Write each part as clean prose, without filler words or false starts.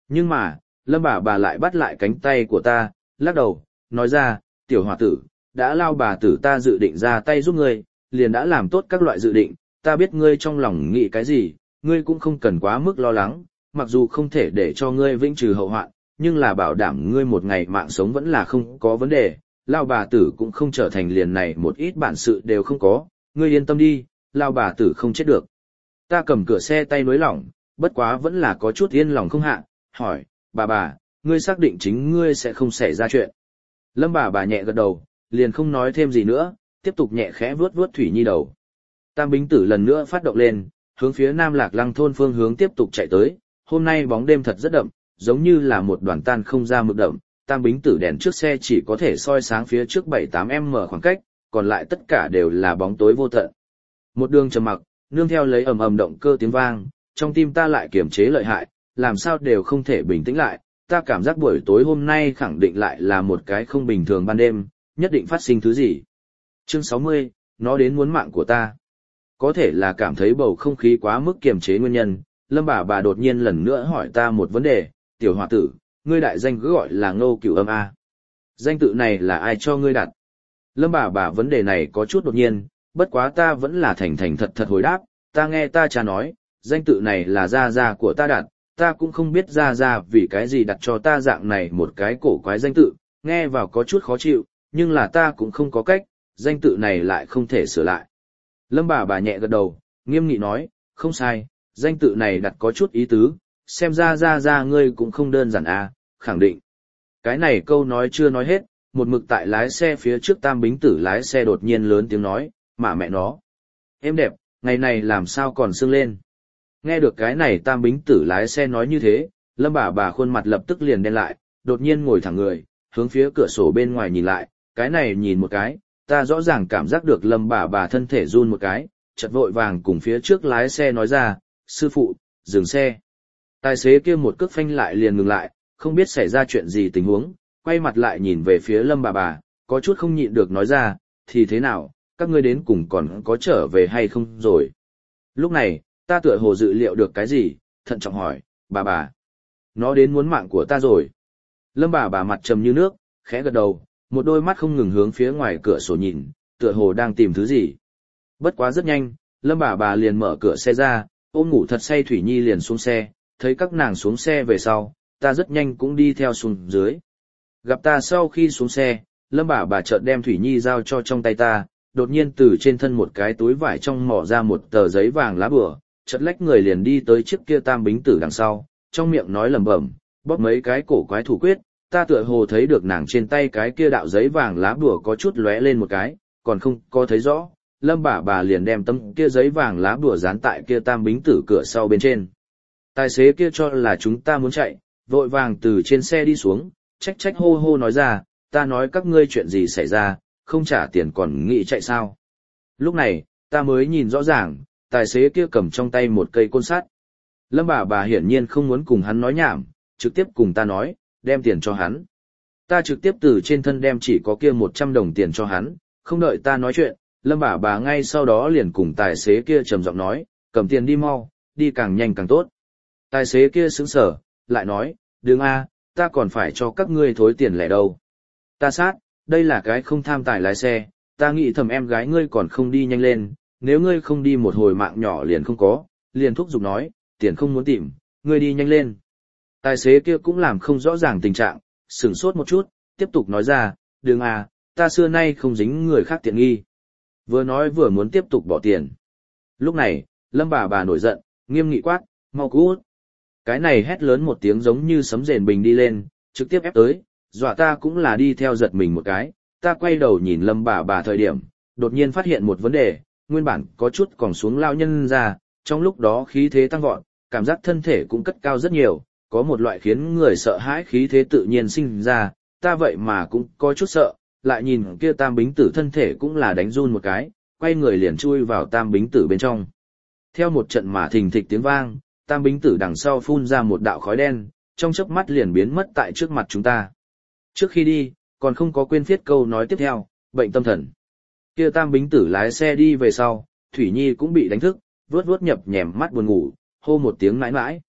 Nhưng mà, Lâm bà lại bắt lại cánh tay của ta, lắc đầu, nói ra, tiểu hòa tử, đã lao bà tử ta dự định ra tay giúp ngươi, liền đã làm tốt các loại dự định, ta biết ngươi trong lòng nghĩ cái gì, ngươi cũng không cần quá mức lo lắng, mặc dù không thể để cho ngươi vĩnh trừ hậu hoạn, nhưng là bảo đảm ngươi một ngày mạng sống vẫn là không có vấn đề, lao bà tử cũng không trở thành liền này một ít bản sự đều không có, ngươi yên tâm đi, lao bà tử không chết được. Ta cầm cửa xe tay nối lỏng, bất quá vẫn là có chút yên lòng không hạ, hỏi, bà, ngươi xác định chính ngươi sẽ không xảy ra chuyện. Lâm bà nhẹ gật đầu, liền không nói thêm gì nữa, tiếp tục nhẹ khẽ vuốt vuốt Thủy Nhi đầu. Tam Bính Tử lần nữa phát động lên, hướng phía Nam Lạc Lăng thôn phương hướng tiếp tục chạy tới, hôm nay bóng đêm thật rất đậm, giống như là một đoàn tan không ra mực đậm, Tam Bính Tử đèn trước xe chỉ có thể soi sáng phía trước 7-8m khoảng cách, còn lại tất cả đều là bóng tối vô tận. Một đường trầm mặc, nương theo lấy ầm ầm động cơ tiếng vang, trong tim ta lại kiềm chế lợi hại, làm sao đều không thể bình tĩnh lại, ta cảm giác buổi tối hôm nay khẳng định lại là một cái không bình thường ban đêm, nhất định phát sinh thứ gì. Chương 60, nó đến muốn mạng của ta. Có thể là cảm thấy bầu không khí quá mức kiềm chế nguyên nhân, Lâm bà đột nhiên lần nữa hỏi ta một vấn đề, tiểu hòa tử, ngươi đại danh cứ gọi là Ngô Cửu Âm A. Danh tự này là ai cho ngươi đặt? Lâm bà vấn đề này có chút đột nhiên, bất quá ta vẫn là thành thật hồi đáp, ta nghe ta cha nói, danh tự này là gia gia của ta đặt, ta cũng không biết gia gia vì cái gì đặt cho ta dạng này một cái cổ quái danh tự, nghe vào có chút khó chịu, nhưng là ta cũng không có cách, danh tự này lại không thể sửa lại. Lâm bà nhẹ gật đầu, nghiêm nghị nói, không sai, danh tự này đặt có chút ý tứ, xem ra gia ngươi cũng không đơn giản à, khẳng định. Cái này câu nói chưa nói hết, một mực tại lái xe phía trước Tam Bính Tử lái xe đột nhiên lớn tiếng nói, mà mẹ nó. Em đẹp, ngày này làm sao còn sưng lên. Nghe được cái này Tam Bính Tử lái xe nói như thế, Lâm bà khuôn mặt lập tức liền đen lại, đột nhiên ngồi thẳng người, hướng phía cửa sổ bên ngoài nhìn lại, cái này nhìn một cái, ta rõ ràng cảm giác được Lâm bà thân thể run một cái, chợt vội vàng cùng phía trước lái xe nói ra, sư phụ, dừng xe. Tài xế kia một cước phanh lại liền ngừng lại, không biết xảy ra chuyện gì tình huống, quay mặt lại nhìn về phía Lâm bà, có chút không nhịn được nói ra, thì thế nào, các ngươi đến cùng còn có trở về hay không rồi. Lúc này, ta tựa hồ dự liệu được cái gì, thận trọng hỏi, bà, nó đến muốn mạng của ta rồi. Lâm bà mặt trầm như nước, khẽ gật đầu, một đôi mắt không ngừng hướng phía ngoài cửa sổ nhìn, tựa hồ đang tìm thứ gì. Bất quá rất nhanh, Lâm bà liền mở cửa xe ra, ôm ngủ thật say Thủy Nhi liền xuống xe, thấy các nàng xuống xe về sau, ta rất nhanh cũng đi theo xuống dưới. Gặp ta sau khi xuống xe, Lâm bà chợt đem Thủy Nhi giao cho trong tay ta, đột nhiên từ trên thân một cái túi vải trong mỏ ra một tờ giấy vàng lá bùa, chợt lách người liền đi tới chiếc kia Tam Bính Tử đằng sau, trong miệng nói lẩm bẩm, bóp mấy cái cổ quái thủ quyết, ta tựa hồ thấy được nàng trên tay cái kia đạo giấy vàng lá bùa có chút lóe lên một cái, còn không có thấy rõ, Lâm bà liền đem tấm kia giấy vàng lá bùa dán tại kia Tam Bính Tử cửa sau bên trên. Tài xế kia cho là chúng ta muốn chạy, vội vàng từ trên xe đi xuống, trách hô nói ra, ta nói các ngươi chuyện gì xảy ra, không trả tiền còn nghĩ chạy sao. Lúc này, ta mới nhìn rõ ràng, tài xế kia cầm trong tay một cây côn sắt. Lâm bà hiển nhiên không muốn cùng hắn nói nhảm, trực tiếp cùng ta nói, đem tiền cho hắn. Ta trực tiếp từ trên thân đem chỉ có kia 100 đồng tiền cho hắn, không đợi ta nói chuyện, Lâm bà ngay sau đó liền cùng tài xế kia trầm giọng nói, cầm tiền đi mau, đi càng nhanh càng tốt. Tài xế kia sững sờ, lại nói, đừng ta còn phải cho các ngươi thối tiền lẻ đâu. Ta sát, đây là cái không tham tài lái xe, ta nghĩ thầm em gái ngươi còn không đi nhanh lên, nếu ngươi không đi một hồi mạng nhỏ liền không có, liền thúc giục nói, tiền không muốn tìm, ngươi đi nhanh lên. Tài xế kia cũng làm không rõ ràng tình trạng, sửng sốt một chút, tiếp tục nói ra, đừng ta xưa nay không dính người khác tiện nghi. Vừa nói vừa muốn tiếp tục bỏ tiền. Lúc này, Lâm bà nổi giận, nghiêm nghị quát, mau cút. Cái này hét lớn một tiếng giống như sấm rền bình đi lên, trực tiếp ép tới, dọa ta cũng là đi theo giật mình một cái, ta quay đầu nhìn Lâm bà thời điểm, đột nhiên phát hiện một vấn đề, nguyên bản có chút còn xuống lao nhân ra, trong lúc đó khí thế tăng vọt, cảm giác thân thể cũng cất cao rất nhiều, có một loại khiến người sợ hãi khí thế tự nhiên sinh ra, ta vậy mà cũng có chút sợ, lại nhìn kia Tam Bính Tử thân thể cũng là đánh run một cái, quay người liền chui vào Tam Bính Tử bên trong. Theo một trận mà thình thịch tiếng vang, Tam Bính Tử đằng sau phun ra một đạo khói đen, trong chớp mắt liền biến mất tại trước mặt chúng ta. Trước khi đi, còn không có quên viết câu nói tiếp theo, bệnh tâm thần. Kia Tam Bính Tử lái xe đi về sau, Thủy Nhi cũng bị đánh thức, vuốt nhập nhèm mắt buồn ngủ, hô một tiếng mãi mãi.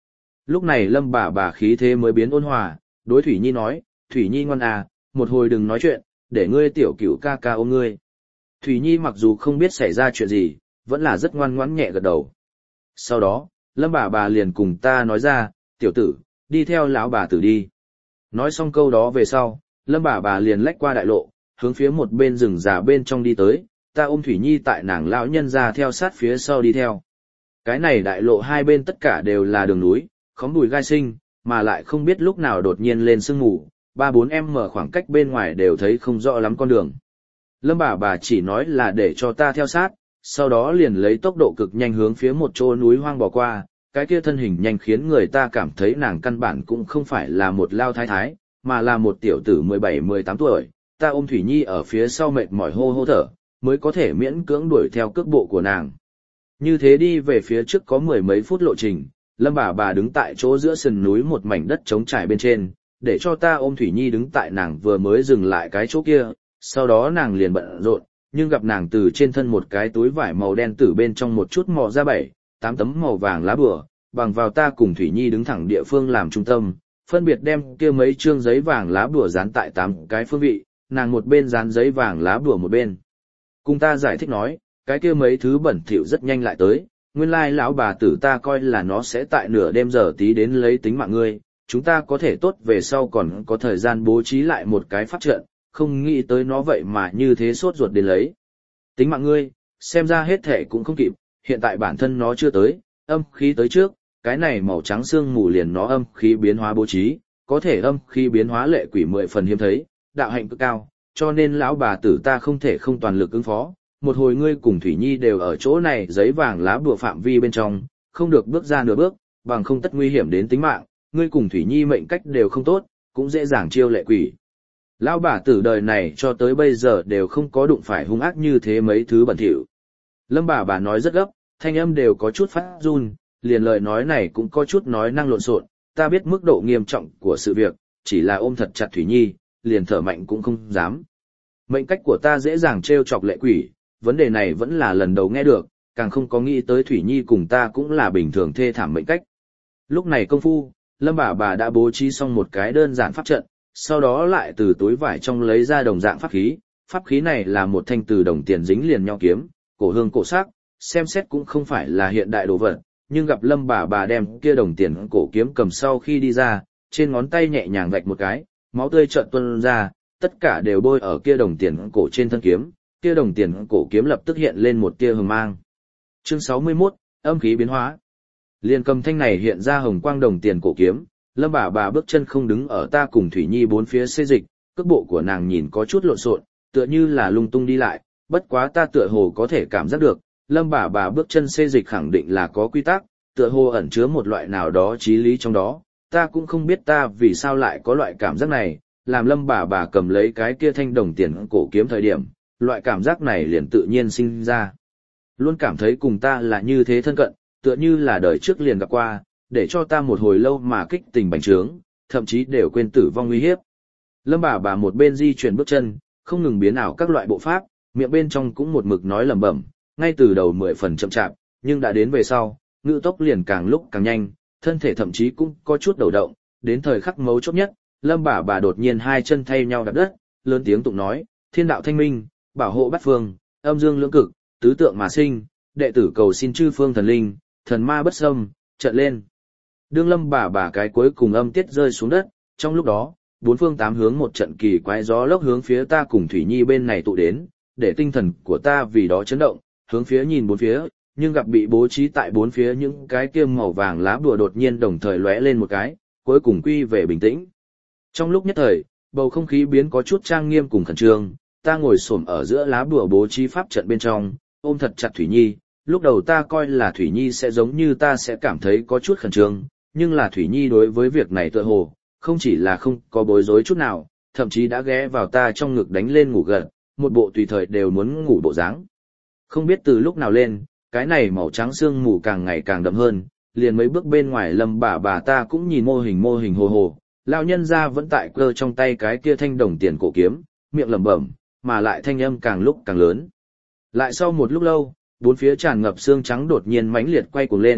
Lúc này Lâm bà khí thế mới biến ôn hòa, đối Thủy Nhi nói, Thủy Nhi ngoan à, một hồi đừng nói chuyện, để ngươi tiểu cửu ca ca ôm ngươi. Thủy Nhi mặc dù không biết xảy ra chuyện gì, vẫn là rất ngoan ngoãn nhẹ gật đầu. Sau đó, Lâm bà liền cùng ta nói ra, tiểu tử, đi theo lão bà tử đi. Nói xong câu đó về sau, Lâm bà liền lách qua đại lộ, hướng phía một bên rừng già bên trong đi tới, ta ôm Thủy Nhi tại nàng lão nhân ra theo sát phía sau đi theo. Cái này đại lộ hai bên tất cả đều là đường núi, khóm bùi gai sinh, mà lại không biết lúc nào đột nhiên lên sương mù, 3-4 em mở khoảng cách bên ngoài đều thấy không rõ lắm con đường. Lâm bà chỉ nói là để cho ta theo sát, sau đó liền lấy tốc độ cực nhanh hướng phía một chỗ núi hoang bỏ qua, cái kia thân hình nhanh khiến người ta cảm thấy nàng căn bản cũng không phải là một lao thái thái, mà là một tiểu tử 17-18 tuổi, ta ôm Thủy Nhi ở phía sau mệt mỏi hô hô thở, mới có thể miễn cưỡng đuổi theo cước bộ của nàng. Như thế đi về phía trước có 10 mấy phút lộ trình, Lâm bà đứng tại chỗ giữa sườn núi một mảnh đất trống trải bên trên, để cho ta ôm Thủy Nhi đứng tại nàng vừa mới dừng lại cái chỗ kia, sau đó nàng liền bận rộn, nhưng gặp nàng từ trên thân một cái túi vải màu đen từ bên trong một chút mò ra 7-8 tấm màu vàng lá bùa, bằng vào ta cùng Thủy Nhi đứng thẳng địa phương làm trung tâm, phân biệt đem kia mấy trương giấy vàng lá bùa dán tại 8 cái phương vị, nàng một bên dán giấy vàng lá bùa một bên. Cùng ta giải thích nói, cái kia mấy thứ bẩn thỉu rất nhanh lại tới, nguyên lai lão bà tử ta coi là nó sẽ tại nửa đêm giờ tí đến lấy tính mạng ngươi, chúng ta có thể tốt về sau còn có thời gian bố trí lại một cái pháp trận, không nghĩ tới nó vậy mà như thế sốt ruột đến lấy. Tính mạng ngươi, xem ra hết thể cũng không kịp, hiện tại bản thân nó chưa tới, âm khí tới trước, cái này màu trắng xương mù liền nó âm khí biến hóa bố trí, có thể âm khí biến hóa lệ quỷ 10 phần hiếm thấy, đạo hạnh cực cao, cho nên lão bà tử ta không thể không toàn lực ứng phó. Một hồi ngươi cùng Thủy Nhi đều ở chỗ này giấy vàng lá bùa phạm vi bên trong, không được bước ra nửa bước, bằng không tất nguy hiểm đến tính mạng, ngươi cùng Thủy Nhi mệnh cách đều không tốt, cũng dễ dàng chiêu lệ quỷ. Lão bà tử đời này cho tới bây giờ đều không có đụng phải hung ác như thế mấy thứ bẩn thỉu. Lâm bà nói rất gấp, thanh âm đều có chút phát run, liền lời nói này cũng có chút nói năng lộn xộn, ta biết mức độ nghiêm trọng của sự việc, chỉ là ôm thật chặt Thủy Nhi, liền thở mạnh cũng không dám. Mệnh cách của ta dễ dàng trêu chọc lệ quỷ, vấn đề này vẫn là lần đầu nghe được, càng không có nghĩ tới Thủy Nhi cùng ta cũng là bình thường thê thảm mệnh cách. Lúc này công phu, Lâm bà đã bố trí xong một cái đơn giản pháp trận, sau đó lại từ túi vải trong lấy ra đồng dạng pháp khí này là một thanh từ đồng tiền dính liền nhau kiếm, cổ hương cổ sắc, xem xét cũng không phải là hiện đại đồ vật, nhưng gặp Lâm bà đem kia đồng tiền cổ kiếm cầm sau khi đi ra, trên ngón tay nhẹ nhàng vạch một cái, máu tươi trợn tuôn ra, tất cả đều bôi ở kia đồng tiền cổ trên thân kiếm, kia đồng tiền cổ kiếm lập tức hiện lên một tia hừng mang. Chương 61, âm khí biến hóa. Liền cầm thanh này hiện ra hồng quang đồng tiền cổ kiếm, Lâm bà bước chân không đứng ở ta cùng Thủy Nhi bốn phía xê dịch, cước bộ của nàng nhìn có chút lộn xộn, tựa như là lung tung đi lại, bất quá ta tựa hồ có thể cảm giác được, Lâm bà bước chân xê dịch khẳng định là có quy tắc, tựa hồ ẩn chứa một loại nào đó trí lý trong đó, ta cũng không biết ta vì sao lại có loại cảm giác này, làm Lâm bà cầm lấy cái kia thanh đồng tiền cổ kiếm thời điểm, loại cảm giác này liền tự nhiên sinh ra. Luôn cảm thấy cùng ta là như thế thân cận, tựa như là đời trước liền gặp qua, để cho ta một hồi lâu mà kích tình bành trướng, thậm chí đều quên tử vong nguy hiếp. Lâm bà một bên di chuyển bước chân, không ngừng biến ảo các loại bộ pháp, miệng bên trong cũng một mực nói lẩm bẩm, ngay từ đầu 10 phần chậm chạp, nhưng đã đến về sau, ngữ tốc liền càng lúc càng nhanh, thân thể thậm chí cũng có chút đầu động, đến thời khắc mấu chốt nhất, Lâm bà đột nhiên hai chân thay nhau đạp đất, lớn tiếng tụng nói, thiên đạo thanh minh, bảo hộ bát phương, âm dương lưỡng cực, tứ tượng mà sinh, đệ tử cầu xin chư phương thần linh, thần ma bất xâm, trận lên. Đương Lâm bà cái cuối cùng âm tiết rơi xuống đất, trong lúc đó, bốn phương tám hướng một trận kỳ quái gió lốc hướng phía ta cùng Thủy Nhi bên này tụ đến, để tinh thần của ta vì đó chấn động, hướng phía nhìn bốn phía, nhưng gặp bị bố trí tại bốn phía những cái kia màu vàng lá bùa đột nhiên đồng thời lóe lên một cái, cuối cùng quy về bình tĩnh. Trong lúc nhất thời, bầu không khí biến có chút trang nghiêm cùng khẩn trương, ta ngồi xổm ở giữa lá bùa bố trí pháp trận bên trong, ôm thật chặt Thủy Nhi, lúc đầu ta coi là Thủy Nhi sẽ giống như ta sẽ cảm thấy có chút khẩn trương, nhưng là Thủy Nhi đối với việc này tựa hồ, không chỉ là không có bối rối chút nào, thậm chí đã ghé vào ta trong ngực đánh lên ngủ gật, một bộ tùy thời đều muốn ngủ bộ dáng. Không biết từ lúc nào lên, cái này màu trắng sương mù càng ngày càng đậm hơn, liền mấy bước bên ngoài Lâm bà ta cũng nhìn mô hình hồ hồ, lão nhân gia vẫn tại cơ trong tay cái kia thanh đồng tiền cổ kiếm, miệng lẩm bẩm, mà lại thanh âm càng lúc càng lớn. Lại sau một lúc lâu, bốn phía tràn ngập sương trắng đột nhiên mãnh liệt quay cuồng lên,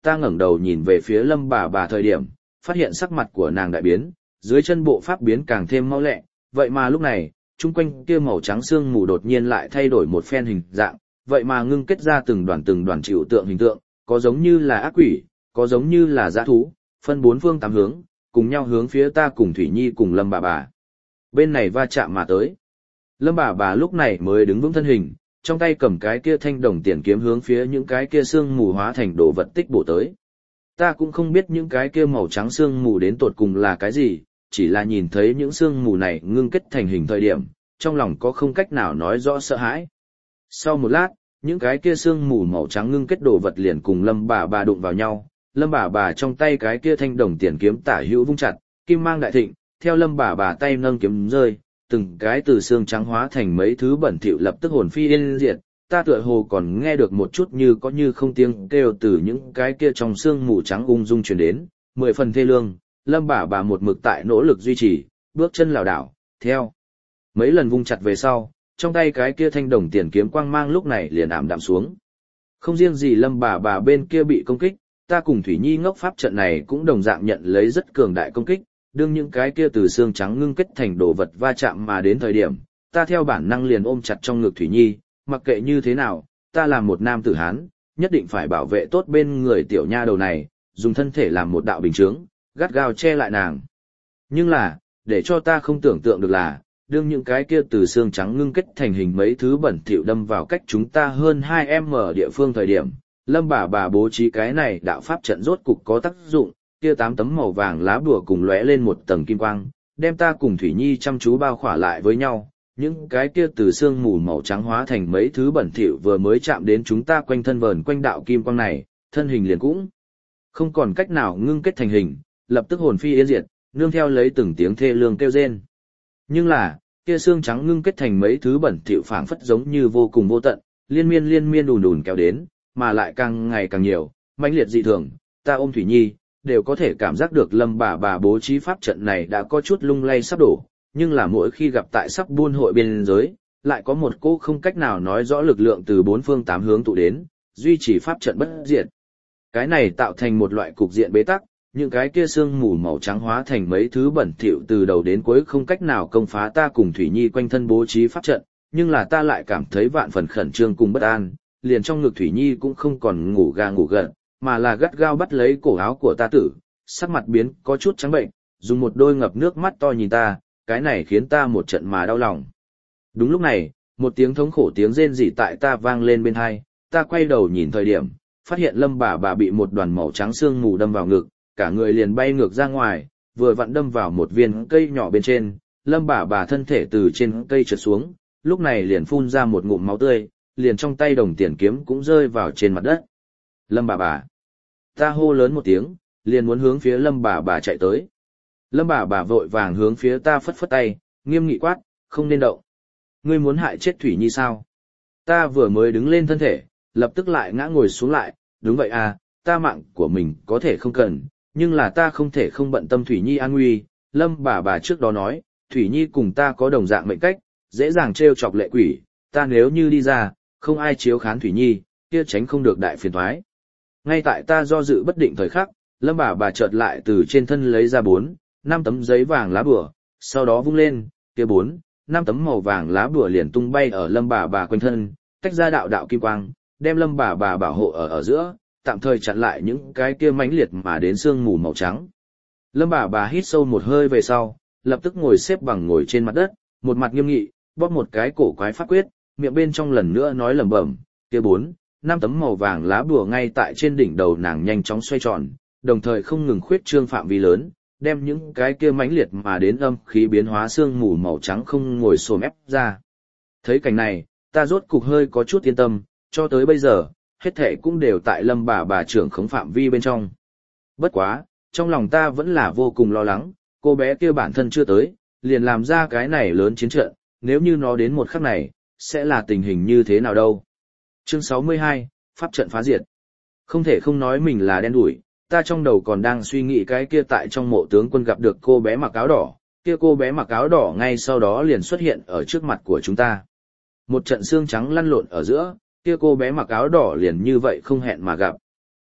ta ngẩng đầu nhìn về phía Lâm bà thời điểm, phát hiện sắc mặt của nàng đại biến, dưới chân bộ pháp biến càng thêm mau lẹ, vậy mà lúc này, chung quanh kia màu trắng xương mù đột nhiên lại thay đổi một phen hình dạng, vậy mà ngưng kết ra từng đoàn chịu tượng hình tượng, có giống như là ác quỷ, có giống như là dã thú, phân bốn phương tám hướng, cùng nhau hướng phía ta cùng Thủy Nhi cùng Lâm bà. Bên này va chạm mà tới. Lâm bà lúc này mới đứng vững thân hình, trong tay cầm cái kia thanh đồng tiền kiếm hướng phía những cái kia xương mù hóa thành đồ vật tích bổ tới. Ta cũng không biết những cái kia màu trắng xương mù đến tột cùng là cái gì, chỉ là nhìn thấy những xương mù này ngưng kết thành hình thời điểm, trong lòng có không cách nào nói rõ sợ hãi. Sau một lát, những cái kia xương mù màu trắng ngưng kết đồ vật liền cùng Lâm bà đụng vào nhau, Lâm bà trong tay cái kia thanh đồng tiền kiếm tả hữu vung chặt, kim mang đại thịnh, theo Lâm bà tay nâng kiếm rơi, từng cái từ xương trắng hóa thành mấy thứ bẩn thỉu lập tức hồn phi yên diệt. Ta tựa hồ còn nghe được một chút như có như không tiếng kêu từ những cái kia trong xương mù trắng ung dung truyền đến, 10 phần thê lương. Lâm bà một mực tại nỗ lực duy trì, bước chân lảo đảo, theo mấy lần vung chặt về sau, trong tay cái kia thanh đồng tiền kiếm quang mang lúc này liền ảm đạm xuống. Không riêng gì Lâm bà bên kia bị công kích, ta cùng Thủy Nhi ngốc pháp trận này cũng đồng dạng nhận lấy rất cường đại công kích, đương những cái kia từ xương trắng ngưng kết thành đồ vật va chạm mà đến thời điểm, ta theo bản năng liền ôm chặt trong ngực Thủy Nhi, mặc kệ như thế nào, ta là một nam tử Hán, nhất định phải bảo vệ tốt bên người tiểu nha đầu này, dùng thân thể làm một đạo bình chướng, gắt gao che lại nàng. Nhưng là, để cho ta không tưởng tượng được là, đương những cái kia từ xương trắng ngưng kết thành hình mấy thứ bẩn thỉu đâm vào cách chúng ta hơn 2m địa phương thời điểm, Lâm bà bố trí cái này đạo pháp trận rốt cục có tác dụng, kia 8 tấm màu vàng lá bùa cùng lóe lên một tầng kim quang, đem ta cùng Thủy Nhi chăm chú bao khỏa lại với nhau. Những cái kia từ xương mù màu trắng hóa thành mấy thứ bẩn thỉu vừa mới chạm đến chúng ta quanh thân vờn quanh đạo kim quang này, thân hình liền cũng không còn cách nào ngưng kết thành hình, lập tức hồn phi yên diệt, nương theo lấy từng tiếng thê lương kêu rên. Nhưng là, kia xương trắng ngưng kết thành mấy thứ bẩn thỉu phảng phất giống như vô cùng vô tận, liên miên đùn kéo đến, mà lại càng ngày càng nhiều, mãnh liệt dị thường. Ta ôm Thủy Nhi, đều có thể cảm giác được Lâm bà bố trí pháp trận này đã có chút lung lay sắp đổ, nhưng là mỗi khi gặp tại sắp buôn hội biên giới, lại có một cô không cách nào nói rõ lực lượng từ bốn phương tám hướng tụ đến, duy trì pháp trận bất diệt. Cái này tạo thành một loại cục diện bế tắc, những cái kia sương mù màu trắng hóa thành mấy thứ bẩn thỉu từ đầu đến cuối không cách nào công phá ta cùng Thủy Nhi quanh thân bố trí pháp trận, nhưng là ta lại cảm thấy vạn phần khẩn trương cùng bất an, liền trong ngực Thủy Nhi cũng không còn ngủ gà ngủ gật, mà là gắt gao bắt lấy cổ áo của ta tử, sắc mặt biến có chút trắng bệnh, dùng một đôi ngập nước mắt to nhìn ta, cái này khiến ta một trận mà đau lòng. Đúng lúc này, một tiếng thống khổ tiếng rên rỉ tại ta vang lên bên tai, ta quay đầu nhìn thời điểm, phát hiện Lâm bà bị một đoàn màu trắng sương mù đâm vào ngực, cả người liền bay ngược ra ngoài, vừa vặn đâm vào một viên cây nhỏ bên trên, Lâm bà thân thể từ trên cây trượt xuống, lúc này liền phun ra một ngụm máu tươi, liền trong tay đồng tiền kiếm cũng rơi vào trên mặt đất. Lâm bà. Ta hô lớn một tiếng, liền muốn hướng phía Lâm bà chạy tới. Lâm bà vội vàng hướng phía ta phất phất tay, nghiêm nghị quát, không nên động. Ngươi muốn hại chết Thủy Nhi sao? Ta vừa mới đứng lên thân thể, lập tức lại ngã ngồi xuống lại, đúng vậy à, ta mạng của mình có thể không cần, nhưng là ta không thể không bận tâm Thủy Nhi an nguy. Lâm bà trước đó nói, Thủy Nhi cùng ta có đồng dạng mệnh cách, dễ dàng trêu chọc lệ quỷ, ta nếu như đi ra, không ai chiếu khán Thủy Nhi, kia tránh không được đại phiền toái. Ngay tại ta do dự bất định thời khắc, Lâm bà chợt lại từ trên thân lấy ra 4-5 tấm giấy vàng lá bùa, sau đó vung lên, kia 4-5 tấm màu vàng lá bùa liền tung bay ở Lâm bà quanh thân, tách ra đạo kim quang, đem Lâm bà bảo hộ ở giữa, tạm thời chặn lại những cái kia mãnh liệt mà đến sương mù màu trắng. Lâm bà hít sâu một hơi về sau, lập tức ngồi xếp bằng ngồi trên mặt đất, một mặt nghiêm nghị, bóp một cái cổ quái pháp quyết, miệng bên trong lần nữa nói lẩm bẩm, kia 4-5 tấm màu vàng lá bùa ngay tại trên đỉnh đầu nàng nhanh chóng xoay tròn, đồng thời không ngừng khuyết trương phạm vi lớn, đem những cái kia mãnh liệt mà đến âm khí biến hóa sương mù màu trắng không ngồi xổm ép ra. Thấy cảnh này, ta rốt cục hơi có chút yên tâm, cho tới bây giờ, hết thảy cũng đều tại Lâm bà trưởng khống phạm vi bên trong. Bất quá, trong lòng ta vẫn là vô cùng lo lắng, cô bé kia bản thân chưa tới, liền làm ra cái này lớn chiến trận, nếu như nó đến một khắc này, sẽ là tình hình như thế nào đâu. Chương 62, Pháp trận phá diệt. Không thể không nói mình là đen đủi, ta trong đầu còn đang suy nghĩ cái kia tại trong mộ tướng quân gặp được cô bé mặc áo đỏ, kia cô bé mặc áo đỏ ngay sau đó liền xuất hiện ở trước mặt của chúng ta. Một trận xương trắng lăn lộn ở giữa, kia cô bé mặc áo đỏ liền như vậy không hẹn mà gặp.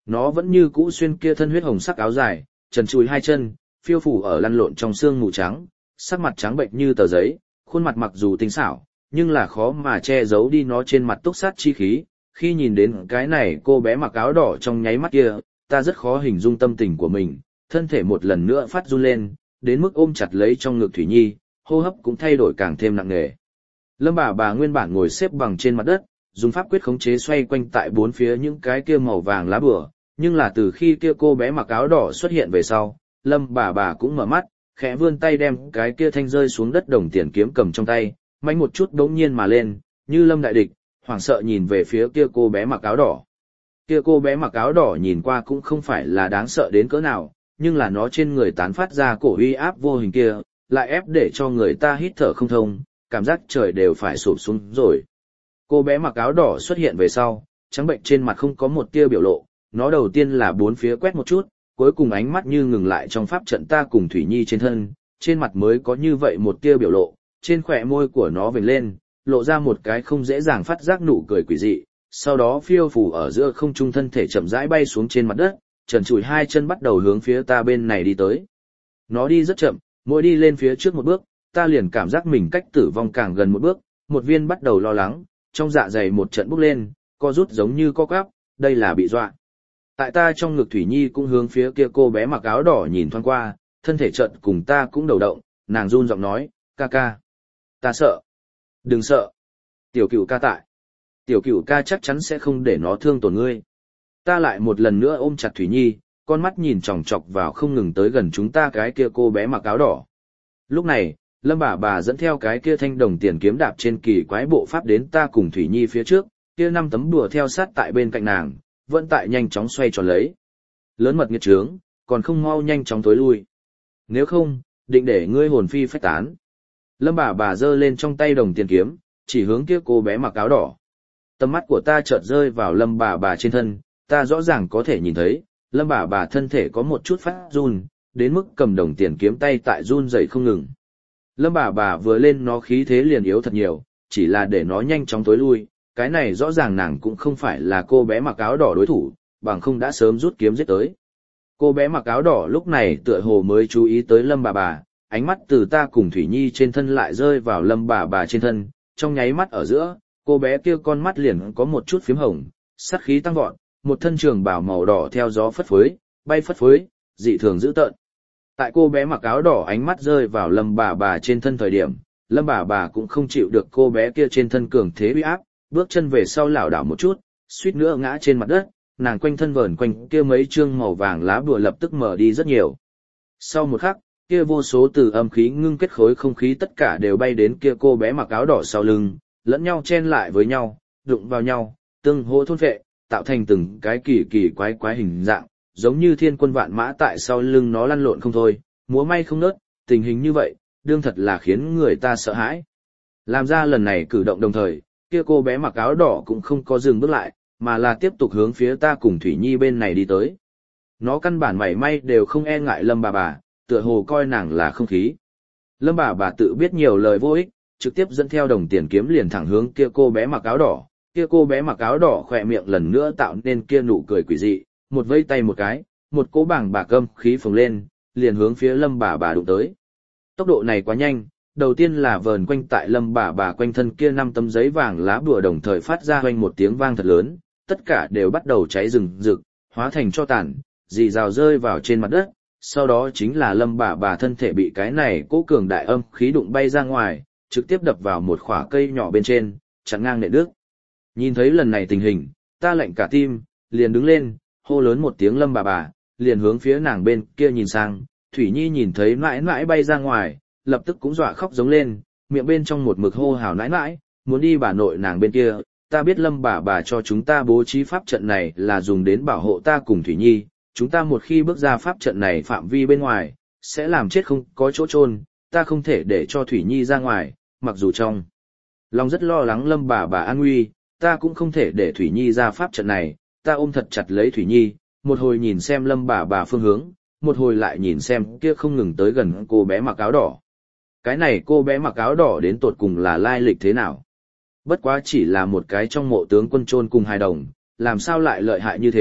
Nó vẫn như cũ xuyên kia thân huyết hồng sắc áo dài, trần trụi hai chân, phiêu phủ ở lăn lộn trong sương mù trắng, sắc mặt trắng bệnh như tờ giấy, khuôn mặt mặc dù tinh xảo, nhưng là khó mà che giấu đi nó trên mặt túc sát chi khí. Khi nhìn đến cái này cô bé mặc áo đỏ trong nháy mắt kia, ta rất khó hình dung tâm tình của mình, thân thể một lần nữa phát run lên, đến mức ôm chặt lấy trong ngực Thủy Nhi, hô hấp cũng thay đổi càng thêm nặng nề. Lâm bà nguyên bản ngồi xếp bằng trên mặt đất, dùng pháp quyết khống chế xoay quanh tại bốn phía những cái kia màu vàng lá bùa, nhưng là từ khi kia cô bé mặc áo đỏ xuất hiện về sau, Lâm bà cũng mở mắt, khẽ vươn tay đem cái kia thanh rơi xuống đất đồng tiền kiếm cầm trong tay, mạnh một chút đống nhiên mà lên, như lâm đại địch, hoảng sợ nhìn về phía kia cô bé mặc áo đỏ. Kia cô bé mặc áo đỏ nhìn qua cũng không phải là đáng sợ đến cỡ nào, nhưng là nó trên người tán phát ra cổ uy áp vô hình kia, lại ép để cho người ta hít thở không thông, cảm giác trời đều phải sụp xuống rồi. Cô bé mặc áo đỏ xuất hiện về sau, trắng bệnh trên mặt không có một tia biểu lộ, nó đầu tiên là bốn phía quét một chút, cuối cùng ánh mắt như ngừng lại trong pháp trận ta cùng Thủy Nhi trên thân, trên mặt mới có như vậy một tia biểu lộ, trên khỏe môi của nó vểnh lên, lộ ra một cái không dễ dàng phát giác nụ cười quỷ dị, sau đó phiêu phù ở giữa không trung thân thể chậm rãi bay xuống trên mặt đất, trần trụi hai chân bắt đầu hướng phía ta bên này đi tới. Nó đi rất chậm, mỗi đi lên phía trước một bước, ta liền cảm giác mình cách tử vong càng gần một bước, một viên bắt đầu lo lắng, trong dạ dày một trận bốc lên, co rút giống như co quắp, đây là bị dọa. Tại ta trong ngực Thủy Nhi cũng hướng phía kia cô bé mặc áo đỏ nhìn thoáng qua, thân thể chợt cùng ta cũng đầu động, nàng run giọng nói, ca ca. Ta sợ. Đừng sợ. Tiểu Cửu ca tại. Tiểu Cửu ca chắc chắn sẽ không để nó thương tổn ngươi. Ta lại một lần nữa ôm chặt Thủy Nhi, con mắt nhìn chòng chọc vào không ngừng tới gần chúng ta cái kia cô bé mặc áo đỏ. Lúc này, Lâm bà dẫn theo cái kia thanh đồng tiền kiếm đạp trên kỳ quái bộ pháp đến ta cùng Thủy Nhi phía trước, kia 5 tấm đùa theo sát tại bên cạnh nàng, vẫn tại nhanh chóng xoay tròn lấy. Lớn mật nghiệt trướng, còn không mau nhanh chóng tối lui. Nếu không, định để ngươi hồn phi phách tán. Lâm bà giơ lên trong tay đồng tiền kiếm, chỉ hướng kia cô bé mặc áo đỏ. Tầm mắt của ta chợt rơi vào Lâm bà trên thân, ta rõ ràng có thể nhìn thấy, Lâm bà thân thể có một chút phát run, đến mức cầm đồng tiền kiếm tay tại run rẩy không ngừng. Lâm bà vừa lên nó khí thế liền yếu thật nhiều, chỉ là để nó nhanh chóng tối lui, cái này rõ ràng nàng cũng không phải là cô bé mặc áo đỏ đối thủ, bằng không đã sớm rút kiếm giết tới. Cô bé mặc áo đỏ lúc này tựa hồ mới chú ý tới Lâm bà, ánh mắt từ ta cùng Thủy Nhi trên thân lại rơi vào Lâm bà trên thân, trong nháy mắt ở giữa, cô bé kia con mắt liền có một chút phím hồng, sát khí tăng vọt, một thân trường bào màu đỏ theo gió phất phới, bay phất phới, dị thường dữ tợn. Tại cô bé mặc áo đỏ ánh mắt rơi vào Lâm bà trên thân thời điểm, Lâm bà cũng không chịu được cô bé kia trên thân cường thế uy áp, bước chân về sau lảo đảo một chút, suýt nữa ngã trên mặt đất, nàng quanh thân vờn quanh kia mấy chương màu vàng lá bùa lập tức mở đi rất nhiều. Sau một khắc, kia vô số từ âm khí ngưng kết khối không khí tất cả đều bay đến kia cô bé mặc áo đỏ sau lưng, lẫn nhau chen lại với nhau, đụng vào nhau, tương hỗ thôn phệ, tạo thành từng cái kỳ kỳ quái hình dạng, giống như thiên quân vạn mã tại sau lưng nó lăn lộn không thôi, múa may không ngớt, tình hình như vậy, đương thật là khiến người ta sợ hãi. Làm ra lần này cử động đồng thời, kia cô bé mặc áo đỏ cũng không có dừng bước lại, mà là tiếp tục hướng phía ta cùng Thủy Nhi bên này đi tới. Nó căn bản mảy may đều không e ngại Lâm bà, tựa hồ coi nàng là không khí. Lâm bà tự biết nhiều lời vô ích, trực tiếp dẫn theo đồng tiền kiếm liền thẳng hướng kia cô bé mặc áo đỏ. Kia cô bé mặc áo đỏ khỏe miệng lần nữa tạo nên kia nụ cười quỷ dị, một vây tay một cái, một cỗ bảng bạc âm khí phồng lên, liền hướng phía Lâm bà đụng tới. Tốc độ này quá nhanh, đầu tiên là vờn quanh tại Lâm bà quanh thân kia 5 tấm giấy vàng lá bùa đồng thời phát ra hoành một tiếng vang thật lớn, tất cả đều bắt đầu cháy rừng rực, hóa thành tro tàn, rì rào rơi vào trên mặt đất, sau đó chính là Lâm bà thân thể bị cái này cỗ cường đại âm khí đụng bay ra ngoài, trực tiếp đập vào một khỏa cây nhỏ bên trên, chặn ngang nện đứt. Nhìn thấy lần này tình hình, ta lạnh cả tim, liền đứng lên, hô lớn một tiếng Lâm bà, liền hướng phía nàng bên kia nhìn sang, Thủy Nhi nhìn thấy mãi mãi bay ra ngoài, lập tức cũng dọa khóc giống lên, miệng bên trong một mực hô hào nãi nãi, muốn đi bà nội nàng bên kia, ta biết Lâm bà cho chúng ta bố trí pháp trận này là dùng đến bảo hộ ta cùng Thủy Nhi, chúng ta một khi bước ra pháp trận này phạm vi bên ngoài, sẽ làm chết không có chỗ chôn, ta không thể để cho Thủy Nhi ra ngoài, mặc dù trong lòng rất lo lắng Lâm bà an nguy, ta cũng không thể để Thủy Nhi ra pháp trận này, ta ôm thật chặt lấy Thủy Nhi, một hồi nhìn xem Lâm bà phương hướng, một hồi lại nhìn xem kia không ngừng tới gần cô bé mặc áo đỏ. Cái này cô bé mặc áo đỏ đến tột cùng là lai lịch thế nào? Bất quá chỉ là một cái trong mộ tướng quân chôn cùng hài đồng, làm sao lại lợi hại như thế,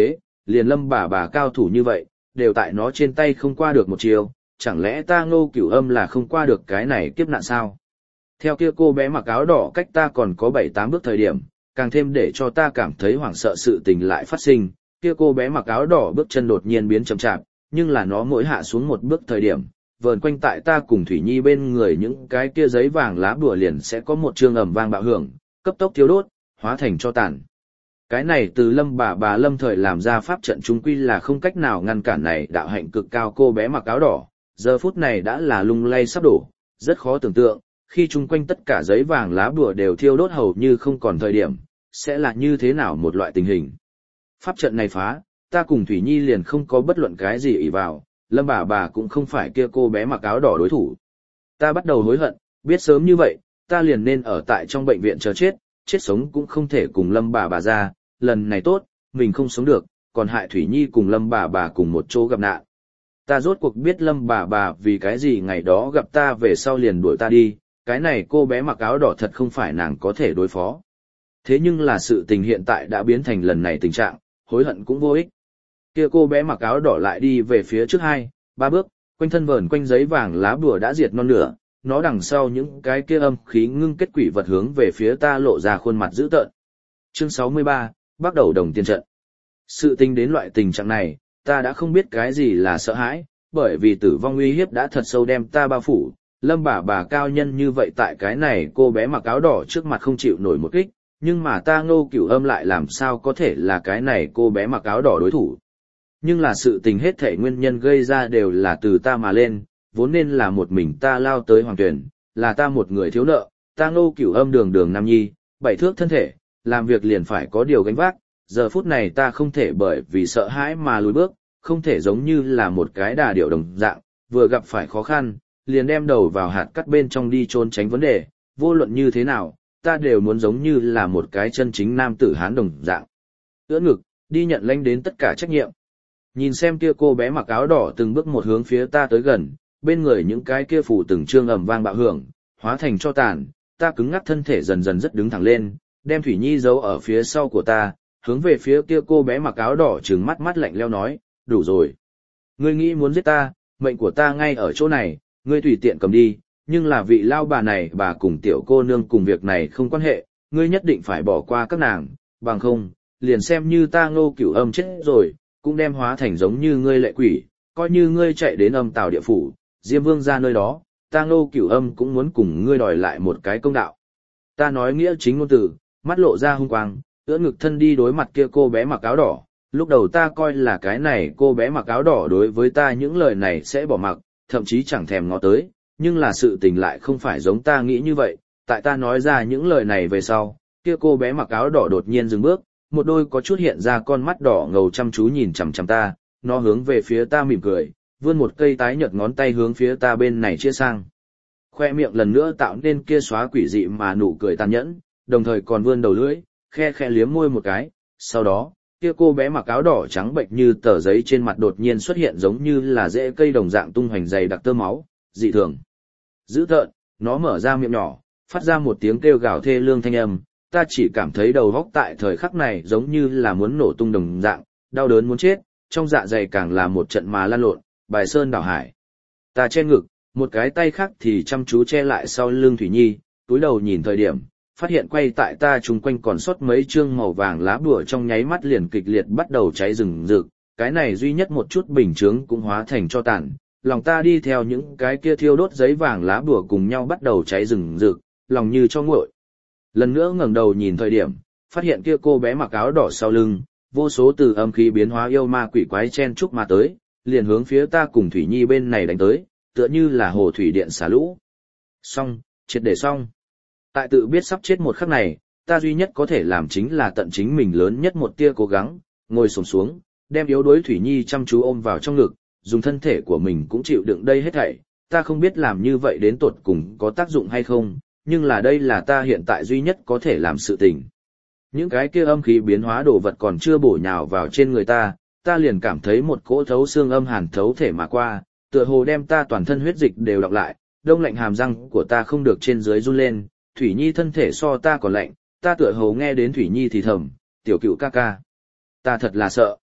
liền Lâm bà cao thủ như vậy, đều tại nó trên tay không qua được một chiều, chẳng lẽ ta Ngô Cửu Âm là không qua được cái này kiếp nạn sao? Theo kia cô bé mặc áo đỏ cách ta còn có 7-8 bước thời điểm, càng thêm để cho ta cảm thấy hoảng sợ sự tình lại phát sinh, kia cô bé mặc áo đỏ bước chân đột nhiên biến chậm chạp, nhưng là nó mỗi hạ xuống một bước thời điểm, vờn quanh tại ta cùng Thủy Nhi bên người những cái kia giấy vàng lá bùa liền sẽ có một chương ầm vang bạo hưởng, cấp tốc thiêu đốt, hóa thành cho tàn. Cái này từ Lâm bà lâm thời làm ra pháp trận chúng quy là không cách nào ngăn cản này đạo hạnh cực cao cô bé mặc áo đỏ, giờ phút này đã là lung lay sắp đổ, rất khó tưởng tượng, khi chung quanh tất cả giấy vàng lá bùa đều thiêu đốt hầu như không còn thời điểm, sẽ là như thế nào một loại tình hình. Pháp trận này phá, ta cùng Thủy Nhi liền không có bất luận cái gì ỷ vào, Lâm bà cũng không phải kia cô bé mặc áo đỏ đối thủ. Ta bắt đầu hối hận, biết sớm như vậy, ta liền nên ở tại trong bệnh viện chờ chết, chết sống cũng không thể cùng Lâm bà ra, lần này tốt, mình không sống được, còn hại Thủy Nhi cùng Lâm bà cùng một chỗ gặp nạn. Ta rốt cuộc biết Lâm bà vì cái gì ngày đó gặp ta về sau liền đuổi ta đi, cái này cô bé mặc áo đỏ thật không phải nàng có thể đối phó. Thế nhưng là sự tình hiện tại đã biến thành lần này tình trạng, hối hận cũng vô ích. Kia cô bé mặc áo đỏ lại đi về phía trước 2-3 bước, quanh thân vờn quanh giấy vàng lá bùa đã diệt non nửa, nó đằng sau những cái kia âm khí ngưng kết quỷ vật hướng về phía ta lộ ra khuôn mặt dữ tợn. Chương 63, bắt đầu đồng tiền trận. Sự tình đến loại tình trạng này, ta đã không biết cái gì là sợ hãi, bởi vì tử vong uy hiếp đã thật sâu đem ta bao phủ. Lâm bà cao nhân như vậy tại cái này cô bé mặc áo đỏ trước mặt không chịu nổi một kích, nhưng mà ta Ngô Cửu Âm lại làm sao có thể là cái này cô bé mặc áo đỏ đối thủ. Nhưng là sự tình hết thảy nguyên nhân gây ra đều là từ ta mà lên, vốn nên là một mình ta lao tới hoàng tuyển, là ta một người thiếu nợ, ta Ngô Cửu Âm đường nam nhi, 7 thước thân thể, làm việc liền phải có điều gánh vác, giờ phút này ta không thể bởi vì sợ hãi mà lùi bước, không thể giống như là một cái đà điểu đồng dạng, vừa gặp phải khó khăn, liền đem đầu vào hạt cắt bên trong đi trốn tránh vấn đề, vô luận như thế nào, ta đều muốn giống như là một cái chân chính nam tử hán đồng dạng. Ưỡn ngực, đi nhận lãnh đến tất cả trách nhiệm. Nhìn xem kia cô bé mặc áo đỏ từng bước một hướng phía ta tới gần, bên người những cái kia phủ từng trương ầm vang bạo hưởng, hóa thành cho tàn, ta cứng ngắc thân thể dần dần rất đứng thẳng lên, đem Thủy Nhi giấu ở phía sau của ta, hướng về phía kia cô bé mặc áo đỏ trừng mắt lạnh lẽo nói, đủ rồi. Ngươi nghĩ muốn giết ta, mệnh của ta ngay ở chỗ này, ngươi tùy tiện cầm đi, nhưng là vị lao bà này bà cùng tiểu cô nương cùng việc này không quan hệ, ngươi nhất định phải bỏ qua các nàng, bằng không, liền xem như ta Ngô Cửu Âm chết rồi, cũng đem hóa thành giống như ngươi lệ quỷ, coi như ngươi chạy đến âm tào địa phủ, Diêm Vương ra nơi đó, ta Ngô Cửu Âm cũng muốn cùng ngươi đòi lại một cái công đạo. Ta nói nghĩa chính ngôn từ, mắt lộ ra hung quang, ưỡn ngực thân đi đối mặt kia cô bé mặc áo đỏ, lúc đầu ta coi là cái này cô bé mặc áo đỏ đối với ta những lời này sẽ bỏ mặc, thậm chí chẳng thèm ngó tới, nhưng là sự tình lại không phải giống ta nghĩ như vậy, tại ta nói ra những lời này về sau, kia cô bé mặc áo đỏ đột nhiên dừng bước, một đôi có chút hiện ra con mắt đỏ ngầu chăm chú nhìn chằm chằm ta, nó hướng về phía ta mỉm cười, vươn một cây tái nhợt ngón tay hướng phía ta bên này chia sang. Khoe miệng lần nữa tạo nên kia xóa quỷ dị mà nụ cười tàn nhẫn, đồng thời còn vươn đầu lưỡi, khe khẽ liếm môi một cái, sau đó, kia cô bé mặc áo đỏ trắng bệnh như tờ giấy trên mặt đột nhiên xuất hiện giống như là rễ cây đồng dạng tung hoành dày đặc tơ máu, dị thường. Dữ tợn, nó mở ra miệng nhỏ, phát ra một tiếng kêu gào thê lương thanh âm, ta chỉ cảm thấy đầu óc tại thời khắc này giống như là muốn nổ tung đồng dạng, đau đớn muốn chết, trong dạ dày càng là một trận mà lăn lộn, bài sơn đảo hải. Ta che ngực, một cái tay khác thì chăm chú che lại sau lưng Thủy Nhi, túi đầu nhìn thời điểm, phát hiện quay tại ta chung quanh còn sót mấy chương màu vàng lá bùa trong nháy mắt liền kịch liệt bắt đầu cháy rừng rực, cái này duy nhất một chút bình chướng cũng hóa thành cho tàn. Lòng ta đi theo những cái kia thiêu đốt giấy vàng lá bùa cùng nhau bắt đầu cháy rừng rực, lòng như cho nguội. Lần nữa ngẩng đầu nhìn thời điểm, phát hiện kia cô bé mặc áo đỏ sau lưng, vô số từ âm khí biến hóa yêu ma quỷ quái chen chúc mà tới, liền hướng phía ta cùng Thủy Nhi bên này đánh tới, tựa như là hồ thủy điện xả lũ. Xong, triệt để xong. Tại tự biết sắp chết một khắc này, ta duy nhất có thể làm chính là tận chính mình lớn nhất một tia cố gắng, ngồi xổm xuống, đem yếu đuối Thủy Nhi chăm chú ôm vào trong ngực, dùng thân thể của mình cũng chịu đựng đây hết thảy. Ta không biết làm như vậy đến tột cùng có tác dụng hay không, nhưng là đây là ta hiện tại duy nhất có thể làm sự tình. Những cái kia âm khí biến hóa đồ vật còn chưa bổ nhào vào trên người ta, ta liền cảm thấy một cỗ thấu xương âm hàn thấu thể mà qua, tựa hồ đem ta toàn thân huyết dịch đều đọc lại, đông lạnh hàm răng của ta không được trên dưới run lên, Thủy Nhi thân thể so ta còn lạnh, ta tựa hồ nghe đến Thủy Nhi thì thầm, tiểu Cựu ca ca. Ta thật là sợ.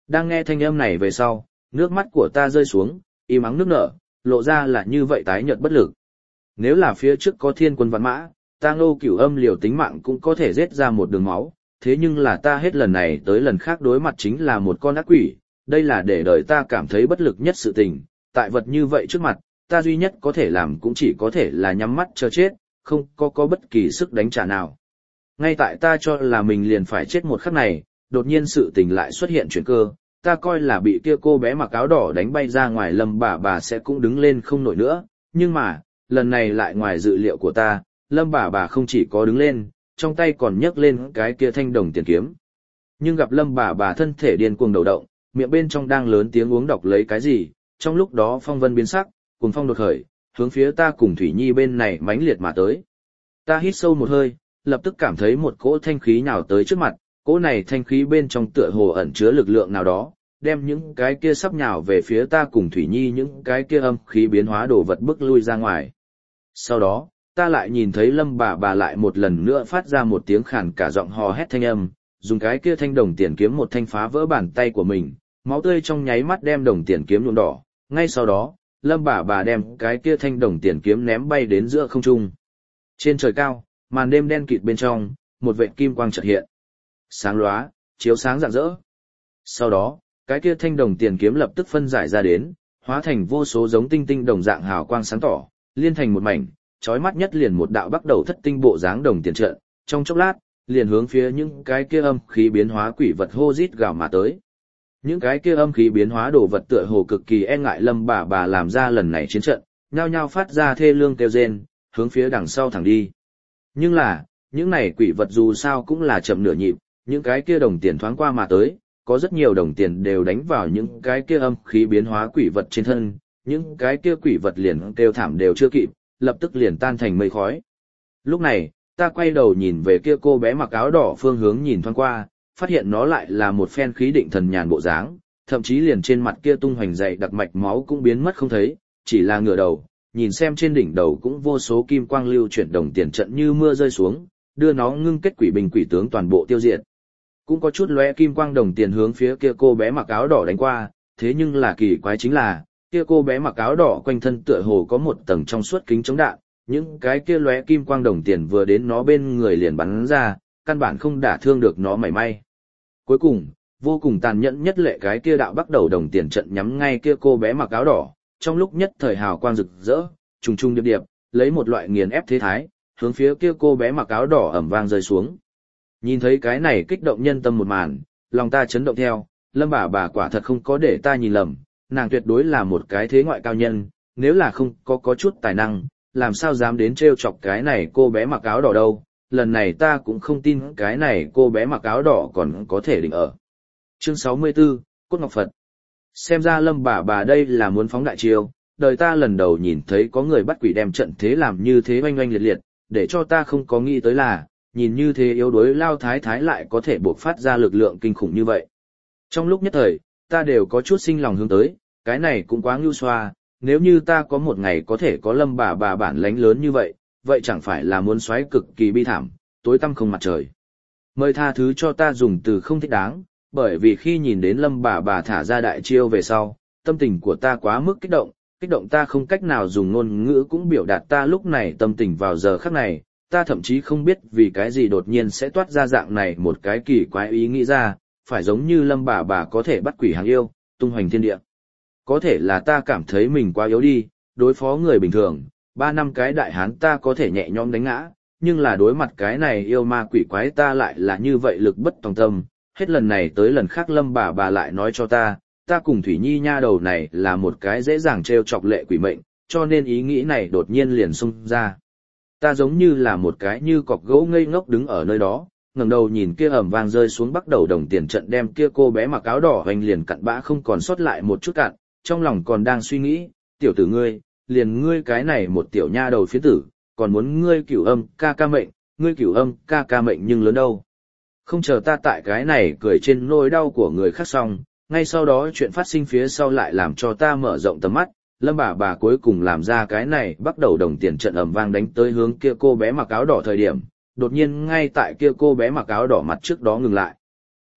Đang nghe thanh âm này về sau, nước mắt của ta rơi xuống, im ắng nước nở, lộ ra là như vậy tái nhợt bất lực. Nếu là phía trước có thiên quân vạn mã, ta Ngô Cửu Âm liều tính mạng cũng có thể giết ra một đường máu, thế nhưng là ta hết lần này tới lần khác đối mặt chính là một con ác quỷ, đây là để đời ta cảm thấy bất lực nhất sự tình, tại vật như vậy trước mặt, ta duy nhất có thể làm cũng chỉ có thể là nhắm mắt chờ chết, không có bất kỳ sức đánh trả nào. Ngay tại ta cho là mình liền phải chết một khắc này, đột nhiên sự tình lại xuất hiện chuyển cơ, ta coi là bị kia cô bé mặc áo đỏ đánh bay ra ngoài, Lâm bà sẽ cũng đứng lên không nổi nữa, nhưng mà, lần này lại ngoài dự liệu của ta, Lâm bà không chỉ có đứng lên, trong tay còn nhấc lên cái kia thanh đồng tiền kiếm. Nhưng gặp Lâm bà thân thể điên cuồng đầu động, miệng bên trong đang lớn tiếng uống đọc lấy cái gì, trong lúc đó phong vân biến sắc, cuồng phong đột khởi, hướng phía ta cùng Thủy Nhi bên này mãnh liệt mà tới. Ta hít sâu một hơi, lập tức cảm thấy một cỗ thanh khí nhào tới trước mặt, cỗ này thanh khí bên trong tựa hồ ẩn chứa lực lượng nào đó, đem những cái kia sắp nhào về phía ta cùng Thủy Nhi những cái kia âm khí biến hóa đồ vật bức lui ra ngoài. Sau đó, ta lại nhìn thấy Lâm bà lại một lần nữa phát ra một tiếng khàn cả giọng hò hét thanh âm, dùng cái kia thanh đồng tiền kiếm một thanh phá vỡ bàn tay của mình, máu tươi trong nháy mắt đem đồng tiền kiếm nhuộm đỏ, ngay sau đó, Lâm bà đem cái kia thanh đồng tiền kiếm ném bay đến giữa không trung. Trên trời cao, màn đêm đen kịt bên trong, một vệt kim quang chợt hiện. Sáng lóa, chiếu sáng rạng rỡ. Sau đó, cái kia thanh đồng tiền kiếm lập tức phân giải ra đến, hóa thành vô số giống tinh tinh đồng dạng hào quang sáng tỏ, liên thành một mảnh, chói mắt nhất liền một đạo bắt đầu thất tinh bộ dáng đồng tiền trận, trong chốc lát, liền hướng phía những cái kia âm khí biến hóa quỷ vật hô rít gào mà tới. Những cái kia âm khí biến hóa đồ vật tựa hồ cực kỳ e ngại Lâm bà làm ra lần này chiến trận, nhao nhao phát ra thê lương kêu rên, hướng phía đằng sau thẳng đi. Nhưng là, những này quỷ vật dù sao cũng là chậm nửa nhịp, những cái kia đồng tiền thoáng qua mà tới, có rất nhiều đồng tiền đều đánh vào những cái kia âm khí biến hóa quỷ vật trên thân, những cái kia quỷ vật liền kêu thảm đều chưa kịp, lập tức liền tan thành mây khói. Lúc này, ta quay đầu nhìn về kia cô bé mặc áo đỏ phương hướng nhìn thoáng qua, phát hiện nó lại là một phen khí định thần nhàn bộ dáng, thậm chí liền trên mặt kia tung hoành dày đặc mạch máu cũng biến mất không thấy, chỉ là ngửa đầu, nhìn xem trên đỉnh đầu cũng vô số kim quang lưu chuyển đồng tiền trận như mưa rơi xuống, đưa nó ngưng kết quỷ binh quỷ tướng toàn bộ tiêu diệt. Cũng có chút lóe kim quang đồng tiền hướng phía kia cô bé mặc áo đỏ đánh qua, thế nhưng là kỳ quái chính là, kia cô bé mặc áo đỏ quanh thân tựa hồ có một tầng trong suốt kính chống đạn, những cái kia lóe kim quang đồng tiền vừa đến nó bên người liền bắn ra, căn bản không đả thương được nó mảy may. Cuối cùng, vô cùng tàn nhẫn nhất lệ cái kia đạo bắt đầu đồng tiền trận nhắm ngay kia cô bé mặc áo đỏ, trong lúc nhất thời hào quang rực rỡ, trùng trùng điệp điệp, lấy một loại nghiền ép thế thái, hướng phía kia cô bé mặc áo đỏ ầm vang rơi xuống. Nhìn thấy cái này kích động nhân tâm một màn, lòng ta chấn động theo, Lâm bà quả thật không có để ta nhìn lầm, nàng tuyệt đối là một cái thế ngoại cao nhân, nếu là không có chút tài năng, làm sao dám đến trêu chọc cái này cô bé mặc áo đỏ đâu, lần này ta cũng không tin cái này cô bé mặc áo đỏ còn có thể định ở. Chương 64, Cốt Ngọc Phật. Xem ra Lâm bà đây là muốn phóng đại chiêu, đời ta lần đầu nhìn thấy có người bắt quỷ đem trận thế làm như thế oanh oanh liệt liệt, để cho ta không có nghĩ tới là, nhìn như thế yếu đuối lao thái thái lại có thể bộc phát ra lực lượng kinh khủng như vậy. Trong lúc nhất thời, ta đều có chút sinh lòng hướng tới, cái này cũng quá ngưu xoa, nếu như ta có một ngày có thể có Lâm bà bản lãnh lớn như vậy, vậy chẳng phải là muốn xoáy cực kỳ bi thảm, tối tăm không mặt trời. Mời tha thứ cho ta dùng từ không thích đáng, bởi vì khi nhìn đến Lâm bà thả ra đại chiêu về sau, tâm tình của ta quá mức kích động ta không cách nào dùng ngôn ngữ cũng biểu đạt ta lúc này tâm tình vào giờ khắc này, ta thậm chí không biết vì cái gì đột nhiên sẽ toát ra dạng này một cái kỳ quái ý nghĩ ra, phải giống như Lâm bà có thể bắt quỷ hàng yêu, tung hoành thiên địa. Có thể là ta cảm thấy mình quá yếu đi, đối phó người bình thường, 3 năm cái đại hán ta có thể nhẹ nhõm đánh ngã, nhưng là đối mặt cái này yêu ma quỷ quái ta lại là như vậy lực bất tòng tâm. Hết lần này tới lần khác Lâm bà lại nói cho ta cùng Thủy Nhi nha đầu này là một cái dễ dàng trêu chọc lệ quỷ mệnh, cho nên ý nghĩ này đột nhiên liền xung ra. Ta giống như là một cái như cọc gỗ ngây ngốc đứng ở nơi đó, ngẩng đầu nhìn kia ầm vang rơi xuống bắt đầu đồng tiền trận đem kia cô bé mặc áo đỏ hoành liền cặn bã không còn sót lại một chút cạn, trong lòng còn đang suy nghĩ, tiểu tử ngươi, liền ngươi cái này một tiểu nha đầu phiến tử, còn muốn ngươi Cửu Âm ca mệnh, ngươi Cửu Âm ca mệnh nhưng lớn đâu. Không chờ ta tại cái này cười trên nỗi đau của người khác xong, ngay sau đó chuyện phát sinh phía sau lại làm cho ta mở rộng tầm mắt, Lâm bà cuối cùng làm ra cái này bắt đầu đồng tiền trận ầm vang đánh tới hướng kia cô bé mặc áo đỏ thời điểm, đột nhiên ngay tại kia cô bé mặc áo đỏ mặt trước đó ngừng lại.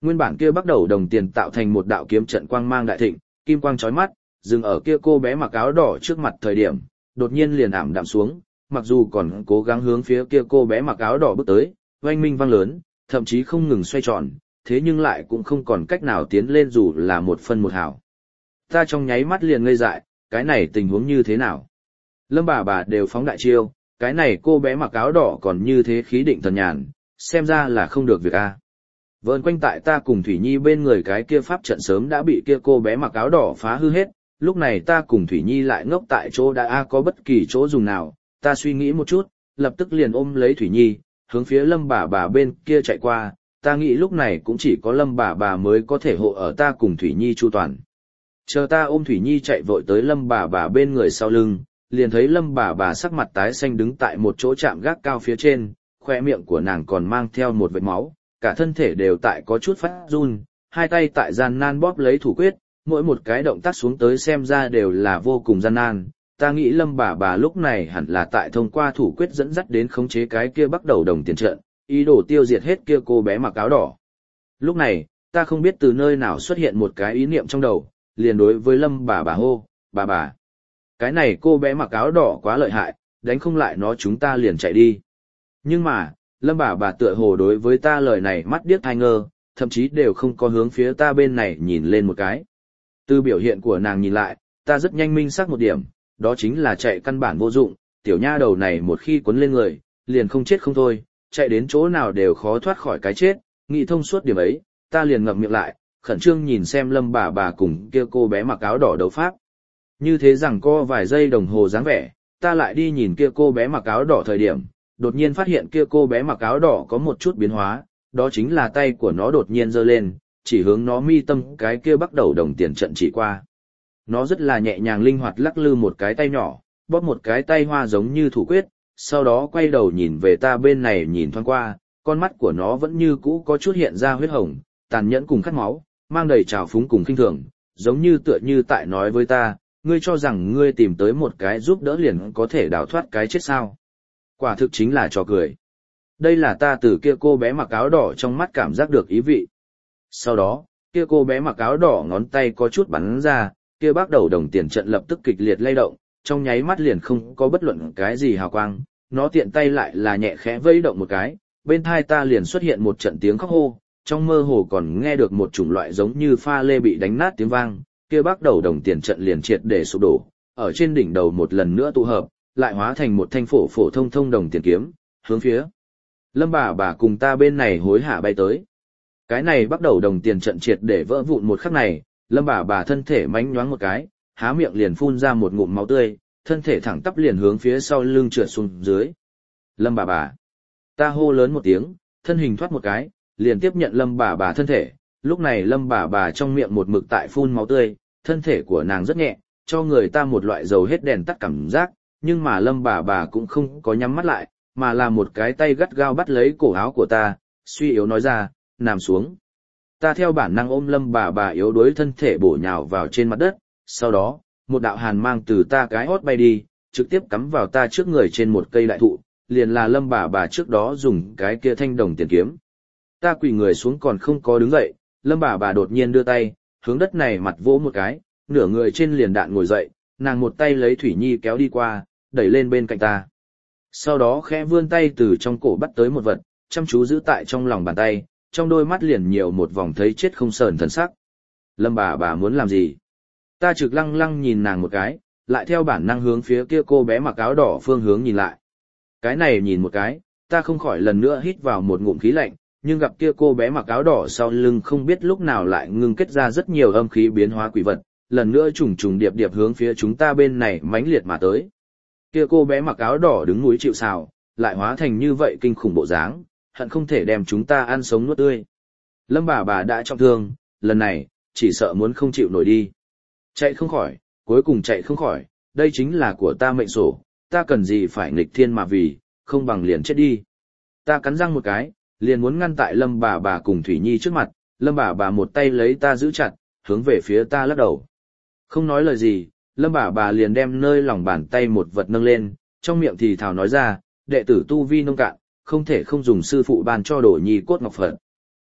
Nguyên bản kia bắt đầu đồng tiền tạo thành một đạo kiếm trận quang mang đại thịnh, kim quang chói mắt, dừng ở kia cô bé mặc áo đỏ trước mặt thời điểm, đột nhiên liền ảm đạm xuống, mặc dù còn cố gắng hướng phía kia cô bé mặc áo đỏ bước tới, oanh minh vang lớn, thậm chí không ngừng xoay tròn, thế nhưng lại cũng không còn cách nào tiến lên dù là một phân một hào. Ta trong nháy mắt liền ngây dại, cái này tình huống như thế nào? Lâm bà đều phóng đại chiêu, cái này cô bé mặc áo đỏ còn như thế khí định thần nhàn, xem ra là không được việc a. Vờn quanh tại ta cùng Thủy Nhi bên người cái kia pháp trận sớm đã bị kia cô bé mặc áo đỏ phá hư hết, lúc này ta cùng Thủy Nhi lại ngốc tại chỗ đã có bất kỳ chỗ dùng nào, ta suy nghĩ một chút, lập tức liền ôm lấy Thủy Nhi, hướng phía Lâm bà bên kia chạy qua, ta nghĩ lúc này cũng chỉ có Lâm bà mới có thể hộ ở ta cùng Thủy Nhi chu toàn. Chờ ta ôm Thủy Nhi chạy vội tới Lâm bà bên người sau lưng, liền thấy Lâm bà sắc mặt tái xanh đứng tại một chỗ chạm gác cao phía trên, khoe miệng của nàng còn mang theo một vệt máu, cả thân thể đều tại có chút phát run, hai tay tại gian nan bóp lấy thủ quyết, mỗi một cái động tác xuống tới xem ra đều là vô cùng gian nan. Ta nghĩ Lâm bà lúc này hẳn là tại thông qua thủ quyết dẫn dắt đến khống chế cái kia bắt đầu đồng tiền trận, ý đồ tiêu diệt hết kia cô bé mặc áo đỏ. Lúc này, ta không biết từ nơi nào xuất hiện một cái ý niệm trong đầu, liền đối với Lâm bà hô, bà. Cái này cô bé mặc áo đỏ quá lợi hại, đánh không lại nó chúng ta liền chạy đi. Nhưng mà, Lâm bà tựa hồ đối với ta lời này mắt điếc tai ngơ, thậm chí đều không có hướng phía ta bên này nhìn lên một cái. Từ biểu hiện của nàng nhìn lại, ta rất nhanh minh xác một điểm, đó chính là chạy căn bản vô dụng, tiểu nha đầu này một khi quấn lên người, liền không chết không thôi, chạy đến chỗ nào đều khó thoát khỏi cái chết, nghĩ thông suốt điểm ấy, ta liền ngậm miệng lại, khẩn trương nhìn xem Lâm bà cùng kia cô bé mặc áo đỏ đấu pháp. Như thế rằng co vài giây đồng hồ dáng vẻ, ta lại đi nhìn kia cô bé mặc áo đỏ thời điểm, đột nhiên phát hiện kia cô bé mặc áo đỏ có một chút biến hóa, đó chính là tay của nó đột nhiên giơ lên, chỉ hướng nó mi tâm cái kia bắt đầu đồng tiền trận chỉ qua. Nó rất là nhẹ nhàng linh hoạt lắc lư một cái tay nhỏ, bóp một cái tay hoa giống như thủ quyết, sau đó quay đầu nhìn về ta bên này nhìn thoáng qua, con mắt của nó vẫn như cũ có chút hiện ra huyết hồng, tàn nhẫn cùng khát máu, mang đầy trào phúng cùng khinh thường, giống như tựa như tại nói với ta, ngươi cho rằng ngươi tìm tới một cái giúp đỡ liền có thể đào thoát cái chết sao. Quả thực chính là trò cười. Đây là ta từ kia cô bé mặc áo đỏ trong mắt cảm giác được ý vị. Sau đó, kia cô bé mặc áo đỏ ngón tay có chút bắn ra, kia bắt đầu đồng tiền trận lập tức kịch liệt lay động, trong nháy mắt liền không có bất luận cái gì hào quang, nó tiện tay lại là nhẹ khẽ vây động một cái, bên tai ta liền xuất hiện một trận tiếng khóc hô, trong mơ hồ còn nghe được một chủng loại giống như pha lê bị đánh nát tiếng vang, kia bắt đầu đồng tiền trận liền triệt để sụp đổ, ở trên đỉnh đầu một lần nữa tụ hợp, lại hóa thành một thanh phổ thông đồng tiền kiếm, hướng phía Lâm bà cùng ta bên này hối hả bay tới. Cái này bắt đầu đồng tiền trận triệt để vỡ vụn một khắc này, Lâm bà thân thể mánh nhoáng một cái, há miệng liền phun ra một ngụm máu tươi, thân thể thẳng tắp liền hướng phía sau lưng trượt xuống dưới. Lâm bà. Ta hô lớn một tiếng, thân hình thoát một cái, liền tiếp nhận Lâm bà thân thể, lúc này Lâm bà trong miệng một mực tại phun máu tươi, thân thể của nàng rất nhẹ, cho người ta một loại dầu hết đèn tắt cảm giác, nhưng mà Lâm bà cũng không có nhắm mắt lại, mà là một cái tay gắt gao bắt lấy cổ áo của ta, suy yếu nói ra, nằm xuống. Ta theo bản năng ôm Lâm bà yếu đuối thân thể bổ nhào vào trên mặt đất, sau đó, một đạo hàn mang từ ta cái hót bay đi, trực tiếp cắm vào ta trước người trên một cây đại thụ, liền là Lâm bà trước đó dùng cái kia thanh đồng tiền kiếm. Ta quỳ người xuống còn không có đứng dậy, Lâm bà đột nhiên đưa tay, hướng đất này mặt vỗ một cái, nửa người trên liền đạn ngồi dậy, nàng một tay lấy Thủy Nhi kéo đi qua, đẩy lên bên cạnh ta. Sau đó khẽ vươn tay từ trong cổ bắt tới một vật, chăm chú giữ tại trong lòng bàn tay, trong đôi mắt liền nhiều một vòng thấy chết không sờn thần sắc. Lâm bà muốn làm gì? Ta trực lăng lăng nhìn nàng một cái, lại theo bản năng hướng phía kia cô bé mặc áo đỏ phương hướng nhìn lại. Cái này nhìn một cái, ta không khỏi lần nữa hít vào một ngụm khí lạnh, nhưng gặp kia cô bé mặc áo đỏ sau lưng không biết lúc nào lại ngưng kết ra rất nhiều âm khí biến hóa quỷ vật, lần nữa trùng điệp điệp hướng phía chúng ta bên này mãnh liệt mà tới. Kia cô bé mặc áo đỏ đứng núi chịu sào, lại hóa thành như vậy kinh khủng bộ dáng, hận không thể đem chúng ta ăn sống nuốt tươi. Lâm bà đã trọng thương, lần này, chỉ sợ muốn không chịu nổi đi. Chạy không khỏi, cuối cùng chạy không khỏi, đây chính là của ta mệnh sổ, ta cần gì phải nghịch thiên mà vì, không bằng liền chết đi. Ta cắn răng một cái, liền muốn ngăn tại Lâm bà cùng Thủy Nhi trước mặt, Lâm bà một tay lấy ta giữ chặt, hướng về phía ta lắc đầu. Không nói lời gì, Lâm bà liền đem nơi lòng bàn tay một vật nâng lên, trong miệng thì thào nói ra, đệ tử tu vi nông cạn, không thể không dùng sư phụ ban cho đồ nhi cốt ngọc Phật.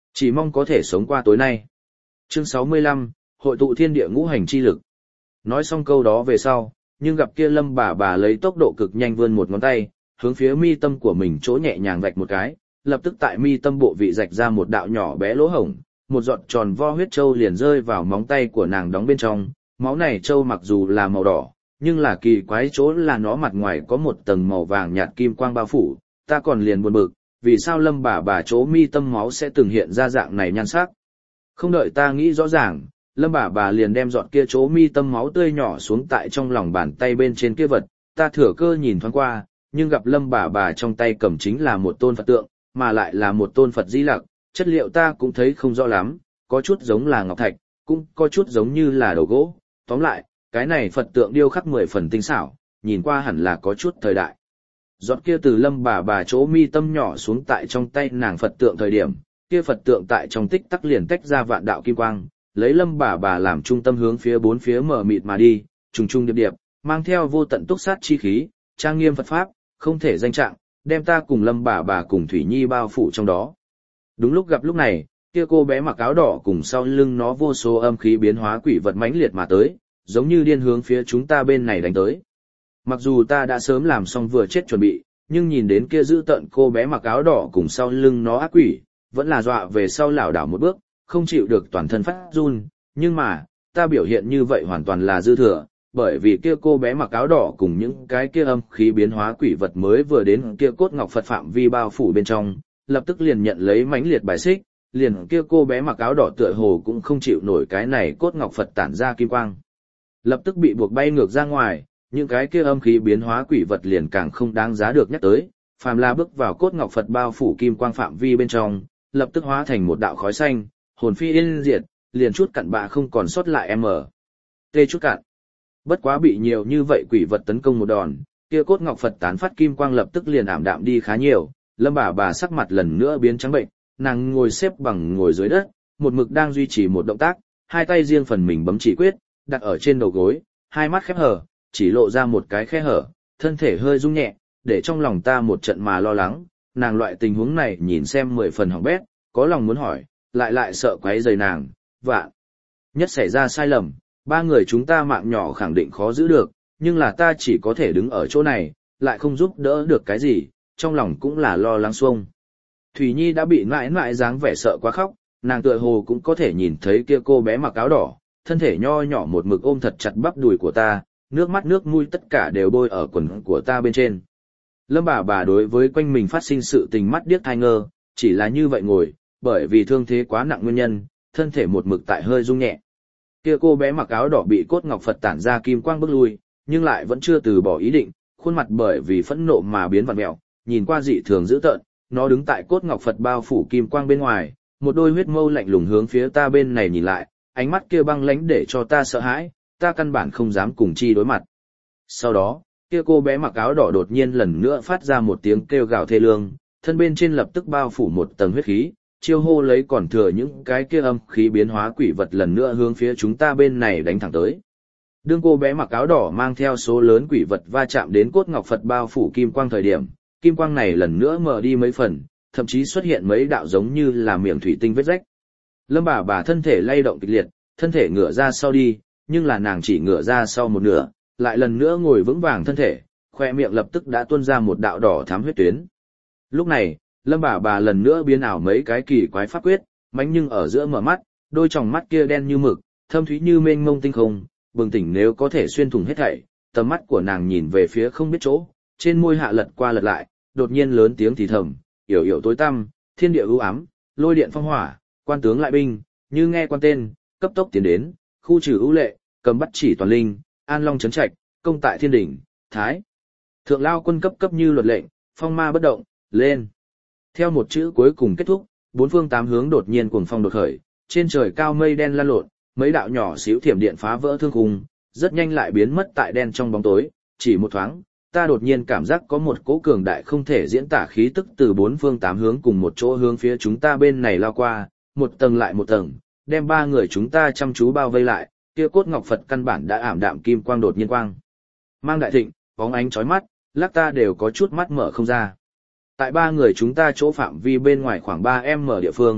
Chỉ mong có thể sống qua tối nay. Chương 65, hội tụ thiên địa ngũ hành chi lực. Nói xong câu đó về sau, nhưng gặp kia Lâm bà lấy tốc độ cực nhanh vươn một ngón tay, hướng phía mi tâm của mình chỗ nhẹ nhàng vạch một cái, lập tức tại mi tâm bộ vị rạch ra một đạo nhỏ bé lỗ hổng, một giọt tròn vo huyết châu liền rơi vào móng tay của nàng đóng bên trong. Máu này châu mặc dù là màu đỏ, nhưng là kỳ quái chỗ là nó mặt ngoài có một tầng màu vàng nhạt kim quang bao phủ, ta còn liền buồn bực, vì sao Lâm bà chỗ mi tâm máu sẽ từng hiện ra dạng này nhan sắc. Không đợi ta nghĩ rõ ràng, Lâm bà liền đem giọt kia chỗ mi tâm máu tươi nhỏ xuống tại trong lòng bàn tay bên trên kia vật, ta thừa cơ nhìn thoáng qua, nhưng gặp Lâm bà trong tay cầm chính là một tôn Phật tượng, mà lại là một tôn Phật Di Lặc, chất liệu ta cũng thấy không rõ lắm, có chút giống là ngọc thạch, cũng có chút giống như là đầu gỗ, tóm lại, cái này Phật tượng điêu khắc 10 phần tinh xảo, nhìn qua hẳn là có chút thời đại. Giọt kia từ Lâm bà chỗ mi tâm nhỏ xuống tại trong tay nàng Phật tượng thời điểm, kia Phật tượng tại trong tích tắc liền tách ra vạn đạo kim quang, lấy Lâm bà làm trung tâm hướng phía bốn phía mở mịt mà đi, trùng trùng điệp điệp, mang theo vô tận túc sát chi khí, trang nghiêm Phật pháp, không thể danh trạng, đem ta cùng Lâm bà cùng Thủy Nhi bao phủ trong đó. Đúng lúc gặp lúc này, kia cô bé mặc áo đỏ cùng sau lưng nó vô số âm khí biến hóa quỷ vật mãnh liệt mà tới, giống như điên hướng phía chúng ta bên này đánh tới. Mặc dù ta đã sớm làm xong vừa chết chuẩn bị, nhưng nhìn đến kia dữ tợn cô bé mặc áo đỏ cùng sau lưng nó ác quỷ, vẫn là dọa về sau lảo đảo một bước, không chịu được toàn thân phát run, nhưng mà, ta biểu hiện như vậy hoàn toàn là dư thừa, bởi vì kia cô bé mặc áo đỏ cùng những cái kia âm khí biến hóa quỷ vật mới vừa đến kia cốt ngọc Phật phạm vi bao phủ bên trong, lập tức liền nhận lấy mãnh liệt bài xích, liền kia cô bé mặc áo đỏ tựa hồ cũng không chịu nổi cái này cốt ngọc Phật tản ra kim quang. Lập tức bị buộc bay ngược ra ngoài, những cái kia âm khí biến hóa quỷ vật liền càng không đáng giá được nhắc tới, phàm là bước vào cốt ngọc Phật bao phủ kim quang phạm vi bên trong, lập tức hóa thành một đạo khói xanh, hồn phi yên diệt, liền chút cặn bạ không còn sót lại tê chút cạn. Bất quá bị nhiều như vậy quỷ vật tấn công một đòn, kia cốt ngọc Phật tán phát kim quang lập tức liền ảm đạm đi khá nhiều, Lâm bà sắc mặt lần nữa biến trắng bệnh, nàng ngồi xếp bằng ngồi dưới đất, một mực đang duy trì một động tác, hai tay riêng phần mình bấm chỉ quyết, đặt ở trên đầu gối, hai mắt khép hờ, chỉ lộ ra một cái khe hở, thân thể hơi rung nhẹ, để trong lòng ta một trận mà lo lắng, nàng loại tình huống này nhìn xem 10 phần hỏng bét, có lòng muốn hỏi, lại sợ quấy rầy nàng, vạn nhất xảy ra sai lầm, ba người chúng ta mạng nhỏ khẳng định khó giữ được, nhưng là ta chỉ có thể đứng ở chỗ này, lại không giúp đỡ được cái gì, trong lòng cũng là lo lắng xuông. Thủy Nhi đã bị mãi mãi dáng vẻ sợ quá khóc, nàng tựa hồ cũng có thể nhìn thấy kia cô bé mặc áo đỏ, thân thể nho nhỏ một mực ôm thật chặt bắp đùi của ta, nước mắt nước mũi tất cả đều bôi ở quần của ta bên trên. Lâm bà đối với quanh mình phát sinh sự tình mắt điếc thai ngơ, chỉ là như vậy ngồi, bởi vì thương thế quá nặng nguyên nhân, thân thể một mực tại hơi rung nhẹ. Kia cô bé mặc áo đỏ bị cốt ngọc Phật tản ra kim quang bức lui, nhưng lại vẫn chưa từ bỏ ý định, khuôn mặt bởi vì phẫn nộ mà biến vặn mèo, nhìn qua dị thường dữ tợn, nó đứng tại cốt ngọc Phật bao phủ kim quang bên ngoài, một đôi huyết mâu lạnh lùng hướng phía ta bên này nhìn lại, ánh mắt kia băng lãnh để cho ta sợ hãi, ta căn bản không dám cùng chi đối mặt. Sau đó, kia cô bé mặc áo đỏ đột nhiên lần nữa phát ra một tiếng kêu gào thê lương, thân bên trên lập tức bao phủ một tầng huyết khí, chiêu hô lấy còn thừa những cái kia âm khí biến hóa quỷ vật lần nữa hướng phía chúng ta bên này đánh thẳng tới. Đương cô bé mặc áo đỏ mang theo số lớn quỷ vật va chạm đến cốt ngọc Phật bao phủ kim quang thời điểm, kim quang này lần nữa mở đi mấy phần, thậm chí xuất hiện mấy đạo giống như là miệng thủy tinh vết rách. Lâm bà thân thể lay động kịch liệt, thân thể ngửa ra sau đi, nhưng là nàng chỉ ngửa ra sau một nửa, lại lần nữa ngồi vững vàng thân thể, khoe miệng lập tức đã tuôn ra một đạo đỏ thắm huyết tuyến. Lúc này, Lâm bà lần nữa biến ảo mấy cái kỳ quái pháp quyết, mánh nhưng ở giữa mở mắt, đôi tròng mắt kia đen như mực, thâm thúy như mênh mông tinh không, bừng tỉnh nếu có thể xuyên thủng hết thảy, tầm mắt của nàng nhìn về phía không biết chỗ, trên môi hạ lật qua lật lại, đột nhiên lớn tiếng thì thầm, yểu yểu tối tăm, thiên địa ưu ám, lôi điện phong hỏa, quan tướng lại binh, như nghe quan tên, cấp tốc tiến đến, khu trừ ưu lệ, cầm bắt chỉ toàn linh, an long trấn trạch, công tại thiên đỉnh, thái. Thượng lao quân cấp như luật lệnh, phong ma bất động, lên. Theo một chữ cuối cùng kết thúc, bốn phương tám hướng đột nhiên cuồng phong đột khởi, trên trời cao mây đen lan lộn, mấy đạo nhỏ xíu thiểm điện phá vỡ thương khung, rất nhanh lại biến mất tại đen trong bóng tối, chỉ một thoáng, ta đột nhiên cảm giác có một cỗ cường đại không thể diễn tả khí tức từ bốn phương tám hướng cùng một chỗ hướng phía chúng ta bên này lao qua, một tầng lại một tầng, đem ba người chúng ta chăm chú bao vây lại, kia cốt ngọc Phật căn bản đã ảm đạm kim quang đột nhiên quang. Mang đại thịnh, bóng ánh chói mắt, lắc ta đều có chút mắt mở không ra. Tại ba người chúng ta chỗ phạm vi bên ngoài khoảng 3m địa phương,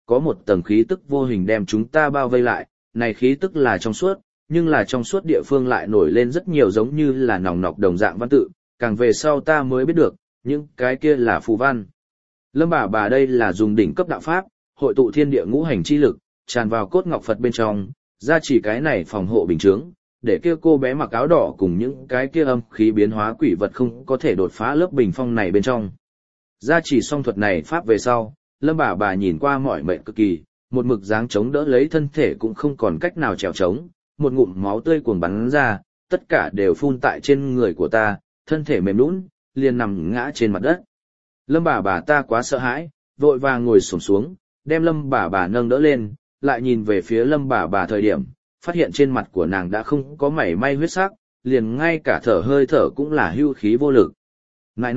có một tầng khí tức vô hình đem chúng ta bao vây lại, này khí tức là trong suốt, nhưng là trong suốt địa phương lại nổi lên rất nhiều giống như là nòng nọc đồng dạng văn tự, càng về sau ta mới biết được, những cái kia là phù văn. Lâm bà đây là dùng đỉnh cấp đạo pháp, hội tụ thiên địa ngũ hành chi lực, tràn vào cốt ngọc Phật bên trong, ra chỉ cái này phòng hộ bình chướng, để kia cô bé mặc áo đỏ cùng những cái kia âm khí biến hóa quỷ vật không có thể đột phá lớp bình phong này bên trong. Ra chỉ song thuật này pháp về sau, Lâm bà nhìn qua mỏi mệt cực kỳ, một mực dáng chống đỡ lấy thân thể cũng không còn cách nào trèo trống, một ngụm máu tươi cuồng bắn ra, tất cả đều phun tại trên người của ta, thân thể mềm nhũn, liền nằm ngã trên mặt đất. Lâm bà ta quá sợ hãi, vội vàng ngồi xổm xuống, đem Lâm bà nâng đỡ lên, lại nhìn về phía Lâm bà thời điểm, phát hiện trên mặt của nàng đã không có mảy may huyết sắc, liền ngay cả thở hơi thở cũng là hưu khí vô lực. Nãi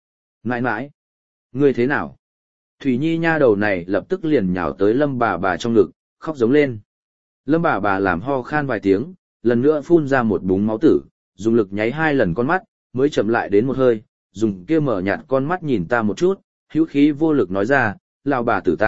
nãi, ngươi thế nào? Thủy Nhi nha đầu này lập tức liền nhào tới Lâm bà trong ngực, khóc giống lên. Lâm bà làm ho khan vài tiếng, lần nữa phun ra một búng máu tử, dùng lực nháy 2 lần con mắt, mới chậm lại đến một hơi, dùng kia mở nhạt con mắt nhìn ta một chút, hữu khí vô lực nói ra, lão bà tử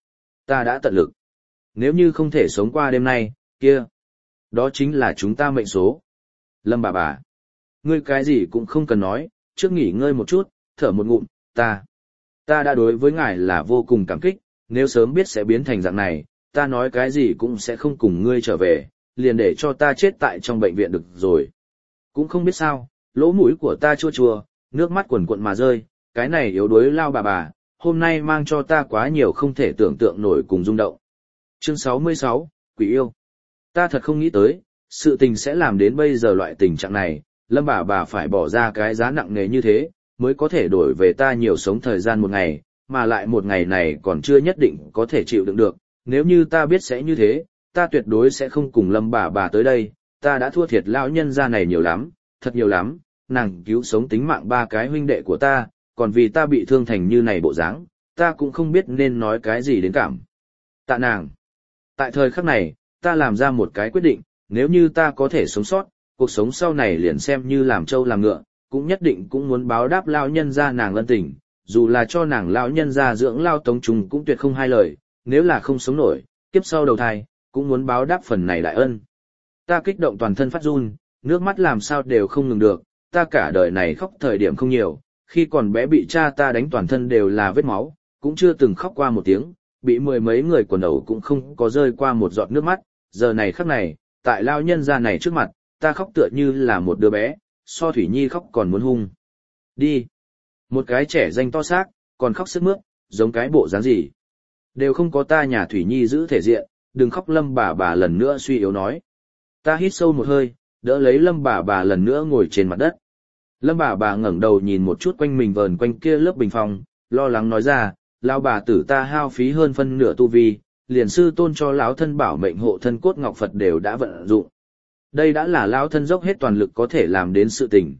ta đã tận lực. Nếu như không thể sống qua đêm nay, kia, đó chính là chúng ta mệnh số. Lâm bà, ngươi cái gì cũng không cần nói, trước nghỉ ngơi một chút, thở một ngụm, ta đã đối với ngài là vô cùng cảm kích, nếu sớm biết sẽ biến thành dạng này, ta nói cái gì cũng sẽ không cùng ngươi trở về, liền để cho ta chết tại trong bệnh viện được rồi. Cũng không biết sao, lỗ mũi của ta chua chua, nước mắt quần quận mà rơi, cái này yếu đuối lao bà, hôm nay mang cho ta quá nhiều không thể tưởng tượng nổi cùng rung động. Chương 66, Quỷ yêu. Ta thật không nghĩ tới, sự tình sẽ làm đến bây giờ loại tình trạng này, Lâm bà phải bỏ ra cái giá nặng nề như thế, mới có thể đổi về ta nhiều sống thời gian một ngày, mà lại một ngày này còn chưa nhất định có thể chịu đựng được, nếu như ta biết sẽ như thế, ta tuyệt đối sẽ không cùng Lâm bà tới đây, ta đã thua thiệt lão nhân gia này nhiều lắm, thật nhiều lắm, nàng cứu sống tính mạng 3 cái huynh đệ của ta, còn vì ta bị thương thành như này bộ dáng, ta cũng không biết nên nói cái gì đến cảm tạ nàng. Tại thời khắc này, ta làm ra một cái quyết định, nếu như ta có thể sống sót, cuộc sống sau này liền xem như làm trâu làm ngựa, cũng nhất định cũng muốn báo đáp lão nhân gia nàng ân tình, dù là cho nàng lão nhân gia dưỡng lao tống trùng cũng tuyệt không hai lời, nếu là không sống nổi, kiếp sau đầu thai, cũng muốn báo đáp phần này đại ân. Ta kích động toàn thân phát run, nước mắt làm sao đều không ngừng được, ta cả đời này khóc thời điểm không nhiều, khi còn bé bị cha ta đánh toàn thân đều là vết máu, cũng chưa từng khóc qua một tiếng, bị 10 mấy người quần đầu cũng không có rơi qua một giọt nước mắt, giờ này khắc này, tại lao nhân gia này trước mặt, ta khóc tựa như là một đứa bé, so Thủy Nhi khóc còn muốn hung. Đi! Một cái trẻ danh to xác, còn khóc sướt mướt, giống cái bộ dáng gì. Đều không có ta nhà Thủy Nhi giữ thể diện, đừng khóc. Lâm bà lần nữa suy yếu nói. Ta hít sâu một hơi, đỡ lấy Lâm bà lần nữa ngồi trên mặt đất. Lâm bà ngẩng đầu nhìn một chút quanh mình vờn quanh kia lớp bình phong, lo lắng nói ra, lão bà tử ta hao phí hơn phân nửa tu vi, liền sư tôn cho lão thân bảo mệnh hộ thân cốt ngọc Phật đều đã vận dụng. Đây đã là lão thân dốc hết toàn lực có thể làm đến sự tình,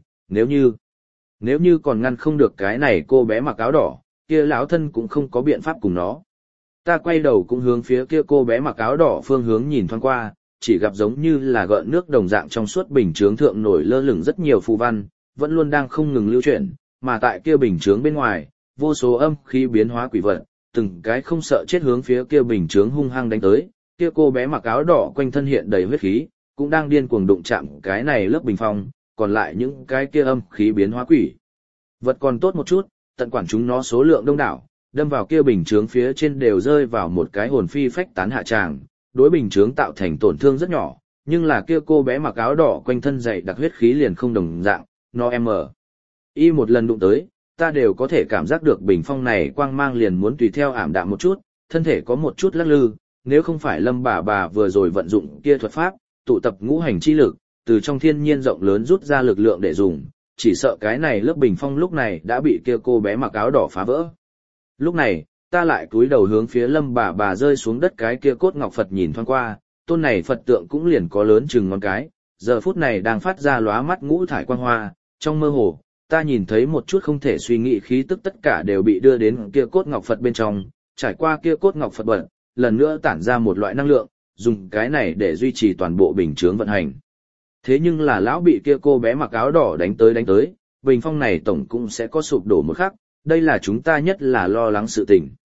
nếu như còn ngăn không được cái này cô bé mặc áo đỏ, kia lão thân cũng không có biện pháp cùng nó. Ta quay đầu cũng hướng phía kia cô bé mặc áo đỏ phương hướng nhìn thoáng qua, chỉ gặp giống như là gợn nước đồng dạng trong suốt bình chướng thượng nổi lơ lửng rất nhiều phù văn, vẫn luôn đang không ngừng lưu chuyển, mà tại kia bình chướng bên ngoài, vô số âm khí biến hóa quỷ vật, từng cái không sợ chết hướng phía kia bình chướng hung hăng đánh tới, kia cô bé mặc áo đỏ quanh thân hiện đầy huyết khí, cũng đang điên cuồng đụng chạm cái này lớp bình phong, còn lại những cái kia âm khí biến hóa quỷ vật còn tốt một chút, tận quản chúng nó số lượng đông đảo, đâm vào kia bình chướng phía trên đều rơi vào một cái hồn phi phách tán hạ tràng, đối bình chướng tạo thành tổn thương rất nhỏ, nhưng là kia cô bé mặc áo đỏ quanh thân dày đặc huyết khí liền không đồng dạng, nó y một lần đụng tới, ta đều có thể cảm giác được bình phong này quang mang liền muốn tùy theo ảm đạm một chút, thân thể có một chút lắc lư, nếu không phải Lâm bà vừa rồi vận dụng kia thuật pháp, tụ tập ngũ hành chi lực, từ trong thiên nhiên rộng lớn rút ra lực lượng để dùng, chỉ sợ cái này lớp bình phong lúc này đã bị kia cô bé mặc áo đỏ phá vỡ. Lúc này, ta lại cúi đầu hướng phía Lâm bà rơi xuống đất cái kia cốt ngọc Phật nhìn thoáng qua, tôn này Phật tượng cũng liền có lớn chừng ngón cái, giờ phút này đang phát ra lóa mắt ngũ thải quang hoa, trong mơ hồ, ta nhìn thấy một chút không thể suy nghĩ khí tức tất cả đều bị đưa đến kia cốt ngọc Phật bên trong, trải qua kia cốt ngọc Phật bật, lần nữa tản ra một loại năng lượng, dùng cái này để duy trì toàn bộ bình chướng vận hành. Thế nhưng là lão bị kia cô bé mặc áo đỏ đánh tới, bình phong này tổng cũng sẽ có sụp đổ một khắc, đây là chúng ta nhất là lo lắng sự tình.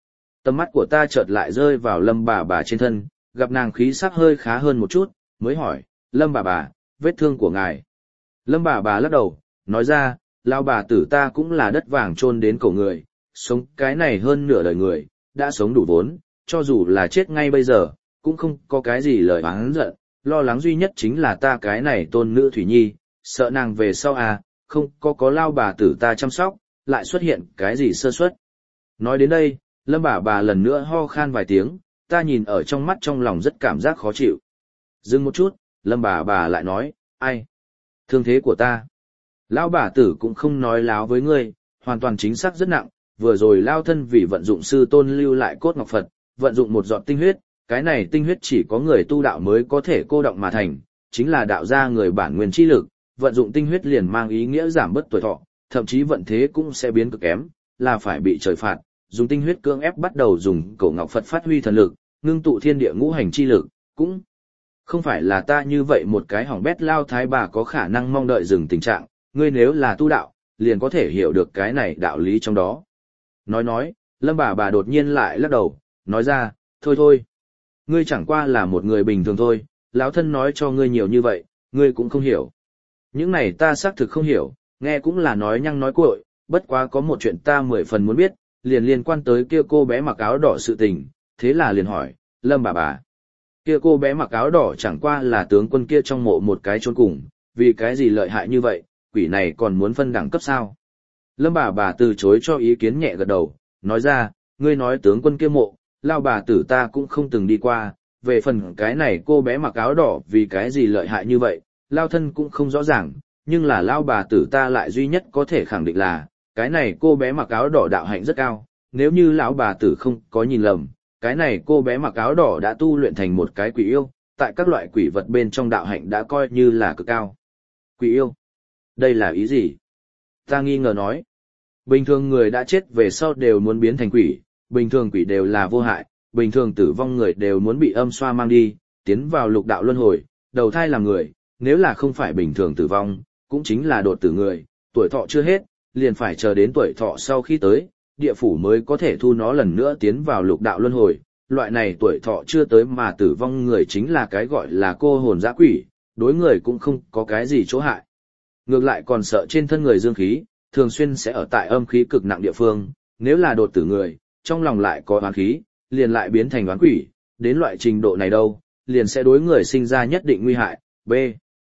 Tầm mắt của ta chợt lại rơi vào Lâm bà trên thân, gặp nàng khí sắc hơi khá hơn một chút, mới hỏi, Lâm bà, vết thương của ngài. Lâm bà lắc đầu, nói ra, lao bà tử ta cũng là đất vàng chôn đến cổ người, sống cái này hơn nửa đời người, đã sống đủ vốn, cho dù là chết ngay bây giờ, cũng không có cái gì lời oán giận, lo lắng duy nhất chính là ta cái này tôn nữ Thủy Nhi, sợ nàng về sau không có lao bà tử ta chăm sóc, lại xuất hiện cái gì sơ suất. Nói đến đây, Lâm bà lần nữa ho khan vài tiếng, ta nhìn ở trong mắt trong lòng rất cảm giác khó chịu. Dừng một chút, Lâm bà lại nói, ai? Thương thế của ta. Lão bà tử cũng không nói láo với ngươi, hoàn toàn chính xác rất nặng, vừa rồi lao thân vì vận dụng sư tôn lưu lại cốt ngọc Phật, vận dụng một giọt tinh huyết, cái này tinh huyết chỉ có người tu đạo mới có thể cô động mà thành, chính là đạo ra người bản nguyên chi lực, vận dụng tinh huyết liền mang ý nghĩa giảm bớt tuổi thọ, thậm chí vận thế cũng sẽ biến cực kém, là phải bị trời phạt, dùng tinh huyết cưỡng ép bắt đầu dùng cổ ngọc Phật phát huy thần lực, ngưng tụ thiên địa ngũ hành chi lực, cũng không phải là ta như vậy một cái hỏng bét lao thái bà có khả năng mong đợi dừng tình trạng, ngươi nếu là tu đạo, liền có thể hiểu được cái này đạo lý trong đó. Nói, Lâm bà đột nhiên lại lắc đầu, nói ra, thôi, ngươi chẳng qua là một người bình thường thôi, lão thân nói cho ngươi nhiều như vậy, ngươi cũng không hiểu. Những này ta xác thực không hiểu, nghe cũng là nói nhăng nói cuội, bất quá có một chuyện ta 10 phần muốn biết, liền liên quan tới kia cô bé mặc áo đỏ sự tình, thế là liền hỏi, Lâm bà. Kia cô bé mặc áo đỏ chẳng qua là tướng quân kia trong mộ một cái chôn cùng, vì cái gì lợi hại như vậy, quỷ này còn muốn phân đẳng cấp sao? Lâm bà từ chối cho ý kiến nhẹ gật đầu, nói ra, ngươi nói tướng quân kia mộ, lao bà tử ta cũng không từng đi qua, về phần cái này cô bé mặc áo đỏ vì cái gì lợi hại như vậy, lao thân cũng không rõ ràng, nhưng là lao bà tử ta lại duy nhất có thể khẳng định là, cái này cô bé mặc áo đỏ đạo hạnh rất cao, nếu như lão bà tử không có nhìn lầm, cái này cô bé mặc áo đỏ đã tu luyện thành một cái quỷ yêu, tại các loại quỷ vật bên trong đạo hạnh đã coi như là cực cao. Quỷ yêu? Đây là ý gì? Ta nghi ngờ nói. Bình thường người đã chết về sau đều muốn biến thành quỷ, bình thường quỷ đều là vô hại, bình thường tử vong người đều muốn bị âm xoa mang đi, tiến vào lục đạo luân hồi, đầu thai làm người, nếu là không phải bình thường tử vong, cũng chính là đột tử người, tuổi thọ chưa hết, liền phải chờ đến tuổi thọ sau khi tới, địa phủ mới có thể thu nó lần nữa tiến vào lục đạo luân hồi. Loại này tuổi thọ chưa tới mà tử vong người chính là cái gọi là cô hồn dã quỷ, đối người cũng không có cái gì chỗ hại. Ngược lại còn sợ trên thân người dương khí, thường xuyên sẽ ở tại âm khí cực nặng địa phương, nếu là đột tử người, trong lòng lại có oán khí, liền lại biến thành oán quỷ, đến loại trình độ này đâu, liền sẽ đối người sinh ra nhất định nguy hại. B.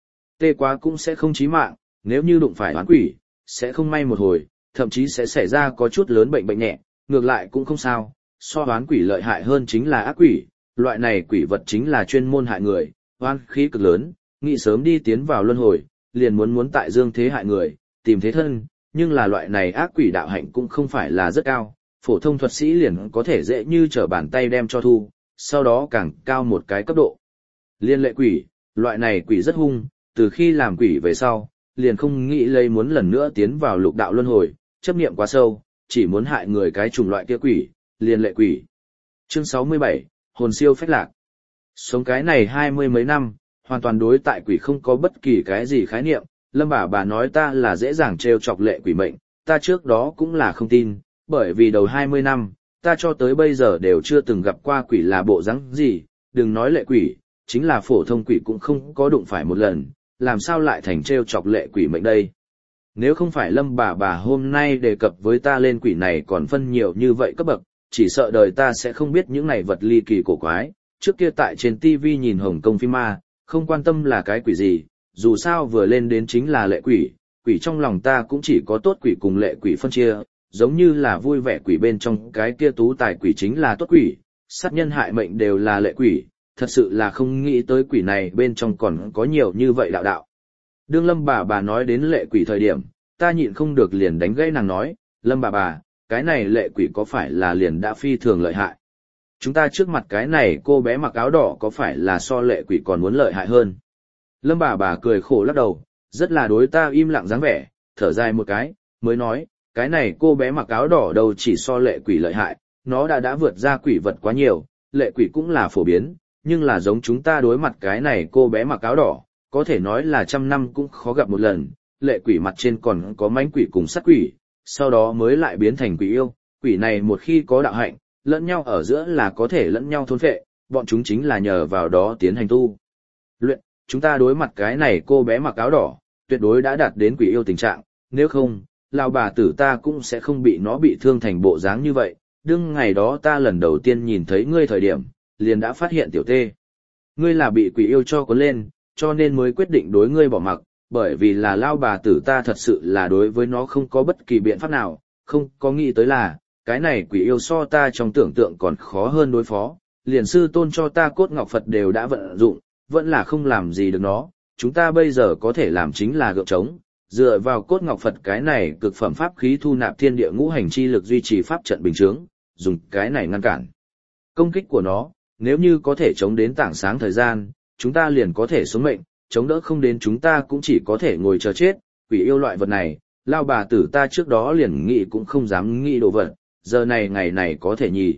Tê quá cũng sẽ không chí mạng, nếu như đụng phải oán quỷ, sẽ không may một hồi, thậm chí sẽ xảy ra có chút lớn bệnh nhẹ, ngược lại cũng không sao, so oán quỷ lợi hại hơn chính là ác quỷ, loại này quỷ vật chính là chuyên môn hại người, oán khí cực lớn, nghĩ sớm đi tiến vào luân hồi, liền muốn tại dương thế hại người, tìm thế thân, nhưng là loại này ác quỷ đạo hạnh cũng không phải là rất cao, phổ thông thuật sĩ liền có thể dễ như trở bàn tay đem cho thu, sau đó càng cao một cái cấp độ. Liên lệ quỷ, loại này quỷ rất hung, từ khi làm quỷ về sau, liền không nghĩ lấy muốn lần nữa tiến vào lục đạo luân hồi, chấp niệm quá sâu, chỉ muốn hại người cái chủng loại kia quỷ, liên lệ quỷ. Chương 67, hồn siêu phách lạc. Sống cái này 20 mấy năm, hoàn toàn đối tại quỷ không có bất kỳ cái gì khái niệm, Lâm bà nói ta là dễ dàng trêu chọc lệ quỷ mệnh, ta trước đó cũng là không tin, bởi vì đầu 20 năm, ta cho tới bây giờ đều chưa từng gặp qua quỷ là bộ dáng gì, đừng nói lệ quỷ, chính là phổ thông quỷ cũng không có đụng phải một lần, làm sao lại thành trêu chọc lệ quỷ mệnh đây. Nếu không phải Lâm bà hôm nay đề cập với ta lên quỷ này còn phân nhiều như vậy cấp bậc, chỉ sợ đời ta sẽ không biết những này vật ly kỳ cổ quái, trước kia tại trên TV nhìn Hồng Kông phim ma, không quan tâm là cái quỷ gì, dù sao vừa lên đến chính là lệ quỷ, quỷ trong lòng ta cũng chỉ có tốt quỷ cùng lệ quỷ phân chia, giống như là vui vẻ quỷ bên trong cái kia tú tài quỷ chính là tốt quỷ, sát nhân hại mệnh đều là lệ quỷ, thật sự là không nghĩ tới quỷ này bên trong còn có nhiều như vậy đạo. Đương Lâm bà nói đến lệ quỷ thời điểm, ta nhịn không được liền đánh gãy nàng nói, Lâm bà, cái này lệ quỷ có phải là liền đã phi thường lợi hại? Chúng ta trước mặt cái này cô bé mặc áo đỏ có phải là so lệ quỷ còn muốn lợi hại hơn? Lâm bà cười khổ lắc đầu, rất là đối ta im lặng dáng vẻ, thở dài một cái, mới nói, cái này cô bé mặc áo đỏ đâu chỉ so lệ quỷ lợi hại, nó đã vượt ra quỷ vật quá nhiều, lệ quỷ cũng là phổ biến, nhưng là giống chúng ta đối mặt cái này cô bé mặc áo đỏ, có thể nói là 100 năm cũng khó gặp một lần, lệ quỷ mặt trên còn có mãnh quỷ cùng sát quỷ, sau đó mới lại biến thành quỷ yêu, quỷ này một khi có đạo hạnh, lẫn nhau ở giữa là có thể lẫn nhau thôn phệ, bọn chúng chính là nhờ vào đó tiến hành tu luyện. Chúng ta đối mặt cái này cô bé mặc áo đỏ, tuyệt đối đã đạt đến quỷ yêu tình trạng, nếu không, lão bà tử ta cũng sẽ không bị nó bị thương thành bộ dáng như vậy. Đương ngày đó ta lần đầu tiên nhìn thấy ngươi thời điểm, liền đã phát hiện tiểu tê. Ngươi là bị quỷ yêu cho cuốn lên, cho nên mới quyết định đối ngươi bỏ mặc, bởi vì là lão bà tử ta thật sự là đối với nó không có bất kỳ biện pháp nào, không có nghĩ tới là, cái này quỷ yêu so ta trong tưởng tượng còn khó hơn đối phó, liền sư tôn cho ta cốt ngọc Phật đều đã vận dụng, vẫn là không làm gì được nó, chúng ta bây giờ có thể làm chính là gượng trống, dựa vào cốt ngọc Phật cái này cực phẩm pháp khí thu nạp thiên địa ngũ hành chi lực duy trì pháp trận bình chướng, dùng cái này ngăn cản công kích của nó, nếu như có thể chống đến tảng sáng thời gian, chúng ta liền có thể sống mệnh, chống đỡ không đến chúng ta cũng chỉ có thể ngồi chờ chết. Quỷ yêu loại vật này, lao bà tử ta trước đó liền nghĩ cũng không dám nghĩ đồ vật, giờ này ngày này có thể nhì.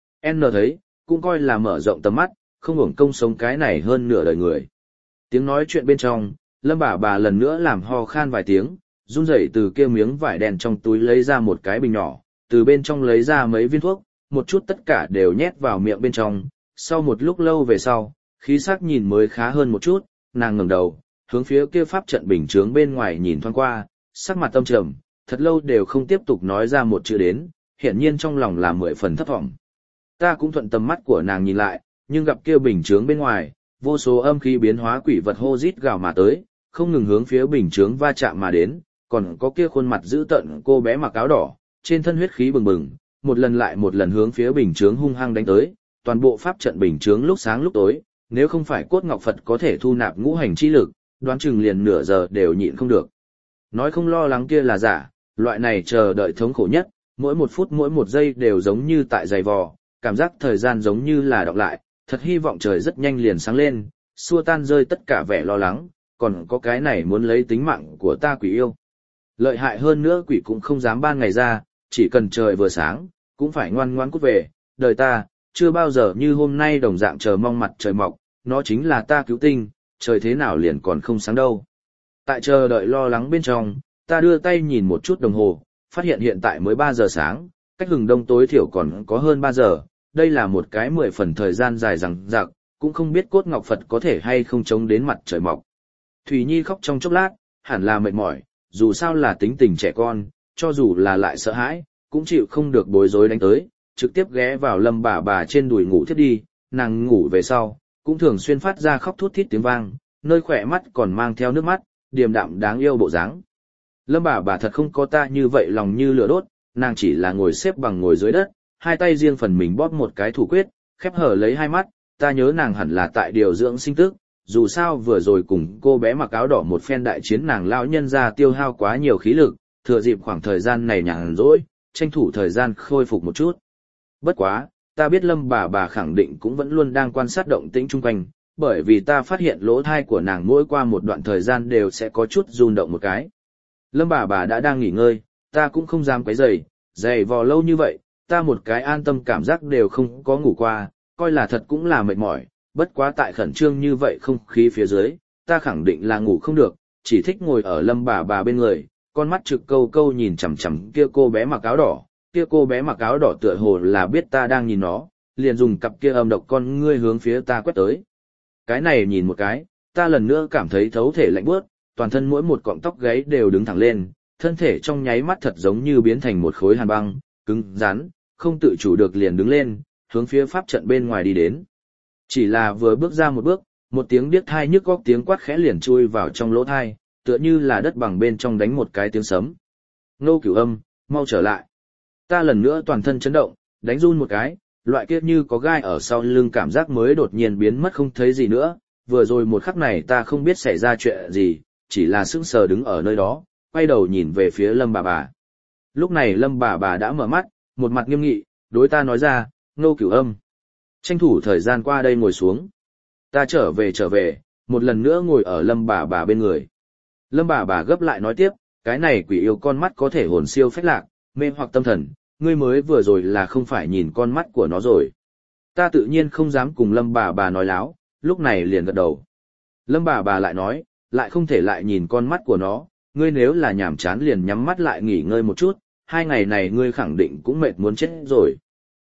N thấy, cũng coi là mở rộng tầm mắt, không hưởng công sống cái này hơn nửa đời người. Tiếng nói chuyện bên trong, Lâm bà lần nữa làm ho khan vài tiếng, run rẩy từ kia miếng vải đen trong túi lấy ra một cái bình nhỏ, từ bên trong lấy ra mấy viên thuốc, một chút tất cả đều nhét vào miệng bên trong. Sau một lúc lâu về sau, khí sắc nhìn mới khá hơn một chút, nàng ngẩng đầu, hướng phía kia pháp trận bình chướng bên ngoài nhìn thoáng qua, sắc mặt âm trầm, thật lâu đều không tiếp tục nói ra một chữ đến, hiển nhiên trong lòng là 10 phần thấp vọng. Ta cũng thuận tầm mắt của nàng nhìn lại, nhưng gặp kia bình chướng bên ngoài, vô số âm khí biến hóa quỷ vật hô rít gào mà tới, không ngừng hướng phía bình chướng va chạm mà đến, còn có kia khuôn mặt dữ tợn cô bé mặc áo đỏ, trên thân huyết khí bừng bừng, một lần lại một lần hướng phía bình chướng hung hăng đánh tới, toàn bộ pháp trận bình chướng lúc sáng lúc tối, nếu không phải cốt ngọc Phật có thể thu nạp ngũ hành chi lực, đoán chừng liền nửa giờ đều nhịn không được. Nói không lo lắng kia là giả, loại này chờ đợi thống khổ nhất, mỗi một phút mỗi một giây đều giống như tại giày vò, cảm giác thời gian giống như là đọng lại, thật hy vọng trời rất nhanh liền sáng lên, xua tan rơi tất cả vẻ lo lắng, còn có cái này muốn lấy tính mạng của ta quỷ yêu. Lợi hại hơn nữa quỷ cũng không dám ban ngày ra, chỉ cần trời vừa sáng, cũng phải ngoan ngoãn cút về, đời ta, chưa bao giờ như hôm nay đồng dạng chờ mong mặt trời mọc, nó chính là ta cứu tinh, trời thế nào liền còn không sáng đâu. Tại chờ đợi lo lắng bên trong, ta đưa tay nhìn một chút đồng hồ, phát hiện hiện tại mới 3 giờ sáng, cách hừng đông tối thiểu còn có hơn 3 giờ, đây là một cái 10 phần thời gian dài dằng dặc, cũng không biết cốt ngọc Phật có thể hay không chống đến mặt trời mọc. Thủy Nhi khóc trong chốc lát, hẳn là mệt mỏi, dù sao là tính tình trẻ con, cho dù là lại sợ hãi, cũng chịu không được bối rối đánh tới, trực tiếp ghé vào Lâm bà trên đùi ngủ thiếp đi, nàng ngủ về sau, cũng thường xuyên phát ra khóc thút thít tiếng vang, nơi khỏe mắt còn mang theo nước mắt, điềm đạm đáng yêu bộ dáng. Lâm bà thật không có ta như vậy lòng như lửa đốt, nàng chỉ là ngồi xếp bằng ngồi dưới đất, hai tay riêng phần mình bóp một cái thủ quyết, khép hở lấy hai mắt, ta nhớ nàng hẳn là tại điều dưỡng sinh tức, dù sao vừa rồi cùng cô bé mặc áo đỏ một phen đại chiến nàng lão nhân ra tiêu hao quá nhiều khí lực, thừa dịp khoảng thời gian này nhàn rỗi, tranh thủ thời gian khôi phục một chút. Bất quá, ta biết Lâm bà khẳng định cũng vẫn luôn đang quan sát động tĩnh chung quanh, bởi vì ta phát hiện lỗ thai của nàng mỗi qua một đoạn thời gian đều sẽ có chút rung động một cái. Lâm bà đã đang nghỉ ngơi, ta cũng không dám quấy rầy, dày vò lâu như vậy, ta một cái an tâm cảm giác đều không có ngủ qua, coi là thật cũng là mệt mỏi, bất quá tại khẩn trương như vậy không khí phía dưới, ta khẳng định là ngủ không được, chỉ thích ngồi ở Lâm bà bên người, con mắt trực câu câu nhìn chằm chằm kia cô bé mặc áo đỏ, kia cô bé mặc áo đỏ tựa hồ là biết ta đang nhìn nó, liền dùng cặp kia âm độc con ngươi hướng phía ta quét tới. Cái này nhìn một cái, ta lần nữa cảm thấy thấu thể lạnh buốt, toàn thân mỗi một cọng tóc gáy đều đứng thẳng lên, thân thể trong nháy mắt thật giống như biến thành một khối hàn băng, cứng rắn, không tự chủ được liền đứng lên, hướng phía pháp trận bên ngoài đi đến. Chỉ là vừa bước ra một bước, một tiếng điếc tai nhức óc tiếng quát khẽ liền chui vào trong lỗ tai, tựa như là đất bằng bên trong đánh một cái tiếng sấm. Ngô Cửu Âm, mau trở lại. Ta lần nữa toàn thân chấn động, đánh run một cái, loại kia như có gai ở sau lưng cảm giác mới đột nhiên biến mất không thấy gì nữa. Vừa rồi một khắc này ta không biết xảy ra chuyện gì, chỉ là sững sờ đứng ở nơi đó, quay đầu nhìn về phía Lâm bà. Lúc này Lâm bà đã mở mắt, một mặt nghiêm nghị, đối ta nói ra, Ngô Cửu Âm, tranh thủ thời gian qua đây ngồi xuống. Ta trở về, một lần nữa ngồi ở Lâm bà bên người. Lâm bà gấp lại nói tiếp, cái này quỷ yêu con mắt có thể hồn siêu phách lạc, mê hoặc tâm thần, ngươi mới vừa rồi là không phải nhìn con mắt của nó rồi. Ta tự nhiên không dám cùng Lâm bà nói láo, lúc này liền gật đầu. Lâm bà lại nói, lại không thể lại nhìn con mắt của nó, ngươi nếu là nhàm chán liền nhắm mắt lại nghỉ ngơi một chút, 2 ngày này ngươi khẳng định cũng mệt muốn chết rồi.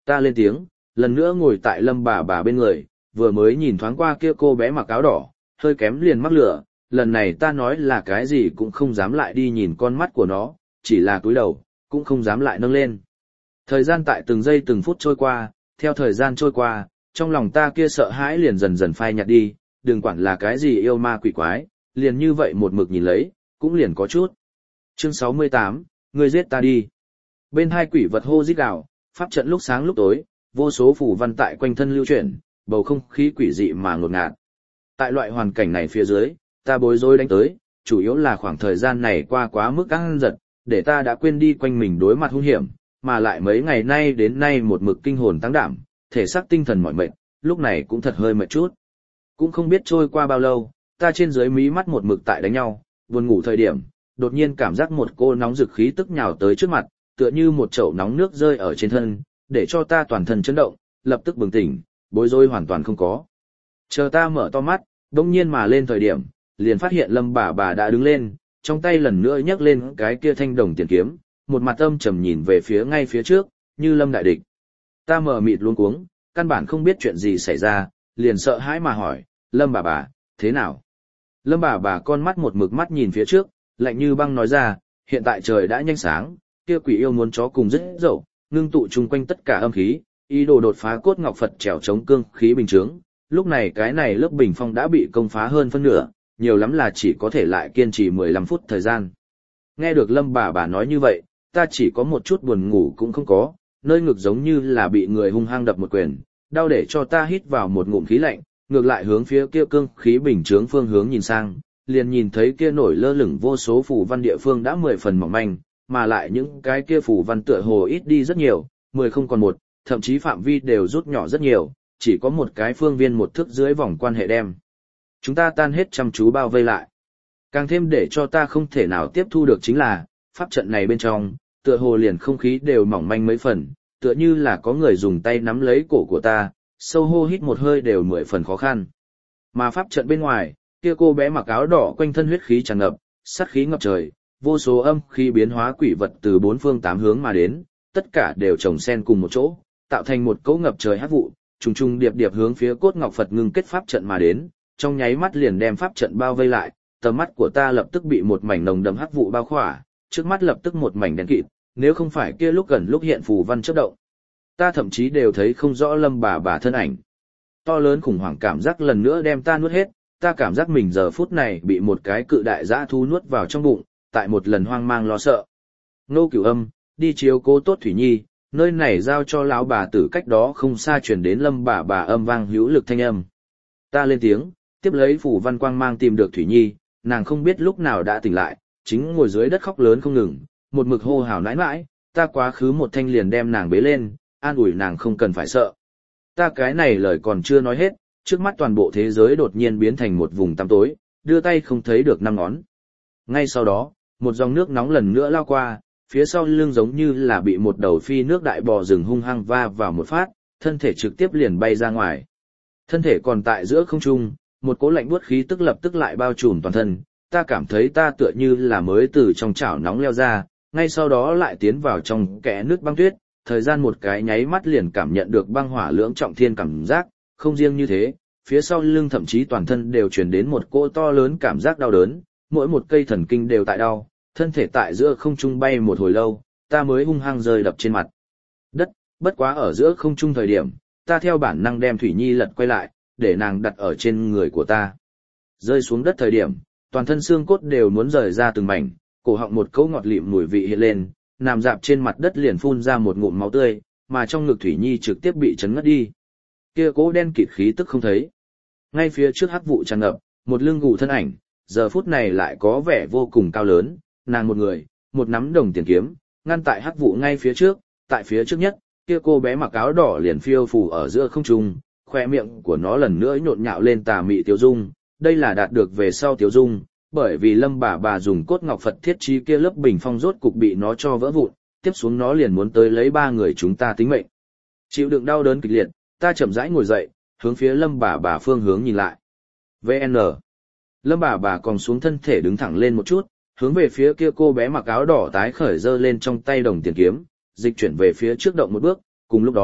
Ta lên tiếng, lần nữa ngồi tại Lâm bà bên người, vừa mới nhìn thoáng qua kia cô bé mặc áo đỏ, hơi kém liền mắc lửa, lần này ta nói là cái gì cũng không dám lại đi nhìn con mắt của nó, chỉ là cúi đầu, cũng không dám lại nâng lên. Thời gian tại từng giây từng phút trôi qua, theo thời gian trôi qua, trong lòng ta kia sợ hãi liền dần dần phai nhạt đi, đừng quản là cái gì yêu ma quỷ quái, liền như vậy một mực nhìn lấy, cũng liền có chút. Chương 68, ngươi giết ta đi. Bên hai quỷ vật hô rít gào, pháp trận lúc sáng lúc tối, vô số phù văn tại quanh thân lưu chuyển, bầu không khí quỷ dị mà ngột ngạt. Tại loại hoàn cảnh này phía dưới, ta bối rối đánh tới, chủ yếu là khoảng thời gian này qua quá mức căng giật, để ta đã quên đi quanh mình đối mặt hung hiểm, mà lại mấy ngày nay đến nay một mực kinh hồn tăng đảm, thể xác tinh thần mỏi mệt, lúc này cũng thật hơi mệt chút. Cũng không biết trôi qua bao lâu, ta trên dưới mí mắt một mực tại đánh nhau, buồn ngủ thời điểm, đột nhiên cảm giác một cô nóng rực khí tức nhào tới trước mặt, tựa như một chậu nóng nước rơi ở trên thân, để cho ta toàn thân chấn động, lập tức bừng tỉnh, bối rối hoàn toàn không có. Chờ ta mở to mắt, đông nhiên mà lên thời điểm, liền phát hiện Lâm bà đã đứng lên, trong tay lần nữa nhấc lên cái kia thanh đồng tiền kiếm, một mặt âm trầm nhìn về phía ngay phía trước, như Lâm đại địch. Ta mở mịt luống cuống, căn bản không biết chuyện gì xảy ra, liền sợ hãi mà hỏi, Lâm bà, thế nào? Lâm bà con mắt một mực mắt nhìn phía trước, lạnh như băng nói ra, hiện tại trời đã nhanh sáng, kia quỷ yêu muốn chó cùng rất dậu, ngưng tụ chung quanh tất cả âm khí, ý đồ đột phá cốt ngọc Phật trèo chống cương khí bình chướng. Lúc này cái này lớp bình phong đã bị công phá hơn phân nửa, nhiều lắm là chỉ có thể lại kiên trì 15 phút thời gian. Nghe được Lâm bà nói như vậy, ta chỉ có một chút buồn ngủ cũng không có, nơi ngực giống như là bị người hung hăng đập một quyền, đau để cho ta hít vào một ngụm khí lạnh, ngược lại hướng phía kia cương khí bình chướng phương hướng nhìn sang, liền nhìn thấy kia nổi lơ lửng vô số phù văn địa phương đã 10 phần mỏng manh, mà lại những cái kia phù văn tựa hồ ít đi rất nhiều, 10 không còn một, thậm chí phạm vi đều rút nhỏ rất nhiều, chỉ có một cái phương viên một thước dưới vòng quan hệ đem. Chúng ta tan hết chăm chú bao vây lại. Càng thêm để cho ta không thể nào tiếp thu được chính là, pháp trận này bên trong, tựa hồ liền không khí đều mỏng manh mấy phần, tựa như là có người dùng tay nắm lấy cổ của ta, sâu hô hít một hơi đều 10 phần khó khăn. Mà pháp trận bên ngoài, kia cô bé mặc áo đỏ quanh thân huyết khí tràn ngập, sát khí ngập trời, vô số âm khí biến hóa quỷ vật từ bốn phương tám hướng mà đến, tất cả đều chồng xen cùng một chỗ, tạo thành một cỗ ngập trời hắc vụ, trùng trùng điệp điệp hướng phía cốt ngọc Phật ngưng kết pháp trận mà đến, trong nháy mắt liền đem pháp trận bao vây lại, tầm mắt của ta lập tức bị một mảnh nồng đậm hắc vụ bao khỏa, trước mắt lập tức một mảnh đen kịt, nếu không phải kia lúc gần lúc hiện phù văn chớp động, ta thậm chí đều thấy không rõ Lâm bà thân ảnh. To lớn khủng hoảng cảm giác lần nữa đem ta nuốt hết, ta cảm giác mình giờ phút này bị một cái cự đại dã thú nuốt vào trong bụng, tại một lần hoang mang lo sợ. Nô Cửu Âm, đi chiếu cố tốt Thủy Nhi, nơi này giao cho lão bà tử cách đó không xa truyền đến Lâm bà âm vang hữu lực thanh âm. Ta lên tiếng, tiếp lấy phủ văn quang mang tìm được Thủy Nhi, nàng không biết lúc nào đã tỉnh lại, chính ngồi dưới đất khóc lớn không ngừng, một mực hô hào nãi nãi, ta quá khứ một thanh liền đem nàng bế lên, an ủi nàng không cần phải sợ. Ta cái này lời còn chưa nói hết, trước mắt toàn bộ thế giới đột nhiên biến thành một vùng tăm tối, đưa tay không thấy được năm ngón. Ngay sau đó, một dòng nước nóng lần nữa lao qua, phía sau lưng giống như là bị một đầu phi nước đại bò rừng hung hăng va vào một phát, thân thể trực tiếp liền bay ra ngoài. Thân thể còn tại giữa không trung, một cỗ lạnh buốt khí tức lập tức lại bao trùm toàn thân, ta cảm thấy ta tựa như là mới từ trong chảo nóng leo ra, ngay sau đó lại tiến vào trong kẽ nước băng tuyết, thời gian một cái nháy mắt liền cảm nhận được băng hỏa lưỡng trọng thiên cảm giác, không riêng như thế, phía sau lưng thậm chí toàn thân đều truyền đến một cỗ to lớn cảm giác đau đớn, mỗi một cây thần kinh đều tại đau, thân thể tại giữa không trung bay một hồi lâu, ta mới hung hăng rơi đập trên mặt đất, bất quá ở giữa không trung thời điểm, ta theo bản năng đem Thủy Nhi lật quay lại, để nàng đặt ở trên người của ta. Rơi xuống đất thời điểm, toàn thân xương cốt đều muốn rời ra từng mảnh, cổ họng một cỗ ngọt lịm mùi vị hiện lên, nằm dạp trên mặt đất liền phun ra một ngụm máu tươi, mà trong ngực Thủy Nhi trực tiếp bị chấn ngất đi. Kia cỗ đen kịt khí tức không thấy. Ngay phía trước hắc vụ tràn ngập, một lưng gù thân ảnh, giờ phút này lại có vẻ vô cùng cao lớn, nàng một người, một nắm đồng tiền kiếm, ngăn tại hắc vụ ngay phía trước, tại phía trước nhất, kia cô bé mặc áo đỏ liền phiêu phù ở giữa không trung, khoe miệng của nó lần nữa nhộn nhạo lên tà mị tiêu dung, đây là đạt được về sau tiêu dung, bởi vì Lâm bà dùng cốt ngọc Phật thiết trí kia lớp bình phong rốt cục bị nó cho vỡ vụn, tiếp xuống nó liền muốn tới lấy ba người chúng ta tính mệnh. Chịu đựng đau đớn kịch liệt, ta chậm rãi ngồi dậy, hướng phía Lâm bà phương hướng nhìn lại. VN. Lâm bà còn xuống thân thể đứng thẳng lên một chút, hướng về phía kia cô bé mặc áo đỏ tái khởi giơ lên trong tay đồng tiền kiếm, dịch chuyển về phía trước động một bước, cùng lúc đó,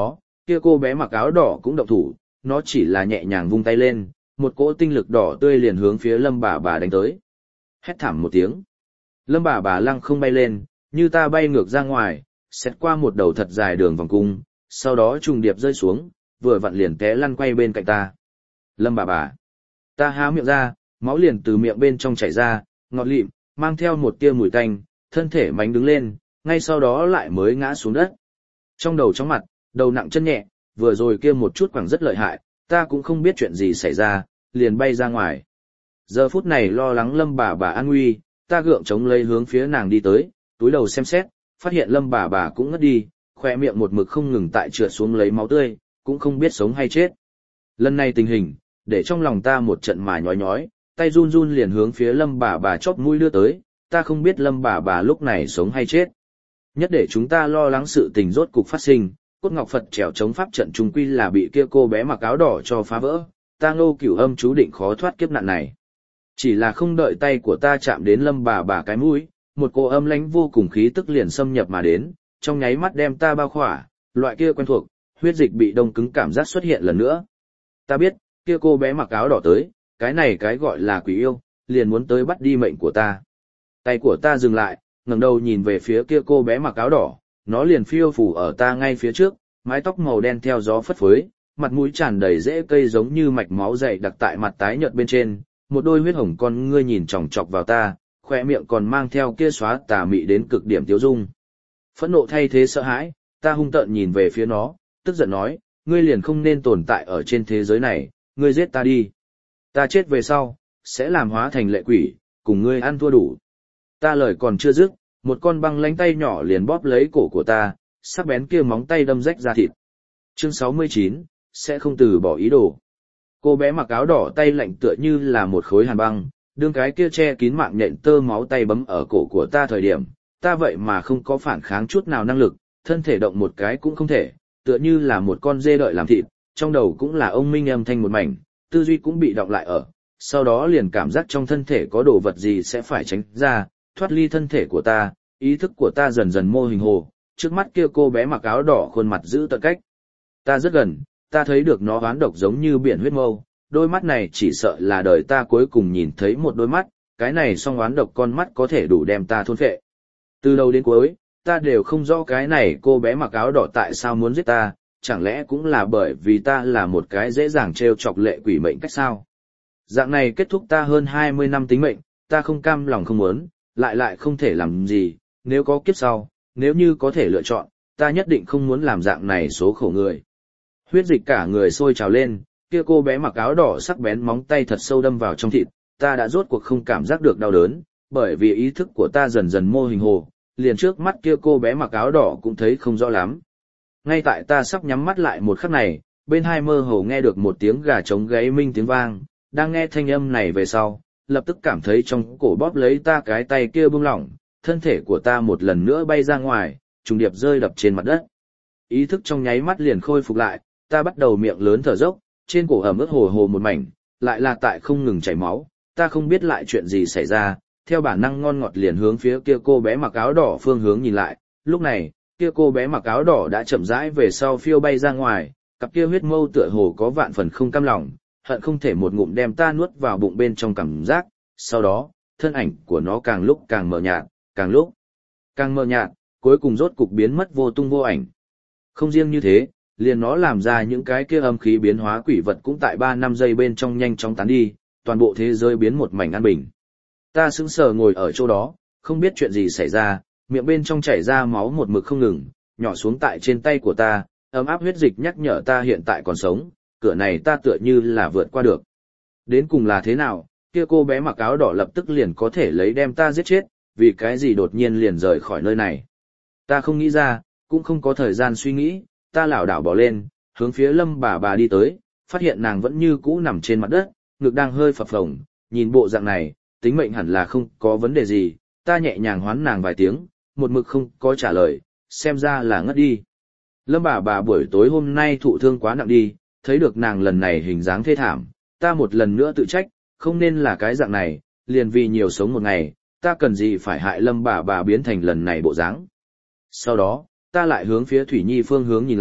kia cô bé mặc áo đỏ cũng động thủ, nó chỉ là nhẹ nhàng vung tay lên, một cỗ tinh lực đỏ tươi liền hướng phía Lâm bà bà đánh tới. Hét thảm một tiếng. Lâm bà bà lăng không bay lên, như ta bay ngược ra ngoài, xét qua một đầu thật dài đường vòng cung, sau đó trùng điệp rơi xuống, vừa vặn liền té lăn quay bên cạnh ta. Lâm bà bà. Ta há miệng ra, máu liền từ miệng bên trong chảy ra, ngọt lịm, mang theo một tia mùi tanh, thân thể mánh đứng lên, ngay sau đó lại mới ngã xuống đất. Trong đầu chóng mặt, đầu nặng chân nhẹ, vừa rồi kia một chút quẳng rất lợi hại, ta cũng không biết chuyện gì xảy ra, liền bay ra ngoài. Giờ phút này lo lắng Lâm bà bà an nguy, ta gượng chống lấy hướng phía nàng đi tới, túi đầu xem xét, phát hiện Lâm bà bà cũng ngất đi, khỏe miệng một mực không ngừng tại trượt xuống lấy máu tươi, cũng không biết sống hay chết. Lần này tình hình, để trong lòng ta một trận mà nhói nhói, tay run run liền hướng phía Lâm bà bà chóp mũi đưa tới, ta không biết Lâm bà bà lúc này sống hay chết. Nhất để chúng ta lo lắng sự tình rốt cục phát sinh, cốt ngọc Phật trèo chống pháp trận trung quy là bị kia cô bé mặc áo đỏ cho phá vỡ, ta Ngô Cửu Âm chú định khó thoát kiếp nạn này. Chỉ là không đợi tay của ta chạm đến Lâm bà bà cái mũi, một cô âm lãnh vô cùng khí tức liền xâm nhập mà đến, trong nháy mắt đem ta bao khỏa, loại kia quen thuộc, huyết dịch bị đông cứng cảm giác xuất hiện lần nữa. Ta biết, kia cô bé mặc áo đỏ tới, cái này cái gọi là quỷ yêu, liền muốn tới bắt đi mệnh của ta. Tay của ta dừng lại, ngẩng đầu nhìn về phía kia cô bé mặc áo đỏ, nó liền phiêu phù ở ta ngay phía trước, mái tóc màu đen theo gió phất phới, mặt mũi tràn đầy rễ cây giống như mạch máu dày đặc tại mặt tái nhợt bên trên, một đôi huyết hồng con ngươi nhìn chòng chọc vào ta, khóe miệng còn mang theo kia xóa tà mị đến cực điểm tiêu dung. Phẫn nộ thay thế sợ hãi, ta hung tợn nhìn về phía nó, tức giận nói, ngươi liền không nên tồn tại ở trên thế giới này, ngươi giết ta đi. Ta chết về sau, sẽ làm hóa thành lệ quỷ, cùng ngươi ăn thua đủ. Ta lời còn chưa dứt, một con băng lánh tay nhỏ liền bóp lấy cổ của ta, sắc bén kia móng tay đâm rách ra thịt. Chương 69, sẽ không từ bỏ ý đồ. Cô bé mặc áo đỏ tay lạnh tựa như là một khối hàn băng, đương cái kia che kín mạng nhện tơ máu tay bấm ở cổ của ta thời điểm, ta vậy mà không có phản kháng chút nào năng lực, thân thể động một cái cũng không thể, tựa như là một con dê đợi làm thịt, trong đầu cũng là ông minh âm thanh một mảnh, tư duy cũng bị đọng lại ở, sau đó liền cảm giác trong thân thể có đồ vật gì sẽ phải tránh ra, thoát ly thân thể của ta, ý thức của ta dần dần mô hình hồ, trước mắt kia cô bé mặc áo đỏ khuôn mặt giữ tận cách. Ta rất gần, ta thấy được nó oán độc giống như biển huyết mâu, đôi mắt này chỉ sợ là đời ta cuối cùng nhìn thấy một đôi mắt, cái này song oán độc con mắt có thể đủ đem ta thôn phệ. Từ đầu đến cuối, ta đều không rõ cái này cô bé mặc áo đỏ tại sao muốn giết ta, chẳng lẽ cũng là bởi vì ta là một cái dễ dàng trêu chọc lệ quỷ mệnh cách sao? Dạng này kết thúc ta hơn 20 năm tính mệnh, ta không cam lòng không muốn, lại không thể làm gì, nếu có kiếp sau, nếu như có thể lựa chọn, ta nhất định không muốn làm dạng này số khổ người. Huyết dịch cả người sôi trào lên, kia cô bé mặc áo đỏ sắc bén móng tay thật sâu đâm vào trong thịt, ta đã rốt cuộc không cảm giác được đau đớn, bởi vì ý thức của ta dần dần mô hình hồ, liền trước mắt kia cô bé mặc áo đỏ cũng thấy không rõ lắm. Ngay tại ta sắp nhắm mắt lại một khắc này, bên hai mơ hồ nghe được một tiếng gà trống gáy minh tiếng vang, đang nghe thanh âm này về sau, lập tức cảm thấy trong cổ bóp lấy ta cái tay kia buông lỏng, thân thể của ta một lần nữa bay ra ngoài, trùng điệp rơi đập trên mặt đất. Ý thức trong nháy mắt liền khôi phục lại, ta bắt đầu miệng lớn thở dốc, trên cổ ẩm ướt hồ hồ một mảnh, lại là tại không ngừng chảy máu, ta không biết lại chuyện gì xảy ra, theo bản năng ngon ngọt liền hướng phía kia cô bé mặc áo đỏ phương hướng nhìn lại, lúc này, kia cô bé mặc áo đỏ đã chậm rãi về sau phiêu bay ra ngoài, cặp kia huyết mâu tựa hồ có vạn phần không cam lòng, hận không thể một ngụm đem ta nuốt vào bụng bên trong cảm giác, sau đó, thân ảnh của nó càng lúc càng mờ nhạt, càng lúc càng mờ nhạt, cuối cùng rốt cục biến mất vô tung vô ảnh. Không riêng như thế, liền nó làm ra những cái kia âm khí biến hóa quỷ vật cũng tại 3-5 giây bên trong nhanh chóng tán đi, toàn bộ thế giới biến một mảnh an bình. Ta sững sờ ngồi ở chỗ đó, không biết chuyện gì xảy ra, miệng bên trong chảy ra máu một mực không ngừng, nhỏ xuống tại trên tay của ta, ấm áp huyết dịch nhắc nhở ta hiện tại còn sống, cửa này ta tựa như là vượt qua được. Đến cùng là thế nào, kia cô bé mặc áo đỏ lập tức liền có thể lấy đem ta giết chết, vì cái gì đột nhiên liền rời khỏi nơi này. Ta không nghĩ ra, cũng không có thời gian suy nghĩ, ta lảo đảo bỏ lên, hướng phía Lâm bà đi tới, phát hiện nàng vẫn như cũ nằm trên mặt đất, ngực đang hơi phập phồng, nhìn bộ dạng này, tính mệnh hẳn là không có vấn đề gì, ta nhẹ nhàng hoán nàng vài tiếng, một mực không có trả lời, xem ra là ngất đi. Lâm bà buổi tối hôm nay thụ thương quá nặng đi, thấy được nàng lần này hình dáng thê thảm, ta một lần nữa tự trách, không nên là cái dạng này, liền vì nhiều sống một ngày, ta cần gì phải hại Lâm bà biến thành lần này bộ dáng. Sau đó, ta lại hướng phía Thủy Nhi phương hướng nhìn lại,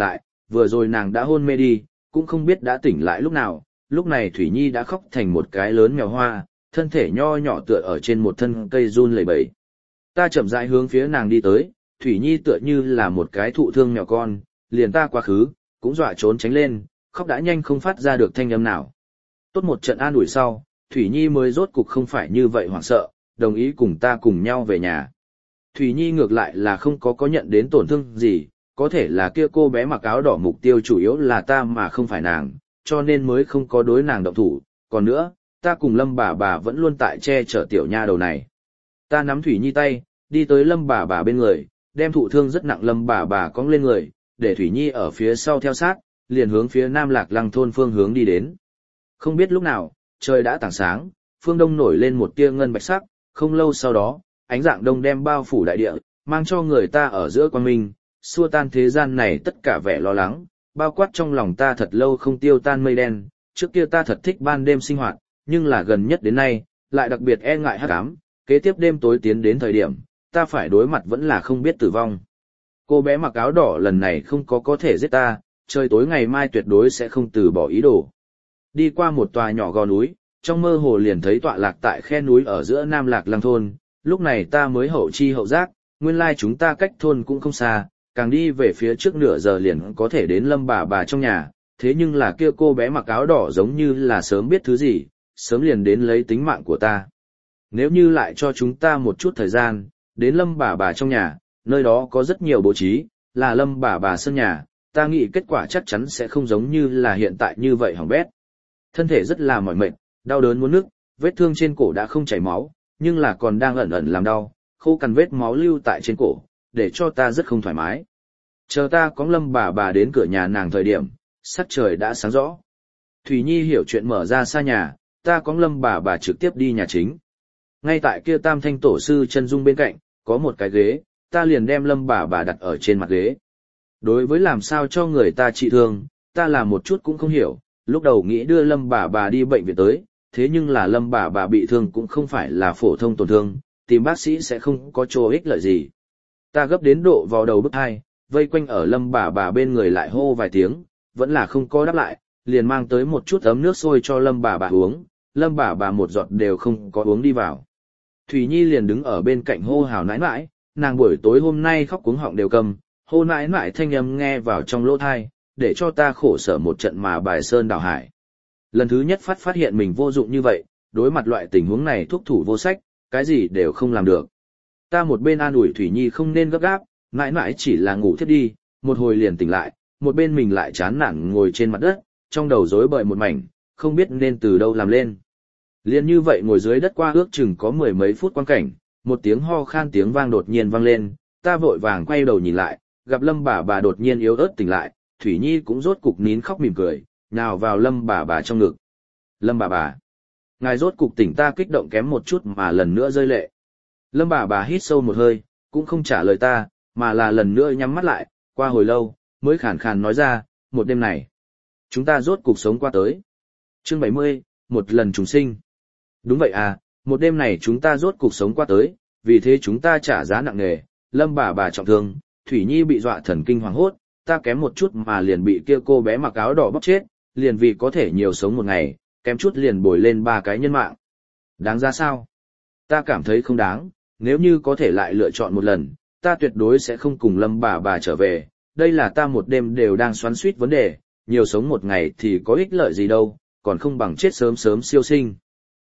vừa rồi nàng đã hôn mê đi, cũng không biết đã tỉnh lại lúc nào, lúc này Thủy Nhi đã khóc thành một cái lớn mèo hoa, thân thể nho nhỏ tựa ở trên một thân cây run lẩy bẩy. Ta chậm rãi hướng phía nàng đi tới, Thủy Nhi tựa như là một cái thụ thương mèo con, liền ta quá khứ, cũng dọa trốn tránh lên, khóc đã nhanh không phát ra được thanh âm nào. Tốt một trận an ủi sau, Thủy Nhi mới rốt cục không phải như vậy hoảng sợ, đồng ý cùng ta cùng nhau về nhà. Thủy Nhi ngược lại là không có nhận đến tổn thương gì, có thể là kia cô bé mặc áo đỏ mục tiêu chủ yếu là ta mà không phải nàng, cho nên mới không có đối nàng động thủ. Còn nữa, ta cùng Lâm bà vẫn luôn tại che chở tiểu nha đầu này. Ta nắm Thủy Nhi tay, đi tới Lâm bà bên người, đem thụ thương rất nặng Lâm bà cõng lên người, để Thủy Nhi ở phía sau theo sát, liền hướng phía Nam Lạc Lăng thôn phương hướng đi đến. Không biết lúc nào, trời đã tảng sáng, phương đông nổi lên một tia ngân bạch sắc, không lâu sau đó, ánh dạng đông đem bao phủ đại địa, mang cho người ta ở giữa quang minh, xua tan thế gian này tất cả vẻ lo lắng, bao quát trong lòng ta thật lâu không tiêu tan mây đen. Trước kia ta thật thích ban đêm sinh hoạt, nhưng là gần nhất đến nay, lại đặc biệt e ngại hắc ám, kế tiếp đêm tối tiến đến thời điểm, ta phải đối mặt vẫn là không biết tử vong. Cô bé mặc áo đỏ lần này không có thể giết ta, trời tối ngày mai tuyệt đối sẽ không từ bỏ ý đồ. Đi qua một tòa nhỏ gò núi, trong mơ hồ liền thấy tọa lạc tại khe núi ở giữa Nam Lạc Lăng thôn, lúc này ta mới hậu chi hậu giác, nguyên lai chúng ta cách thôn cũng không xa, càng đi về phía trước nửa giờ liền có thể đến Lâm bà trong nhà, thế nhưng là kia cô bé mặc áo đỏ giống như là sớm biết thứ gì, sớm liền đến lấy tính mạng của ta. Nếu như lại cho chúng ta một chút thời gian, đến Lâm bà trong nhà, nơi đó có rất nhiều bố trí, là Lâm bà sân nhà, ta nghĩ kết quả chắc chắn sẽ không giống như là hiện tại như vậy hỏng bét. Thân thể rất là mỏi mệt, đau đớn muốn nức, vết thương trên cổ đã không chảy máu, nhưng là còn đang ẩn ẩn làm đau, khô cằn vết máu lưu tại trên cổ, để cho ta rất không thoải mái. Chờ ta có Lâm bà đến cửa nhà nàng thời điểm, sắc trời đã sáng rõ. Thủy Nhi hiểu chuyện mở ra xa nhà, ta có Lâm bà trực tiếp đi nhà chính. Ngay tại kia Tam Thanh tổ sư chân dung bên cạnh, có một cái ghế, ta liền đem Lâm bà đặt ở trên mặt ghế. Đối với làm sao cho người ta trị thương, ta làm một chút cũng không hiểu, lúc đầu nghĩ đưa Lâm bà đi bệnh viện tới, thế nhưng là Lâm bà bị thương cũng không phải là phổ thông tổn thương, tìm bác sĩ sẽ không có chỗ ích lợi gì. Ta gấp đến độ vào đầu bức hai, vây quanh ở Lâm bà bên người lại hô vài tiếng, vẫn là không có đáp lại, liền mang tới một chút ấm nước sôi cho Lâm bà uống, Lâm bà một giọt đều không có uống đi vào. Thủy Nhi liền đứng ở bên cạnh hô hào nãi nãi, nàng buổi tối hôm nay khóc cuống họng đều cầm, hô nãi nãi thanh âm nghe vào trong lỗ thai, để cho ta khổ sở một trận mà bài sơn đảo hải. Lần thứ nhất phát hiện mình vô dụng như vậy, đối mặt loại tình huống này thuốc thủ vô sách, cái gì đều không làm được. Ta một bên an ủi Thủy Nhi không nên gấp gáp, nãi nãi chỉ là ngủ thiếp đi, một hồi liền tỉnh lại, một bên mình lại chán nản ngồi trên mặt đất, trong đầu rối bời một mảnh, không biết nên từ đâu làm lên. Liên như vậy ngồi dưới đất qua ước chừng có mười mấy phút quang cảnh, một tiếng ho khan tiếng vang đột nhiên vang lên, ta vội vàng quay đầu nhìn lại, gặp Lâm bà đột nhiên yếu ớt tỉnh lại, Thủy Nhi cũng rốt cục nín khóc mỉm cười, nhào vào Lâm bà trong ngực. Lâm bà, ngài rốt cục tỉnh, ta kích động kém một chút mà lần nữa rơi lệ. Lâm bà hít sâu một hơi, cũng không trả lời ta, mà là lần nữa nhắm mắt lại, qua hồi lâu, mới khàn khàn nói ra, một đêm này, chúng ta rốt cục sống qua tới. Chương 70, một lần trùng sinh. Đúng vậy à, một đêm này chúng ta rốt cục sống qua tới, vì thế chúng ta trả giá nặng nề, Lâm bà trọng thương, Thủy Nhi bị dọa thần kinh hoàng hốt, ta kém một chút mà liền bị kia cô bé mặc áo đỏ bóp chết, liền vì có thể nhiều sống một ngày, kém chút liền bồi lên 3 cái nhân mạng. Đáng ra sao? Ta cảm thấy không đáng, nếu như có thể lại lựa chọn một lần, ta tuyệt đối sẽ không cùng Lâm bà trở về, đây là ta một đêm đều đang xoắn xuýt vấn đề, nhiều sống một ngày thì có ích lợi gì đâu, còn không bằng chết sớm sớm siêu sinh.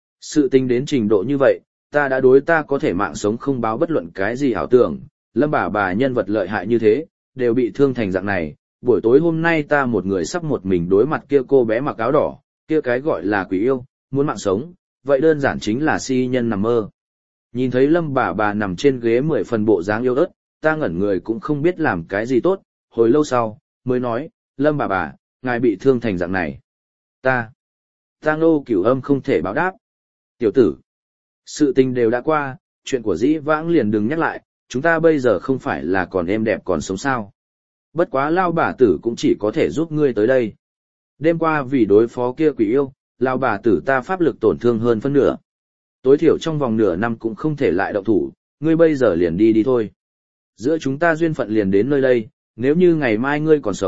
Sự tình đến trình độ như vậy, ta đã đối ta có thể mạng sống không báo bất luận cái gì ảo tưởng, Lâm bà nhân vật lợi hại như thế, đều bị thương thành dạng này, buổi tối hôm nay ta một người sắp một mình đối mặt kia cô bé mặc áo đỏ, kia cái gọi là quỷ yêu, muốn mạng sống, vậy đơn giản chính là si nhân nằm mơ. Nhìn thấy Lâm bà nằm trên ghế 10 phần bộ dáng yêu ớt, ta ngẩn người cũng không biết làm cái gì tốt, hồi lâu sau, mới nói, Lâm bà, ngài bị thương thành dạng này. Ta Ngô Cửu Âm không thể báo đáp. Tiểu tử, sự tình đều đã qua, chuyện của dĩ vãng liền đừng nhắc lại, chúng ta bây giờ không phải là còn êm đẹp còn sống sao. Bất quá Lao bà tử cũng chỉ có thể giúp ngươi tới đây. Đêm qua vì đối phó kia quỷ yêu, Lao bà tử ta pháp lực tổn thương hơn phân nửa. Tối thiểu trong vòng nửa năm cũng không thể lại động thủ, ngươi bây giờ liền đi thôi. Giữa chúng ta duyên phận liền đến nơi đây, nếu như ngày mai ngươi còn sống,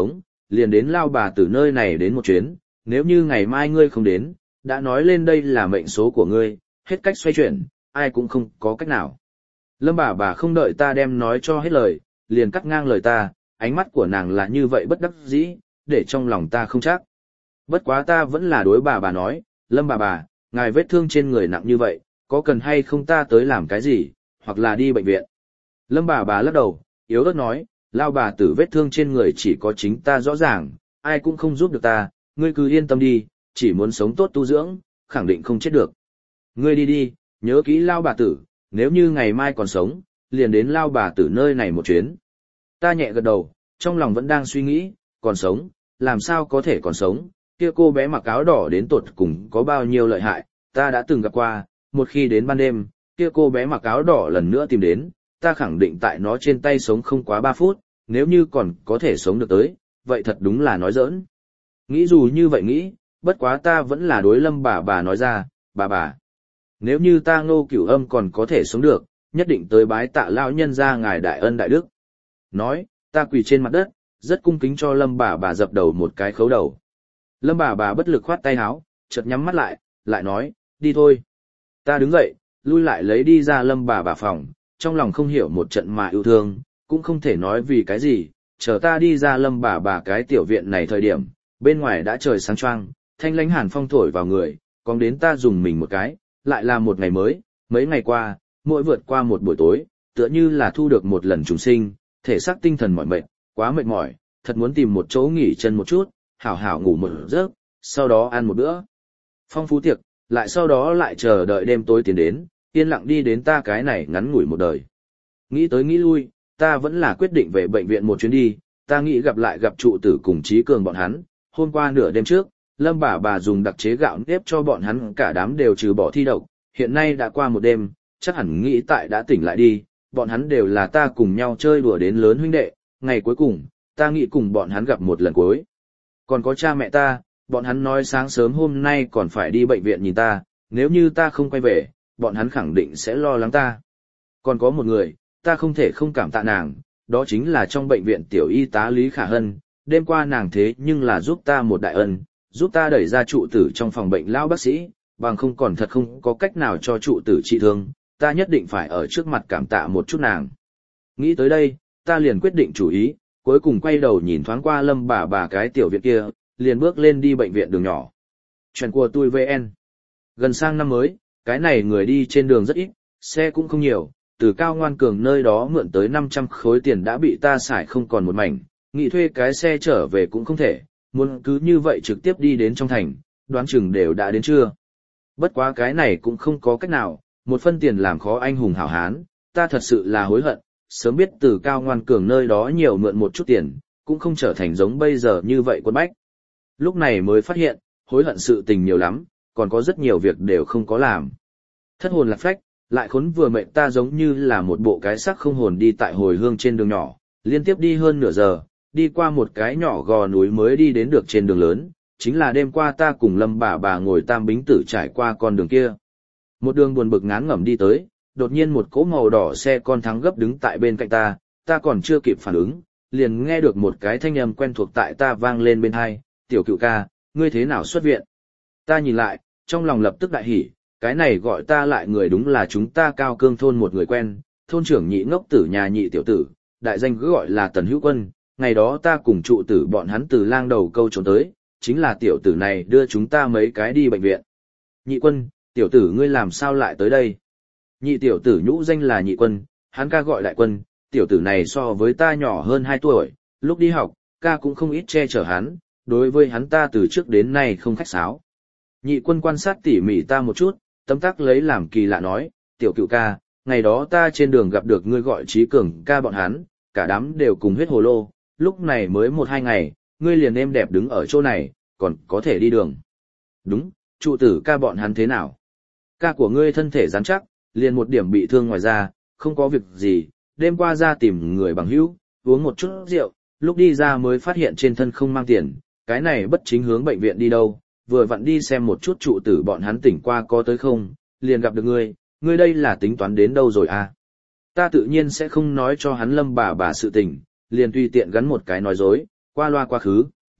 liền đến lao bà tử nơi này đến một chuyến, nếu như ngày mai ngươi không đến, đã nói lên đây là mệnh số của ngươi, hết cách xoay chuyển, ai cũng không có cách nào. Lâm bà không đợi ta đem nói cho hết lời, liền cắt ngang lời ta, ánh mắt của nàng là như vậy bất đắc dĩ, để trong lòng ta không chắc. Bất quá ta vẫn là đối bà nói, Lâm bà, ngài vết thương trên người nặng như vậy, có cần hay không ta tới làm cái gì, hoặc là đi bệnh viện. Lâm bà lắc đầu, yếu ớt nói, lao bà tử vết thương trên người chỉ có chính ta rõ ràng, ai cũng không giúp được ta, ngươi cứ yên tâm đi, chỉ muốn sống tốt tu dưỡng, khẳng định không chết được. Ngươi đi, nhớ kỹ lao bà tử, nếu như ngày mai còn sống, liền đến lao bà tử nơi này một chuyến. Ta nhẹ gật đầu, trong lòng vẫn đang suy nghĩ, còn sống, làm sao có thể còn sống, kia cô bé mặc áo đỏ đến tột cùng có bao nhiêu lợi hại, ta đã từng gặp qua, một khi đến ban đêm, kia cô bé mặc áo đỏ lần nữa tìm đến, ta khẳng định tại nó trên tay sống không quá 3 phút, nếu như còn có thể sống được tới, vậy thật đúng là nói giỡn. Nghĩ dù như vậy nghĩ, bất quá ta vẫn là đối Lâm bà nói ra, bà. Nếu như ta Ngô Cửu Âm còn có thể sống được, nhất định tới bái tạ lão nhân ra ngài đại ân đại đức. Nói, ta quỳ trên mặt đất, rất cung kính cho Lâm bà dập đầu một cái khấu đầu. Lâm bà bất lực khoát tay áo, chợt nhắm mắt lại nói, đi thôi. Ta đứng dậy, lui lại lấy đi ra Lâm bà phòng, trong lòng không hiểu một trận mà yêu thương, cũng không thể nói vì cái gì, chờ ta đi ra Lâm bà cái tiểu viện này thời điểm, bên ngoài đã trời sáng choang, thanh lãnh hàn phong thổi vào người, còn đến ta dùng mình một cái, lại là một ngày mới, mấy ngày qua, mỗi vượt qua một buổi tối, tựa như là thu được một lần trùng sinh, thể xác tinh thần mỏi mệt, quá mệt mỏi, thật muốn tìm một chỗ nghỉ chân một chút, hảo hảo ngủ một giấc, sau đó ăn một bữa phong phú tiệc, lại sau đó lại chờ đợi đêm tối tiến đến, yên lặng đi đến ta cái này ngắn ngủi một đời. Nghĩ tới nghĩ lui, ta vẫn là quyết định về bệnh viện một chuyến đi, ta nghĩ gặp trụ tử cùng Trí Cường bọn hắn, hôm qua nửa đêm trước, Lâm bà dùng đặc chế gạo nếp cho bọn hắn cả đám đều trừ bỏ thi độc, hiện nay đã qua một đêm, chắc hẳn nghĩ tại đã tỉnh lại đi, bọn hắn đều là ta cùng nhau chơi đùa đến lớn huynh đệ, ngày cuối cùng, ta nghĩ cùng bọn hắn gặp một lần cuối. Còn có cha mẹ ta, bọn hắn nói sáng sớm hôm nay còn phải đi bệnh viện nhìn ta, nếu như ta không quay về, bọn hắn khẳng định sẽ lo lắng ta. Còn có một người, ta không thể không cảm tạ nàng, đó chính là trong bệnh viện tiểu y tá Lý Khả Hân, đêm qua nàng thế nhưng là giúp ta một đại ân, giúp ta đẩy ra trụ tử trong phòng bệnh lão bác sĩ, bằng không còn thật không có cách nào cho trụ tử trị thương, ta nhất định phải ở trước mặt cảm tạ một chút nàng. Nghĩ tới đây, ta liền quyết định chủ ý, cuối cùng quay đầu nhìn thoáng qua Lâm bà cái tiểu viện kia, liền bước lên đi bệnh viện đường nhỏ. Chuyện của tôi VN. Gần sang năm mới, cái này người đi trên đường rất ít, xe cũng không nhiều, từ Cao Ngoan Cường nơi đó mượn tới 500 khối tiền đã bị ta xài không còn một mảnh, nghĩ thuê cái xe trở về cũng không thể, muốn cứ như vậy trực tiếp đi đến trong thành, đoán chừng đều đã đến trưa. Bất quá cái này cũng không có cách nào, một phân tiền làm khó anh hùng hảo hán, ta thật sự là hối hận, sớm biết từ Cao Ngoan Cường nơi đó nhiều mượn một chút tiền, cũng không trở thành giống bây giờ như vậy quân bách. Lúc này mới phát hiện, hối hận sự tình nhiều lắm, còn có rất nhiều việc đều không có làm. Thất hồn lạc phách, lại khốn vừa mệnh ta giống như là một bộ cái xác không hồn đi tại hồi hương trên đường nhỏ, liên tiếp đi hơn nửa giờ, đi qua một cái nhỏ gò núi mới đi đến được trên đường lớn, chính là đêm qua ta cùng Lâm bà ngồi tam bính tử trải qua con đường kia. Một đường buồn bực ngán ngẩm đi tới, đột nhiên một cỗ màu đỏ xe con thắng gấp đứng tại bên cạnh ta còn chưa kịp phản ứng, liền nghe được một cái thanh âm quen thuộc tại ta vang lên bên tai, "Tiểu Cựu ca, ngươi thế nào xuất viện?" Ta nhìn lại, trong lòng lập tức đại hỉ, cái này gọi ta lại người đúng là chúng ta Cao Cương thôn một người quen, thôn trưởng Nhị Ngốc Tử nhà Nhị tiểu tử, đại danh cứ gọi là Tần Hữu Quân, ngày đó ta cùng trụ tử bọn hắn từ lang đầu câu trốn tới, chính là tiểu tử này đưa chúng ta mấy cái đi bệnh viện. Nhị Quân, tiểu tử ngươi làm sao lại tới đây? Nhị tiểu tử nhũ danh là Nhị Quân, hắn ca gọi Đại Quân, tiểu tử này so với ta nhỏ hơn 2 tuổi, lúc đi học, ca cũng không ít che chở hắn, đối với hắn ta từ trước đến nay không khách sáo. Nhị Quân quan sát tỉ mỉ ta một chút, tấm tắc lấy làm kỳ lạ nói, "Tiểu Cựu ca, ngày đó ta trên đường gặp được ngươi gọi Trí Cường ca bọn hắn, cả đám đều cùng huyết hồ lô, lúc này mới 1-2 ngày, ngươi liền êm đẹp đứng ở chỗ này, còn có thể đi đường." "Đúng, trụ tử ca bọn hắn thế nào?" "Ca của ngươi thân thể rắn chắc, liền một điểm bị thương ngoài ra, không có việc gì, đêm qua ra tìm người bằng hữu, uống một chút rượu, lúc đi ra mới phát hiện trên thân không mang tiền, cái này bất chính hướng bệnh viện đi đâu, vừa vặn đi xem một chút trụ tử bọn hắn tỉnh qua có tới không, liền gặp được ngươi đây là tính toán đến đâu rồi à?" Ta tự nhiên sẽ không nói cho hắn Lâm bà sự tình, liền tùy tiện gắn một cái nói dối, qua loa quá khứ,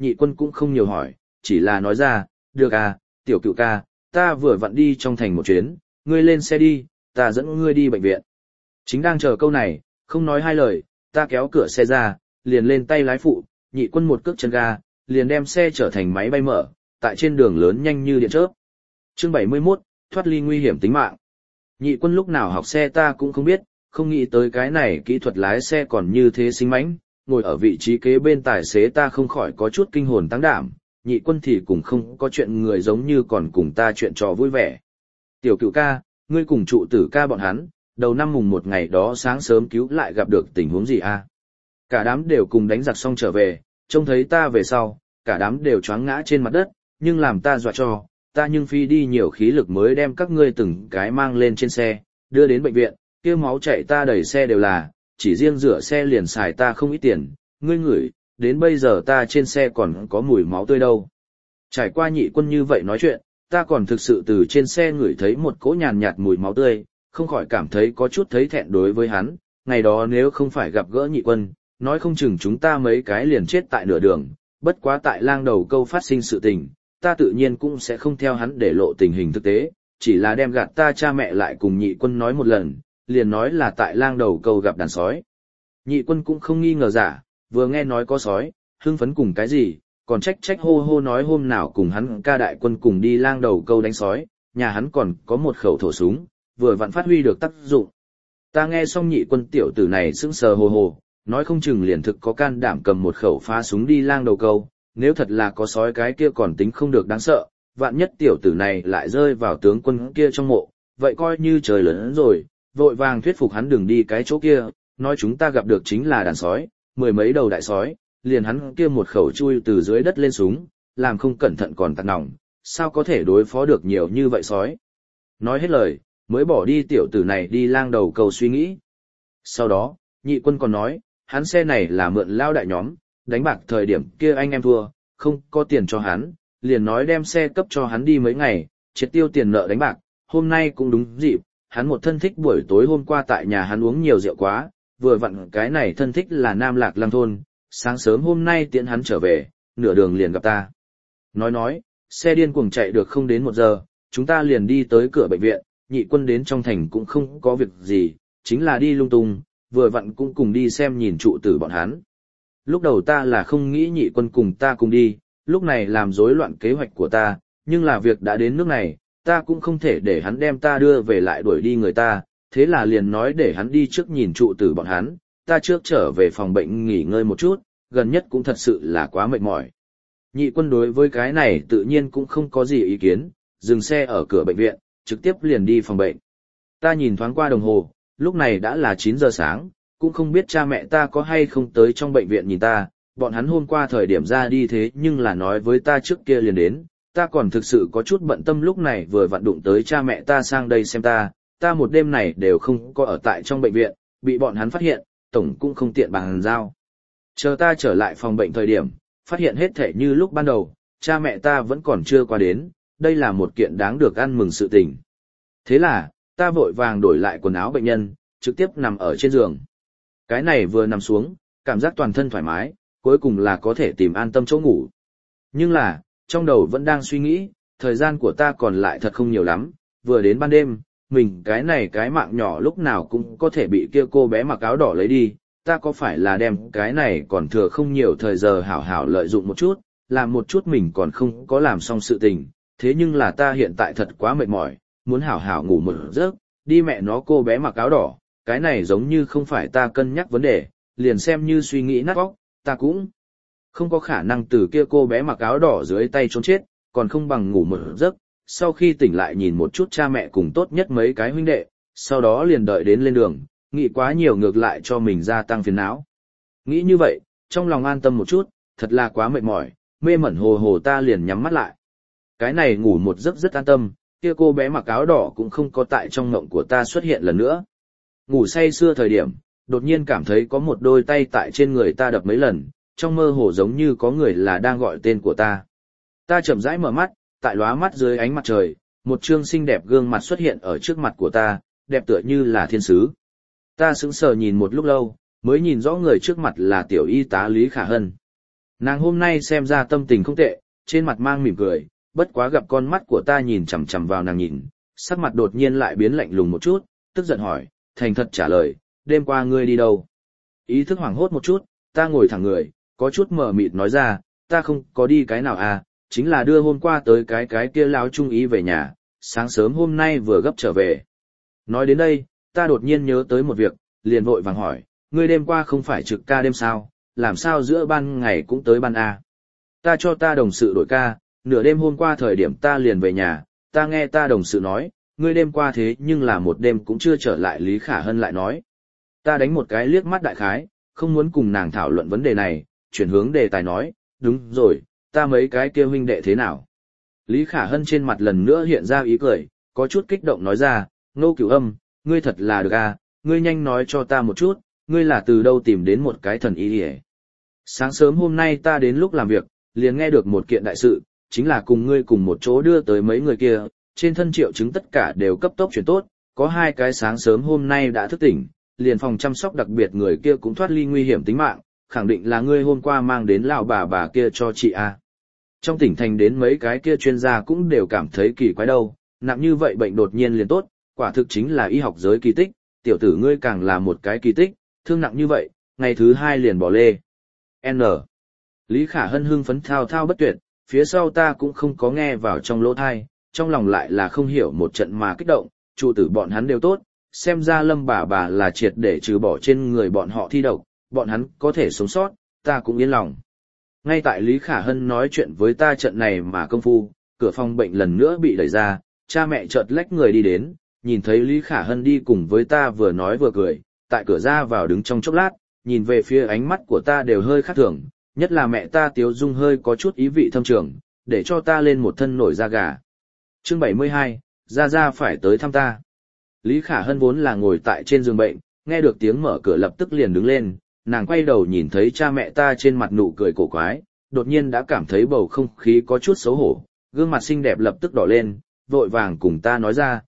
Nhị Quân cũng không nhiều hỏi, chỉ là nói ra, được à, tiểu cựu ca, ta vừa vặn đi trong thành một chuyến, ngươi lên xe đi, ta dẫn ngươi đi bệnh viện. Chính đang chờ câu này, không nói hai lời, ta kéo cửa xe ra, liền lên tay lái phụ, Nhị Quân một cước chân ga, liền đem xe trở thành máy bay mở, tại trên đường lớn nhanh như điện chớp. Chương 71, thoát ly nguy hiểm tính mạng. Nhị Quân lúc nào học xe ta cũng không biết, không nghĩ tới cái này kỹ thuật lái xe còn như thế sinh mãnh, ngồi ở vị trí kế bên tài xế ta không khỏi có chút kinh hồn tăng đảm, Nhị Quân thì cũng không có chuyện người giống như còn cùng ta chuyện trò vui vẻ. Tiểu cựu ca, ngươi cùng trụ tử ca bọn hắn, đầu năm mùng 1 ngày đó sáng sớm cứu lại gặp được tình huống gì a? Cả đám đều cùng đánh giặc xong trở về, trông thấy ta về sau, cả đám đều choáng ngã trên mặt đất, nhưng làm ta dọa cho, ta nhưng phi đi nhiều khí lực mới đem các ngươi từng cái mang lên trên xe, đưa đến bệnh viện, kia máu chảy ta đầy xe đều là, chỉ riêng rửa xe liền xài ta không ít tiền, ngươi ngửi, đến bây giờ ta trên xe còn có mùi máu tươi đâu. Trải qua Nhị Quân như vậy nói chuyện, ta còn thực sự từ trên xe ngửi thấy một cỗ nhàn nhạt mùi máu tươi, không khỏi cảm thấy có chút thấy thẹn đối với hắn, ngày đó nếu không phải gặp gỡ Nhị Quân, nói không chừng chúng ta mấy cái liền chết tại nửa đường, bất quá tại Lang Đầu Câu phát sinh sự tình, ta tự nhiên cũng sẽ không theo hắn để lộ tình hình thực tế, chỉ là đem gạt ta cha mẹ lại cùng Nhị Quân nói một lần, liền nói là tại Lang Đầu Câu gặp đàn sói. Nhị Quân cũng không nghi ngờ giả, vừa nghe nói có sói, hưng phấn cùng cái gì, còn trách hô hô nói hôm nào cùng hắn ca đại quân cùng đi Lang Đầu Câu đánh sói, nhà hắn còn có một khẩu thổ súng, vừa vặn phát huy được tác dụng. Ta nghe xong Nhị Quân tiểu tử này sững sờ hồ hồ, nói không chừng liền thực có can đảm cầm một khẩu phá súng đi Lang Đầu Câu, nếu thật là có sói cái kia còn tính không được đáng sợ, vạn nhất tiểu tử này lại rơi vào tướng quân kia trong mộ, vậy coi như trời lớn rồi, vội vàng thuyết phục hắn đừng đi cái chỗ kia, nói chúng ta gặp được chính là đàn sói, mười mấy đầu đại sói, liền hắn kia một khẩu chui từ dưới đất lên súng, làm không cẩn thận còn tạt nòng, sao có thể đối phó được nhiều như vậy sói. Nói hết lời, mới bỏ đi tiểu tử này đi Lang Đầu Câu suy nghĩ. Sau đó, Nhị Quân còn nói, hắn xe này là mượn lao đại nhóm, đánh bạc thời điểm kia anh em thua, không có tiền cho hắn, liền nói đem xe cấp cho hắn đi mấy ngày, triệt tiêu tiền nợ đánh bạc, hôm nay cũng đúng dịp, hắn một thân thích buổi tối hôm qua tại nhà hắn uống nhiều rượu quá, vừa vặn cái này thân thích là Nam Lạc Lăng thôn, sáng sớm hôm nay tiễn hắn trở về, nửa đường liền gặp ta. Nói, xe điên cuồng chạy được không đến 1 giờ, chúng ta liền đi tới cửa bệnh viện, Nhị Quân đến trong thành cũng không có việc gì, chính là đi lung tung, vừa vặn cũng cùng đi xem nhìn trụ tử bọn hắn. Lúc đầu ta là không nghĩ Nhị Quân cùng ta cùng đi, lúc này làm rối loạn kế hoạch của ta, nhưng là việc đã đến nước này, ta cũng không thể để hắn đem ta đưa về lại đuổi đi người ta, thế là liền nói để hắn đi trước nhìn trụ tử bọn hắn, ta trước trở về phòng bệnh nghỉ ngơi một chút, gần nhất cũng thật sự là quá mệt mỏi. Nhị Quân đối với cái này tự nhiên cũng không có gì ý kiến, dừng xe ở cửa bệnh viện, trực tiếp liền đi phòng bệnh. Ta nhìn thoáng qua đồng hồ, lúc này đã là 9 giờ sáng, cũng không biết cha mẹ ta có hay không tới trong bệnh viện nhìn ta, bọn hắn hôm qua thời điểm ra đi thế nhưng là nói với ta trước kia liền đến, ta còn thực sự có chút bận tâm lúc này vừa vặn đụng tới cha mẹ ta sang đây xem ta một đêm này đều không có ở tại trong bệnh viện, bị bọn hắn phát hiện, tổng cũng không tiện bàn giao. Chờ ta trở lại phòng bệnh thời điểm, phát hiện hết thể như lúc ban đầu, cha mẹ ta vẫn còn chưa qua đến, đây là một kiện đáng được ăn mừng sự tình. Thế là, ta vội vàng đổi lại quần áo bệnh nhân, trực tiếp nằm ở trên giường. Cái này vừa nằm xuống, cảm giác toàn thân thoải mái, cuối cùng là có thể tìm an tâm chỗ ngủ. Nhưng là, trong đầu vẫn đang suy nghĩ, thời gian của ta còn lại thật không nhiều lắm, vừa đến ban đêm, mình cái này cái mạng nhỏ lúc nào cũng có thể bị kia cô bé mặc áo đỏ lấy đi, ta có phải là đem cái này còn thừa không nhiều thời giờ hảo hảo lợi dụng một chút, làm một chút mình còn không có làm xong sự tình, thế nhưng là ta hiện tại thật quá mệt mỏi, muốn hảo hảo ngủ một giấc, đi mẹ nó cô bé mặc áo đỏ, cái này giống như không phải ta cân nhắc vấn đề, liền xem như suy nghĩ nát óc, ta cũng không có khả năng từ kia cô bé mặc áo đỏ dưới tay trốn chết, còn không bằng ngủ một giấc, sau khi tỉnh lại nhìn một chút cha mẹ cùng tốt nhất mấy cái huynh đệ, sau đó liền đợi đến lên đường, nghĩ quá nhiều ngược lại cho mình gia tăng phiền não. Nghĩ như vậy, trong lòng an tâm một chút, thật là quá mệt mỏi, mê mẩn hồ hồ ta liền nhắm mắt lại. Cái này ngủ một giấc rất an tâm, kia cô bé mặc áo đỏ cũng không có tại trong ngộng của ta xuất hiện lần nữa. Ngủ say sưa thời điểm, đột nhiên cảm thấy có một đôi tay tại trên người ta đập mấy lần, trong mơ hồ giống như có người là đang gọi tên của ta. Ta chậm rãi mở mắt, tại lóa mắt dưới ánh mặt trời, một trương xinh đẹp gương mặt xuất hiện ở trước mặt của ta, đẹp tựa như là thiên sứ. Ta sững sờ nhìn một lúc lâu, mới nhìn rõ người trước mặt là tiểu y tá Lý Khả Hân. Nàng hôm nay xem ra tâm tình không tệ, trên mặt mang mỉm cười, bất quá gặp con mắt của ta nhìn chằm chằm vào nàng nhìn, sắc mặt đột nhiên lại biến lạnh lùng một chút, tức giận hỏi, thành thật trả lời, đêm qua ngươi đi đâu? Ý thức hoảng hốt một chút, ta ngồi thẳng người, có chút mờ mịt nói ra, ta không có đi cái nào à, chính là đưa hôm qua tới cái kia lão trung ý về nhà, sáng sớm hôm nay vừa gấp trở về. Nói đến đây, ta đột nhiên nhớ tới một việc, liền vội vàng hỏi, ngươi đêm qua không phải trực ca đêm sao, làm sao giữa ban ngày cũng tới ban A. Ta cho ta đồng sự đổi ca, nửa đêm hôm qua thời điểm ta liền về nhà, ta nghe ta đồng sự nói, ngươi đêm qua thế nhưng là một đêm cũng chưa trở lại. Lý Khả Hân lại nói. Ta đánh một cái liếc mắt đại khái, không muốn cùng nàng thảo luận vấn đề này, chuyển hướng đề tài nói, đúng rồi, ta mấy cái kia huynh đệ thế nào. Lý Khả Hân trên mặt lần nữa hiện ra ý cười, có chút kích động nói ra, Ngô Cửu Âm, ngươi thật là được à, ngươi nhanh nói cho ta một chút, ngươi là từ đâu tìm đến một cái thần y hề. Sáng sớm hôm nay ta đến lúc làm việc, liền nghe được một kiện đại sự, chính là cùng ngươi cùng một chỗ đưa tới mấy người kia, trên thân triệu chứng tất cả đều cấp tốc chuyển tốt, có 2 cái sáng sớm hôm nay đã thức tỉnh, liền phòng chăm sóc đặc biệt người kia cũng thoát ly nguy hiểm tính mạng, khẳng định là ngươi hôm qua mang đến lão bà kia cho chị a. Trong tỉnh thành đến mấy cái kia chuyên gia cũng đều cảm thấy kỳ quái đâu, nặng như vậy bệnh đột nhiên liền tốt, quả thực chính là y học giới kỳ tích, tiểu tử ngươi càng là một cái kỳ tích, thương nặng như vậy, ngày thứ 2 liền bỏ lê. N. Lý Khả Hân hưng phấn thao thao bất tuyệt, phía sau ta cũng không có nghe vào trong lỗ thai, trong lòng lại là không hiểu một trận mà kích động, trụ tử bọn hắn đều tốt, xem ra Lâm bà là triệt để trừ bỏ trên người bọn họ thi độc, bọn hắn có thể sống sót, ta cũng yên lòng. Ngay tại Lý Khả Hân nói chuyện với ta trận này mà công phu, cửa phòng bệnh lần nữa bị đẩy ra, cha mẹ chợt lách người đi đến, nhìn thấy Lý Khả Hân đi cùng với ta vừa nói vừa cười, tại cửa ra vào đứng trong chốc lát, nhìn về phía ánh mắt của ta đều hơi khác thường, nhất là mẹ ta Tiếu Dung hơi có chút ý vị thâm trường, để cho ta lên một thân nổi da gà. Chương 72, Gia phải tới thăm ta. Lý Khả Hân vốn là ngồi tại trên giường bệnh, nghe được tiếng mở cửa lập tức liền đứng lên, nàng quay đầu nhìn thấy cha mẹ ta trên mặt nụ cười cổ quái, đột nhiên đã cảm thấy bầu không khí có chút xấu hổ, gương mặt xinh đẹp lập tức đỏ lên, vội vàng cùng ta nói ra,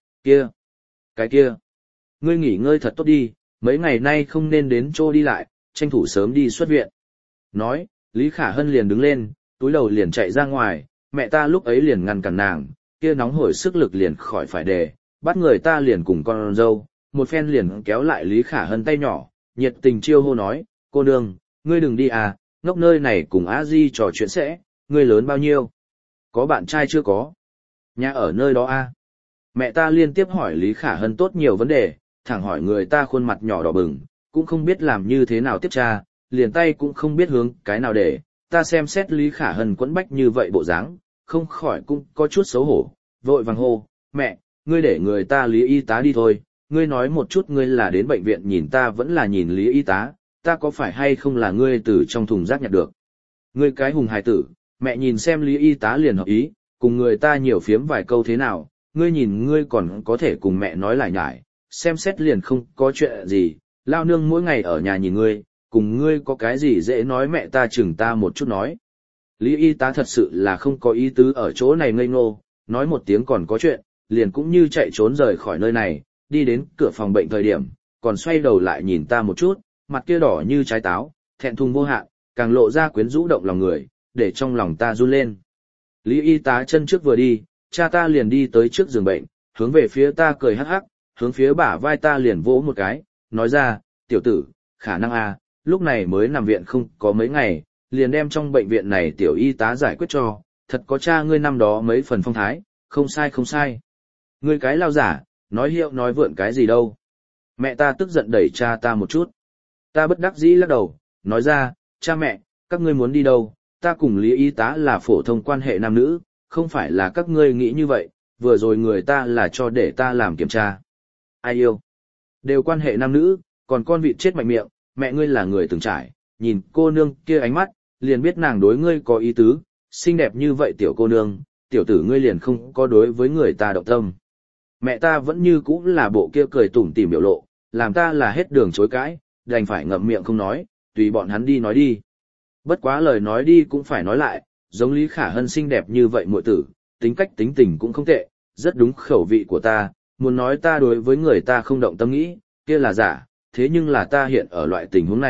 cái kia, ngươi nghỉ ngơi thật tốt đi, mấy ngày nay không nên đến chỗ đi lại, tranh thủ sớm đi xuất viện. Nói, Lý Khả Hân liền đứng lên, túi đầu liền chạy ra ngoài, mẹ ta lúc ấy liền ngăn cản nàng, kia nóng hổi sức lực liền khỏi phải đề, bắt người ta liền cùng con dâu, một phen liền kéo lại Lý Khả Hân tay nhỏ, nhiệt tình chiêu hô nói, cô nương, ngươi đừng đi à, ngốc nơi này cùng A Di trò chuyện sẽ, ngươi lớn bao nhiêu? Có bạn trai chưa có? Nhà ở nơi đó à? Mẹ ta liên tiếp hỏi Lý Khả Hân tốt nhiều vấn đề, thẳng hỏi người ta khuôn mặt nhỏ đỏ bừng, cũng không biết làm như thế nào tiếp tra, liền tay cũng không biết hướng cái nào để, ta xem xét Lý Khả Hân quẫn bách như vậy bộ dáng, không khỏi cũng có chút xấu hổ, vội vàng hô, mẹ, ngươi để người ta Lý y tá đi thôi, ngươi nói một chút ngươi là đến bệnh viện nhìn ta vẫn là nhìn Lý y tá, ta có phải hay không là ngươi từ trong thùng rác nhặt được. Ngươi cái hùng hài tử, mẹ nhìn xem Lý y tá liền hợp ý, cùng người ta nhiều phiếm vài câu thế nào, ngươi nhìn ngươi còn có thể cùng mẹ nói lại nhải, xem xét liền không có chuyện gì, lao nương mỗi ngày ở nhà nhìn ngươi, cùng ngươi có cái gì dễ nói mẹ ta chừng ta một chút nói. Lý y tá thật sự là không có ý tứ ở chỗ này ngây ngô, nói một tiếng còn có chuyện, liền cũng như chạy trốn rời khỏi nơi này, đi đến cửa phòng bệnh thời điểm, còn xoay đầu lại nhìn ta một chút, mặt kia đỏ như trái táo, thẹn thùng vô hạn, càng lộ ra quyến rũ động lòng người, để trong lòng ta run lên. Lý y tá chân trước vừa đi, cha ta liền đi tới trước giường bệnh, hướng về phía ta cười hắc hắc, hướng phía bả vai ta liền vỗ một cái, nói ra, tiểu tử, khả năng à, lúc này mới nằm viện không có mấy ngày, liền đem trong bệnh viện này tiểu y tá giải quyết cho, thật có cha ngươi năm đó mấy phần phong thái, không sai không sai. Ngươi cái lao giả, nói hiệu nói vượn cái gì đâu. Mẹ ta tức giận đẩy cha ta một chút. Ta bất đắc dĩ lắc đầu, nói ra, cha mẹ, các ngươi muốn đi đâu, ta cùng Lý y tá là phổ thông quan hệ nam nữ, không phải là các ngươi nghĩ như vậy, vừa rồi người ta là cho để ta làm kiểm tra. Ai yêu? Đều quan hệ nam nữ, còn con vịt chết mạnh miệng, mẹ ngươi là người từng trải, nhìn cô nương kia ánh mắt, liền biết nàng đối ngươi có ý tứ, xinh đẹp như vậy tiểu cô nương, tiểu tử ngươi liền không có đối với người ta động tâm. Mẹ ta vẫn như cũ là bộ kia cười tủm tỉm biểu lộ, làm ta là hết đường chối cãi, đành phải ngậm miệng không nói, tùy bọn hắn đi nói đi. Bất quá lời nói đi cũng phải nói lại, giống Lý Khả Hân xinh đẹp như vậy muội tử, tính cách tính tình cũng không tệ, rất đúng khẩu vị của ta, muốn nói ta đối với người ta không động tâm nghĩ, kia là giả, thế nhưng là ta hiện ở loại tình huống này,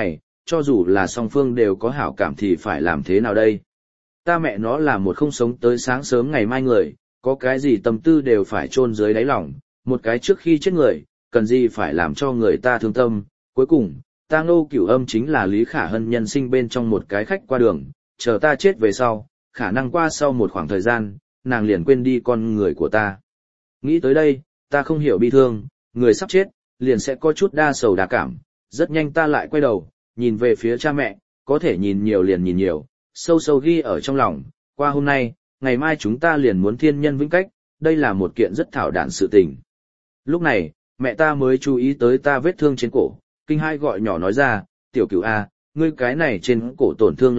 cho dù là song phương đều có hảo cảm thì phải làm thế nào đây? Ta mẹ nó là một không sống tới sáng sớm ngày mai người, có cái gì tâm tư đều phải chôn dưới đáy lòng, một cái trước khi chết người, cần gì phải làm cho người ta thương tâm. Cuối cùng, ta Ngô Cửu Âm chính là Lý Khả Hân nhân sinh bên trong một cái khách qua đường, chờ ta chết về sau, khả năng qua sau một khoảng thời gian, nàng liền quên đi con người của ta. Nghĩ tới đây, ta không hiểu bi thương, người sắp chết, liền sẽ có chút đa sầu đa cảm, rất nhanh ta lại quay đầu, nhìn về phía cha mẹ, có thể nhìn nhiều liền nhìn nhiều, sâu sâu ghi ở trong lòng, qua hôm nay, ngày mai chúng ta liền muốn thiên nhân vĩnh cách, đây là một kiện rất thảo đản sự tình. Lúc này, mẹ ta mới chú ý tới ta vết thương trên cổ, kinh hai gọi nhỏ nói ra, tiểu Cửu A, ngươi cái này trên cổ tổn thương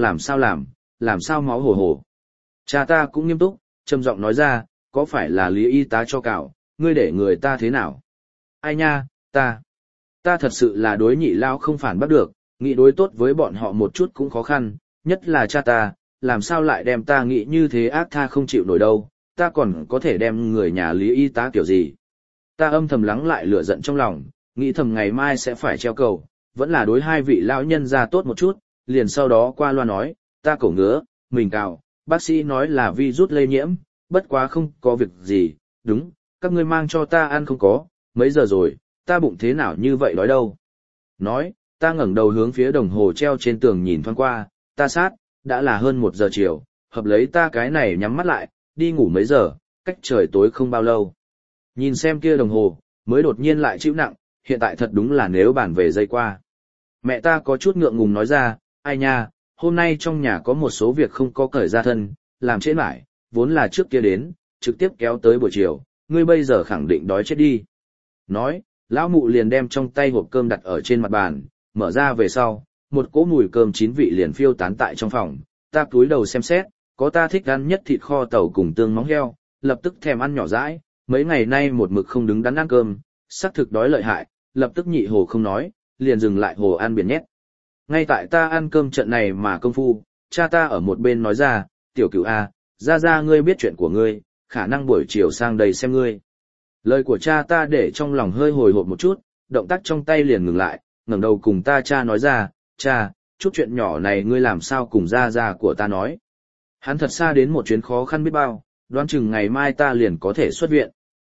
làm sao máu hồ hồ. Cha ta cũng nghiêm túc, trầm giọng nói ra, có phải là Lý y tá cho cạo, ngươi để người ta thế nào? Ai nha, ta thật sự là đối nhị lao không phản bắt được, nghĩ đối tốt với bọn họ một chút cũng khó khăn, nhất là cha ta, làm sao lại đem ta nghĩ như thế ác tha không chịu nổi đâu, ta còn có thể đem người nhà Lý y tá kiểu gì. Ta âm thầm lắng lại lửa giận trong lòng, nghĩ thầm ngày mai sẽ phải treo cầu, vẫn là đối hai vị lão nhân ra tốt một chút, liền sau đó qua loa nói, ta cổ ngứa, mình cào, bác sĩ nói là virus lây nhiễm, bất quá không có việc gì, đúng, các ngươi mang cho ta ăn không có, mấy giờ rồi, ta bụng thế nào như vậy đói đâu. Nói, ta ngẩng đầu hướng phía đồng hồ treo trên tường nhìn thoáng qua, ta sát, đã là hơn 1 giờ chiều, hợp lấy ta cái này nhắm mắt lại, đi ngủ mấy giờ, cách trời tối không bao lâu. Nhìn xem kia đồng hồ, mới đột nhiên lại chịu nặng, hiện tại thật đúng là nếu bàn về dây qua. Mẹ ta có chút ngượng ngùng nói ra, ai nha, hôm nay trong nhà có một số việc không có cởi ra thân, làm trễ mãi, vốn là trước kia đến, trực tiếp kéo tới buổi chiều, ngươi bây giờ khẳng định đói chết đi. Nói, lão mụ liền đem trong tay hộp cơm đặt ở trên mặt bàn, mở ra về sau, một cỗ mùi cơm chín vị liền phiêu tán tại trong phòng, ta cúi đầu xem xét, có ta thích ăn nhất thịt kho tàu cùng tương móng heo, lập tức thèm ăn nhỏ dãi, mấy ngày nay một mực không đứng đắn ăn cơm, xác thực đói lợi hại, lập tức nhị hồ không nói, liền dừng lại hồ ăn biển nhét. Ngay tại ta ăn cơm trận này mà công phu, cha ta ở một bên nói ra, tiểu Cửu A, ra ngươi biết chuyện của ngươi, khả năng buổi chiều sang đây xem ngươi. Lời của cha ta để trong lòng hơi hồi hộp một chút, động tác trong tay liền ngừng lại, ngẩng đầu cùng ta cha nói ra, cha, chút chuyện nhỏ này ngươi làm sao cùng ra của ta nói. Hắn thật xa đến một chuyến khó khăn biết bao, đoán chừng ngày mai ta liền có thể xuất viện.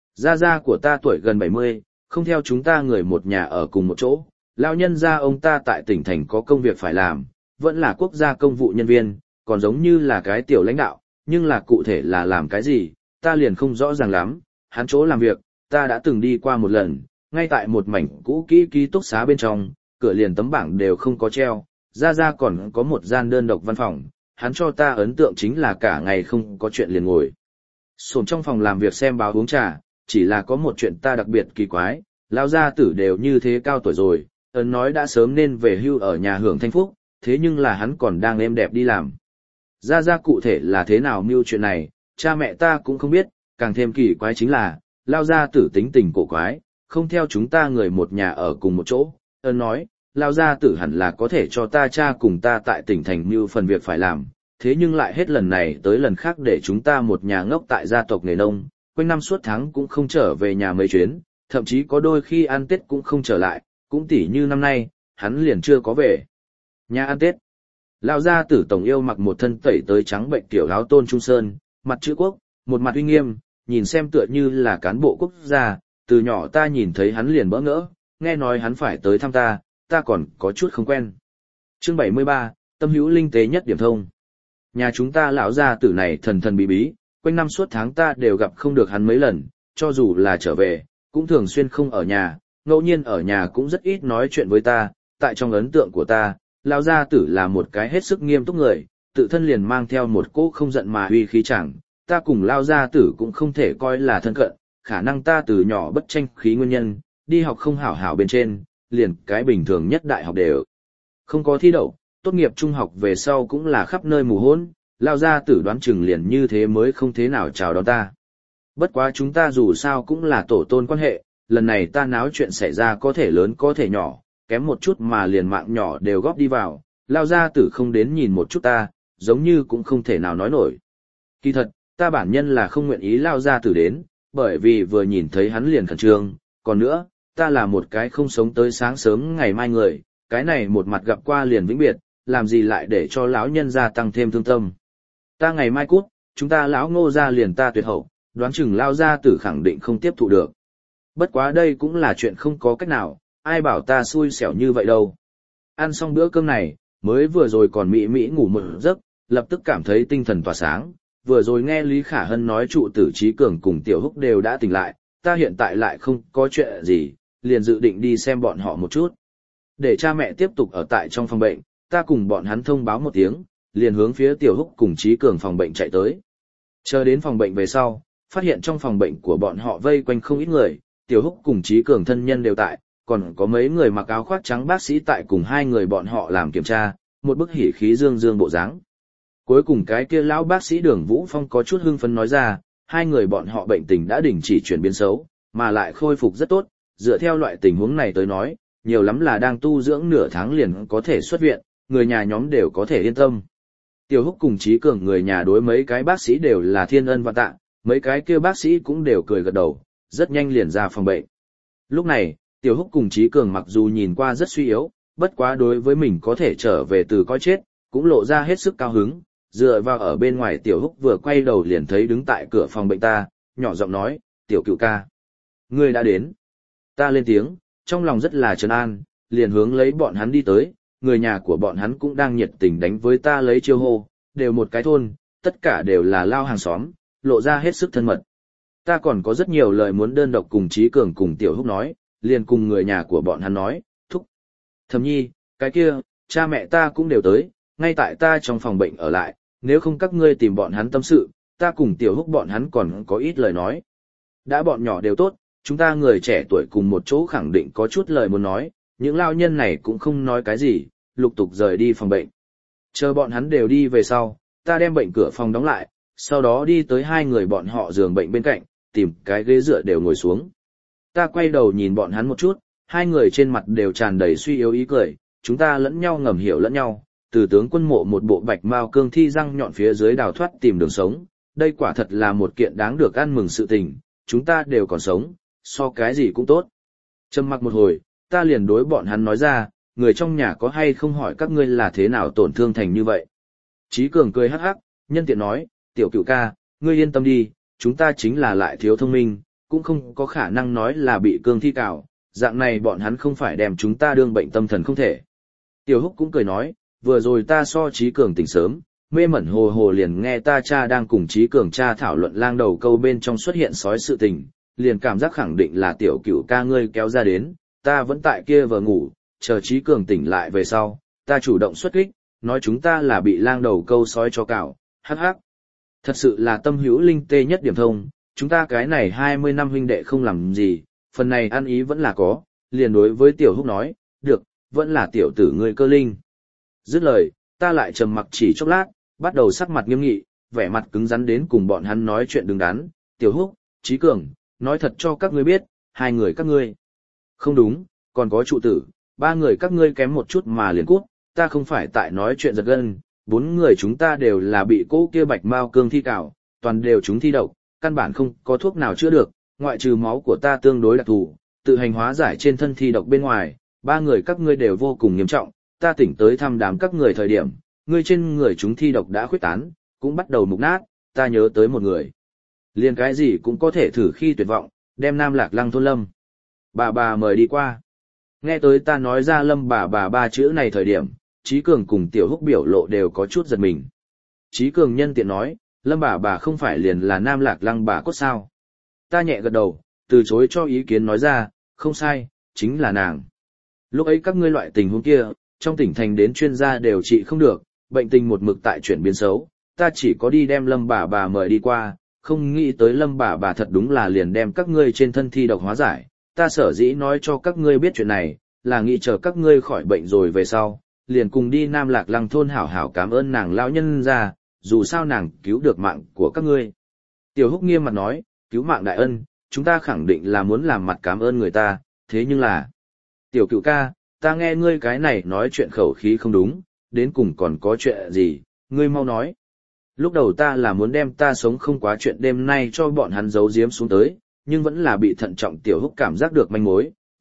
Ra của ta tuổi gần 70, không theo chúng ta người một nhà ở cùng một chỗ, lão nhân gia ông ta tại tỉnh thành có công việc phải làm, vẫn là quốc gia công vụ nhân viên, còn giống như là cái tiểu lãnh đạo, nhưng là cụ thể là làm cái gì, ta liền không rõ ràng lắm. Hắn chỗ làm việc, ta đã từng đi qua một lần, ngay tại một mảnh cũ kỹ ký túc xá bên trong, cửa liền tấm bảng đều không có treo, ra còn có một gian đơn độc văn phòng, hắn cho ta ấn tượng chính là cả ngày không có chuyện liền ngồi xổm trong phòng làm việc xem báo uống trà, chỉ là có một chuyện ta đặc biệt kỳ quái, lão gia tử đều như thế cao tuổi rồi, ấn nói đã sớm nên về hưu ở nhà hưởng thanh phúc, thế nhưng là hắn còn đang êm đẹp đi làm. Ra cụ thể là thế nào mưu chuyện này, cha mẹ ta cũng không biết, càng thêm kỳ quái chính là, lão gia tử tính tình cổ quái, không theo chúng ta người một nhà ở cùng một chỗ, ấn nói, lão gia tử hẳn là có thể cho ta cha cùng ta tại tỉnh thành mưu phần việc phải làm, thế nhưng lại hết lần này tới lần khác để chúng ta một nhà ngốc tại gia tộc nghề nông, quanh năm suốt tháng cũng không trở về nhà mấy chuyến, thậm chí có đôi khi ăn Tết cũng không trở lại, cũng tỉ như năm nay, hắn liền chưa có về nhà ăn Tết. Lão gia tử tổng yêu mặc một thân tẩy tới trắng bệnh tiểu áo tôn trung sơn, mặt chữ quốc, một mặt uy nghiêm, nhìn xem tựa như là cán bộ quốc gia, từ nhỏ ta nhìn thấy hắn liền bỡ ngỡ, nghe nói hắn phải tới thăm ta, ta còn có chút không quen. Chương 73, tâm hữu linh tế nhất điểm thông. Nhà chúng ta lão gia tử này thần thần bí bí, quanh năm suốt tháng ta đều gặp không được hắn mấy lần, cho dù là trở về, cũng thường xuyên không ở nhà, ngẫu nhiên ở nhà cũng rất ít nói chuyện với ta, tại trong ấn tượng của ta, lão gia tử là một cái hết sức nghiêm túc người, tự thân liền mang theo một cỗ không giận mà uy khí chẳng, ta cùng lão gia tử cũng không thể coi là thân cận, khả năng ta từ nhỏ bất tranh khí nguyên nhân, đi học không hảo hảo bên trên, liền cái bình thường nhất đại học đều không có thi đậu, tốt nghiệp trung học về sau cũng là khắp nơi mù hỗn, lão gia tử đoán chừng liền như thế mới không thế nào chào đón ta. Bất quá chúng ta dù sao cũng là tổ tôn quan hệ, lần này ta náo chuyện xảy ra có thể lớn có thể nhỏ, kém một chút mà liền mạng nhỏ đều góp đi vào, lão gia tử không đến nhìn một chút ta, giống như cũng không thể nào nói nổi. Kỳ thật, ta bản nhân là không nguyện ý lão gia tử đến, bởi vì vừa nhìn thấy hắn liền khẩn trương, còn nữa, ta là một cái không sống tới sáng sớm ngày mai người, cái này một mặt gặp qua liền vĩnh biệt, làm gì lại để cho lão nhân gia tăng thêm thương tâm. Ta ngày mai cút, chúng ta lão Ngô gia liền ta tuyệt hậu, đoán chừng lao gia tử khẳng định không tiếp thụ được. Bất quá đây cũng là chuyện không có cách nào, ai bảo ta xui xẻo như vậy đâu. Ăn xong bữa cơm này, mới vừa rồi còn mỹ ngủ một giấc, lập tức cảm thấy tinh thần tỏa sáng. Vừa rồi nghe Lý Khả Hân nói trụ tử Trí Cường cùng Tiểu Húc đều đã tỉnh lại, ta hiện tại lại không có chuyện gì, liền dự định đi xem bọn họ một chút. Để cha mẹ tiếp tục ở tại trong phòng bệnh, ta cùng bọn hắn thông báo một tiếng, liền hướng phía Tiểu Húc cùng Trí Cường phòng bệnh chạy tới. Chờ đến phòng bệnh về sau, phát hiện trong phòng bệnh của bọn họ vây quanh không ít người, Tiểu Húc cùng Trí Cường thân nhân đều tại, còn có mấy người mặc áo khoác trắng bác sĩ tại cùng hai người bọn họ làm kiểm tra, một bức hỉ khí dương dương bộ dáng. Cuối cùng cái kia lão bác sĩ Đường Vũ Phong có chút hưng phấn nói ra, hai người bọn họ bệnh tình đã đình chỉ chuyển biến xấu, mà lại khôi phục rất tốt, dựa theo loại tình huống này tới nói, nhiều lắm là đang tu dưỡng nửa tháng liền có thể xuất viện, người nhà nhóm đều có thể yên tâm. Tiểu Húc cùng Trí Cường người nhà đối mấy cái bác sĩ đều là thiên ân vạn tạ, mấy cái kia bác sĩ cũng đều cười gật đầu, rất nhanh liền ra phòng bệnh. Lúc này, Tiểu Húc cùng Trí Cường mặc dù nhìn qua rất suy yếu, bất quá đối với mình có thể trở về từ coi chết, cũng lộ ra hết sức cao hứng, dựa vào ở bên ngoài Tiểu Húc vừa quay đầu liền thấy đứng tại cửa phòng bệnh ta, nhỏ giọng nói, Tiểu Cựu ca. Ngươi đã đến. Ta lên tiếng, trong lòng rất là trấn an, liền hướng lấy bọn hắn đi tới, người nhà của bọn hắn cũng đang nhiệt tình đánh với ta lấy chiêu hô, đều một cái thôn, tất cả đều là lao hàng xóm, lộ ra hết sức thân mật. Ta còn có rất nhiều lời muốn đơn độc cùng Trí Cường cùng Tiểu Húc nói, liền cùng người nhà của bọn hắn nói, thúc. Thẩm nhi, cái kia, cha mẹ ta cũng đều tới, ngay tại ta trong phòng bệnh ở lại, nếu không các ngươi tìm bọn hắn tâm sự, ta cùng Tiểu Húc bọn hắn còn có ít lời nói. Đã bọn nhỏ đều tốt, chúng ta người trẻ tuổi cùng một chỗ khẳng định có chút lời muốn nói, những lao nhân này cũng không nói cái gì, lục tục rời đi phòng bệnh. Chờ bọn hắn đều đi về sau, ta đem bệnh cửa phòng đóng lại, sau đó đi tới hai người bọn họ giường bệnh bên cạnh, tìm cái ghế dựa đều ngồi xuống. Ta quay đầu nhìn bọn hắn một chút, hai người trên mặt đều tràn đầy suy yếu ý cười, chúng ta lẫn nhau ngầm hiểu lẫn nhau, từ tướng quân mộ một bộ bạch mao cương thi răng nhọn phía dưới đào thoát tìm đường sống, đây quả thật là một kiện đáng được ăn mừng sự tình, chúng ta đều còn sống, so cái gì cũng tốt. Trầm mặc một hồi, ta liền đối bọn hắn nói ra, người trong nhà có hay không hỏi các ngươi là thế nào tổn thương thành như vậy. Trí Cường cười hắc hắc, nhân tiện nói, Tiểu Cựu ca, ngươi yên tâm đi, chúng ta chính là lại thiếu thông minh, cũng không có khả năng nói là bị cương thi cào, dạng này bọn hắn không phải đem chúng ta đương bệnh tâm thần không thể. Tiểu Húc cũng cười nói, vừa rồi ta so Trí Cường tỉnh sớm, mê mẩn hồ hồ liền nghe ta cha đang cùng Trí Cường cha thảo luận lang đầu câu bên trong xuất hiện sói sự tình, liền cảm giác khẳng định là Tiểu Cựu ca ngươi kéo ra đến, ta vẫn tại kia vừa ngủ, chờ Trí Cường tỉnh lại về sau, ta chủ động xuất kích, nói chúng ta là bị lang đầu câu sói cho cào, hắc hắc. Thật sự là tâm hữu linh tê nhất điểm thông, chúng ta cái này 20 năm huynh đệ không làm gì, phần này ăn ý vẫn là có, liền đối với Tiểu Húc nói, được, vẫn là tiểu tử ngươi cơ linh. Dứt lời, ta lại trầm mặc chỉ chốc lát, bắt đầu sắc mặt nghiêm nghị, vẻ mặt cứng rắn đến cùng bọn hắn nói chuyện đứng đắn, Tiểu Húc, Trí Cường, nói thật cho các ngươi biết, hai người các ngươi. Không đúng, còn có trụ tử, ba người các ngươi kém một chút mà liền cút, ta không phải tại nói chuyện giật gân, bốn người chúng ta đều là bị cô kia bạch mao cương thi cào, toàn đều chúng thi độc, căn bản không có thuốc nào chữa được, ngoại trừ máu của ta tương đối đặc thù, tự hành hóa giải trên thân thi độc bên ngoài, ba người các ngươi đều vô cùng nghiêm trọng, ta tỉnh tới thăm đám các người thời điểm, ngươi trên người chúng thi độc đã khuyết tán, cũng bắt đầu mục nát, ta nhớ tới một người. Liền cái gì cũng có thể thử khi tuyệt vọng, đem Nam Lạc Lăng thôn Lâm. Bà mời đi qua. Nghe tới ta nói ra Lâm bà ba chữ này thời điểm, Trí Cường cùng Tiểu Húc biểu lộ đều có chút giật mình. Trí Cường nhân tiện nói, Lâm bà không phải liền là Nam Lạc Lăng bà cốt sao. Ta nhẹ gật đầu, từ chối cho ý kiến nói ra, không sai, chính là nàng. Lúc ấy các ngươi loại tình huống kia, trong tỉnh thành đến chuyên gia đều trị không được, bệnh tình một mực tại chuyển biến xấu, ta chỉ có đi đem Lâm bà mời đi qua, không nghĩ tới Lâm bà thật đúng là liền đem các ngươi trên thân thi độc hóa giải, ta sở dĩ nói cho các ngươi biết chuyện này, là nghĩ chờ các ngươi khỏi bệnh rồi về sau, liền cùng đi Nam Lạc Lăng thôn hảo hảo cảm ơn nàng lão nhân ra, dù sao nàng cứu được mạng của các ngươi. Tiểu Húc nghiêm mặt nói, cứu mạng đại ân, chúng ta khẳng định là muốn làm mặt cảm ơn người ta, thế nhưng là... Tiểu Cựu ca, ta nghe ngươi cái này nói chuyện khẩu khí không đúng, đến cùng còn có chuyện gì, ngươi mau nói. Lúc đầu ta là muốn đem ta sống không quá chuyện đêm nay cho bọn hắn giấu giếm xuống tới, nhưng vẫn là bị thận trọng Tiểu Húc cảm giác được manh mối,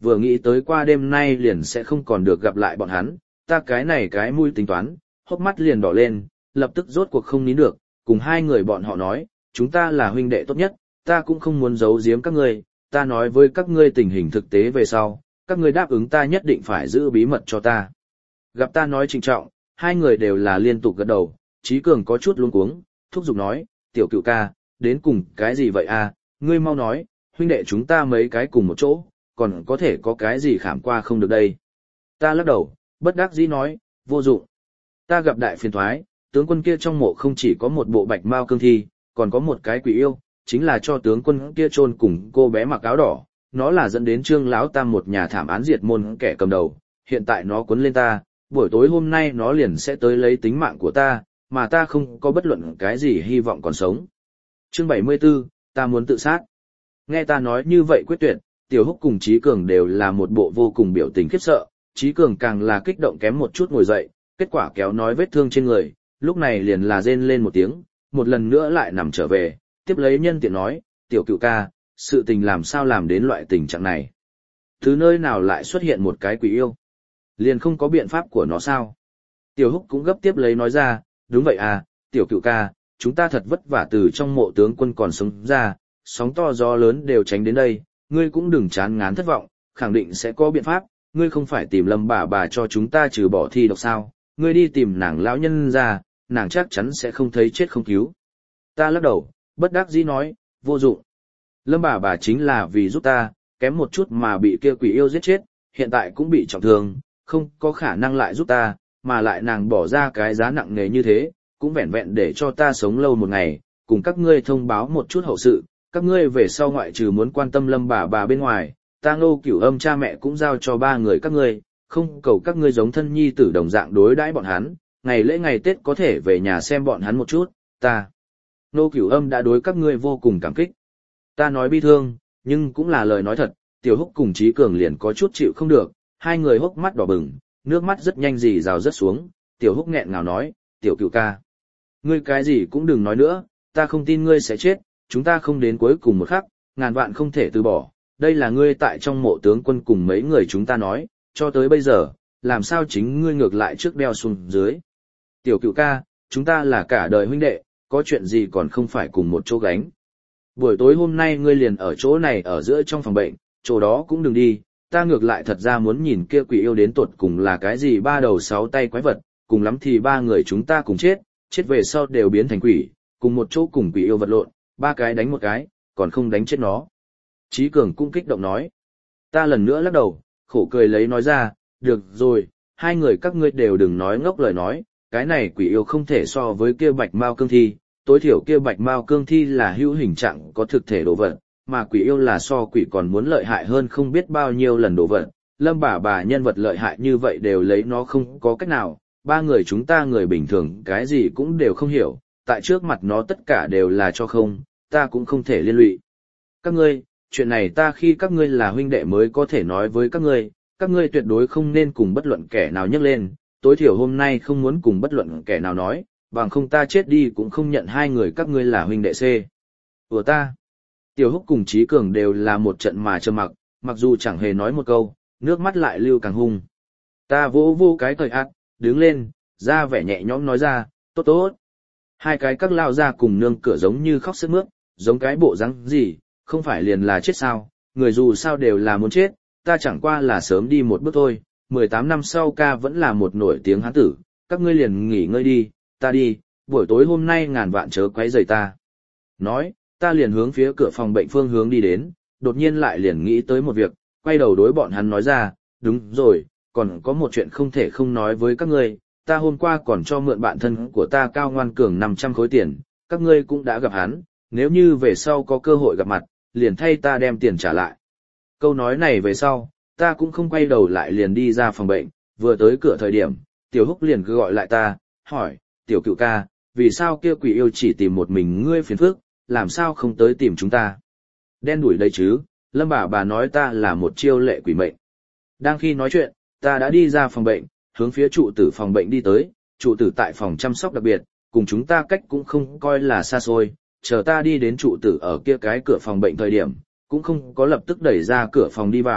vừa nghĩ tới qua đêm nay liền sẽ không còn được gặp lại bọn hắn, ta cái này cái mũi tính toán, hốc mắt liền đỏ lên, lập tức rốt cuộc không nín được, cùng hai người bọn họ nói, chúng ta là huynh đệ tốt nhất, ta cũng không muốn giấu giếm các ngươi, ta nói với các ngươi tình hình thực tế về sau, các ngươi đáp ứng ta nhất định phải giữ bí mật cho ta. Gặp ta nói trịnh trọng, hai người đều là liên tục gật đầu, Trí Cường có chút luống cuống, thúc giục nói, tiểu Cựu ca, đến cùng cái gì vậy à, ngươi mau nói, huynh đệ chúng ta mấy cái cùng một chỗ, còn có thể có cái gì khảm qua không được đây. Ta lắc đầu, bất đắc dĩ nói, vô dụng. Ta gặp đại phiền thoái, tướng quân kia trong mộ không chỉ có một bộ bạch mao cương thi, còn có một cái quỷ yêu, chính là cho tướng quân kia chôn cùng cô bé mặc áo đỏ, nó là dẫn đến Trương lão tam một nhà thảm án diệt môn kẻ cầm đầu, hiện tại nó quấn lên ta, buổi tối hôm nay nó liền sẽ tới lấy tính mạng của ta, mà ta không có bất luận cái gì hy vọng còn sống. Chương 74, ta muốn tự sát. Nghe ta nói như vậy quyết tuyệt, Tiểu Húc cùng Trí Cường đều là một bộ vô cùng biểu tình khiếp sợ, Trí Cường càng là kích động kém một chút ngồi dậy, kết quả kéo nói vết thương trên người, lúc này liền là rên lên một tiếng, một lần nữa lại nằm trở về, tiếp lấy nhân tiện nói, tiểu Cựu ca, sự tình làm sao làm đến loại tình trạng này. Từ nơi nào lại xuất hiện một cái quỷ yêu? Liền không có biện pháp của nó sao? Tiểu Húc cũng gấp tiếp lấy nói ra, đúng vậy à, tiểu Cựu ca, chúng ta thật vất vả từ trong mộ tướng quân còn sống ra, sóng to gió lớn đều tránh đến đây, ngươi cũng đừng chán ngán thất vọng, khẳng định sẽ có biện pháp, ngươi không phải tìm Lâm bà cho chúng ta trừ bỏ thi độc sao, ngươi đi tìm nàng lão nhân ra, nàng chắc chắn sẽ không thấy chết không cứu. Ta lắc đầu, bất đắc dĩ nói, vô dụng. Lâm bà chính là vì giúp ta, kém một chút mà bị kia quỷ yêu giết chết, hiện tại cũng bị trọng thương, không có khả năng lại giúp ta, mà lại nàng bỏ ra cái giá nặng nề như thế, cũng vẹn vẹn để cho ta sống lâu một ngày, cùng các ngươi thông báo một chút hậu sự, các ngươi về sau ngoại trừ muốn quan tâm Lâm bà bên ngoài, ta Ngô Cửu Âm cha mẹ cũng giao cho ba người các ngươi, không cầu các ngươi giống thân nhi tử đồng dạng đối đãi bọn hắn, ngày lễ ngày Tết có thể về nhà xem bọn hắn một chút, ta. Ngô Cửu Âm đã đối các ngươi vô cùng cảm kích. Ta nói bi thương, nhưng cũng là lời nói thật, Tiểu Húc cùng Trí Cường liền có chút chịu không được, hai người hốc mắt đỏ bừng, nước mắt rất nhanh rỉ rào rớt xuống, Tiểu Húc nghẹn ngào nói, tiểu Cựu ca. Ngươi cái gì cũng đừng nói nữa, ta không tin ngươi sẽ chết, chúng ta không đến cuối cùng một khắc, ngàn vạn không thể từ bỏ, đây là ngươi tại trong mộ tướng quân cùng mấy người chúng ta nói, cho tới bây giờ, làm sao chính ngươi ngược lại trước đeo xuống dưới. Tiểu Cựu ca, chúng ta là cả đời huynh đệ, có chuyện gì còn không phải cùng một chỗ gánh. Buổi tối hôm nay ngươi liền ở chỗ này ở giữa trong phòng bệnh, chỗ đó cũng đừng đi, ta ngược lại thật ra muốn nhìn kia quỷ yêu đến tột cùng là cái gì ba đầu sáu tay quái vật, cùng lắm thì ba người chúng ta cùng chết, chết về sau đều biến thành quỷ, cùng một chỗ cùng quỷ yêu vật lộn, ba cái đánh một cái, còn không đánh chết nó. Trí Cường cũng kích động nói. Ta lần nữa lắc đầu, khổ cười lấy nói ra, được rồi, hai người các ngươi đều đừng nói ngốc lời nói, cái này quỷ yêu không thể so với kia bạch mao cương thi, tối thiểu kia bạch mao cương thi là hữu hình trạng có thực thể đồ vật, mà quỷ yêu là so quỷ còn muốn lợi hại hơn không biết bao nhiêu lần đồ vật. Lâm bà nhân vật lợi hại như vậy đều lấy nó không có cách nào, ba người chúng ta người bình thường cái gì cũng đều không hiểu, tại trước mặt nó tất cả đều là cho không, ta cũng không thể liên lụy. Các ngươi, chuyện này ta khi các ngươi là huynh đệ mới có thể nói với các ngươi tuyệt đối không nên cùng bất luận kẻ nào nhắc lên, tối thiểu hôm nay không muốn cùng bất luận kẻ nào nói, bằng không ta chết đi cũng không nhận hai người các ngươi là huynh đệ C. Của ta, Tiểu Húc cùng Trí Cường đều là một trận mà trầm mặc, mặc dù chẳng hề nói một câu, nước mắt lại lưu càng hung. Ta vỗ vô cái cởi ác, đứng lên, ra vẻ nhẹ nhõm nói ra, tốt tốt. Hai cái các lao ra cùng nương cửa giống như khóc sướt mướt, giống cái bộ răng gì, không phải liền là chết sao, người dù sao đều là muốn chết, ta chẳng qua là sớm đi một bước thôi, 18 năm sau ca vẫn là một nổi tiếng hán tử, các ngươi liền nghỉ ngơi đi, ta đi, buổi tối hôm nay ngàn vạn chớ quấy rầy ta. Nói, ta liền hướng phía cửa phòng bệnh phương hướng đi đến, đột nhiên lại liền nghĩ tới một việc, quay đầu đối bọn hắn nói ra, đúng rồi, còn có một chuyện không thể không nói với các ngươi, ta hôm qua còn cho mượn bạn thân của ta Cao Ngoan Cường 500 khối tiền, các ngươi cũng đã gặp hắn, nếu như về sau có cơ hội gặp mặt, liền thay ta đem tiền trả lại. Câu nói này về sau, ta cũng không quay đầu lại liền đi ra phòng bệnh, vừa tới cửa thời điểm, Tiểu Húc liền cứ gọi lại ta, hỏi, Tiểu Cựu ca, vì sao kia quỷ yêu chỉ tìm một mình ngươi phiền phức, làm sao không tới tìm chúng ta? Đen đuổi đấy chứ, Lâm bà nói ta là một chiêu lệ quỷ mệnh. Đang khi nói chuyện, ta đã đi ra phòng bệnh, hướng phía trụ tử phòng bệnh đi tới, trụ tử tại phòng chăm sóc đặc biệt, cùng chúng ta cách cũng không coi là xa xôi, chờ ta đi đến trụ tử ở kia cái cửa phòng bệnh thời điểm, cũng không có lập tức đẩy ra cửa phòng đi vào,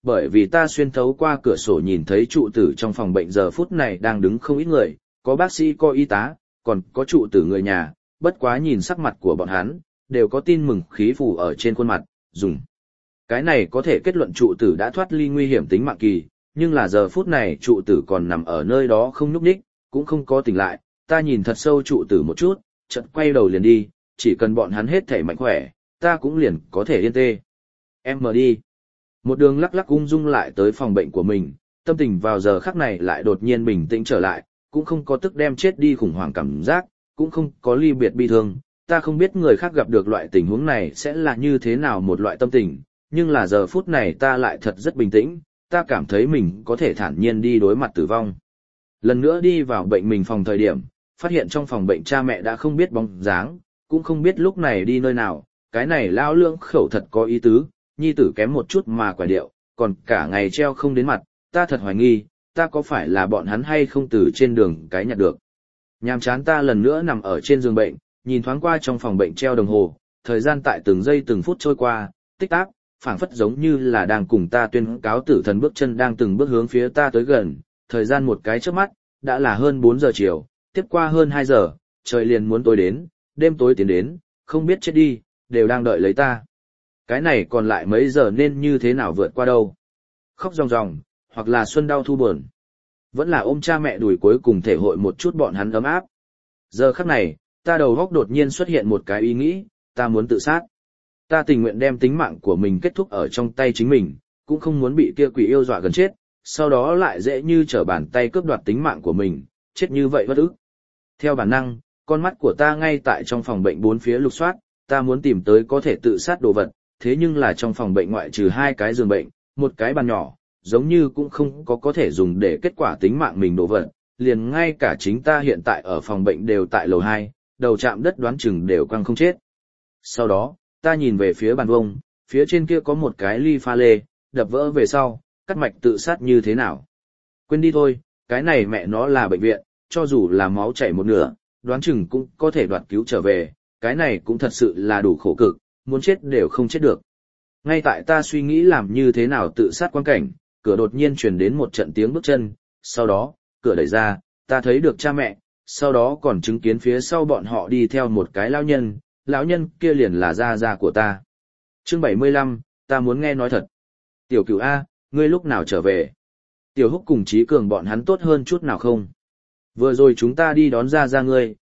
bởi vì ta xuyên thấu qua cửa sổ nhìn thấy trụ tử trong phòng bệnh giờ phút này đang đứng không ít người, có bác sĩ, có y tá, còn có trụ tử người nhà, bất quá nhìn sắc mặt của bọn hắn, đều có tin mừng khí phù ở trên khuôn mặt, dùng. Cái này có thể kết luận trụ tử đã thoát ly nguy hiểm tính mạng kỳ, nhưng là giờ phút này trụ tử còn nằm ở nơi đó không nhúc nhích, cũng không có tỉnh lại, ta nhìn thật sâu trụ tử một chút, chợt quay đầu liền đi, chỉ cần bọn hắn hết thể mạnh khỏe, ta cũng liền có thể yên tê. Em mở đi. Một đường lắc lắc ung dung lại tới phòng bệnh của mình, tâm tình vào giờ khắc này lại đột nhiên bình tĩnh trở lại, cũng không có tức đem chết đi khủng hoảng cảm giác, cũng không có ly biệt bi thương. Ta không biết người khác gặp được loại tình huống này sẽ là như thế nào một loại tâm tình, nhưng là giờ phút này ta lại thật rất bình tĩnh, ta cảm thấy mình có thể thản nhiên đi đối mặt tử vong. Lần nữa đi vào bệnh mình phòng thời điểm, phát hiện trong phòng bệnh cha mẹ đã không biết bóng dáng, cũng không biết lúc này đi nơi nào, cái này lao lưỡng khẩu thật có ý tứ, nhi tử kém một chút mà quả điệu, còn cả ngày treo không đến mặt, ta thật hoài nghi, ta có phải là bọn hắn hay không từ trên đường cái nhặt được. Nhàm chán ta lần nữa nằm ở trên giường bệnh, nhìn thoáng qua trong phòng bệnh treo đồng hồ, thời gian tại từng giây từng phút trôi qua, tích tắc, phảng phất giống như là đang cùng ta tuyên cáo tử thần bước chân đang từng bước hướng phía ta tới gần, thời gian một cái chớp mắt, đã là hơn 4 giờ chiều, tiếp qua hơn 2 giờ, trời liền muốn tối đến, đêm tối tiến đến, không biết chết đi, đều đang đợi lấy ta. Cái này còn lại mấy giờ nên như thế nào vượt qua đâu. Khóc ròng ròng, hoặc là xuân đau thu buồn. Vẫn là ôm cha mẹ đùi cuối cùng thể hội một chút bọn hắn ấm áp. Giờ khắc này, ta đầu góc đột nhiên xuất hiện một cái ý nghĩ, ta muốn tự sát. Ta tình nguyện đem tính mạng của mình kết thúc ở trong tay chính mình, cũng không muốn bị kia quỷ yêu dọa gần chết, sau đó lại dễ như trở bàn tay cướp đoạt tính mạng của mình, chết như vậy bất ức. Theo bản năng, con mắt của ta ngay tại trong phòng bệnh bốn phía lục soát, ta muốn tìm tới có thể tự sát đồ vật, thế nhưng là trong phòng bệnh ngoại trừ 2 cái giường bệnh, một cái bàn nhỏ, giống như cũng không có thể dùng để kết quả tính mạng mình đồ vật, liền ngay cả chính ta hiện tại ở phòng bệnh đều tại lầu 2, đầu chạm đất đoán chừng đều quăng không chết. Sau đó, ta nhìn về phía bàn vông, phía trên kia có một cái ly pha lê, đập vỡ về sau, cắt mạch tự sát như thế nào. Quên đi thôi, cái này mẹ nó là bệnh viện, cho dù là máu chảy một nửa, đoán chừng cũng có thể đoạt cứu trở về, cái này cũng thật sự là đủ khổ cực, muốn chết đều không chết được. Ngay tại ta suy nghĩ làm như thế nào tự sát quan cảnh, cửa đột nhiên truyền đến một trận tiếng bước chân, sau đó, cửa đẩy ra, ta thấy được cha mẹ, sau đó còn chứng kiến phía sau bọn họ đi theo một cái lão nhân kia liền là gia gia của ta. Chương 75, ta muốn nghe nói thật. Tiểu Cửu A, ngươi lúc nào trở về? Tiểu Húc cùng Trí Cường bọn hắn tốt hơn chút nào không? Vừa rồi chúng ta đi đón gia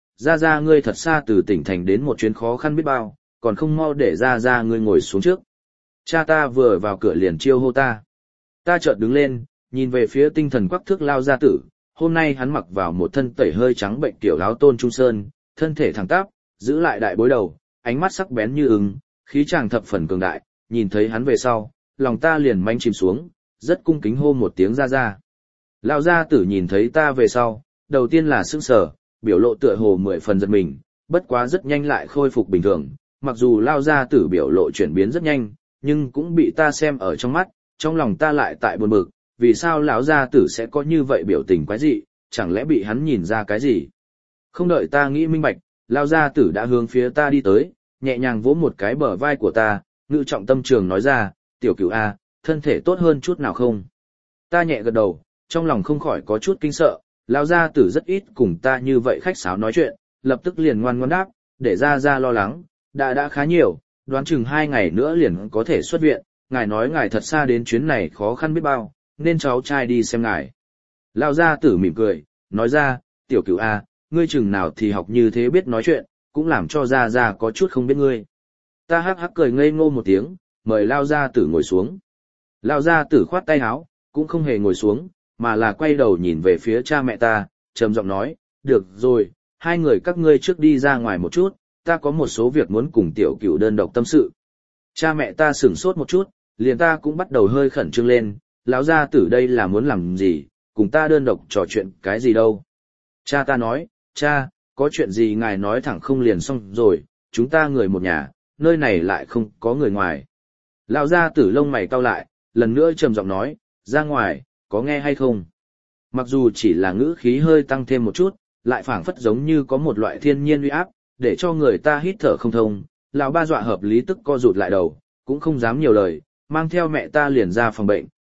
gia ngươi thật xa từ tỉnh thành đến một chuyến khó khăn biết bao, còn không mau để gia gia ngươi ngồi xuống trước. Cha ta vừa vào cửa liền chiêu hô ta. Ta chợt đứng lên, nhìn về phía tinh thần quắc thước lao gia tử, hôm nay hắn mặc vào một thân tẩy hơi trắng bệnh tiểu áo tôn trung sơn, thân thể thẳng tắp, giữ lại đại bối đầu, ánh mắt sắc bén như ưng, khí chàng thập phần cường đại, nhìn thấy hắn về sau, lòng ta liền manh chìm xuống, rất cung kính hô một tiếng gia gia. Lao gia tử nhìn thấy ta về sau, đầu tiên là sững sờ, biểu lộ tựa hồ 10 phần giật mình, bất quá rất nhanh lại khôi phục bình thường, mặc dù Lao gia tử biểu lộ chuyển biến rất nhanh, nhưng cũng bị ta xem ở trong mắt, trong lòng ta lại tại buồn bực, vì sao lão gia tử sẽ có như vậy biểu tình quái dị, chẳng lẽ bị hắn nhìn ra cái gì. Không đợi ta nghĩ minh bạch, Lao gia tử đã hướng phía ta đi tới, nhẹ nhàng vỗ một cái bờ vai của ta, ngữ trọng tâm trường nói ra, Tiểu Cửu A, thân thể tốt hơn chút nào không? Ta nhẹ gật đầu, trong lòng không khỏi có chút kinh sợ, Lao gia tử rất ít cùng ta như vậy khách sáo nói chuyện, lập tức liền ngoan ngoãn đáp, để ra lo lắng, đã khá nhiều, đoán chừng 2 ngày nữa liền có thể xuất viện, ngài nói ngài thật xa đến chuyến này khó khăn biết bao, nên cháu trai đi xem ngài. Lao gia tử mỉm cười, nói ra, Tiểu Cửu A, ngươi chừng nào thì học như thế biết nói chuyện, cũng làm cho gia có chút không biết ngươi. Ta hắc hắc cười ngây ngô một tiếng, mời Lao gia tử ngồi xuống. Lao gia tử khoát tay áo, cũng không hề ngồi xuống, mà là quay đầu nhìn về phía cha mẹ ta, trầm giọng nói, được rồi, 2 người các ngươi trước đi ra ngoài một chút, ta có một số việc muốn cùng Tiểu Cửu đơn độc tâm sự. Cha mẹ ta sửng sốt một chút, liền ta cũng bắt đầu hơi khẩn trương lên, lão gia tử đây là muốn làm gì, cùng ta đơn độc trò chuyện cái gì đâu. Cha ta nói, cha, có chuyện gì ngài nói thẳng không liền xong rồi, chúng ta người một nhà, nơi này lại không có người ngoài. Lão gia tử lông mày cau lại, lần nữa trầm giọng nói, ra ngoài, có nghe hay không? Mặc dù chỉ là ngữ khí hơi tăng thêm một chút, lại phảng phất giống như có một loại thiên nhiên uy áp, để cho người ta hít thở không thông. Lão ba dọa hợp lý tức co rụt lại đầu, cũng không dám nhiều lời, mang theo mẹ ta liền ra phòng bệnh,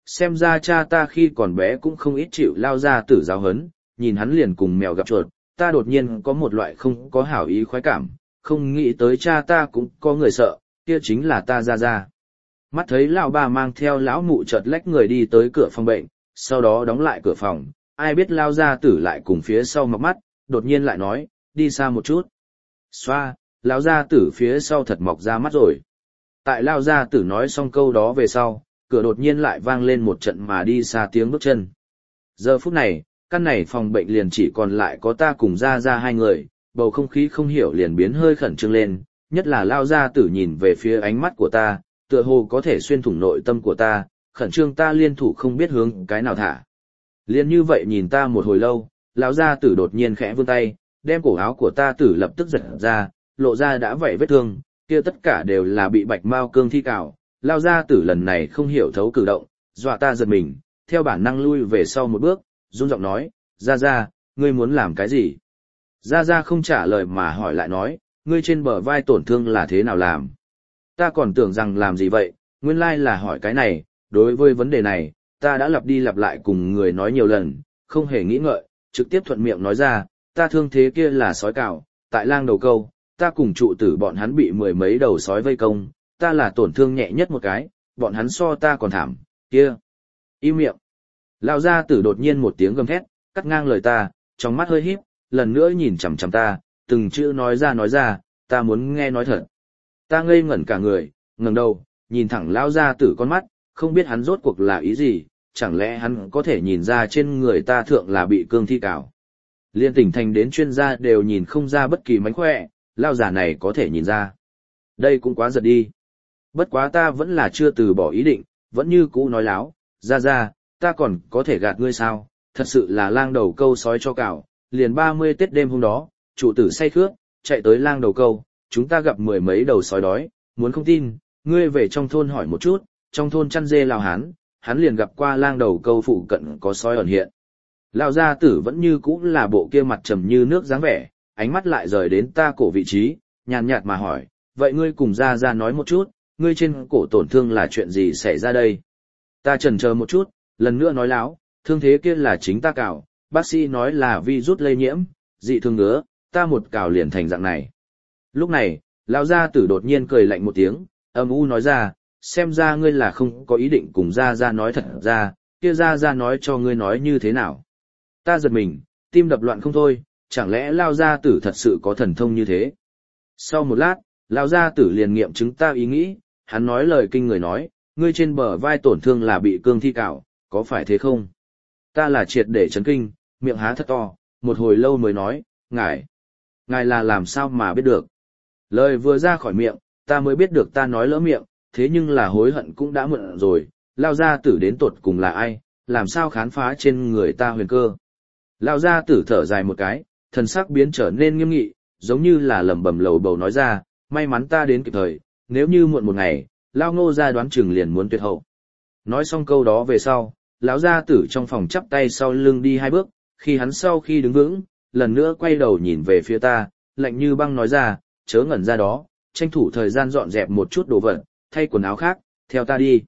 Xem ra cha ta khi còn bé cũng không ít chịu lao gia tử giáo hấn, nhìn hắn liền cùng mèo gặp chuột, ta đột nhiên có một loại không có hảo ý khoái cảm, không nghĩ tới cha ta cũng có người sợ, kia chính là ta ra ra. Mắt thấy lão bà mang theo lão mụ chợt lách người đi tới cửa phòng bệnh, sau đó đóng lại cửa phòng, ai biết lao gia tử lại cùng phía sau mọc mắt, đột nhiên lại nói, đi xa một chút. Xoa, lão gia tử phía sau thật mọc ra mắt rồi. Tại lao gia tử nói xong câu đó về sau, cửa đột nhiên lại vang lên một trận mà đi xa tiếng bước chân. Giờ phút này, căn này phòng bệnh liền chỉ còn lại có ta cùng ra ra hai người, bầu không khí không hiểu liền biến hơi khẩn trương lên, nhất là lao gia tử nhìn về phía ánh mắt của ta, tựa hồ có thể xuyên thủng nội tâm của ta, khẩn trương ta liên thủ không biết hướng cái nào thả. Liên như vậy nhìn ta một hồi lâu, lão gia tử đột nhiên khẽ vươn tay, đem cổ áo của ta tử lập tức giật ra, lộ ra đã vậy vết thương, kia tất cả đều là bị bạch mao cương thi cào. Lao gia tử lần này không hiểu thấu cử động, dọa ta giật mình, theo bản năng lui về sau một bước, run giọng nói, ra ra, ngươi muốn làm cái gì? Ra ra không trả lời mà hỏi lại nói, ngươi trên bờ vai tổn thương là thế nào làm? Ta còn tưởng rằng làm gì vậy, nguyên lai là hỏi cái này, đối với vấn đề này, ta đã lặp đi lặp lại cùng người nói nhiều lần, không hề nghĩ ngợi, trực tiếp thuận miệng nói ra, ta thương thế kia là sói cào, tại lang đầu câu, ta cùng trụ tử bọn hắn bị mười mấy đầu sói vây công, ta là tổn thương nhẹ nhất một cái, bọn hắn so ta còn thảm, kia. Im miệng. Lão gia tử đột nhiên một tiếng gầm thét, cắt ngang lời ta, trong mắt hơi híp, lần nữa nhìn chằm chằm ta, từng chữ nói ra, ta muốn nghe nói thật. Ta ngây ngẩn cả người, ngẩng đầu, nhìn thẳng lão gia tử con mắt, không biết hắn rốt cuộc là ý gì, chẳng lẽ hắn có thể nhìn ra trên người ta thượng là bị cương thi cào. Liên tỉnh thành đến chuyên gia đều nhìn không ra bất kỳ mánh khỏe, lão già này có thể nhìn ra. Đây cũng quá giật đi. Bất quá ta vẫn là chưa từ bỏ ý định, vẫn như cũ nói láo, ra, ta còn có thể gạt ngươi sao, thật sự là lang đầu câu sói cho cào, liền 30 Tết đêm hôm đó, chủ tử say khước, chạy tới lang đầu câu, chúng ta gặp mười mấy đầu sói đói, muốn không tin, ngươi về trong thôn hỏi một chút, trong thôn chăn dê Lào hắn liền gặp qua lang đầu câu phụ cận có sói ẩn hiện. Lão gia tử vẫn như cũ là bộ kia mặt trầm như nước dáng vẻ, ánh mắt lại rời đến ta cổ vị trí, nhàn nhạt mà hỏi, vậy ngươi cùng ra nói một chút, ngươi trên cổ tổn thương là chuyện gì xảy ra đây? Ta chần chờ một chút, lần nữa nói láo, thương thế kia là chính ta cào, bác sĩ nói là virus lây nhiễm, dị thương ngứa, ta một cào liền thành dạng này. Lúc này, lão gia tử đột nhiên cười lạnh một tiếng, âm u nói ra, xem ra ngươi là không có ý định cùng ra nói thật ra, kia ra nói cho ngươi nói như thế nào. Ta giật mình, tim đập loạn không thôi, chẳng lẽ lão gia tử thật sự có thần thông như thế? Sau một lát, lão gia tử liền nghiệm chứng ta ý nghĩ, hắn nói lời kinh người nói, ngươi trên bờ vai tổn thương là bị cương thi cào, có phải thế không? Ta là triệt để chấn kinh, miệng há thật to, một hồi lâu mới nói, ngài là làm sao mà biết được? Lời vừa ra khỏi miệng, ta mới biết được ta nói lỡ miệng, thế nhưng là hối hận cũng đã muộn rồi, lão gia tử đến tột cùng là ai, làm sao khám phá trên người ta huyền cơ? Lão gia tử thở dài một cái, thần sắc biến trở nên nghiêm nghị, giống như là lẩm bẩm lầu bầu nói ra, may mắn ta đến kịp thời, nếu như muộn một ngày, lão Ngô gia đoán chừng liền muốn tuyệt hậu. Nói xong câu đó về sau, lão gia tử trong phòng chắp tay sau lưng đi hai bước, khi hắn sau khi đứng vững, lần nữa quay đầu nhìn về phía ta, lạnh như băng nói ra, chớ ngẩn ra đó, tranh thủ thời gian dọn dẹp một chút đồ vật, thay quần áo khác, theo ta đi.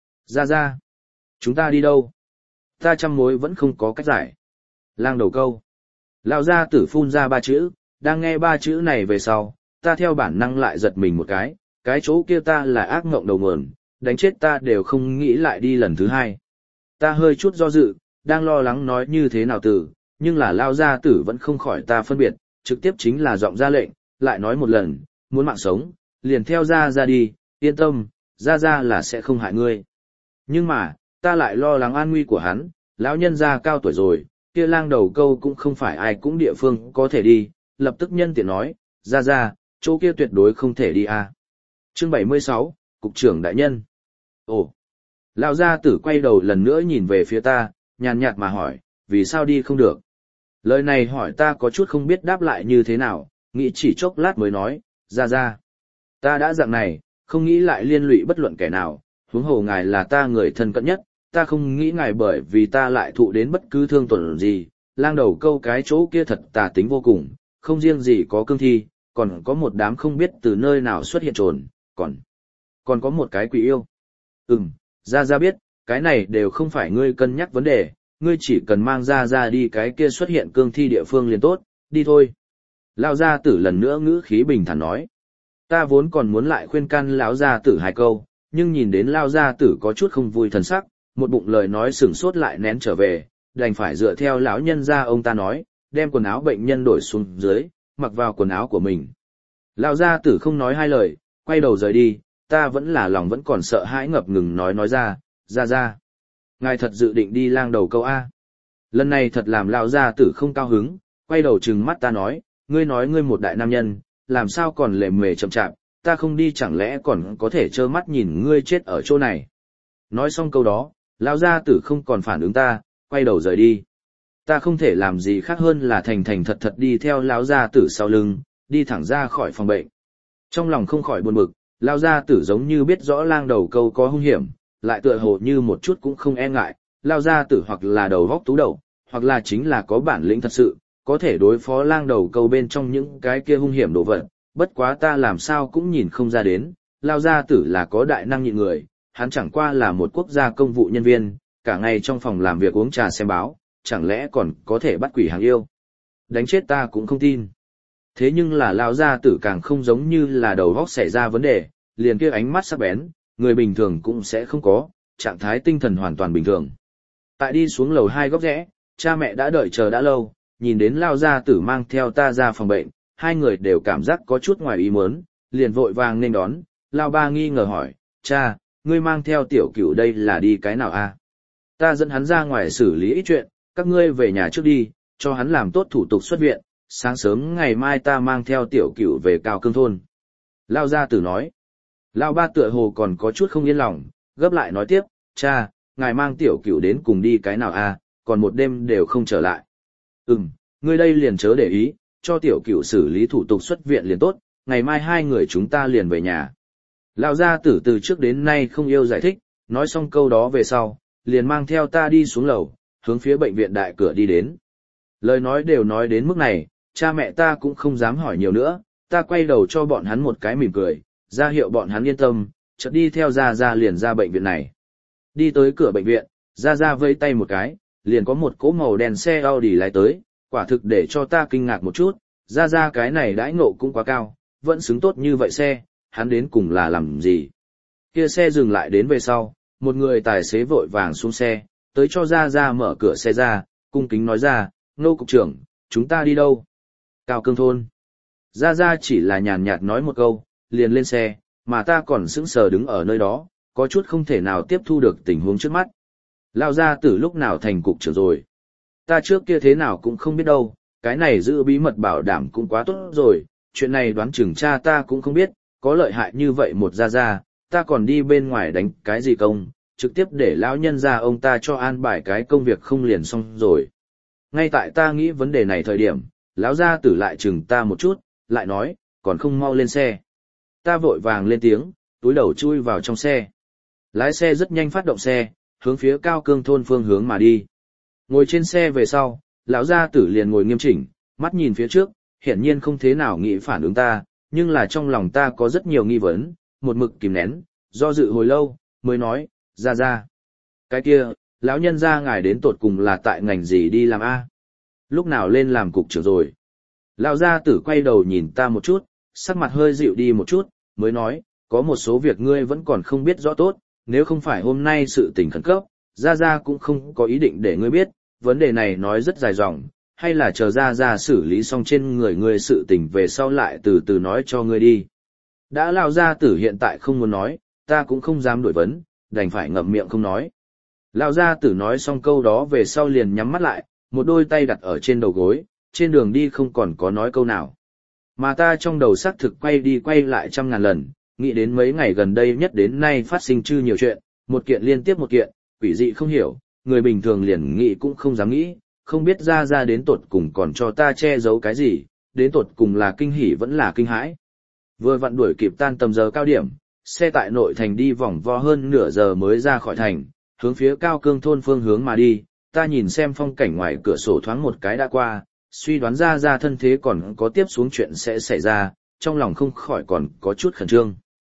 Ra, chúng ta đi đâu? Ta trăm mối vẫn không có cách giải. Lang đầu câu. Lão gia tử phun ra ba chữ, đang nghe ba chữ này về sau, ta theo bản năng lại giật mình một cái chỗ kia ta là ác mộng đầu nguồn, đánh chết ta đều không nghĩ lại đi lần thứ hai. Ta hơi chút do dự, đang lo lắng nói như thế nào từ, nhưng là lão gia tử vẫn không khỏi ta phân biệt, trực tiếp chính là giọng ra lệnh, lại nói một lần, muốn mạng sống, liền theo ra đi, yên tâm, ra là sẽ không hại ngươi. Nhưng mà, ta lại lo lắng an nguy của hắn, lão nhân gia cao tuổi rồi, kia lang đầu câu cũng không phải ai cũng địa phương có thể đi, lập tức nhân tiện nói, ra, chỗ kia tuyệt đối không thể đi à. Chương 76, Cục trưởng đại nhân. Ồ! Lão gia tử quay đầu lần nữa nhìn về phía ta, nhàn nhạt mà hỏi, vì sao đi không được? Lời này hỏi ta có chút không biết đáp lại như thế nào, nghĩ chỉ chốc lát mới nói, ra. Ta đã dạng này, không nghĩ lại liên lụy bất luận kẻ nào, huống hồ ngài là ta người thân cận nhất, ta không nghĩ ngài bởi vì ta lại thụ đến bất cứ thương tổn gì, lang đầu câu cái chỗ kia thật tà tính vô cùng, không riêng gì có cương thi, còn có một đám không biết từ nơi nào xuất hiện trồn, còn có một cái quỷ yêu. Ra biết, cái này đều không phải ngươi cân nhắc vấn đề, ngươi chỉ cần mang ra đi cái kia xuất hiện cương thi địa phương liền tốt, đi thôi. Lao gia tử lần nữa ngữ khí bình thản nói. Ta vốn còn muốn lại khuyên can lão gia tử hai câu, nhưng nhìn đến Lao gia tử có chút không vui thần sắc, một bụng lời nói sửng sốt lại nén trở về, đành phải dựa theo lão nhân gia ông ta nói, đem quần áo bệnh nhân đổi xuống dưới, mặc vào quần áo của mình. Lão gia tử không nói hai lời, quay đầu rời đi, ta vẫn là lòng vẫn còn sợ hãi ngập ngừng nói ra. Ngài thật dự định đi lang đầu câu A. Lần này thật làm lão gia tử không cao hứng, quay đầu trừng mắt ta nói ngươi một đại nam nhân, làm sao còn lề mề chậm chạp, ta không đi chẳng lẽ còn có thể trơ mắt nhìn ngươi chết ở chỗ này. Nói xong câu đó, lão gia tử không còn phản ứng ta, quay đầu rời đi. Ta không thể làm gì khác hơn là thành thành thật thật đi theo lão gia tử sau lưng, đi thẳng ra khỏi phòng bệnh. Trong lòng không khỏi buồn bực, lão gia tử giống như biết rõ lang đầu câu có hung hiểm, lại tựa hồ như một chút cũng không e ngại, lão gia tử hoặc là đầu vóc tú đầu, hoặc là chính là có bản lĩnh thật sự, có thể đối phó lang đầu câu bên trong những cái kia hung hiểm đồ vật, bất quá ta làm sao cũng nhìn không ra đến, lão gia tử là có đại năng nhịn người, hắn chẳng qua là một quốc gia công vụ nhân viên, cả ngày trong phòng làm việc uống trà xem báo, chẳng lẽ còn có thể bắt quỷ hàng yêu. Đánh chết ta cũng không tin. Thế nhưng là lão gia tử càng không giống như là đầu óc xảy ra vấn đề, liền kia ánh mắt sắc bén, người bình thường cũng sẽ không có, trạng thái tinh thần hoàn toàn bình thường. Tại đi xuống lầu 2 góc rẽ, cha mẹ đã đợi chờ đã lâu, nhìn đến lão gia tử mang theo ta ra phòng bệnh, hai người đều cảm giác có chút ngoài ý muốn, liền vội vàng nên đón, lão ba nghi ngờ hỏi, cha, ngươi mang theo tiểu cửu đây là đi cái nào a? Ta dẫn hắn ra ngoài xử lý ít chuyện, các ngươi về nhà trước đi, cho hắn làm tốt thủ tục xuất viện, sáng sớm ngày mai ta mang theo tiểu cửu về Cao Cương thôn. Lao gia tử nói. Lao ba tựa hồ còn có chút không yên lòng, gấp lại nói tiếp, cha, ngài mang tiểu cửu đến cùng đi cái nào a? Còn một đêm đều không trở lại. Ngươi đây liền chớ để ý, cho tiểu cửu xử lý thủ tục xuất viện liền tốt, ngày mai hai người chúng ta liền về nhà. Lao gia tử từ trước đến nay không yêu giải thích, nói xong câu đó về sau, liền mang theo ta đi xuống lầu, hướng phía bệnh viện đại cửa đi đến. Lời nói đều nói đến mức này, cha mẹ ta cũng không dám hỏi nhiều nữa, ta quay đầu cho bọn hắn một cái mỉm cười, ra hiệu bọn hắn yên tâm, chợt đi theo Gia liền ra bệnh viện này. Đi tới cửa bệnh viện, Gia vẫy tay một cái, liền có một cỗ màu đen xe Audi lái tới, quả thực để cho ta kinh ngạc một chút, Gia cái này đãi ngộ cũng quá cao, vẫn xứng tốt như vậy xe, hắn đến cùng là làm gì. Kia xe dừng lại đến về sau, một người tài xế vội vàng xuống xe, tới cho Gia mở cửa xe ra, cung kính nói ra, Nô cục trưởng, chúng ta đi đâu? Cao Cương thôn. Gia chỉ là nhàn nhạt nói một câu, liền lên xe, mà ta còn sững sờ đứng ở nơi đó, có chút không thể nào tiếp thu được tình huống trước mắt. Lao gia tử lúc nào thành cục trưởng rồi? Ta trước kia thế nào cũng không biết đâu, cái này giữ bí mật bảo đảm cũng quá tốt rồi, chuyện này đoán chừng cha ta cũng không biết, có lợi hại như vậy một Gia, ta còn đi bên ngoài đánh cái gì công, trực tiếp để lão nhân gia ông ta cho an bài cái công việc không liền xong rồi. Ngay tại ta nghĩ vấn đề này thời điểm, lão gia tử lại chừng ta một chút, lại nói, còn không mau lên xe. Ta vội vàng lên tiếng, túi đầu chui vào trong xe. Lái xe rất nhanh phát động xe, hướng phía Cao Cương thôn phương hướng mà đi. Ngồi trên xe về sau, lão gia tử liền ngồi nghiêm chỉnh, mắt nhìn phía trước, hiển nhiên không thế nào nghĩ phản ứng ta, nhưng là trong lòng ta có rất nhiều nghi vấn, một mực kìm nén, do dự hồi lâu, mới nói, Gia. Cái kia, lão nhân gia ngài đến tột cùng là tại ngành gì đi làm a? Lúc nào lên làm cục trưởng rồi? Lão gia tử quay đầu nhìn ta một chút, sắc mặt hơi dịu đi một chút, mới nói, có một số việc ngươi vẫn còn không biết rõ tốt, nếu không phải hôm nay sự tình khẩn cấp, Gia cũng không có ý định để ngươi biết, vấn đề này nói rất dài dòng, hay là chờ Gia xử lý xong trên người ngươi sự tình về sau lại từ từ nói cho ngươi đi. Đã lão gia tử hiện tại không muốn nói, ta cũng không dám đổi vấn, đành phải ngậm miệng không nói. Lão gia tử nói xong câu đó về sau liền nhắm mắt lại, một đôi tay đặt ở trên đầu gối, trên đường đi không còn có nói câu nào. Mà ta trong đầu xác thực quay đi quay lại trăm ngàn lần, nghĩ đến mấy ngày gần đây nhất đến nay phát sinh chư nhiều chuyện, một kiện liên tiếp một kiện, quỷ dị không hiểu, người bình thường liền nghĩ cũng không dám nghĩ, không biết Gia đến tột cùng còn cho ta che giấu cái gì, đến tột cùng là kinh hỉ vẫn là kinh hãi. Vừa vặn đuổi kịp tan tầm giờ cao điểm, xe tại nội thành đi vòng vo hơn nửa giờ mới ra khỏi thành, hướng phía Cao Cương thôn phương hướng mà đi, ta nhìn xem phong cảnh ngoài cửa sổ thoáng một cái đã qua, suy đoán Gia thân thế còn có tiếp xuống chuyện sẽ xảy ra, trong lòng không khỏi còn có chút khẩn trương.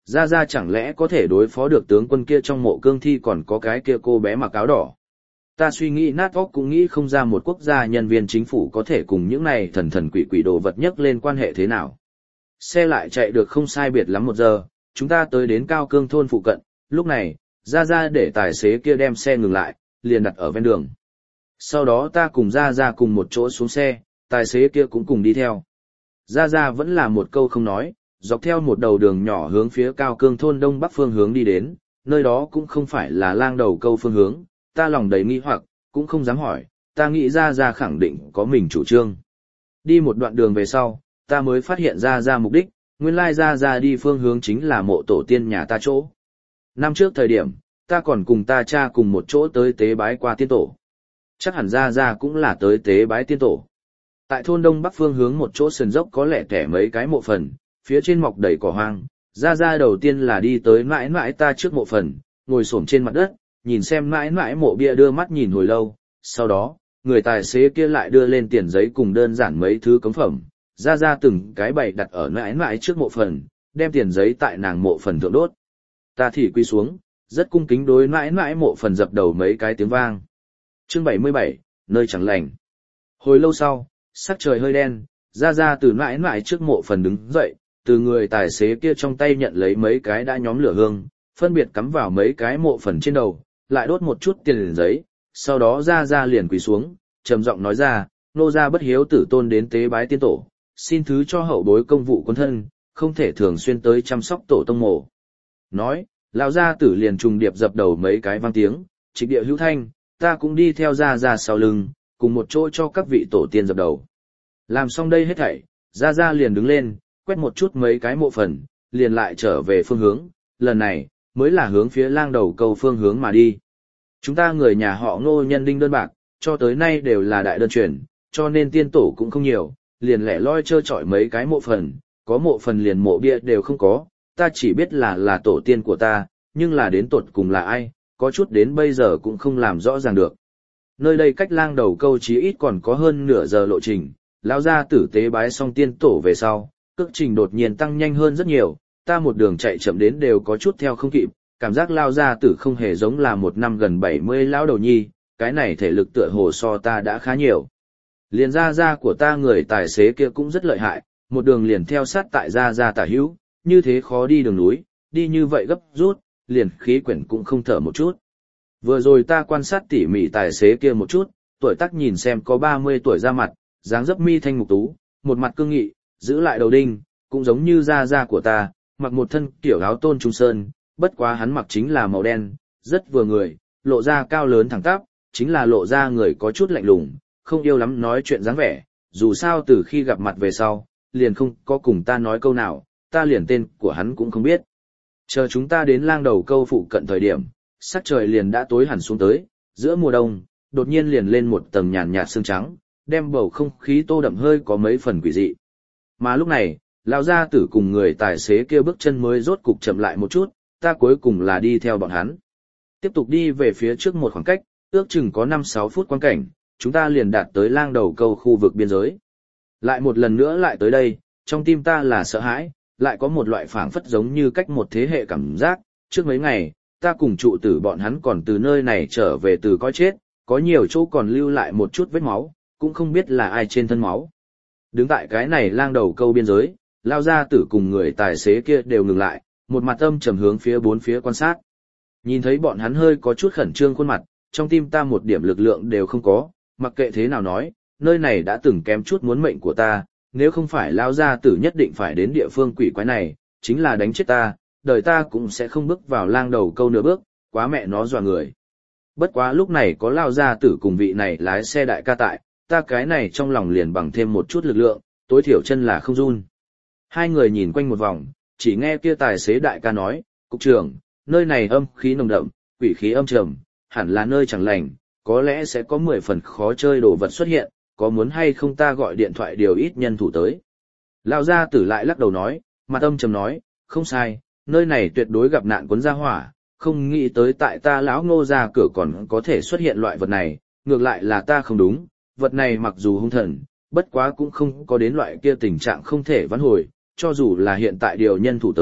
Ra Ra chẳng lẽ có thể đối phó được tướng quân kia trong mộ cương thi còn có cái kia cô bé mặc áo đỏ. Ta suy nghĩ nát óc cũng nghĩ không ra một quốc gia nhân viên chính phủ có thể cùng những này thần thần quỷ quỷ đồ vật nhất lên quan hệ thế nào. Xe lại chạy được không sai biệt lắm 1 giờ, chúng ta tới đến Cao Cương thôn phụ cận, lúc này, Ra Ra để tài xế kia đem xe ngừng lại, liền đặt ở ven đường. Sau đó ta cùng Ra Ra cùng một chỗ xuống xe, tài xế kia cũng cùng đi theo. Ra Ra vẫn là một câu không nói, dọc theo một đầu đường nhỏ hướng phía Cao Cương thôn đông bắc phương hướng đi đến, nơi đó cũng không phải là lang đầu câu phương hướng, ta lòng đầy nghi hoặc, cũng không dám hỏi, ta nghĩ Ra Ra khẳng định có mình chủ trương. Đi một đoạn đường về sau, ta mới phát hiện ra mục đích, nguyên lai ra đi phương hướng chính là mộ tổ tiên nhà ta chỗ. Năm trước thời điểm, ta còn cùng ta cha cùng một chỗ tới tế bái qua tiên tổ. Chắc hẳn ra cũng là tới tế bái tiên tổ. Tại thôn đông bắc phương hướng một chỗ sườn dốc có lẻ tẻ mấy cái mộ phần, phía trên mọc đầy cỏ hoang. Ra đầu tiên là đi tới mãi mãi ta trước mộ phần, ngồi xổm trên mặt đất, nhìn xem mãi mãi mộ bia đưa mắt nhìn hồi lâu. Sau đó, người tài xế kia lại đưa lên tiền giấy cùng đơn giản mấy thứ cống phẩm. Ra từng cái bày đặt ở mãi mãi trước mộ phần, đem tiền giấy tại nàng mộ phần thượng đốt. Ta thì quy xuống, rất cung kính đối mãi mãi mộ phần dập đầu mấy cái tiếng vang. Chương 77, nơi chẳng lành. Hồi lâu sau, sắc trời hơi đen, ra từ mãi mãi trước mộ phần đứng dậy, từ người tài xế kia trong tay nhận lấy mấy cái đã nhóm lửa hương, phân biệt cắm vào mấy cái mộ phần trên đầu, lại đốt một chút tiền giấy, sau đó ra liền quỳ xuống, trầm giọng nói ra, nô gia bất hiếu tử tôn đến tế bái tiên tổ, xin thứ cho hậu bối công vụ quân thân, không thể thường xuyên tới chăm sóc tổ tông mộ. Nói, lão gia tử liền trùng điệp dập đầu mấy cái vang tiếng, trịch địa hữu thanh, ta cũng đi theo ra sau lưng, cùng một chỗ cho các vị tổ tiên dập đầu. Làm xong đây hết thảy, ra liền đứng lên, quét một chút mấy cái mộ phần, liền lại trở về phương hướng, lần này, mới là hướng phía lang đầu câu phương hướng mà đi. Chúng ta người nhà họ Ngô nhân đinh đơn bạc, cho tới nay đều là đại đơn truyền, cho nên tiên tổ cũng không nhiều, liền lẻ loi trơ trọi mấy cái mộ phần, có mộ phần liền mộ bia đều không có, ta chỉ biết là tổ tiên của ta, nhưng là đến tột cùng là ai, có chút đến bây giờ cũng không làm rõ ràng được. Nơi đây cách lang đầu câu chí ít còn có hơn nửa giờ lộ trình, lão gia tử tế bái xong tiên tổ về sau, cước trình đột nhiên tăng nhanh hơn rất nhiều, ta một đường chạy chậm đến đều có chút theo không kịp, cảm giác lao gia tử không hề giống là một năm gần 70 lão đầu nhi, cái này thể lực tựa hồ so ta đã khá nhiều. Liền ra của ta người tài xế kia cũng rất lợi hại, một đường liền theo sát tại ra tả hữu, như thế khó đi đường núi, đi như vậy gấp rút, liền khí quyển cũng không thở một chút. Vừa rồi ta quan sát tỉ mỉ tài xế kia một chút, tuổi tác nhìn xem có 30 tuổi ra mặt, dáng dấp mi thanh mục tú, một mặt cương nghị, giữ lại đầu đinh, cũng giống như ra của ta, mặc một thân kiểu áo tôn trung sơn, bất quá hắn mặc chính là màu đen, rất vừa người, lộ ra cao lớn thẳng tắp, chính là lộ ra người có chút lạnh lùng, không yêu lắm nói chuyện dáng vẻ, dù sao từ khi gặp mặt về sau, liền không có cùng ta nói câu nào, ta liền tên của hắn cũng không biết. Chờ chúng ta đến lang đầu câu phụ cận thời điểm, sắc trời liền đã tối hẳn xuống tới, giữa mùa đông, đột nhiên liền lên một tầng nhàn nhạt sương trắng, đem bầu không khí tô đậm hơi có mấy phần quỷ dị. Mà lúc này, lão gia tử cùng người tài xế kia bước chân mới rốt cục chậm lại một chút, ta cuối cùng là đi theo bọn hắn. Tiếp tục đi về phía trước một khoảng cách, ước chừng có 5-6 phút quang cảnh, chúng ta liền đạt tới lang đầu câu khu vực biên giới. Lại một lần nữa lại tới đây, trong tim ta là sợ hãi, lại có một loại phảng phất giống như cách một thế hệ cảm giác, trước mấy ngày, ta cùng trụ tử bọn hắn còn từ nơi này trở về từ coi chết, có nhiều chỗ còn lưu lại một chút vết máu, cũng không biết là ai trên thân máu. Đứng tại cái này lang đầu câu biên giới, lao gia tử cùng người tài xế kia đều ngừng lại, một mặt âm trầm hướng phía bốn phía quan sát. Nhìn thấy bọn hắn hơi có chút khẩn trương khuôn mặt, trong tim ta một điểm lực lượng đều không có, mặc kệ thế nào nói, nơi này đã từng kém chút muốn mệnh của ta, nếu không phải lao gia tử nhất định phải đến địa phương quỷ quái này, chính là đánh chết ta, đời ta cũng sẽ không bước vào lang đầu câu nửa bước, quá mẹ nó dọa người. Bất quá lúc này có lao gia tử cùng vị này lái xe đại ca tại, ta cái này trong lòng liền bằng thêm một chút lực lượng, tối thiểu chân là không run. Hai người nhìn quanh một vòng, chỉ nghe kia tài xế đại ca nói, cục trưởng, nơi này âm khí nồng đậm, quỷ khí âm trầm, hẳn là nơi chẳng lành, có lẽ sẽ có 10 phần khó chơi đồ vật xuất hiện, có muốn hay không ta gọi điện thoại điều ít nhân thủ tới. Lão gia tử lại lắc đầu nói, mặt âm trầm nói, không sai, nơi này tuyệt đối gặp nạn cuốn ra hỏa, không nghĩ tới tại ta lão Ngô ra cửa còn có thể xuất hiện loại vật này, ngược lại là ta không đúng, vật này mặc dù hung thần, bất quá cũng không có đến loại kia tình trạng không thể vãn hồi, cho dù là hiện tại điều nhân thủ tới,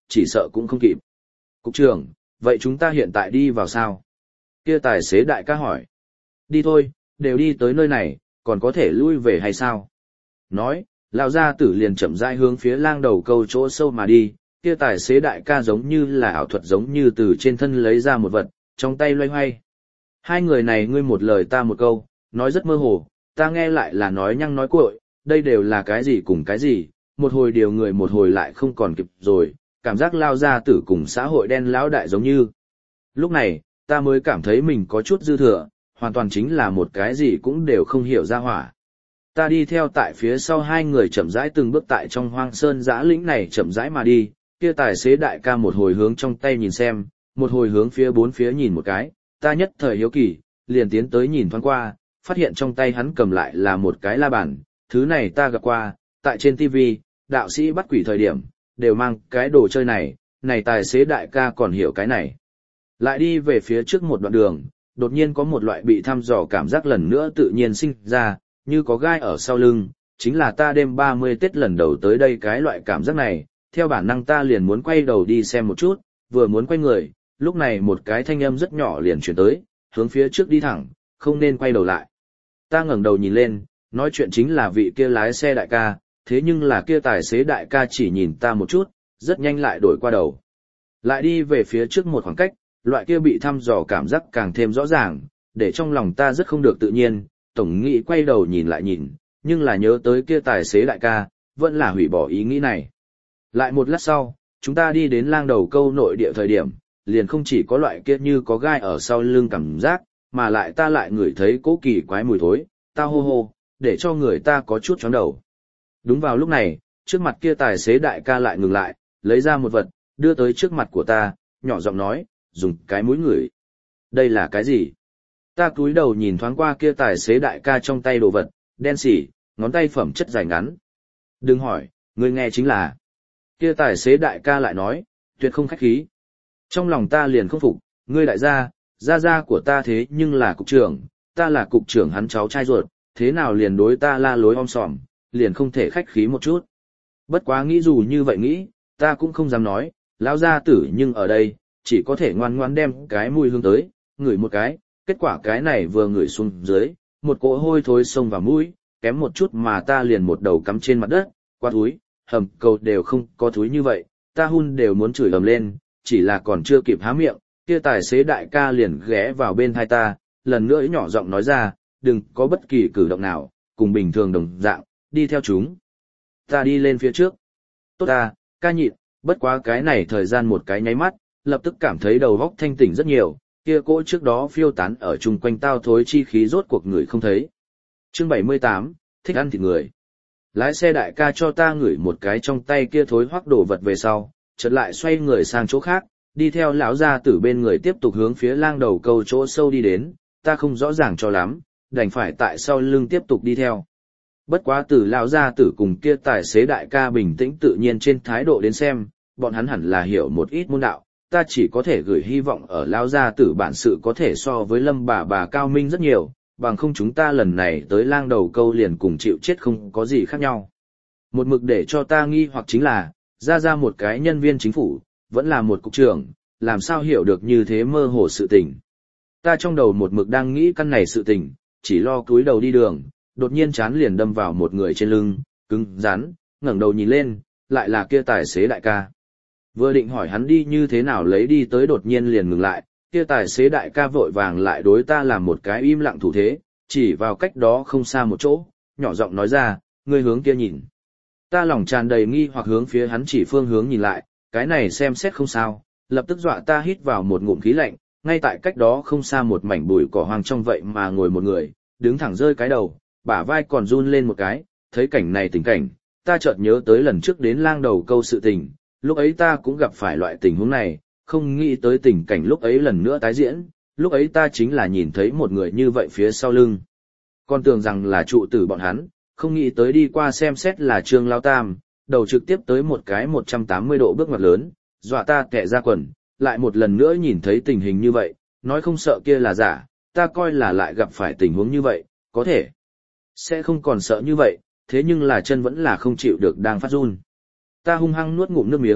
chỉ sợ cũng không kịp. Cục trưởng, vậy chúng ta hiện tại đi vào sao? Kia tài xế đại ca hỏi. Đi thôi, đều đi tới nơi này, còn có thể lui về hay sao? Nói, lão gia tử liền chậm rãi hướng phía lang đầu câu chỗ sâu mà đi, kia tài xế đại ca giống như là ảo thuật giống như từ trên thân lấy ra một vật, trong tay loay hoay. Hai người này ngươi một lời ta một câu, nói rất mơ hồ, ta nghe lại là nói nhăng nói cuội, đây đều là cái gì cùng cái gì, một hồi điều người một hồi lại không còn kịp rồi, cảm giác lao gia tử cùng xã hội đen lão đại giống như. Lúc này, ta mới cảm thấy mình có chút dư thừa, hoàn toàn chính là một cái gì cũng đều không hiểu ra hỏa. Ta đi theo tại phía sau hai người chậm rãi từng bước tại trong hoang sơn dã lĩnh này chậm rãi mà đi, kia tài xế đại ca một hồi hướng trong tay nhìn xem, một hồi hướng phía bốn phía nhìn một cái, ta nhất thời hiếu kỳ, liền tiến tới nhìn thoáng qua, phát hiện trong tay hắn cầm lại là một cái la bàn, thứ này ta gặp qua, tại trên TV, đạo sĩ bắt quỷ thời điểm, đều mang cái đồ chơi này, này tài xế đại ca còn hiểu cái này. Lại đi về phía trước một đoạn đường, đột nhiên có một loại bị thăm dò cảm giác lần nữa tự nhiên sinh ra, như có gai ở sau lưng, chính là ta đêm 30 Tết lần đầu tới đây cái loại cảm giác này, theo bản năng ta liền muốn quay đầu đi xem một chút, vừa muốn quay người, lúc này một cái thanh âm rất nhỏ liền chuyển tới, hướng phía trước đi thẳng, không nên quay đầu lại. Ta ngẩng đầu nhìn lên, nói chuyện chính là vị kia lái xe đại ca, thế nhưng là kia tài xế đại ca chỉ nhìn ta một chút, rất nhanh lại đổi qua đầu. Lại đi về phía trước một khoảng cách, loại kia bị thăm dò cảm giác càng thêm rõ ràng, để trong lòng ta rất không được tự nhiên, tổng nghĩ quay đầu nhìn lại nhìn, nhưng là nhớ tới kia tài xế đại ca, vẫn là hủy bỏ ý nghĩ này. Lại một lát sau, chúng ta đi đến lang đầu câu nội địa thời điểm, liền không chỉ có loại kia như có gai ở sau lưng cảm giác, mà lại ta lại ngửi thấy cố kỳ quái mùi thối, ta hô hô, để cho người ta có chút chóng đầu. Đúng vào lúc này, trước mặt kia tài xế đại ca lại ngừng lại, lấy ra một vật, đưa tới trước mặt của ta, nhỏ giọng nói, dùng cái mũi ngửi. Đây là cái gì? Ta cúi đầu nhìn thoáng qua kia tài xế đại ca trong tay đồ vật, đen xỉ, ngón tay phẩm chất dài ngắn. Đừng hỏi, người nghe chính là. Kia tài xế đại ca lại nói, tuyệt không khách khí. Trong lòng ta liền không phục, ngươi đại gia của ta thế nhưng là cục trưởng, ta là cục trưởng hắn cháu trai ruột, thế nào liền đối ta la lối om sòm, liền không thể khách khí một chút. Bất quá nghĩ dù như vậy nghĩ, ta cũng không dám nói, lão gia tử nhưng ở đây, chỉ có thể ngoan ngoãn đem cái mùi hương tới, ngửi một cái, kết quả cái này vừa ngửi xuống dưới, một cỗ hôi thối xông vào mũi, kém một chút mà ta liền một đầu cắm trên mặt đất, qua túi, hầm cầu đều không có túi như vậy, ta hun đều muốn chửi ầm lên, chỉ là còn chưa kịp há miệng, kia tài xế đại ca liền ghé vào bên tai ta, lần nữa nhỏ giọng nói ra, đừng có bất kỳ cử động nào, cùng bình thường đồng dạng, đi theo chúng. Ta đi lên phía trước. Tốt ta, ca nhịn, bất quá cái này thời gian một cái nháy mắt, lập tức cảm thấy đầu óc thanh tỉnh rất nhiều, kia cỗ trước đó phiêu tán ở chung quanh tao thối chi khí rốt cuộc người không thấy. Chương 78, thích ăn thịt người. Lái xe đại ca cho ta ngửi một cái trong tay kia thối hoắc đổ vật về sau, chợt lại xoay người sang chỗ khác, đi theo lão gia tử bên người tiếp tục hướng phía lang đầu câu chỗ sâu đi đến, ta không rõ ràng cho lắm, đành phải tại sau lưng tiếp tục đi theo. Bất quá từ lão gia tử cùng kia tài xế đại ca bình tĩnh tự nhiên trên thái độ đến xem, bọn hắn hẳn là hiểu một ít môn đạo, ta chỉ có thể gửi hy vọng ở lão gia tử bản sự có thể so với Lâm bà cao minh rất nhiều, bằng không chúng ta lần này tới lang đầu câu liền cùng chịu chết không có gì khác nhau. Một mực để cho ta nghi hoặc chính là, ra một cái nhân viên chính phủ, vẫn là một cục trưởng, làm sao hiểu được như thế mơ hồ sự tình. Ta trong đầu một mực đang nghĩ căn này sự tình, chỉ lo cúi đầu đi đường, đột nhiên chán liền đâm vào một người trên lưng, cứng rắn, ngẩng đầu nhìn lên, lại là kia tài xế đại ca. Vừa định hỏi hắn đi như thế nào lấy đi tới đột nhiên liền ngừng lại, kia tài xế đại ca vội vàng lại đối ta làm một cái im lặng thủ thế, chỉ vào cách đó không xa một chỗ, nhỏ giọng nói ra, ngươi hướng kia nhìn. Ta lòng tràn đầy nghi hoặc hướng phía hắn chỉ phương hướng nhìn lại, cái này xem xét không sao, lập tức dọa ta hít vào một ngụm khí lạnh, ngay tại cách đó không xa một mảnh bụi cỏ hoang trong vậy mà ngồi một người, đứng thẳng rơi cái đầu, bả vai còn run lên một cái, thấy cảnh này tình cảnh, ta chợt nhớ tới lần trước đến lang đầu câu sự tình, lúc ấy ta cũng gặp phải loại tình huống này, không nghĩ tới tình cảnh lúc ấy lần nữa tái diễn, lúc ấy ta chính là nhìn thấy một người như vậy phía sau lưng. Còn tưởng rằng là trụ tử bọn hắn, không nghĩ tới đi qua xem xét là Trương Lao Tam, đầu trực tiếp tới một cái 180 độ bước ngoặt lớn, dọa ta kẹ ra quần, lại một lần nữa nhìn thấy tình hình như vậy, nói không sợ kia là giả, ta coi là lại gặp phải tình huống như vậy, có thể sẽ không còn sợ như vậy, thế nhưng là chân vẫn là không chịu được đang phát run. Ta hung hăng nuốt ngụm nước miếng,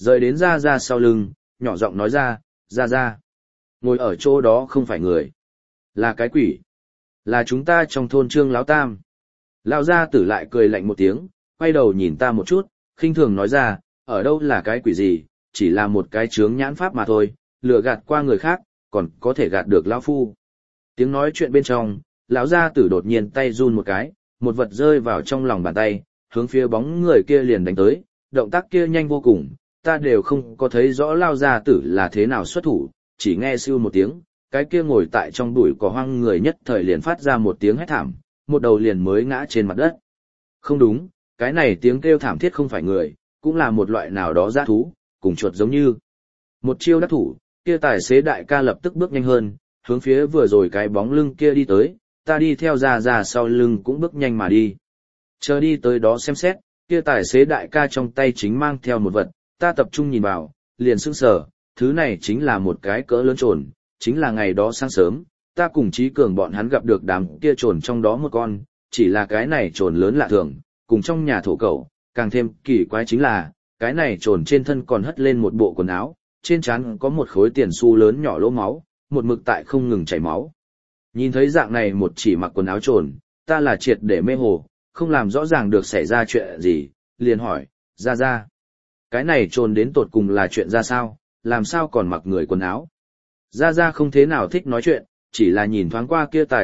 Rời đến Gia Gia sau lưng, nhỏ giọng nói ra, Gia Gia. Ngồi ở chỗ đó không phải người, là cái quỷ. Là chúng ta trong thôn Trương Lão Tam. Lão gia tử lại cười lạnh một tiếng, quay đầu nhìn ta một chút, khinh thường nói ra, ở đâu là cái quỷ gì, chỉ là một cái chướng nhãn pháp mà thôi, lừa gạt qua người khác, còn có thể gạt được lão phu. Tiếng nói chuyện bên trong, lão gia tử đột nhiên tay run một cái, một vật rơi vào trong lòng bàn tay, hướng phía bóng người kia liền đánh tới, động tác kia nhanh vô cùng, ta đều không có thấy rõ lão gia tử là thế nào xuất thủ, chỉ nghe siêu một tiếng, cái kia ngồi tại trong bụi cỏ hoang người nhất thời liền phát ra một tiếng hét thảm, một đầu liền mới ngã trên mặt đất. Không đúng, cái này tiếng kêu thảm thiết không phải người, cũng là một loại nào đó dã thú, cùng chuột giống như. Một chiêu đắc thủ, kia tài xế đại ca lập tức bước nhanh hơn, hướng phía vừa rồi cái bóng lưng kia đi tới, ta đi theo ra sau lưng cũng bước nhanh mà đi. Chờ đi tới đó xem xét, kia tài xế đại ca trong tay chính mang theo một vật, ta tập trung nhìn vào, liền sững sờ, thứ này chính là một cái cỡ lớn trồn, chính là ngày đó sáng sớm, ta cùng Trí Cường bọn hắn gặp được đám kia trồn trong đó một con, chỉ là cái này trồn lớn lạ thường, cùng trong nhà thổ cẩu, càng thêm kỳ quái chính là, cái này trồn trên thân còn hất lên một bộ quần áo, trên trán có một khối tiền xu lớn nhỏ lỗ máu, một mực tại không ngừng chảy máu. Nhìn thấy dạng này một chỉ mặc quần áo trồn, ta là triệt để mê hồ, không làm rõ ràng được xảy ra chuyện gì, liền hỏi, ra, cái này trồn đến tột cùng là chuyện ra sao, làm sao còn mặc người quần áo. Ra không thế nào thích nói chuyện, chỉ là nhìn thoáng qua kia tài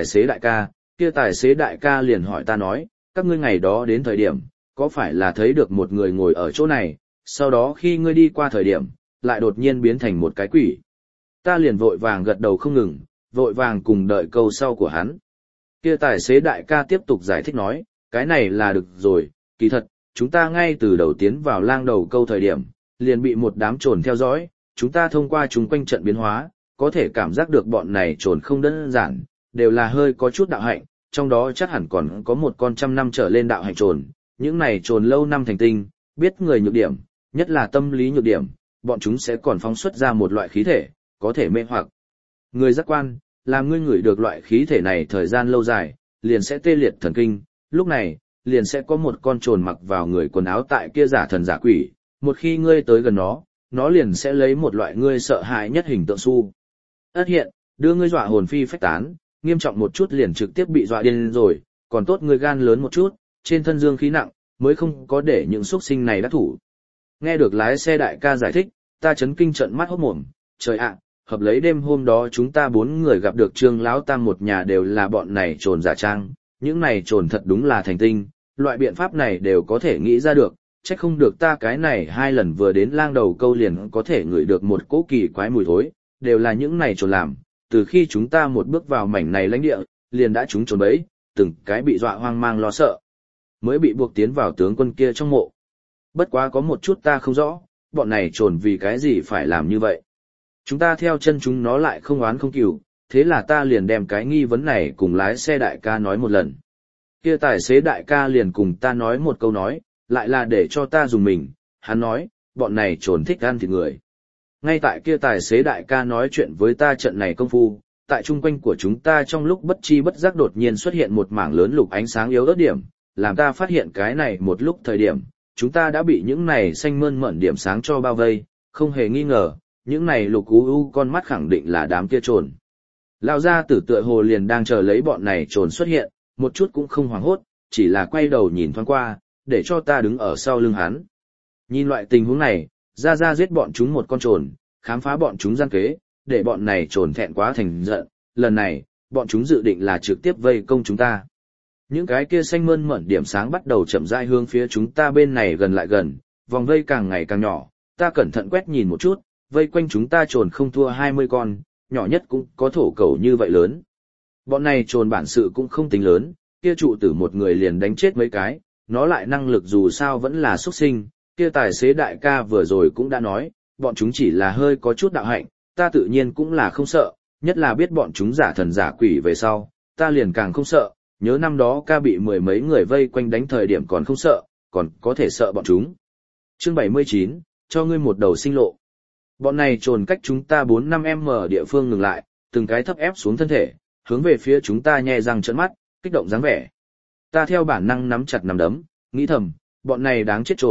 xế đại ca liền hỏi ta nói, các ngươi ngày đó đến thời điểm, có phải là thấy được một người ngồi ở chỗ này, sau đó khi ngươi đi qua thời điểm, lại đột nhiên biến thành một cái quỷ. Ta liền vội vàng gật đầu không ngừng, vội vàng cùng đợi câu sau của hắn. Kia tài xế đại ca tiếp tục giải thích nói, cái này là được rồi, kỳ thật, chúng ta ngay từ đầu tiến vào lang đầu câu thời điểm, liền bị một đám trồn theo dõi, chúng ta thông qua chúng quanh trận biến hóa, có thể cảm giác được bọn này trồn không đơn giản, đều là hơi có chút đạo hạnh, trong đó chắc hẳn còn có một con 100 năm trở lên đạo hạnh trồn, những này trồn lâu năm thành tinh, biết người nhược điểm, nhất là tâm lý nhược điểm, bọn chúng sẽ còn phóng xuất ra một loại khí thể, có thể mê hoặc người giác quan, làm ngươi ngửi được loại khí thể này thời gian lâu dài, liền sẽ tê liệt thần kinh, lúc này, liền sẽ có một con trồn mặc vào người quần áo tại kia giả thần giả quỷ, một khi ngươi tới gần nó liền sẽ lấy một loại ngươi sợ hãi nhất hình tượng su ất hiện, đưa ngươi dọa hồn phi phách tán, nghiêm trọng một chút liền trực tiếp bị dọa điên rồi, còn tốt ngươi gan lớn một chút, trên thân dương khí nặng, mới không có để những xuất sinh này đắc thủ. Nghe được lái xe đại ca giải thích, ta chấn kinh trợn mắt hốt mồm, trời ạ, hợp lấy đêm hôm đó chúng ta 4 người gặp được Trương Lão Tam một nhà đều là bọn này trồn giả trang, những này trồn thật đúng là thành tinh, loại biện pháp này đều có thể nghĩ ra được, trách không được ta cái này 2 lần vừa đến lang đầu câu liền có thể ngửi được một cỗ kỳ quái mùi thối, đều là những này trồn làm, từ khi chúng ta một bước vào mảnh này lãnh địa, liền đã trúng trồn bẫy, từng cái bị dọa hoang mang lo sợ, mới bị buộc tiến vào tướng quân kia trong mộ. Bất quá có một chút ta không rõ, bọn này trồn vì cái gì phải làm như vậy. Chúng ta theo chân chúng nó lại không oán không cừu, thế là ta liền đem cái nghi vấn này cùng lái xe đại ca nói một lần. Kia tài xế đại ca liền cùng ta nói một câu nói, lại là để cho ta dùng mình, hắn nói, bọn này trồn thích ăn thịt người. Ngay tại kia tài xế đại ca nói chuyện với ta trận này công phu, tại chung quanh của chúng ta trong lúc bất chi bất giác đột nhiên xuất hiện một mảng lớn lục ánh sáng yếu ớt điểm, làm ta phát hiện cái này một lúc thời điểm, chúng ta đã bị những này xanh mơn mởn điểm sáng cho bao vây, không hề nghi ngờ, những này lục u con mắt khẳng định là đám kia trồn. Lão gia tử tựa hồ liền đang chờ lấy bọn này trồn xuất hiện, một chút cũng không hoảng hốt, chỉ là quay đầu nhìn thoáng qua, để cho ta đứng ở sau lưng hắn. Nhìn loại tình huống này, ra giết bọn chúng một con trồn, khám phá bọn chúng gian kế, để bọn này trồn thẹn quá thành giận, lần này, bọn chúng dự định là trực tiếp vây công chúng ta. Những cái kia xanh mơn mởn điểm sáng bắt đầu chậm rãi hướng phía chúng ta bên này gần lại gần, vòng vây càng ngày càng nhỏ, ta cẩn thận quét nhìn một chút, vây quanh chúng ta trồn không thua 20 con, nhỏ nhất cũng có thổ cẩu như vậy lớn. Bọn này trồn bản sự cũng không tính lớn, kia trụ tử một người liền đánh chết mấy cái, nó lại năng lực dù sao vẫn là xuất sinh, kia tài xế đại ca vừa rồi cũng đã nói, bọn chúng chỉ là hơi có chút đạo hạnh, ta tự nhiên cũng là không sợ, nhất là biết bọn chúng giả thần giả quỷ về sau, ta liền càng không sợ, nhớ năm đó ca bị 10 mấy người vây quanh đánh thời điểm còn không sợ, còn có thể sợ bọn chúng. Chương 79, cho ngươi một đầu sinh lộ. Bọn này trồn cách chúng ta 4-5m địa phương ngừng lại, từng cái thấp ép xuống thân thể, hướng về phía chúng ta nhe răng trợn mắt, kích động dáng vẻ. Ta theo bản năng nắm chặt nắm đấm, nghĩ thầm, bọn này đáng chết trồn,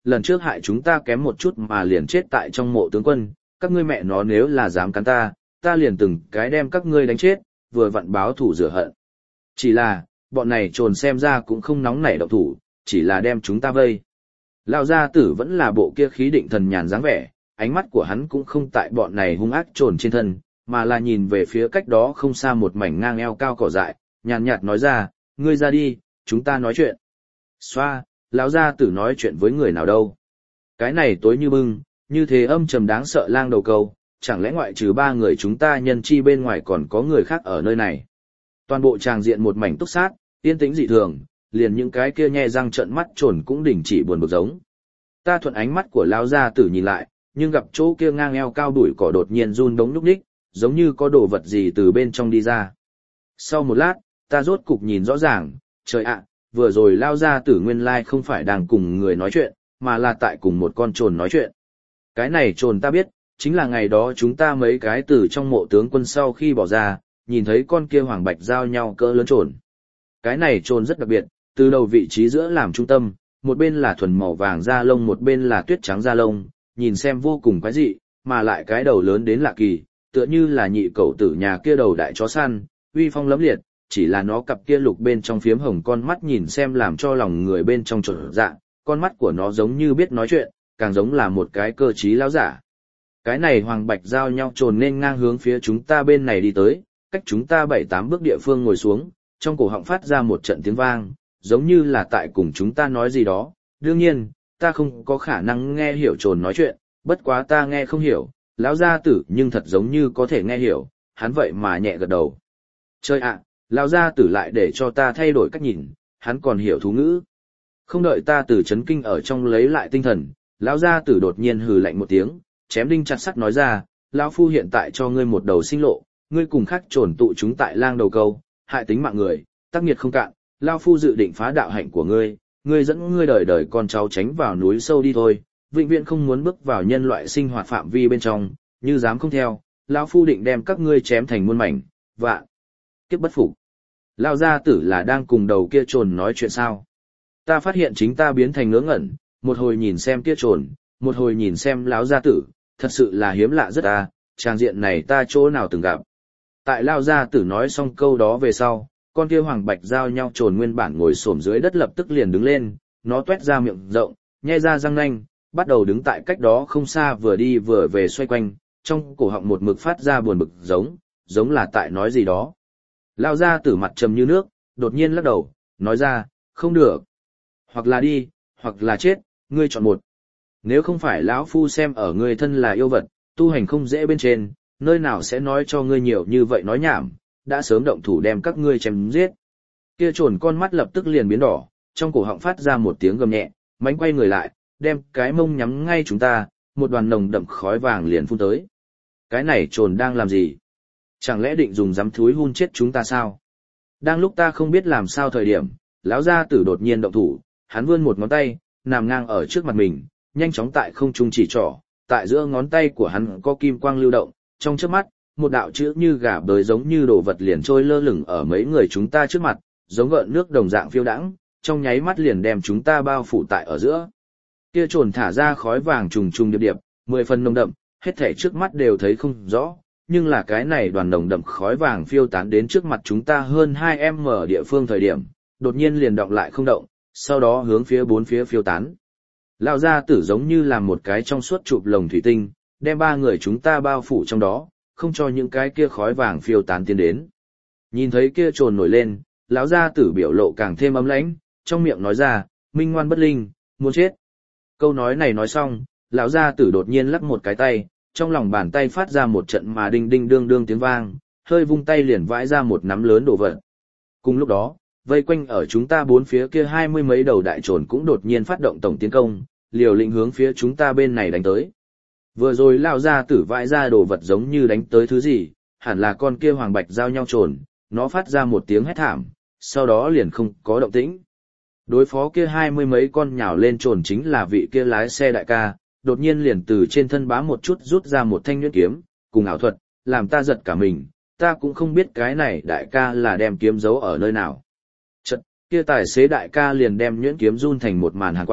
lần trước hại chúng ta kém một chút mà liền chết tại trong mộ tướng quân, các ngươi mẹ nó nếu là dám cắn ta liền từng cái đem các ngươi đánh chết, vừa vặn báo thủ rửa hận. Chỉ là, bọn này trồn xem ra cũng không nóng nảy động thủ, chỉ là đem chúng ta vây. Lão gia tử vẫn là bộ kia khí định thần nhàn dáng vẻ, ánh mắt của hắn cũng không tại bọn này hung ác trồn trên thân, mà là nhìn về phía cách đó không xa một mảnh ngang eo cao cỏ dại, nhàn nhạt nói ra, ngươi ra đi, chúng ta nói chuyện. Xoa, lão gia tử nói chuyện với người nào đâu? Cái này tối như bưng, như thế âm trầm đáng sợ lang đầu câu, chẳng lẽ ngoại trừ 3 người chúng ta nhân chi bên ngoài còn có người khác ở nơi này? Toàn bộ tràng diện một mảnh túc sát, yên tĩnh dị thường, liền những cái kia nhe răng trợn mắt trồn cũng đình chỉ buồn bực giống. Ta thuận ánh mắt của lão gia tử nhìn lại, nhưng gặp chỗ kia ngang eo cao đuổi cỏ đột nhiên run đống núc đích, giống như có đồ vật gì từ bên trong đi ra. Sau một lát, ta rốt cục nhìn rõ ràng, trời ạ, vừa rồi lão gia tử nguyên lai không phải đang cùng người nói chuyện, mà là tại cùng một con trồn nói chuyện. Cái này trồn ta biết, chính là ngày đó chúng ta mấy cái từ trong mộ tướng quân sau khi bỏ ra, nhìn thấy con kia hoàng bạch giao nhau cỡ lớn trồn. Cái này trồn rất đặc biệt, từ đầu vị trí giữa làm trung tâm, một bên là thuần màu vàng da lông một bên là tuyết trắng da lông, nhìn xem vô cùng quái dị, mà lại cái đầu lớn đến lạ kỳ, tựa như là nhị cậu tử nhà kia đầu đại chó săn, uy phong lẫm liệt, chỉ là nó cặp kia lục bên trong phiếm hồng con mắt nhìn xem làm cho lòng người bên trong trộn dạ, con mắt của nó giống như biết nói chuyện, càng giống là một cái cơ trí lão giả. Cái này hoàng bạch giao nhau trồn nên ngang hướng phía chúng ta bên này đi tới, cách chúng ta 7-8 bước địa phương ngồi xuống, trong cổ họng phát ra một trận tiếng vang, giống như là tại cùng chúng ta nói gì đó. Đương nhiên, ta không có khả năng nghe hiểu trồn nói chuyện, bất quá ta nghe không hiểu, lão gia tử nhưng thật giống như có thể nghe hiểu, hắn vậy mà nhẹ gật đầu. Chơi ạ, lão gia tử lại để cho ta thay đổi cách nhìn, hắn còn hiểu thú ngữ. Không đợi ta từ chấn kinh ở trong lấy lại tinh thần, lão gia tử đột nhiên hừ lạnh một tiếng, chém đinh chặt sắt nói ra, lão phu hiện tại cho ngươi một đầu sinh lộ, ngươi cùng khác trồn tụ chúng tại lang đầu câu, hại tính mạng người, tác nghiệt không cạn, lão phu dự định phá đạo hạnh của ngươi, ngươi dẫn ngươi đời đời con cháu tránh vào núi sâu đi thôi, vĩnh viễn không muốn bước vào nhân loại sinh hoạt phạm vi bên trong, như dám không theo, lão phu định đem các ngươi chém thành muôn mảnh, vạn kiếp bất phục. Lão gia tử là đang cùng đầu kia trồn nói chuyện sao? Ta phát hiện chính ta biến thành ngớ ngẩn, một hồi nhìn xem kia trồn, một hồi nhìn xem lão gia tử, thật sự là hiếm lạ rất tràng diện này ta chỗ nào từng gặp. Tại lão gia tử nói xong câu đó về sau, con kia hoàng bạch giao nhau trồn nguyên bản ngồi xổm dưới đất lập tức liền đứng lên, nó toét ra miệng rộng, nhe ra răng nanh, bắt đầu đứng tại cách đó không xa vừa đi vừa về xoay quanh, trong cổ họng một mực phát ra buồn bực giống là tại nói gì đó. Lão gia tử mặt trầm như nước, đột nhiên lắc đầu, nói ra, không được. Hoặc là đi, hoặc là chết, ngươi chọn một. Nếu không phải lão phu xem ở ngươi thân là yêu vật, tu hành không dễ bên trên, nơi nào sẽ nói cho ngươi nhiều như vậy nói nhảm, đã sớm động thủ đem các ngươi chém giết. Kia trồn con mắt lập tức liền biến đỏ, trong cổ họng phát ra một tiếng gầm nhẹ, mánh quay người lại, đem cái mông nhắm ngay chúng ta, một đoàn nồng đậm khói vàng liền phun tới. Cái này trồn đang làm gì? Chẳng lẽ định dùng giấm thúi hun chết chúng ta sao? Đang lúc ta không biết làm sao thời điểm, lão gia tử đột nhiên động thủ, hắn vươn một ngón tay, nằm ngang ở trước mặt mình, nhanh chóng tại không trung chỉ trỏ, tại giữa ngón tay của hắn có kim quang lưu động, trong chớp mắt, một đạo chữ như gà bới giống như đồ vật liền trôi lơ lửng ở mấy người chúng ta trước mặt, giống gợn nước đồng dạng phiêu đãng, trong nháy mắt liền đem chúng ta bao phủ tại ở giữa. Kia trồn thả ra khói vàng trùng trùng điệp điệp, 10 phần nồng đậm, hết thảy trước mắt đều thấy không rõ, nhưng là cái này đoàn nồng đậm khói vàng phiêu tán đến trước mặt chúng ta hơn 2m địa phương thời điểm, đột nhiên liền động lại không động, sau đó hướng phía bốn phía phiêu tán. Lão gia tử giống như làm một cái trong suốt chụp lồng thủy tinh, đem 3 người chúng ta bao phủ trong đó, không cho những cái kia khói vàng phiêu tán tiến đến. Nhìn thấy kia trồn nổi lên, lão gia tử biểu lộ càng thêm ấm lãnh, trong miệng nói ra, minh ngoan bất linh, muốn chết. Câu nói này nói xong, lão gia tử đột nhiên lắc một cái tay, trong lòng bàn tay phát ra một trận mà đinh đinh đương đương tiếng vang, hơi vung tay liền vãi ra một nắm lớn đồ vật. Cùng lúc đó, vây quanh ở chúng ta bốn phía kia 20 mấy đầu đại trồn cũng đột nhiên phát động tổng tiến công, liều lĩnh hướng phía chúng ta bên này đánh tới. Vừa rồi lão gia tử vãi ra đồ vật giống như đánh tới thứ gì, hẳn là con kia hoàng bạch giao nhau trồn, nó phát ra một tiếng hét thảm, sau đó liền không có động tĩnh. Đối phó kia 20 mấy con nhào lên trồn chính là vị kia lái xe đại ca, đột nhiên liền từ trên thân bá một chút rút ra một thanh nhuyễn kiếm, cùng ảo thuật, làm ta giật cả mình, ta cũng không biết cái này đại ca là đem kiếm giấu ở nơi nào. Chật, kia tài xế đại ca liền đem nhuyễn kiếm run thành một màn hàn quang,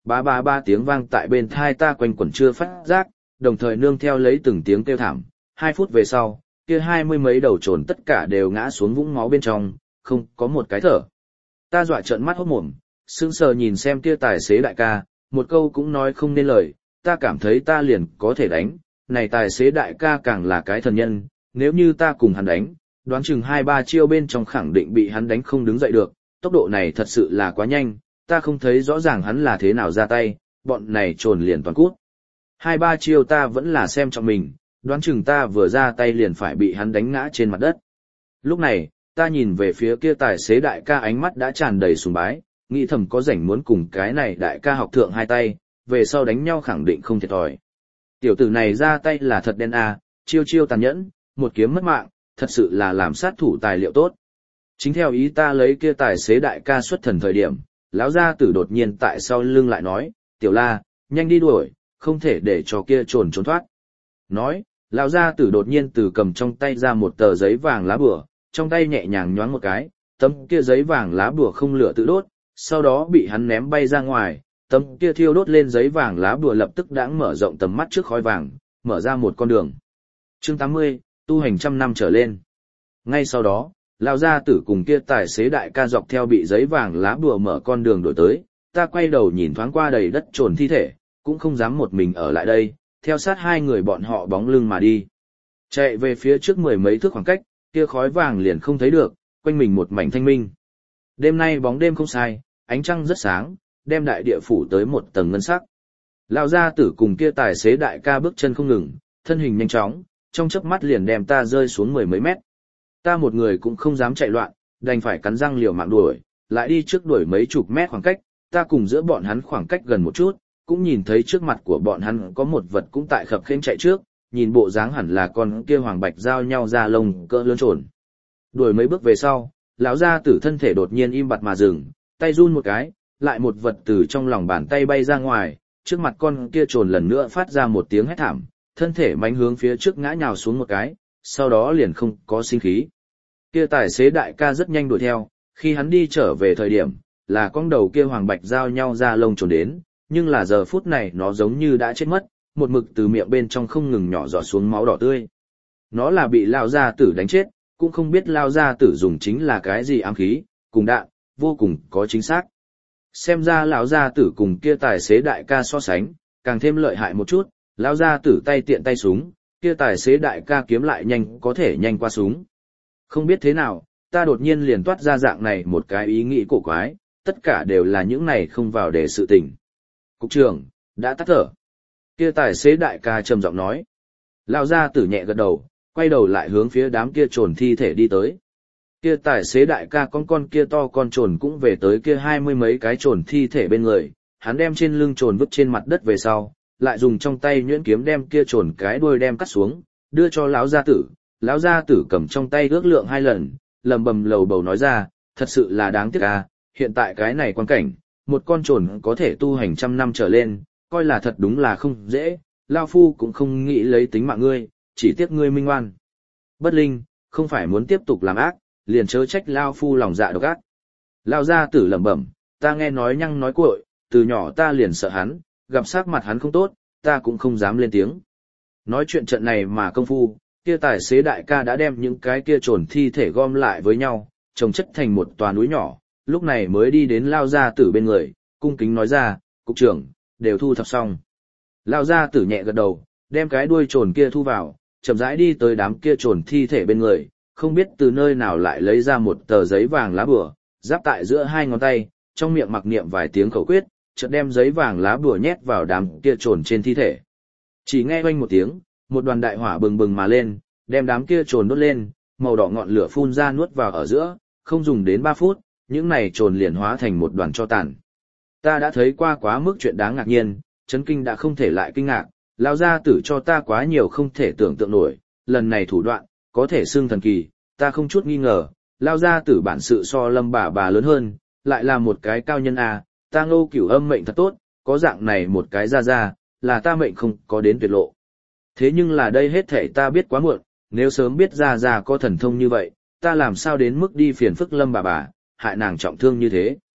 ba ba ba tiếng vang tại bên thai ta quanh quẩn chưa phát giác, đồng thời nương theo lấy từng tiếng kêu thảm. 2 phút về sau, kia 20 mấy đầu trồn tất cả đều ngã xuống vũng máu bên trong, không có một cái thở. Ta dọa trợn mắt hốt mồm, sững sờ nhìn xem kia tài xế đại ca, một câu cũng nói không nên lời, ta cảm thấy ta liền có thể đánh, này tài xế đại ca càng là cái thần nhân, nếu như ta cùng hắn đánh, đoán chừng 2-3 chiêu bên trong khẳng định bị hắn đánh không đứng dậy được, tốc độ này thật sự là quá nhanh, ta không thấy rõ ràng hắn là thế nào ra tay, bọn này trồn liền toàn cút. 2-3 chiêu ta vẫn là xem trọng mình, đoán chừng ta vừa ra tay liền phải bị hắn đánh ngã trên mặt đất. Lúc này, ta nhìn về phía kia tài xế đại ca ánh mắt đã tràn đầy sùng bái, nghĩ thầm có rảnh muốn cùng cái này đại ca học thượng 2 tay, về sau đánh nhau khẳng định không thiệt thòi. Tiểu tử này ra tay là thật đen à, chiêu chiêu tàn nhẫn, một kiếm mất mạng, thật sự là làm sát thủ tài liệu tốt. Chính theo ý ta lấy kia tài xế đại ca xuất thần thời điểm, lão gia tử đột nhiên tại sau lưng lại nói, tiểu la, nhanh đi đuổi, không thể để cho kia trồn trốn thoát. Nói, lão gia tử đột nhiên từ cầm trong tay ra một tờ giấy vàng lá bùa, trong tay nhẹ nhàng nhoáng một cái, tấm kia giấy vàng lá bùa không lửa tự đốt, sau đó bị hắn ném bay ra ngoài, tấm kia thiêu đốt lên giấy vàng lá bùa lập tức đãng mở rộng tầm mắt trước khói vàng, mở ra một con đường. Chương 80, tu hành 100 năm trở lên. Ngay sau đó, lão gia tử cùng kia tài xế đại ca dọc theo bị giấy vàng lá bùa mở con đường đổi tới, ta quay đầu nhìn thoáng qua đầy đất trồn thi thể, cũng không dám một mình ở lại đây, theo sát 2 người bọn họ bóng lưng mà đi. Chạy về phía trước 10 mấy thước khoảng cách, kia khói vàng liền không thấy được, quanh mình một mảnh thanh minh. Đêm nay bóng đêm không sai, ánh trăng rất sáng, đem đại địa phủ tới một tầng ngân sắc. Lão gia tử cùng kia tài xế đại ca bước chân không ngừng, thân hình nhanh chóng, trong chớp mắt liền đem ta rơi xuống 10 mấy mét. Ta một người cũng không dám chạy loạn, đành phải cắn răng liều mạng đuổi, lại đi trước đuổi mấy chục mét khoảng cách, ta cùng giữa bọn hắn khoảng cách gần một chút, cũng nhìn thấy trước mặt của bọn hắn có một vật cũng tại khập khênh chạy trước, nhìn bộ dáng hẳn là con kia hoàng bạch giao nhau ra lông cỡ lớn trồn. Đuổi mấy bước về sau, lão gia tử thân thể đột nhiên im bặt mà dừng, tay run một cái, lại một vật từ trong lòng bàn tay bay ra ngoài, trước mặt con kia trồn lần nữa phát ra một tiếng hét thảm, thân thể mánh hướng phía trước ngã nhào xuống một cái, sau đó liền không có sinh khí. Kia tài xế đại ca rất nhanh đuổi theo, khi hắn đi trở về thời điểm, là con đầu kia hoàng bạch giao nhau ra lông trồn đến, nhưng là giờ phút này nó giống như đã chết mất, một mực từ miệng bên trong không ngừng nhỏ giọt xuống máu đỏ tươi. Nó là bị lao gia tử đánh chết, cũng không biết lao gia tử dùng chính là cái gì ám khí, cùng đạn, vô cùng có chính xác. Xem ra lão gia tử cùng kia tài xế đại ca so sánh, càng thêm lợi hại một chút, lão gia tử tay tiện tay súng, kia tài xế đại ca kiếm lại nhanh có thể nhanh qua súng. Không biết thế nào, ta đột nhiên liền toát ra dạng này một cái ý nghĩ cổ quái, tất cả đều là những này không vào để sự tình. Cục trưởng, đã tắt thở. Kia tài xế đại ca trầm giọng nói. Lão gia tử nhẹ gật đầu, quay đầu lại hướng phía đám kia trồn thi thể đi tới. Kia tài xế đại ca con kia to con trồn cũng về tới kia 20 mấy cái trồn thi thể bên người, hắn đem trên lưng trồn vứt trên mặt đất về sau, lại dùng trong tay nhuyễn kiếm đem kia trồn cái đuôi đem cắt xuống, đưa cho lão gia tử. Lão gia tử cầm trong tay ước lượng 2 lần, lầm bầm lầu bầu nói ra, thật sự là đáng tiếc à, hiện tại cái này quan cảnh, một con trồn có thể tu hành 100 năm trở lên, coi là thật đúng là không dễ, Lao Phu cũng không nghĩ lấy tính mạng ngươi, chỉ tiếc ngươi minh ngoan. Bất linh, không phải muốn tiếp tục làm ác, liền chớ trách Lao Phu lòng dạ độc ác. Lao gia tử lẩm bẩm, ta nghe nói nhăng nói cuội, từ nhỏ ta liền sợ hắn, gặp sắc mặt hắn không tốt, ta cũng không dám lên tiếng. Nói chuyện trận này mà công phu, kia tài xế đại ca đã đem những cái kia trồn thi thể gom lại với nhau, chồng chất thành một tòa núi nhỏ, lúc này mới đi đến Lao gia tử bên người, cung kính nói ra, cục trưởng, đều thu thập xong. Lao gia tử nhẹ gật đầu, đem cái đuôi trồn kia thu vào, chậm rãi đi tới đám kia trồn thi thể bên người, không biết từ nơi nào lại lấy ra một tờ giấy vàng lá bùa, giáp tại giữa 2 ngón tay, trong miệng mặc niệm vài tiếng khẩu quyết, chợt đem giấy vàng lá bùa nhét vào đám kia trồn trên thi thể. Chỉ nghe oanh một tiếng, một đoàn đại hỏa bừng bừng mà lên, đem đám kia trồn đốt lên, màu đỏ ngọn lửa phun ra nuốt vào ở giữa, không dùng đến 3 phút, những này trồn liền hóa thành một đoàn tro tàn. Ta đã thấy qua quá mức chuyện đáng ngạc nhiên, chấn kinh đã không thể lại kinh ngạc, lão gia tử cho ta quá nhiều không thể tưởng tượng nổi, lần này thủ đoạn, có thể xưng thần kỳ, ta không chút nghi ngờ, lão gia tử bản sự so Lâm bà lớn hơn, lại là một cái cao nhân à, ta Ngô Cửu Âm mệnh thật tốt, có dạng này một cái ra, là ta mệnh không có đến tuyệt lộ. Thế nhưng là đây hết thể ta biết quá muộn, nếu sớm biết ra có thần thông như vậy, ta làm sao đến mức đi phiền phức Lâm bà, hại nàng trọng thương như thế.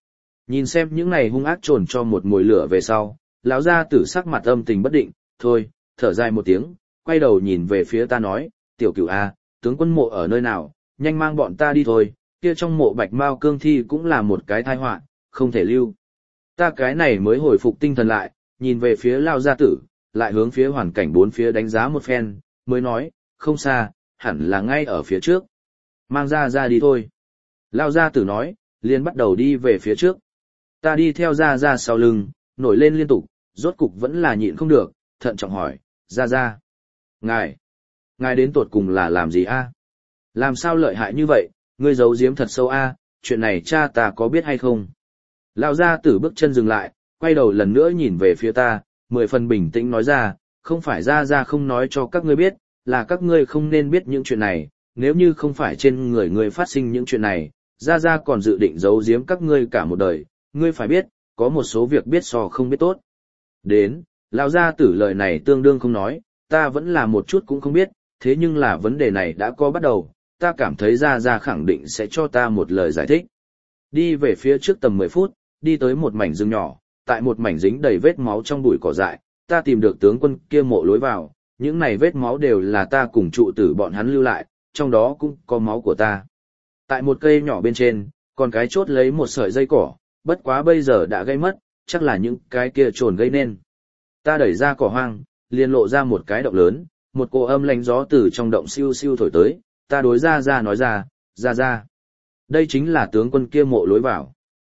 Nhìn xem những này hung ác trồn cho một mồi lửa về sau, lão gia tử sắc mặt âm tình bất định, thôi, thở dài một tiếng, quay đầu nhìn về phía ta nói, tiểu cửu a, tướng quân mộ ở nơi nào, nhanh mang bọn ta đi thôi, kia trong mộ bạch mao cương thi cũng là một cái tai họa, không thể lưu. Ta cái này mới hồi phục tinh thần lại, nhìn về phía lão gia tử, lại hướng phía hoàn cảnh bốn phía đánh giá một phen, mới nói, không xa, hẳn là ngay ở phía trước. Mang ra đi thôi. Lão gia tử nói, liền bắt đầu đi về phía trước. Ta đi theo ra sau lưng, nổi lên liên tục, rốt cục vẫn là nhịn không được, thận trọng hỏi, ra. Ngài đến tột cùng là làm gì a? Làm sao lợi hại như vậy, ngươi giấu giếm thật sâu a, chuyện này cha ta có biết hay không? Lão gia tử bước chân dừng lại, quay đầu lần nữa nhìn về phía ta, 10 phần bình tĩnh nói ra, không phải ra không nói cho các ngươi biết, là các ngươi không nên biết những chuyện này, nếu như không phải trên người ngươi phát sinh những chuyện này, ra còn dự định giấu giếm các ngươi cả một đời, ngươi phải biết, có một số việc biết so không biết tốt. Đến, lão gia tử lời này tương đương không nói, ta vẫn là một chút cũng không biết, thế nhưng là vấn đề này đã có bắt đầu, ta cảm thấy ra khẳng định sẽ cho ta một lời giải thích. Đi về phía trước tầm 10 phút, đi tới một mảnh rừng nhỏ, tại một mảnh dính đầy vết máu trong bụi cỏ dại, ta tìm được tướng quân kia mộ lối vào, những này vết máu đều là ta cùng trụ tử bọn hắn lưu lại, trong đó cũng có máu của ta. Tại một cây nhỏ bên trên, còn cái chốt lấy một sợi dây cỏ, bất quá bây giờ đã gây mất, chắc là những cái kia trồn gây nên. Ta đẩy ra cỏ hoang, liền lộ ra một cái động lớn, một cô âm lạnh gió từ trong động siêu siêu thổi tới, ta đối ra nói ra. Đây chính là tướng quân kia mộ lối vào.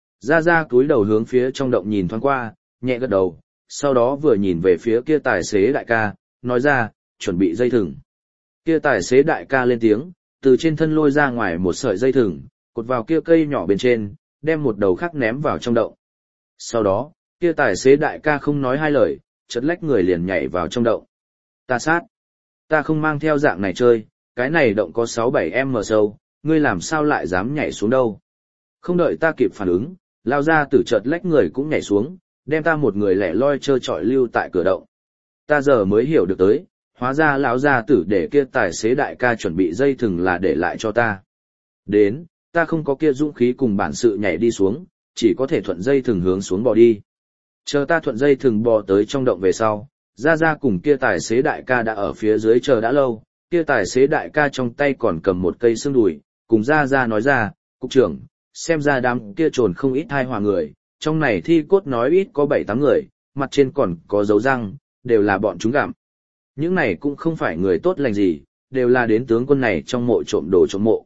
Ra cúi đầu hướng phía trong động nhìn thoáng qua, nhẹ gật đầu, sau đó vừa nhìn về phía kia tài xế đại ca, nói ra, chuẩn bị dây thừng. Kia tài xế đại ca lên tiếng, từ trên thân lôi ra ngoài một sợi dây thừng, cột vào kia cây nhỏ bên trên, đem một đầu khác ném vào trong động. Sau đó, kia tài xế đại ca không nói hai lời, chật lách người liền nhảy vào trong động. Ta sát. Ta không mang theo dạng này chơi, cái này động có 6-7m sâu, ngươi làm sao lại dám nhảy xuống đâu. Không đợi ta kịp phản ứng, lao ra tử chợt lách người cũng nhảy xuống, đem ta một người lẻ loi trơ trọi lưu tại cửa động. Ta giờ mới hiểu được tới, hóa ra lão gia tử để kia tài xế đại ca chuẩn bị dây thừng là để lại cho ta. Đến, ta không có kia dũng khí cùng bản sự nhảy đi xuống, chỉ có thể thuận dây thừng hướng xuống bò đi. Chờ ta thuận dây thừng bò tới trong động về sau, ra cùng kia tài xế đại ca đã ở phía dưới chờ đã lâu, kia tài xế đại ca trong tay còn cầm một cây xương đùi, cùng ra nói ra, cục trưởng, xem ra đám kia trồn không ít hai hòa người, trong này thi cốt nói ít có 7-8 người, mặt trên còn có dấu răng, đều là bọn chúng gặm. Những này cũng không phải người tốt lành gì, đều là đến tướng quân này trong mộ trộm đồ trộm mộ.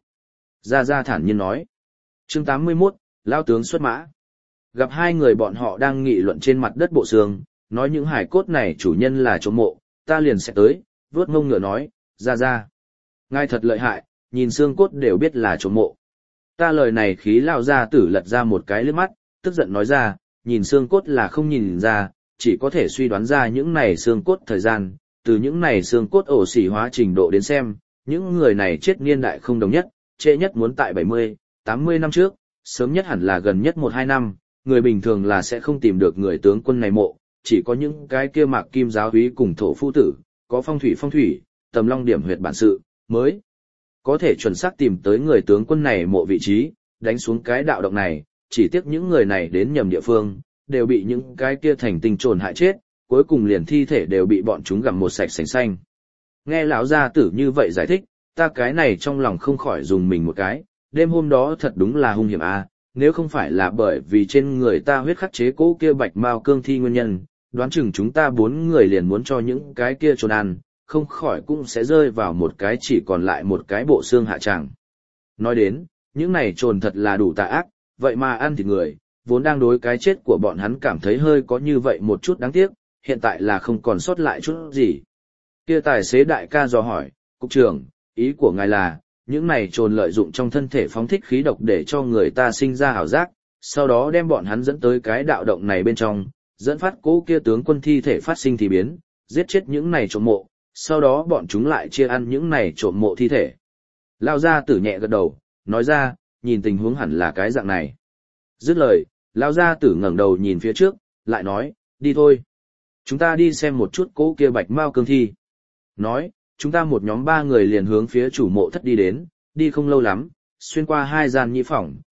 Ra thản nhiên nói. Chương 81, Lao tướng xuất mã. Gặp hai người bọn họ đang nghị luận trên mặt đất bộ xương, nói những hải cốt này chủ nhân là trộm mộ, ta liền sẽ tới, vớt ngông ngựa nói, ra. Ngài thật lợi hại, nhìn xương cốt đều biết là trộm mộ. Ta lời này khí lao ra tử lật ra một cái liếc mắt, tức giận nói ra, nhìn xương cốt là không nhìn ra, chỉ có thể suy đoán ra những này xương cốt thời gian, từ những này xương cốt ổ xỉ hóa trình độ đến xem, những người này chết niên đại không đồng nhất, trễ nhất muốn tại 70-80 năm trước, sớm nhất hẳn là gần nhất 1-2 năm, người bình thường là sẽ không tìm được người tướng quân này mộ, chỉ có những cái kia mạc kim giáo úy cùng thổ phu tử, có phong thủy, tầm long điểm huyệt bản sự, mới có thể chuẩn xác tìm tới người tướng quân này mộ vị trí, đánh xuống cái đạo động này, chỉ tiếc những người này đến nhầm địa phương, đều bị những cái kia thành tinh trồn hại chết, cuối cùng liền thi thể đều bị bọn chúng gặm một sạch sành xanh. Nghe lão gia tử như vậy giải thích, ta cái này trong lòng không khỏi dùng mình một cái, đêm hôm đó thật đúng là hung hiểm a, nếu không phải là bởi vì trên người ta huyết khắc chế cố kia bạch mao cương thi nguyên nhân, đoán chừng chúng ta 4 người liền muốn cho những cái kia trồn ăn, không khỏi cũng sẽ rơi vào một cái chỉ còn lại một cái bộ xương hạ tràng. Nói đến, những này trồn thật là đủ tà ác, vậy mà ăn thịt người, vốn đang đối cái chết của bọn hắn cảm thấy hơi có như vậy một chút đáng tiếc, hiện tại là không còn sót lại chút gì. Kia tài xế đại ca dò hỏi, cục trưởng, ý của ngài là, những này trồn lợi dụng trong thân thể phóng thích khí độc để cho người ta sinh ra ảo giác, sau đó đem bọn hắn dẫn tới cái đạo động này bên trong, dẫn phát cố kia tướng quân thi thể phát sinh thì biến, giết chết những này trộm mộ, sau đó bọn chúng lại chia ăn những này trộm mộ thi thể. Lao gia tử nhẹ gật đầu, nói ra, nhìn tình huống hẳn là cái dạng này. Dứt lời, Lao gia tử ngẩng đầu nhìn phía trước, lại nói, đi thôi. Chúng ta đi xem một chút cố kia bạch mao cương thi. Nói, chúng ta một nhóm 3 người liền hướng phía chủ mộ thất đi đến, đi không lâu lắm, xuyên qua 2 gian nhĩ phòng,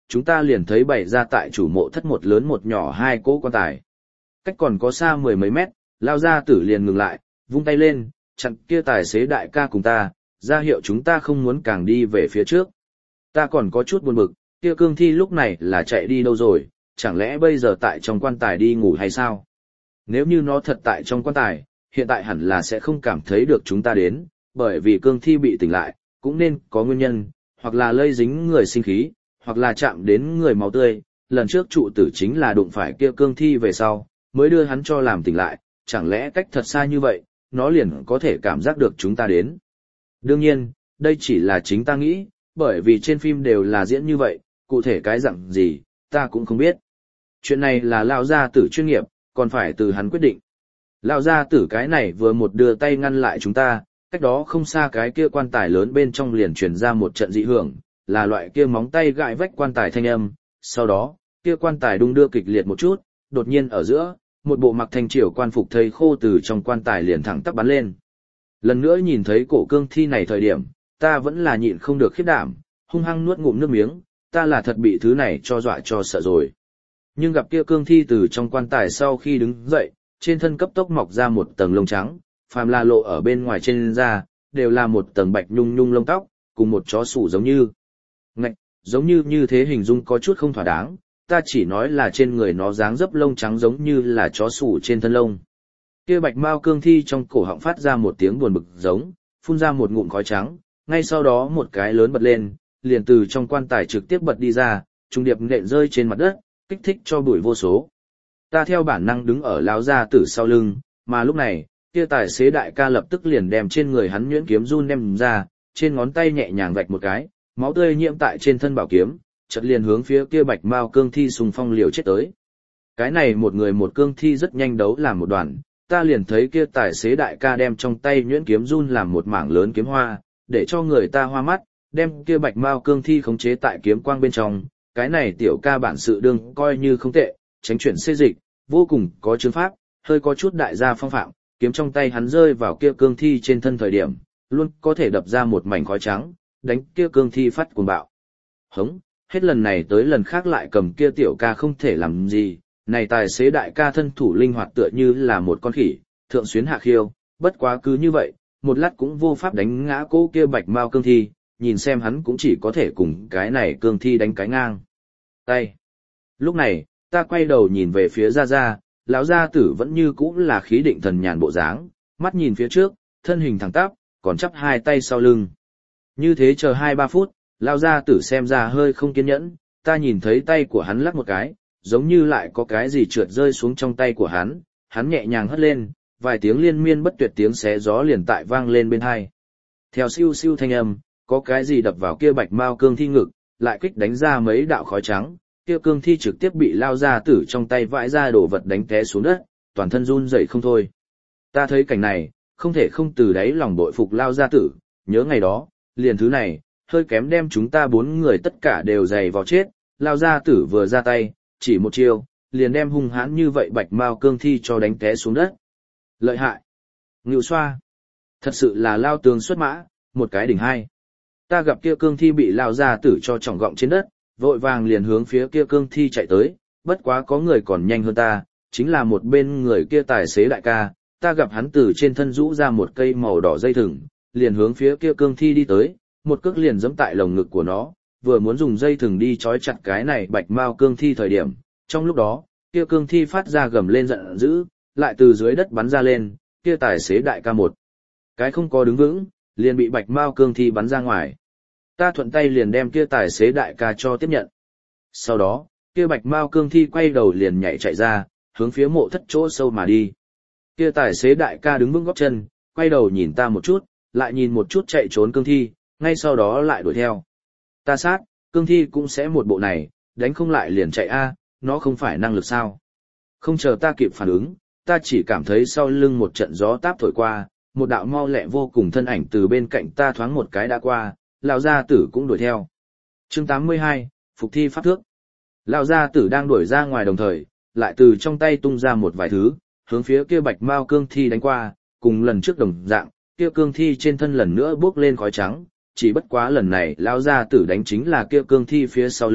chúng ta liền thấy bày ra tại chủ mộ thất một lớn một nhỏ hai cỗ quan tài. Cách còn có xa mười mấy mét, Lao gia tử liền ngừng lại, vung tay lên, chặn kia tài xế đại ca cùng ta, ra hiệu chúng ta không muốn càng đi về phía trước. Ta còn có chút buồn bực, kia cương thi lúc này là chạy đi đâu rồi, chẳng lẽ bây giờ tại trong quan tài đi ngủ hay sao? Nếu như nó thật tại trong quan tài, hiện tại hẳn là sẽ không cảm thấy được chúng ta đến, bởi vì cương thi bị tỉnh lại, cũng nên có nguyên nhân, hoặc là lây dính người sinh khí, hoặc là chạm đến người máu tươi. Lần trước trụ tử chính là đụng phải kia cương thi về sau, mới đưa hắn cho làm tỉnh lại, chẳng lẽ cách thật xa như vậy, nó liền có thể cảm giác được chúng ta đến. Đương nhiên, đây chỉ là chính ta nghĩ, bởi vì trên phim đều là diễn như vậy, cụ thể cái dạng gì, ta cũng không biết. Chuyện này là Lão gia tử chuyên nghiệp, còn phải từ hắn quyết định. Lão gia tử cái này vừa một đưa tay ngăn lại chúng ta, cách đó không xa cái kia quan tài lớn bên trong liền truyền ra một trận dị hưởng, là loại kia móng tay gãi vách quan tài thanh âm. Sau đó, kia quan tài đung đưa kịch liệt một chút, đột nhiên ở giữa, một bộ mặc thanh triều quan phục thầy khô từ trong quan tài liền thẳng tắp bắn lên. Lần nữa nhìn thấy cổ cương thi này thời điểm, ta vẫn là nhịn không được khiếp đảm, hung hăng nuốt ngụm nước miếng, ta là thật bị thứ này cho dọa cho sợ rồi. Nhưng gặp kia cương thi từ trong quan tài sau khi đứng dậy, trên thân cấp tốc mọc ra một tầng lông trắng, phàm là lộ ở bên ngoài trên da, đều là một tầng bạch nhung nhung lông tóc, cùng một chó sủ giống như. Ngạch, giống như thế hình dung có chút không thỏa đáng, ta chỉ nói là trên người nó dáng dấp lông trắng giống như là chó sủ trên thân lông. Kia bạch mao cương thi trong cổ họng phát ra một tiếng buồn bực giống, phun ra một ngụm khói trắng, ngay sau đó một cái lớn bật lên, liền từ trong quan tài trực tiếp bật đi ra, trung điệp nện rơi trên mặt đất, kích thích cho bụi vô số. Ta theo bản năng đứng ở lão gia tử sau lưng, mà lúc này, kia tài xế đại ca lập tức liền đem trên người hắn nhuyễn kiếm run đem ra, trên ngón tay nhẹ nhàng vạch một cái, máu tươi nhiễm tại trên thân bảo kiếm, chợt liền hướng phía kia bạch mao cương thi xung phong liều chết tới. Cái này một người một cương thi rất nhanh đấu làm một đoàn, ta liền thấy kia tài xế đại ca đem trong tay nhuyễn kiếm run làm một mảng lớn kiếm hoa, để cho người ta hoa mắt, đem kia bạch mao cương thi khống chế tại kiếm quang bên trong. Cái này tiểu ca bản sự đương coi như không tệ, tránh chuyển xê dịch, vô cùng có chứng pháp, hơi có chút đại gia phong phạm, kiếm trong tay hắn rơi vào kia cương thi trên thân thời điểm, luôn có thể đập ra một mảnh khói trắng, đánh kia cương thi phát cuồng bạo. Hống, hết lần này tới lần khác lại cầm kia tiểu ca không thể làm gì, này tài xế đại ca thân thủ linh hoạt tựa như là một con khỉ, thượng xuyến hạ khiêu, bất quá cứ như vậy, một lát cũng vô pháp đánh ngã cô kia bạch mao cương thi, nhìn xem hắn cũng chỉ có thể cùng cái này cương thi đánh cái ngang tay. Lúc này, ta quay đầu nhìn về phía Gia Gia, lão gia tử vẫn như cũ là khí định thần nhàn bộ dáng, mắt nhìn phía trước, thân hình thẳng tắp, còn chắp hai tay sau lưng. Như thế chờ 2-3 phút, lão gia tử xem ra hơi không kiên nhẫn, ta nhìn thấy tay của hắn lắc một cái, giống như lại có cái gì trượt rơi xuống trong tay của hắn nhẹ nhàng hất lên, vài tiếng liên miên bất tuyệt tiếng xé gió liền tại vang lên bên tai. Theo siêu siêu thanh âm, có cái gì đập vào kia bạch mao cương thi ngực, lại kích đánh ra mấy đạo khói trắng, kia cương thi trực tiếp bị lao ra tử trong tay vãi ra đồ vật đánh té xuống đất, toàn thân run rẩy không thôi. Ta thấy cảnh này, không thể không từ đáy lòng bội phục lao ra tử, nhớ ngày đó, liền thứ này, hơi kém đem chúng ta 4 người tất cả đều dày vào chết, lao ra tử vừa ra tay, chỉ một chiêu, liền đem hung hãn như vậy bạch mao cương thi cho đánh té xuống đất. Lợi hại. Ngưu xoa. Thật sự là lao tướng xuất mã, một cái đỉnh hai. Ta gặp kia cương thi bị lao ra tử cho trỏng gọng trên đất, vội vàng liền hướng phía kia cương thi chạy tới, bất quá có người còn nhanh hơn ta, chính là một bên người kia tài xế đại ca, ta gặp hắn từ trên thân rũ ra một cây màu đỏ dây thừng, liền hướng phía kia cương thi đi tới, một cước liền giẫm tại lồng ngực của nó, vừa muốn dùng dây thừng đi trói chặt cái này bạch mao cương thi thời điểm, trong lúc đó, kia cương thi phát ra gầm lên giận dữ, lại từ dưới đất bắn ra lên, kia tài xế đại ca một cái không có đứng vững, liền bị bạch mao cương thi bắn ra ngoài. Ta thuận tay liền đem kia tài xế đại ca cho tiếp nhận. Sau đó, kia bạch mao cương thi quay đầu liền nhảy chạy ra, hướng phía mộ thất chỗ sâu mà đi. Kia tài xế đại ca đứng vững gót chân, quay đầu nhìn ta một chút, lại nhìn một chút chạy trốn cương thi, ngay sau đó lại đuổi theo. Ta sát, cương thi cũng sẽ một bộ này, đánh không lại liền chạy a, nó không phải năng lực sao. Không chờ ta kịp phản ứng, ta chỉ cảm thấy sau lưng một trận gió táp thổi qua, một đạo mau lẹ vô cùng thân ảnh từ bên cạnh ta thoáng một cái đã qua, lão gia tử cũng đuổi theo. Chương 82, phục thi pháp thước. Lão gia tử đang đuổi ra ngoài đồng thời, lại từ trong tay tung ra một vài thứ, hướng phía kia bạch mao cương thi đánh qua, cùng lần trước đồng dạng, kia cương thi trên thân lần nữa bước lên khói trắng, chỉ bất quá lần này lão gia tử đánh chính là kia cương thi phía sau lưng,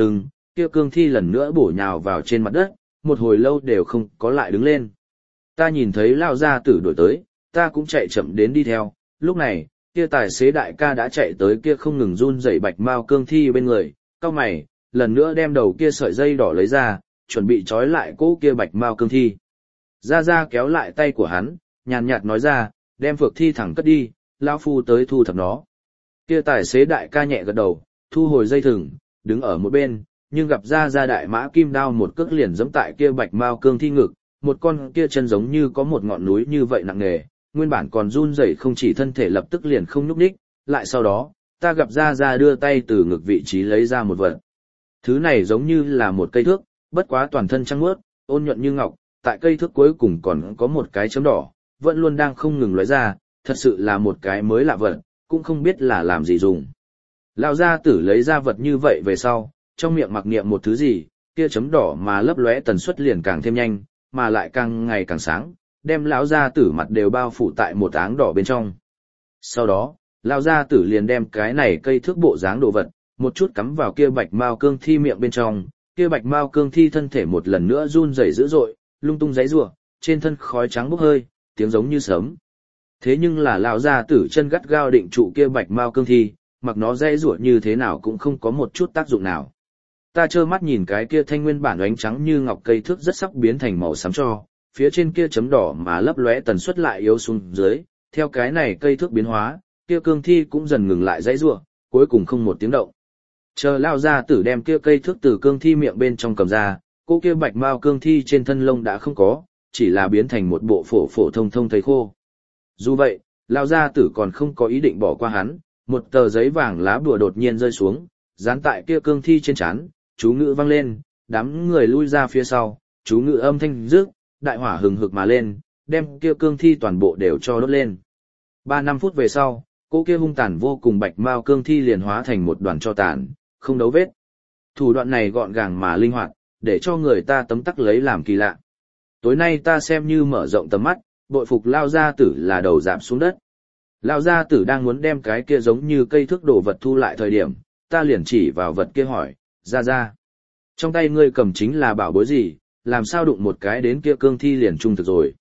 kia cương thi lần nữa bổ nhào vào trên mặt đất, một hồi lâu đều không có lại đứng lên. Ta nhìn thấy lao gia tử đuổi tới, ta cũng chạy chậm đến đi theo, lúc này, kia tài xế đại ca đã chạy tới kia không ngừng run rẩy bạch mao cương thi bên người, cau mày, lần nữa đem đầu kia sợi dây đỏ lấy ra, chuẩn bị trói lại cỗ kia bạch mao cương thi. Ra Ra kéo lại tay của hắn, nhàn nhạt nói ra, đem phược thi thẳng cất đi, lão phu tới thu thập nó. Kia tài xế đại ca nhẹ gật đầu, thu hồi dây thừng, đứng ở một bên, nhưng gặp Ra Ra đại mã kim đao một cước liền giẫm tại kia bạch mao cương thi ngực, một con kia chân giống như có một ngọn núi như vậy nặng nề, nguyên bản còn run rẩy không chỉ thân thể lập tức liền không nhúc nhích, lại sau đó, ta gặp Ra Ra đưa tay từ ngực vị trí lấy ra một vật. Thứ này giống như là một cây thước, bất quá toàn thân trắng muốt, ôn nhuận như ngọc, tại cây thước cuối cùng còn có một cái chấm đỏ, vẫn luôn đang không ngừng lóe ra, thật sự là một cái mới lạ vật, cũng không biết là làm gì dùng. Lão gia tử lấy ra vật như vậy về sau, trong miệng mặc niệm một thứ gì, kia chấm đỏ mà lấp lóe tần suất liền càng thêm nhanh, mà lại càng ngày càng sáng, đem lão gia tử mặt đều bao phủ tại một áng đỏ bên trong. Sau đó, lão gia tử liền đem cái này cây thước bộ dáng đồ vật, một chút cắm vào kia bạch mao cương thi miệng bên trong, kia bạch mao cương thi thân thể một lần nữa run rẩy dữ dội, lung tung giãy giụa, trên thân khói trắng bốc hơi, tiếng giống như sấm. Thế nhưng là lão gia tử chân gắt gao định trụ kia bạch mao cương thi, mặc nó giãy giụa như thế nào cũng không có một chút tác dụng nào. Ta trơ mắt nhìn cái kia thanh nguyên bản ánh trắng như ngọc cây thước rất sắp biến thành màu xám cho, phía trên kia chấm đỏ mà lấp lóe tần suất lại yếu xuống dưới, theo cái này cây thước biến hóa, kia cương thi cũng dần ngừng lại giãy giụa, cuối cùng không một tiếng động. Chờ lão gia tử đem kia cây thước từ cương thi miệng bên trong cầm ra, cô kia bạch mao cương thi trên thân lông đã không có, chỉ là biến thành một bộ phổ thông thây khô. Dù vậy, lão gia tử còn không có ý định bỏ qua hắn, một tờ giấy vàng lá bùa đột nhiên rơi xuống, dán tại kia cương thi trên trán, chú ngữ vang lên, đám người lui ra phía sau, chú ngữ âm thanh rước, đại hỏa hừng hực mà lên, đem kia cương thi toàn bộ đều cho đốt lên. 3-5 phút về sau, cô kia hung tàn vô cùng bạch mao cương thi liền hóa thành một đoàn tro tàn, không dấu vết. Thủ đoạn này gọn gàng mà linh hoạt, để cho người ta tấm tắc lấy làm kỳ lạ. Tối nay ta xem như mở rộng tầm mắt, bội phục lao gia tử là đầu giảm xuống đất. Lao gia tử đang muốn đem cái kia giống như cây thước đồ vật thu lại thời điểm, ta liền chỉ vào vật kia hỏi, Ra. Trong tay ngươi cầm chính là bảo bối gì, làm sao đụng một cái đến kia cương thi liền trung thực rồi.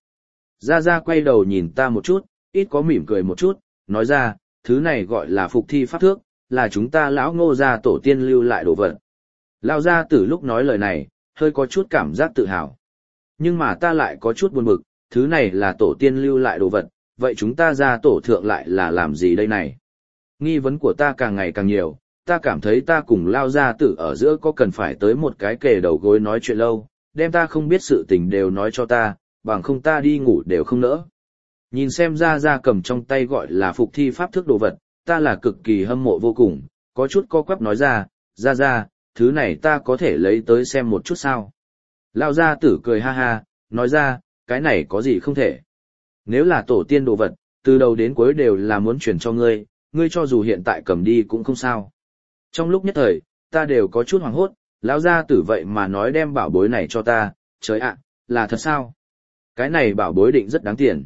Ra quay đầu nhìn ta một chút, ít có mỉm cười một chút, nói ra, thứ này gọi là phục thi pháp thước, là chúng ta lão Ngô gia tổ tiên lưu lại đồ vật. Lao gia tử lúc nói lời này, hơi có chút cảm giác tự hào. Nhưng mà ta lại có chút buồn bực, thứ này là tổ tiên lưu lại đồ vật, vậy chúng ta gia tổ thượng lại là làm gì đây này? Nghi vấn của ta càng ngày càng nhiều, ta cảm thấy ta cùng Lao gia tử ở giữa có cần phải tới một cái kề đầu gối nói chuyện lâu, đem ta không biết sự tình đều nói cho ta, bằng không ta đi ngủ đều không nỡ. Nhìn xem Ra cầm trong tay gọi là phục thi pháp thước đồ vật, ta là cực kỳ hâm mộ vô cùng, có chút co quắp nói ra, Ra, thứ này ta có thể lấy tới xem một chút sao. Lao gia tử cười ha ha, nói ra, cái này có gì không thể. Nếu là tổ tiên đồ vật, từ đầu đến cuối đều là muốn chuyển cho ngươi, ngươi cho dù hiện tại cầm đi cũng không sao. Trong lúc nhất thời, ta đều có chút hoảng hốt, lão gia tử vậy mà nói đem bảo bối này cho ta, trời ạ, là thật sao? Cái này bảo bối định rất đáng tiền.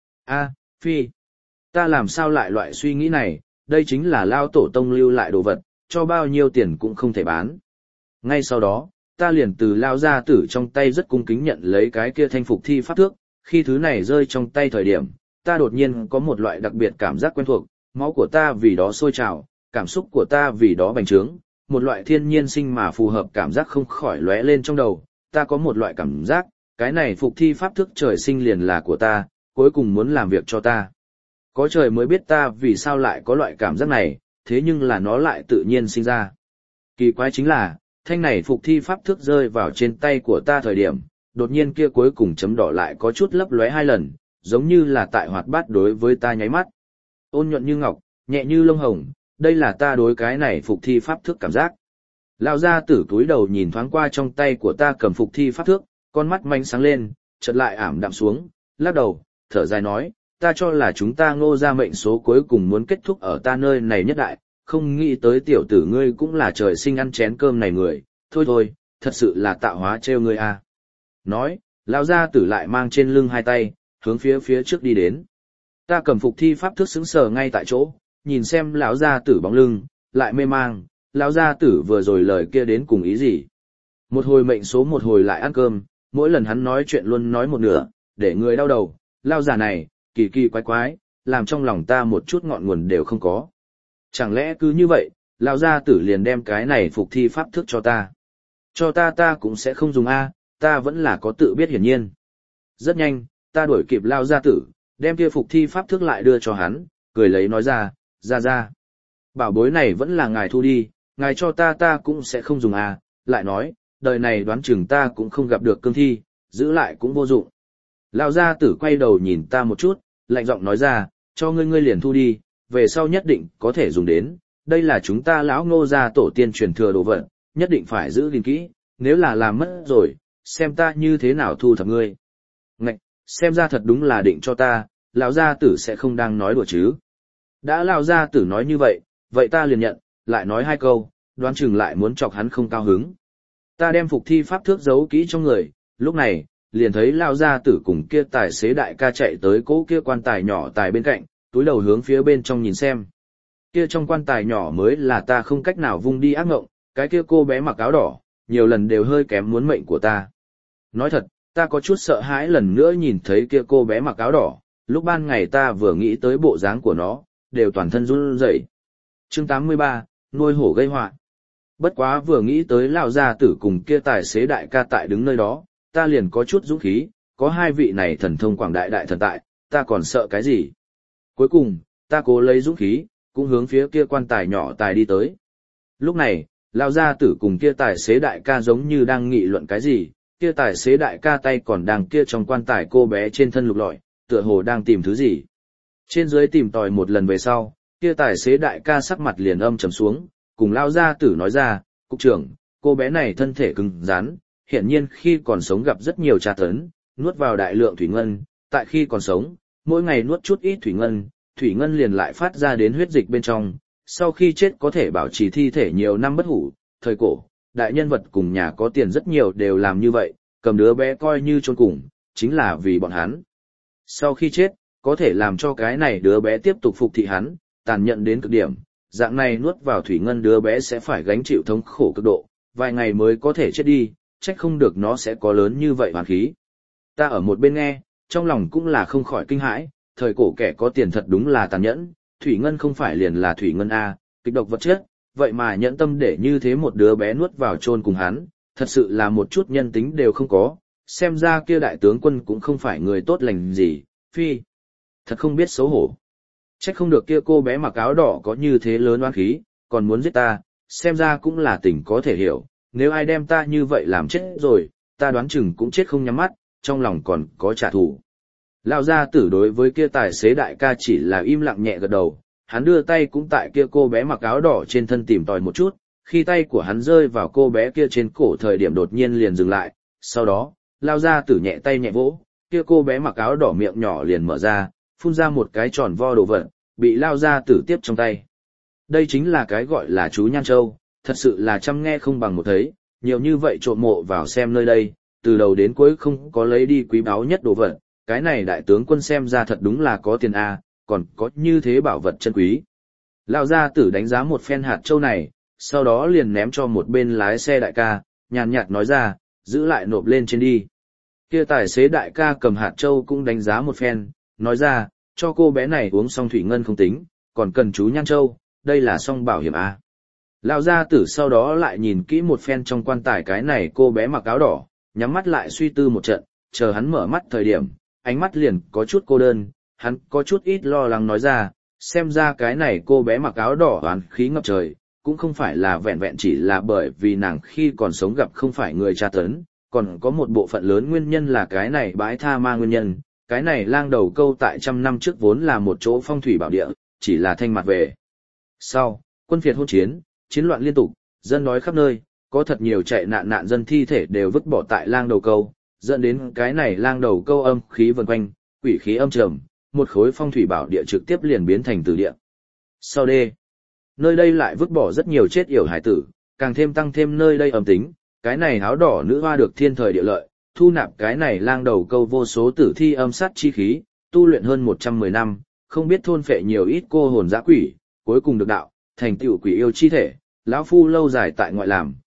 Phi, ta làm sao lại loại suy nghĩ này, đây chính là lao tổ tông lưu lại đồ vật, cho bao nhiêu tiền cũng không thể bán. Ngay sau đó, ta liền từ lao gia tử trong tay rất cung kính nhận lấy cái kia thanh phục thi pháp thước, khi thứ này rơi trong tay thời điểm, ta đột nhiên có một loại đặc biệt cảm giác quen thuộc, máu của ta vì đó sôi trào, cảm xúc của ta vì đó bành trướng, một loại thiên nhiên sinh mà phù hợp cảm giác không khỏi lóe lên trong đầu, ta có một loại cảm giác, cái này phục thi pháp thức trời sinh liền là của ta, cuối cùng muốn làm việc cho ta. Có trời mới biết ta vì sao lại có loại cảm giác này, thế nhưng là nó lại tự nhiên sinh ra. Kỳ quái chính là, thanh này phục thi pháp thức rơi vào trên tay của ta thời điểm, đột nhiên kia cuối cùng chấm đỏ lại có chút lấp lóe 2 lần, giống như là tại hoạt bát đối với ta nháy mắt. Ôn nhuận như ngọc, nhẹ như lông hồng, đây là ta đối cái này phục thi pháp thức cảm giác. Lão gia tử cúi đầu nhìn thoáng qua trong tay của ta cầm phục thi pháp thước, con mắt manh sáng lên, chợt lại ảm đạm xuống, lắc đầu, thở dài nói, ta cho là chúng ta Ngô gia mệnh số cuối cùng muốn kết thúc ở ta nơi này nhất đại, không nghĩ tới tiểu tử ngươi cũng là trời sinh ăn chén cơm này người, thôi, thật sự là tạo hóa trêu ngươi a. Nói, lão gia tử lại mang trên lưng 2 tay, hướng phía trước đi đến. Ta cầm phục thi pháp thước sững sờ ngay tại chỗ, nhìn xem lão gia tử bóng lưng, lại mê mang, lão gia tử vừa rồi lời kia đến cùng ý gì? Một hồi mệnh số một hồi lại ăn cơm, mỗi lần hắn nói chuyện luôn nói một nửa, để người đau đầu, lao giả này, kỳ kỳ quái quái, làm trong lòng ta một chút ngọn nguồn đều không có. Chẳng lẽ cứ như vậy, lao gia tử liền đem cái này phục thi pháp thức cho ta. Cho ta cũng sẽ không dùng A, ta vẫn là có tự biết hiển nhiên. Rất nhanh, ta đuổi kịp lao gia tử, đem kia phục thi pháp thức lại đưa cho hắn, cười lấy nói ra. Bảo bối này vẫn là ngài thu đi, ngài cho ta cũng sẽ không dùng A, lại nói, đời này đoán chừng ta cũng không gặp được cương thi, giữ lại cũng vô dụng. Lao gia tử quay đầu nhìn ta một chút, lạnh giọng nói ra, cho ngươi liền thu đi, về sau nhất định có thể dùng đến, đây là chúng ta lão Ngô gia tổ tiên truyền thừa đồ vật, nhất định phải giữ gìn kỹ, nếu là làm mất rồi, xem ta như thế nào thu thập ngươi. Ngạch, xem ra thật đúng là định cho ta, lão gia tử sẽ không đang nói đùa chứ. Đã lão gia tử nói như vậy ta liền nhận, lại nói hai câu, đoán chừng lại muốn chọc hắn không cao hứng. Ta đem phục thi pháp thước giấu kỹ trong người, lúc này, liền thấy lão gia tử cùng kia tài xế đại ca chạy tới cỗ kia quan tài nhỏ tài bên cạnh, túi đầu hướng phía bên trong nhìn xem. Kia trong quan tài nhỏ mới là ta không cách nào vung đi ác ngộng, cái kia cô bé mặc áo đỏ, nhiều lần đều hơi kém muốn mệnh của ta. Nói thật, ta có chút sợ hãi lần nữa nhìn thấy kia cô bé mặc áo đỏ, lúc ban ngày ta vừa nghĩ tới bộ dáng của nó, đều toàn thân run rẩy. Chương 83, nuôi hổ gây họa. Bất quá vừa nghĩ tới lão gia tử cùng kia tài xế đại ca tại đứng nơi đó, ta liền có chút dũng khí, có hai vị này thần thông quảng đại đại thần tại, ta còn sợ cái gì. Cuối cùng, ta cố lấy dũng khí, cũng hướng phía kia quan tài nhỏ tài đi tới. Lúc này, lão gia tử cùng kia tài xế đại ca giống như đang nghị luận cái gì, kia tài xế đại ca tay còn đang kia trong quan tài cô bé trên thân lục lọi, tựa hồ đang tìm thứ gì. Trên dưới tìm tòi một lần về sau, kia tài xế đại ca sắc mặt liền âm trầm xuống, cùng lão gia tử nói ra, cục trưởng, cô bé này thân thể cứng rắn, hiển nhiên khi còn sống gặp rất nhiều tra tấn, nuốt vào đại lượng thủy ngân, tại khi còn sống, mỗi ngày nuốt chút ít thủy ngân liền lại phát ra đến huyết dịch bên trong, sau khi chết có thể bảo trì thi thể nhiều năm bất hủ, thời cổ, đại nhân vật cùng nhà có tiền rất nhiều đều làm như vậy, cầm đứa bé coi như chôn cùng, chính là vì bọn hắn. Sau khi chết, có thể làm cho cái này đứa bé tiếp tục phục thị hắn, tàn nhẫn đến cực điểm, dạng này nuốt vào thủy ngân đứa bé sẽ phải gánh chịu thống khổ cực độ, vài ngày mới có thể chết đi, trách không được nó sẽ có lớn như vậy hoàn khí. Ta ở một bên nghe, trong lòng cũng là không khỏi kinh hãi, thời cổ kẻ có tiền thật đúng là tàn nhẫn, thủy ngân không phải liền là thủy ngân A, kịch độc vật chất, vậy mà nhẫn tâm để như thế một đứa bé nuốt vào chôn cùng hắn, thật sự là một chút nhân tính đều không có, xem ra kia đại tướng quân cũng không phải người tốt lành gì, phi. Thật không biết xấu hổ. Trách không được kia cô bé mặc áo đỏ có như thế lớn oán khí, còn muốn giết ta, xem ra cũng là tình có thể hiểu, nếu ai đem ta như vậy làm chết rồi, ta đoán chừng cũng chết không nhắm mắt, trong lòng còn có trả thù. Lão gia tử đối với kia tài xế đại ca chỉ là im lặng nhẹ gật đầu, hắn đưa tay cũng tại kia cô bé mặc áo đỏ trên thân tìm tòi một chút, khi tay của hắn rơi vào cô bé kia trên cổ thời điểm đột nhiên liền dừng lại, sau đó, lão gia tử nhẹ tay nhẹ vỗ, kia cô bé mặc áo đỏ miệng nhỏ liền mở ra, phun ra một cái tròn vo đồ vật, bị lão gia tử tiếp trong tay. Đây chính là cái gọi là chú Nhan Châu, thật sự là chăm nghe không bằng một thấy, nhiều như vậy trộm mộ vào xem nơi đây, từ đầu đến cuối không có lấy đi quý báu nhất đồ vật, cái này đại tướng quân xem ra thật đúng là có tiền a, còn có như thế bảo vật chân quý. Lão gia tử đánh giá một phen hạt châu này, sau đó liền ném cho một bên lái xe đại ca, nhàn nhạt nói ra, giữ lại nộp lên trên đi. Kia tài xế đại ca cầm hạt châu cũng đánh giá một phen, nói ra, cho cô bé này uống xong thủy ngân không tính, còn cần chú Nhan Châu, đây là song bảo hiểm a. Lão gia tử sau đó lại nhìn kỹ một phen trong quan tài cái này cô bé mặc áo đỏ, nhắm mắt lại suy tư một trận, chờ hắn mở mắt thời điểm, ánh mắt liền có chút cô đơn, hắn có chút ít lo lắng nói ra, xem ra cái này cô bé mặc áo đỏ oán khí ngập trời, cũng không phải là vẹn vẹn chỉ là bởi vì nàng khi còn sống gặp không phải người tra tấn, còn có một bộ phận lớn nguyên nhân là cái này bãi tha ma nguyên nhân, cái này lang đầu câu tại trăm năm trước vốn là một chỗ phong thủy bảo địa, chỉ là thanh mặt về. Sau, quân phiệt hỗn chiến, chiến loạn liên tục, dân đói khắp nơi, có thật nhiều chạy nạn dân thi thể đều vứt bỏ tại lang đầu câu, dẫn đến cái này lang đầu câu âm khí vần quanh, quỷ khí âm trầm, một khối phong thủy bảo địa trực tiếp liền biến thành tử địa. Sau đê, nơi đây lại vứt bỏ rất nhiều chết yểu hải tử, càng thêm tăng thêm nơi đây âm tính, cái này áo đỏ nữ hoa được thiên thời địa lợi, thu nạp cái này lang đầu câu vô số tử thi âm sát chi khí, tu luyện hơn 110 năm, không biết thôn phệ nhiều ít cô hồn dã quỷ, cuối cùng được đạo, thành tựu quỷ yêu chi thể, lão phu lâu dài tại ngoại làm,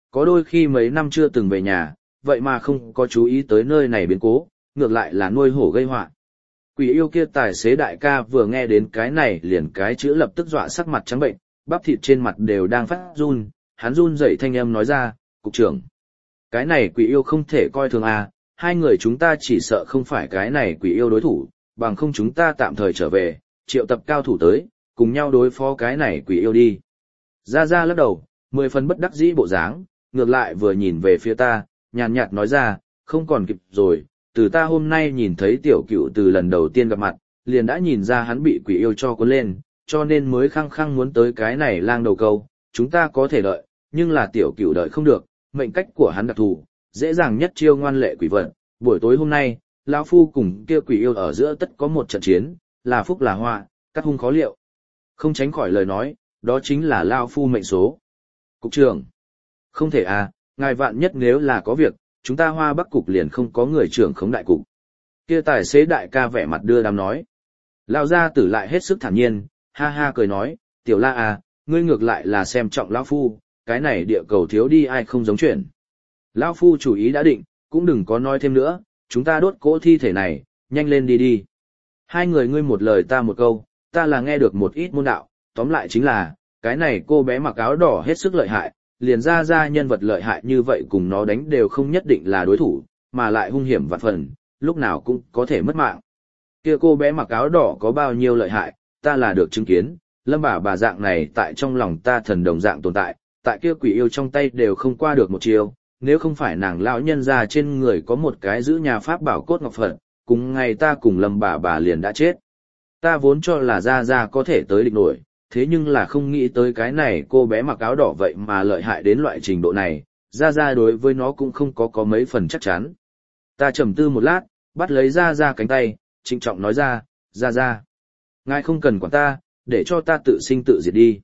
có đôi khi mấy năm chưa từng về nhà, vậy mà không có chú ý tới nơi này biến cố, ngược lại là nuôi hổ gây họa. Quỷ yêu kia tài xế đại ca vừa nghe đến cái này liền cái chữ lập tức dọa sắc mặt trắng bệnh, bắp thịt trên mặt đều đang phát run, hắn run dậy thanh âm nói ra, cục trưởng. Cái này quỷ yêu không thể coi thường à, hai người chúng ta chỉ sợ không phải cái này quỷ yêu đối thủ, bằng không chúng ta tạm thời trở về, triệu tập cao thủ tới, cùng nhau đối phó cái này quỷ yêu đi. Ra Ra lắc đầu, 10 phần bất đắc dĩ bộ dáng, ngược lại vừa nhìn về phía ta, nhàn nhạt nói ra, không còn kịp rồi, từ ta hôm nay nhìn thấy tiểu cựu từ lần đầu tiên gặp mặt, liền đã nhìn ra hắn bị quỷ yêu cho cuốn lên, cho nên mới khăng khăng muốn tới cái này lang đầu câu, chúng ta có thể đợi, nhưng là tiểu cựu đợi không được, mệnh cách của hắn đặc thù, dễ dàng nhất chiêu ngoan lệ quỷ vật, buổi tối hôm nay, lão phu cùng kia quỷ yêu ở giữa tất có một trận chiến, là phúc là họa, cắt hung khó liệu. Không tránh khỏi lời nói, đó chính là lão phu mệnh số. Cục trưởng, không thể à, ngài vạn nhất nếu là có việc, chúng ta Hoa Bắc cục liền không có người trưởng khống đại cục. Kia tài xế đại ca vẻ mặt đưa đám nói. Lão gia tử lại hết sức thản nhiên, ha ha cười nói, tiểu La à, ngươi ngược lại là xem trọng lão phu, cái này địa cầu thiếu đi ai không giống chuyện. Lão phu chủ ý đã định, cũng đừng có nói thêm nữa, chúng ta đốt cỗ thi thể này, nhanh lên đi đi. Hai người ngươi một lời ta một câu, ta là nghe được một ít môn đạo, tóm lại chính là, cái này cô bé mặc áo đỏ hết sức lợi hại, liền ra nhân vật lợi hại như vậy cùng nó đánh đều không nhất định là đối thủ, mà lại hung hiểm vạn phần, lúc nào cũng có thể mất mạng. Kia cô bé mặc áo đỏ có bao nhiêu lợi hại, ta là được chứng kiến, Lâm bà dạng này tại trong lòng ta thần đồng dạng tồn tại, tại kia quỷ yêu trong tay đều không qua được một chiều, nếu không phải nàng lão nhân ra trên người có một cái giữ nhà pháp bảo cốt ngọc Phật, cùng ngày ta cùng Lâm bà liền đã chết. Ta vốn cho là ra có thể tới địch nổi, thế nhưng là không nghĩ tới cái này cô bé mặc áo đỏ vậy mà lợi hại đến loại trình độ này, ra đối với nó cũng không có mấy phần chắc chắn. Ta trầm tư một lát, bắt lấy ra cánh tay, trịnh trọng nói ra. Ngài không cần quản ta, để cho ta tự sinh tự diệt đi.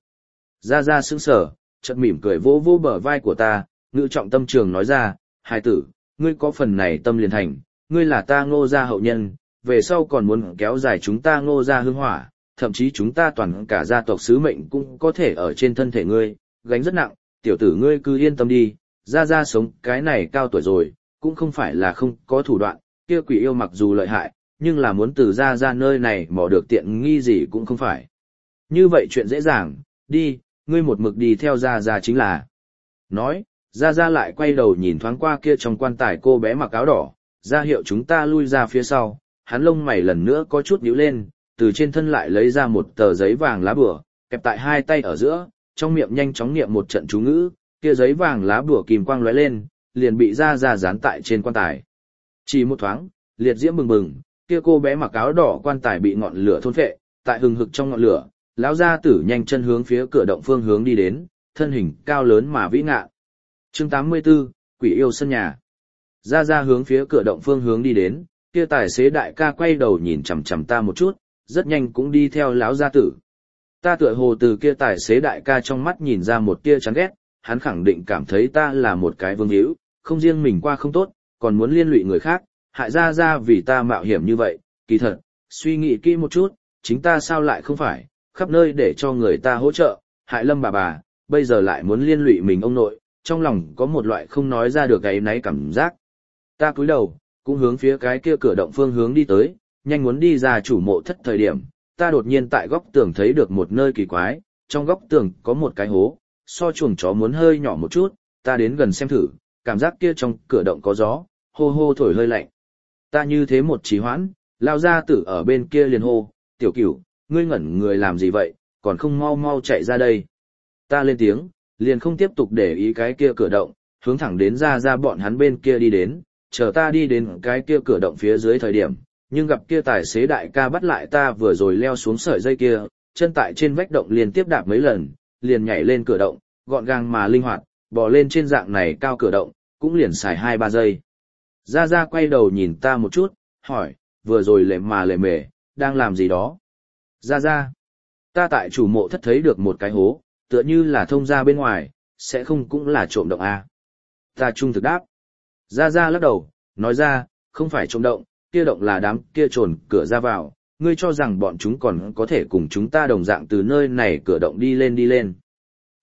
Ra sững sờ, chợt mỉm cười vỗ vỗ bờ vai của ta, ngữ trọng tâm trường nói ra, hài tử, ngươi có phần này tâm liền thành, ngươi là ta Ngô gia hậu nhân, về sau còn muốn kéo dài chúng ta Ngô gia hương hỏa, thậm chí chúng ta toàn cả gia tộc sứ mệnh cũng có thể ở trên thân thể ngươi, gánh rất nặng, tiểu tử ngươi cứ yên tâm đi, ra sống cái này cao tuổi rồi, cũng không phải là không có thủ đoạn, kia quỷ yêu mặc dù lợi hại, nhưng là muốn từ ra nơi này mò được tiện nghi gì cũng không phải. Như vậy chuyện dễ dàng, đi, ngươi một mực đi theo ra chính là. Nói, ra lại quay đầu nhìn thoáng qua kia trong quan tài cô bé mặc áo đỏ, ra hiệu chúng ta lui ra phía sau, hắn lông mày lần nữa có chút nhíu lên, từ trên thân lại lấy ra một tờ giấy vàng lá bùa, kẹp tại hai tay ở giữa, trong miệng nhanh chóng niệm một trận chú ngữ, kia giấy vàng lá bùa kìm quang lóe lên, liền bị ra dán tại trên quan tài. Chỉ một thoáng, liệt diễm bừng bừng, kia cô bé mặc áo đỏ quan tài bị ngọn lửa thôn phệ, tại hừng hực trong ngọn lửa, lão gia tử nhanh chân hướng phía cửa động phương hướng đi đến, thân hình cao lớn mà vĩ ngạn. Chương 84, Quỷ yêu sân nhà. Ra hướng phía cửa động phương hướng đi đến, kia tài xế đại ca quay đầu nhìn chằm chằm ta một chút, rất nhanh cũng đi theo lão gia tử. Ta tựa hồ từ kia tài xế đại ca trong mắt nhìn ra một tia chán ghét, hắn khẳng định cảm thấy ta là một cái vương hữu, không riêng mình qua không tốt, còn muốn liên lụy người khác, hại ra vì ta mạo hiểm như vậy, kỳ thật, suy nghĩ kỹ một chút, chính ta sao lại không phải, khắp nơi để cho người ta hỗ trợ, hại Lâm bà, bây giờ lại muốn liên lụy mình ông nội, trong lòng có một loại không nói ra được cái náy cảm giác. Ta cúi đầu, cũng hướng phía cái kia cửa động phương hướng đi tới, nhanh muốn đi ra chủ mộ thất thời điểm, ta đột nhiên tại góc tường thấy được một nơi kỳ quái, trong góc tường có một cái hố, so chuồng chó muốn hơi nhỏ một chút, ta đến gần xem thử, cảm giác kia trong cửa động có gió, hô hô thổi hơi lạnh. Ta như thế một trì hoãn, lao ra tử ở bên kia liền hô, tiểu cửu, ngươi ngẩn người làm gì vậy, còn không mau mau chạy ra đây. Ta lên tiếng, liền không tiếp tục để ý cái kia cửa động, hướng thẳng đến ra bọn hắn bên kia đi đến, chờ ta đi đến cái kia cửa động phía dưới thời điểm, nhưng gặp kia tài xế đại ca bắt lại ta vừa rồi leo xuống sợi dây kia, chân tại trên vách động liền tiếp đạp mấy lần, liền nhảy lên cửa động, gọn gàng mà linh hoạt, bò lên trên dạng này cao cửa động, cũng liền xài 2-3 giây. Ra quay đầu nhìn ta một chút, hỏi, vừa rồi lề mề, đang làm gì đó? Ra, ta tại chủ mộ thất thấy được một cái hố, tựa như là thông ra bên ngoài, sẽ không cũng là trộm động à? Ta trung thực đáp. Ra lắc đầu, nói ra, không phải trộm động, kia động là đám kia trồn cửa ra vào, ngươi cho rằng bọn chúng còn có thể cùng chúng ta đồng dạng từ nơi này cửa động đi lên.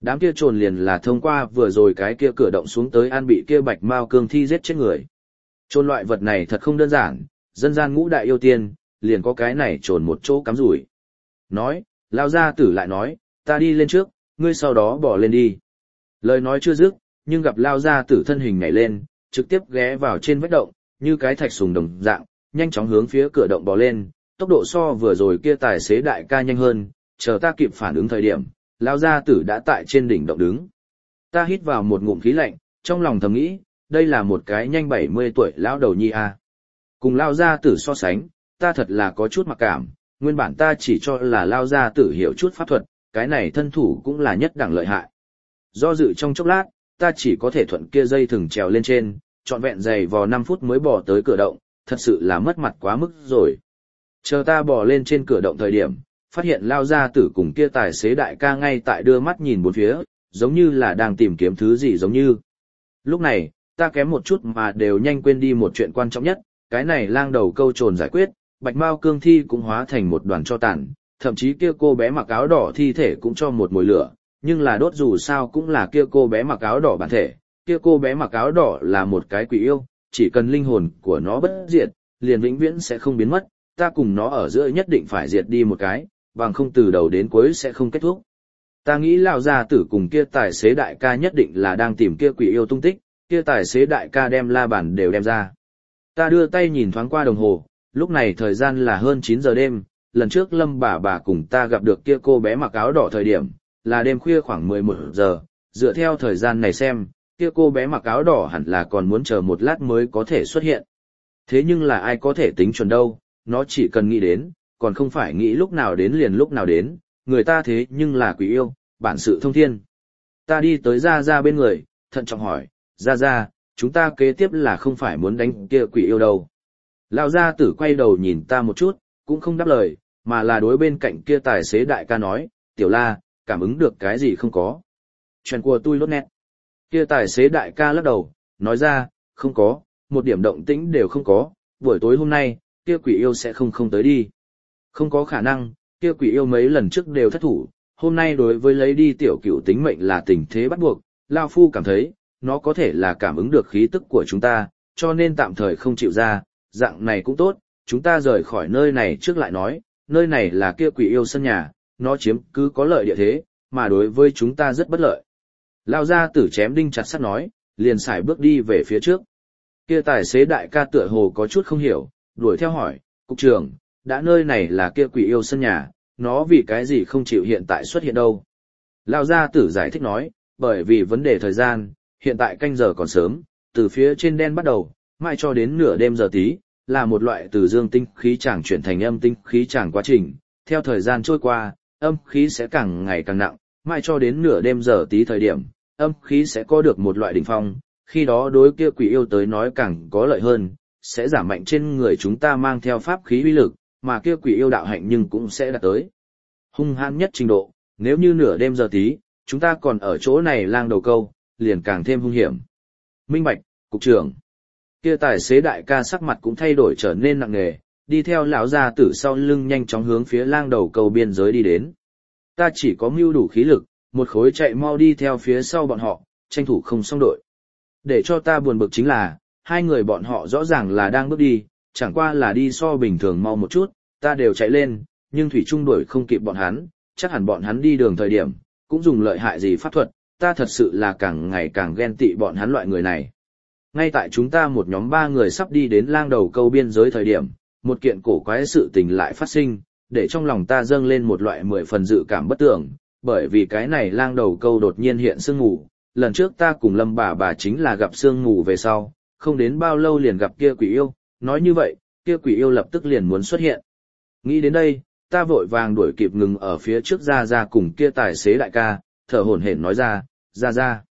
Đám kia trồn liền là thông qua vừa rồi cái kia cửa động xuống tới an bị kia bạch mao cương thi giết chết người. Trồn loại vật này thật không đơn giản, dân gian ngũ đại yêu tiên, liền có cái này trồn một chỗ cắm rủi. Nói, Lao gia tử lại nói, ta đi lên trước, ngươi sau đó bỏ lên đi. Lời nói chưa dứt, nhưng gặp Lao gia tử thân hình nhảy lên, trực tiếp ghé vào trên vách động, như cái thạch sùng đồng dạng, nhanh chóng hướng phía cửa động bò lên, tốc độ so vừa rồi kia tài xế đại ca nhanh hơn, chờ ta kịp phản ứng thời điểm, Lao gia tử đã tại trên đỉnh động đứng. Ta hít vào một ngụm khí lạnh, trong lòng thầm nghĩ, đây là một cái nhanh 70 tuổi lão đầu nhi a. Cùng Lao gia tử so sánh, ta thật là có chút mặc cảm, nguyên bản ta chỉ cho là Lao gia tử hiểu chút pháp thuật, cái này thân thủ cũng là nhất đẳng lợi hại. Do dự trong chốc lát, ta chỉ có thể thuận kia dây thừng trèo lên trên, trọn vẹn dày vò 5 phút mới bò tới cửa động, thật sự là mất mặt quá mức rồi. Chờ ta bò lên trên cửa động thời điểm, phát hiện Lao gia tử cùng kia tài xế đại ca ngay tại đưa mắt nhìn bốn phía, giống như là đang tìm kiếm thứ gì giống như. Lúc này, ta kém một chút mà đều nhanh quên đi một chuyện quan trọng nhất, cái này lang đầu câu trồn giải quyết, bạch mao cương thi cũng hóa thành một đoàn tro tàn, thậm chí kia cô bé mặc áo đỏ thi thể cũng cho một mồi lửa, nhưng là đốt dù sao cũng là kia cô bé mặc áo đỏ bản thể, kia cô bé mặc áo đỏ là một cái quỷ yêu, chỉ cần linh hồn của nó bất diệt, liền vĩnh viễn sẽ không biến mất, ta cùng nó ở giữa nhất định phải diệt đi một cái, bằng không từ đầu đến cuối sẽ không kết thúc. Ta nghĩ Lão gia tử cùng kia tài xế đại ca nhất định là đang tìm kia quỷ yêu tung tích, kia tài xế đại ca đem la bàn đều đem ra. Ta đưa tay nhìn thoáng qua đồng hồ, lúc này thời gian là hơn 9 giờ đêm, lần trước Lâm bà cùng ta gặp được kia cô bé mặc áo đỏ thời điểm, là đêm khuya khoảng 11 giờ, dựa theo thời gian này xem, kia cô bé mặc áo đỏ hẳn là còn muốn chờ một lát mới có thể xuất hiện. Thế nhưng là ai có thể tính chuẩn đâu, nó chỉ cần nghĩ đến, còn không phải nghĩ lúc nào đến liền lúc nào đến, người ta thế nhưng là quỷ yêu, bản sự thông thiên. Ta đi tới Gia Gia bên người, thận trọng hỏi, Gia Gia, chúng ta kế tiếp là không phải muốn đánh kia quỷ yêu đâu. Lão gia tử quay đầu nhìn ta một chút, cũng không đáp lời, mà là đối bên cạnh kia tài xế đại ca nói, Tiểu La, cảm ứng được cái gì không có. Chuyện của tôi lốt nét. Kia tài xế đại ca lắc đầu, nói ra, không có, một điểm động tĩnh đều không có, buổi tối hôm nay, kia quỷ yêu sẽ không tới đi. Không có khả năng, kia quỷ yêu mấy lần trước đều thất thủ, hôm nay đối với lấy đi tiểu cửu tính mệnh là tình thế bắt buộc, Lao Phu cảm thấy, nó có thể là cảm ứng được khí tức của chúng ta, cho nên tạm thời không chịu ra, dạng này cũng tốt, chúng ta rời khỏi nơi này trước lại nói, nơi này là kia quỷ yêu sân nhà, nó chiếm cứ có lợi địa thế, mà đối với chúng ta rất bất lợi. Lao gia tử chém đinh chặt sắt nói, liền xài bước đi về phía trước. Kia tài xế đại ca tựa hồ có chút không hiểu, đuổi theo hỏi, cục trưởng, đã nơi này là kia quỷ yêu sân nhà, nó vì cái gì không chịu hiện tại xuất hiện đâu. Lao gia tử giải thích nói, bởi vì vấn đề thời gian, hiện tại canh giờ còn sớm, từ phía trên đen bắt đầu, mãi cho đến nửa đêm giờ tí, là một loại từ dương tinh khí tràng chuyển thành âm tinh khí tràng quá trình, theo thời gian trôi qua, âm khí sẽ càng ngày càng nặng, mãi cho đến nửa đêm giờ tí thời điểm, âm khí sẽ có được một loại đỉnh phong, khi đó đối kia quỷ yêu tới nói càng có lợi hơn, sẽ giảm mạnh trên người chúng ta mang theo pháp khí uy lực, mà kia quỷ yêu đạo hạnh nhưng cũng sẽ đạt tới hung hãn nhất trình độ, nếu như nửa đêm giờ tí, chúng ta còn ở chỗ này lang đầu câu, liền càng thêm hung hiểm. Minh bạch, cục trưởng. Kia tài xế đại ca sắc mặt cũng thay đổi trở nên nặng nề, đi theo lão gia tử sau lưng nhanh chóng hướng phía lang đầu câu biên giới đi đến. Ta chỉ có mưu đủ khí lực, một khối chạy mau đi theo phía sau bọn họ, tranh thủ không xong đội. Để cho ta buồn bực chính là, hai người bọn họ rõ ràng là đang bước đi, chẳng qua là đi so bình thường mau một chút, ta đều chạy lên, nhưng thủy trung đuổi không kịp bọn hắn, chắc hẳn bọn hắn đi đường thời điểm, cũng dùng lợi hại gì pháp thuật, ta thật sự là càng ngày càng ghen tị bọn hắn loại người này. Ngay tại chúng ta một nhóm 3 người sắp đi đến lang đầu câu biên giới thời điểm, một kiện cổ quái sự tình lại phát sinh, để trong lòng ta dâng lên một loại 10 phần dự cảm bất tưởng, bởi vì cái này lang đầu câu đột nhiên hiện sương mù, lần trước ta cùng Lâm bà chính là gặp sương mù về sau, không đến bao lâu liền gặp kia quỷ yêu, nói như vậy, kia quỷ yêu lập tức liền muốn xuất hiện. Nghĩ đến đây, ta vội vàng đuổi kịp ngừng ở phía trước Gia Gia cùng kia tài xế đại ca, thở hổn hển nói ra, Gia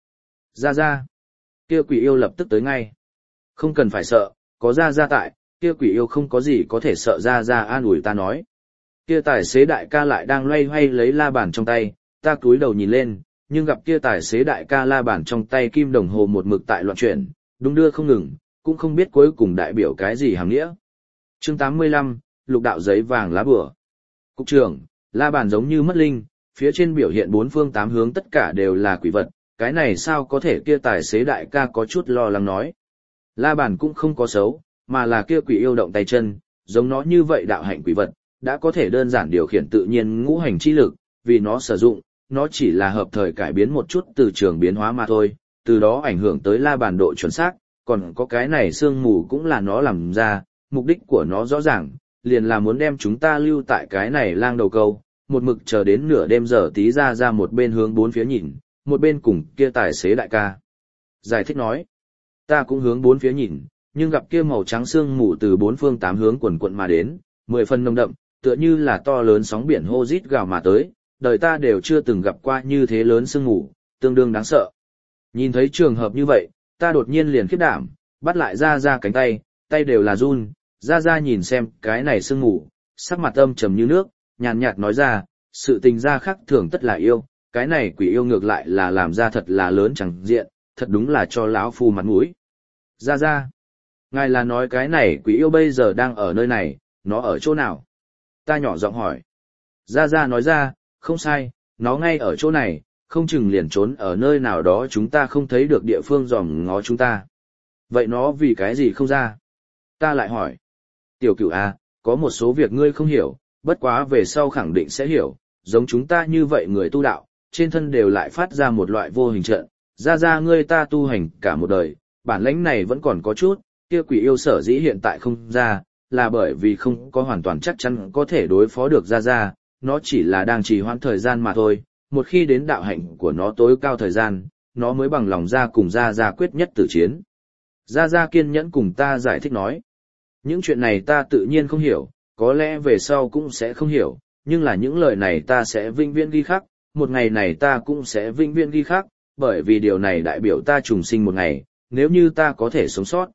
Gia, kia quỷ yêu lập tức tới ngay. Không cần phải sợ, có Gia Gia tại, kia quỷ yêu không có gì có thể sợ. Gia Gia an ủi ta nói. Kia tài xế đại ca lại đang loay hoay lấy la bàn trong tay, ta cúi đầu nhìn lên, nhưng gặp kia tài xế đại ca la bàn trong tay kim đồng hồ một mực tại loạn chuyển, đung đưa không ngừng, cũng không biết cuối cùng đại biểu cái gì hàm nghĩa. Chương 85, lục đạo giấy vàng lá bùa. Cục trưởng, la bàn giống như mất linh, phía trên biểu hiện bốn phương tám hướng tất cả đều là quỷ vật, cái này sao có thể, kia tài xế đại ca có chút lo lắng nói. La Bàn cũng không có xấu, mà là kia quỷ yêu động tay chân, giống nó như vậy đạo hạnh quỷ vật, đã có thể đơn giản điều khiển tự nhiên ngũ hành chi lực, vì nó sử dụng, nó chỉ là hợp thời cải biến một chút từ trường biến hóa mà thôi, từ đó ảnh hưởng tới La Bàn độ chuẩn xác, còn có cái này sương mù cũng là nó làm ra, mục đích của nó rõ ràng, liền là muốn đem chúng ta lưu tại cái này lang đầu câu, một mực chờ đến nửa đêm giờ tí ra một bên hướng bốn phía nhìn, một bên cùng kia tài xế đại ca. Giải thích nói, ta cũng hướng bốn phía nhìn, nhưng gặp kia màu trắng sương mù từ bốn phương tám hướng quần quận mà đến, 10 phần nồng đậm, tựa như là to lớn sóng biển hô rít gào mà tới, đời ta đều chưa từng gặp qua như thế lớn sương mù, tương đương đáng sợ. Nhìn thấy trường hợp như vậy, ta đột nhiên liền khiếp đảm, bắt lại ra cánh tay, tay đều là run, ra nhìn xem cái này sương mù, sắc mặt âm trầm như nước, nhàn nhạt nói ra, sự tình ra khác thường tất là yêu, cái này quỷ yêu ngược lại là làm ra thật là lớn chẳng diện, thật đúng là cho lão phu mặt mũi. Ra, ngài là nói cái này quỷ yêu bây giờ đang ở nơi này, nó ở chỗ nào? Ta nhỏ giọng hỏi. Ra nói ra, không sai, nó ngay ở chỗ này, không chừng liền trốn ở nơi nào đó chúng ta không thấy được địa phương dòm ngó chúng ta. Vậy nó vì cái gì không ra? Ta lại hỏi. Tiểu Cửu à, có một số việc ngươi không hiểu, bất quá về sau khẳng định sẽ hiểu, giống chúng ta như vậy người tu đạo, trên thân đều lại phát ra một loại vô hình trận, ra ngươi ta tu hành cả một đời, bản lãnh này vẫn còn có chút, kia quỷ yêu sở dĩ hiện tại không ra, là bởi vì không có hoàn toàn chắc chắn có thể đối phó được ra, nó chỉ là đang trì hoãn thời gian mà thôi, một khi đến đạo hạnh của nó tối cao thời gian, nó mới bằng lòng ra cùng ra quyết nhất tử chiến. Ra kiên nhẫn cùng ta giải thích nói, những chuyện này ta tự nhiên không hiểu, có lẽ về sau cũng sẽ không hiểu, nhưng là những lời này ta sẽ vĩnh viễn ghi khắc, một ngày này ta cũng sẽ vĩnh viễn ghi khắc, bởi vì điều này đại biểu ta trùng sinh một ngày, nếu như ta có thể sống sót.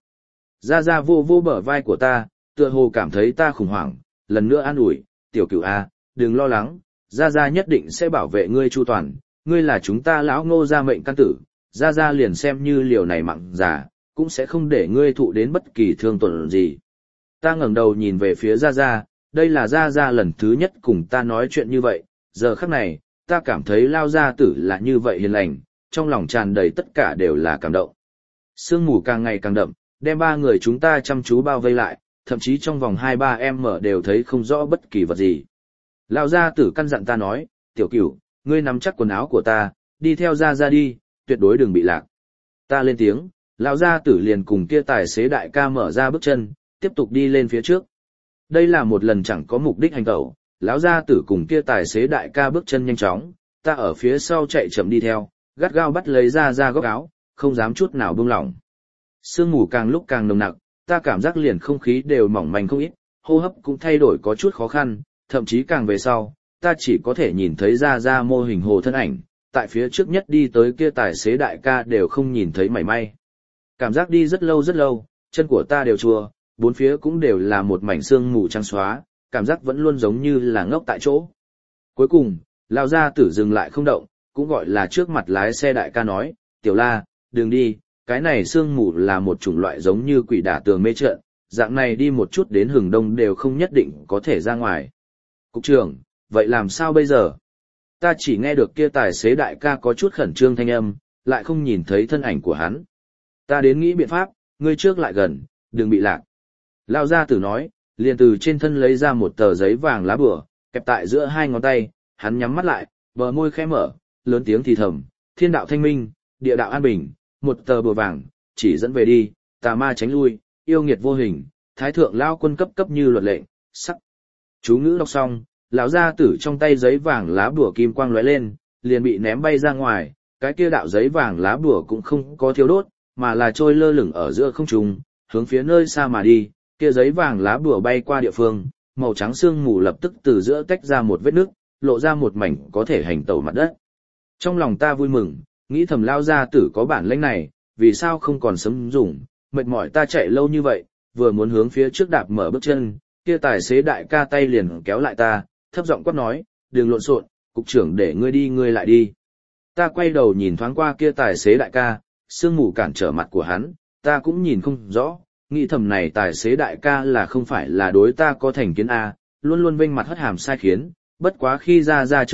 Ra vô bờ vai của ta, tựa hồ cảm thấy ta khủng hoảng, lần nữa an ủi, Tiểu Cửu a, đừng lo lắng, ra nhất định sẽ bảo vệ ngươi chu toàn, ngươi là chúng ta lão Ngô gia mệnh căn tử, ra liền xem như liều này mặn già, cũng sẽ không để ngươi thụ đến bất kỳ thương tổn gì. Ta ngẩng đầu nhìn về phía ra, đây là ra lần thứ nhất cùng ta nói chuyện như vậy, giờ khắc này, ta cảm thấy Lao gia tử là như vậy hiền lành, trong lòng tràn đầy tất cả đều là cảm động. Sương mù càng ngày càng đậm, đem ba người chúng ta chăm chú bao vây lại, thậm chí trong vòng 2-3 em mở đều thấy không rõ bất kỳ vật gì. Lao gia tử căn dặn ta nói, Tiểu Cửu, ngươi nắm chắc quần áo của ta, đi theo ra đi, tuyệt đối đừng bị lạc. Ta lên tiếng, Lão gia tử liền cùng kia tài xế đại ca mở ra bước chân, tiếp tục đi lên phía trước. Đây là một lần chẳng có mục đích hành tẩu, lão gia tử cùng kia tài xế đại ca bước chân nhanh chóng, ta ở phía sau chạy chậm đi theo, gắt gao bắt lấy ra góc áo, không dám chút nào buông lỏng. Sương mù càng lúc càng nồng nặc, ta cảm giác liền không khí đều mỏng manh không ít, hô hấp cũng thay đổi có chút khó khăn, thậm chí càng về sau, ta chỉ có thể nhìn thấy ra mô hình hồ thân ảnh, tại phía trước nhất đi tới kia tài xế đại ca đều không nhìn thấy mảy may. Cảm giác đi rất lâu, chân của ta đều chua, bốn phía cũng đều là một mảnh sương mù trắng xóa, cảm giác vẫn luôn giống như là ngốc tại chỗ. Cuối cùng, lão gia tử dừng lại không động, cũng gọi là trước mặt lái xe đại ca nói, Tiểu La, đừng đi, cái này sương mù là một chủng loại giống như quỷ đả tường mê trận, dạng này đi một chút đến hừng đông đều không nhất định có thể ra ngoài. Cục trưởng, vậy làm sao bây giờ? Ta chỉ nghe được kia tài xế đại ca có chút khẩn trương thanh âm, lại không nhìn thấy thân ảnh của hắn. Ta đến nghĩ biện pháp, ngươi trước lại gần, đừng bị lạc. Lão gia tử nói, liền từ trên thân lấy ra một tờ giấy vàng lá bùa, kẹp tại giữa hai ngón tay, hắn nhắm mắt lại, bờ môi khẽ mở, lớn tiếng thì thầm, thiên đạo thanh minh, địa đạo an bình, một tờ bùa vàng, chỉ dẫn về đi, tà ma tránh lui, yêu nghiệt vô hình, thái thượng lao quân cấp như luật lệnh, sắc. Chú ngữ đọc xong, lão gia tử trong tay giấy vàng lá bùa kim quang lóe lên, liền bị ném bay ra ngoài, cái kia đạo giấy vàng lá bùa cũng không có thiêu đốt, mà là trôi lơ lửng ở giữa không trung, hướng phía nơi xa mà đi, kia giấy vàng lá bùa bay qua địa phương, màu trắng sương mù lập tức từ giữa tách ra một vết nứt, lộ ra một mảnh có thể hành tẩu mặt đất. Trong lòng ta vui mừng, nghĩ thầm lao gia tử có bản lĩnh này, vì sao không còn sớm dùng, mệt mỏi ta chạy lâu như vậy, vừa muốn hướng phía trước đạp mở bước chân, kia tài xế đại ca tay liền kéo lại ta, thấp giọng quát nói, đừng lộn xộn, cục trưởng để ngươi đi ngươi lại đi. Ta quay đầu nhìn thoáng qua kia tài xế đại ca, sương mù cản trở mặt của hắn, ta cũng nhìn không rõ, nghĩ thầm này tài xế đại ca là không phải là đối ta có thành kiến A, luôn luôn vênh mặt hất hàm sai khiến, bất quá khi ra trước mặt,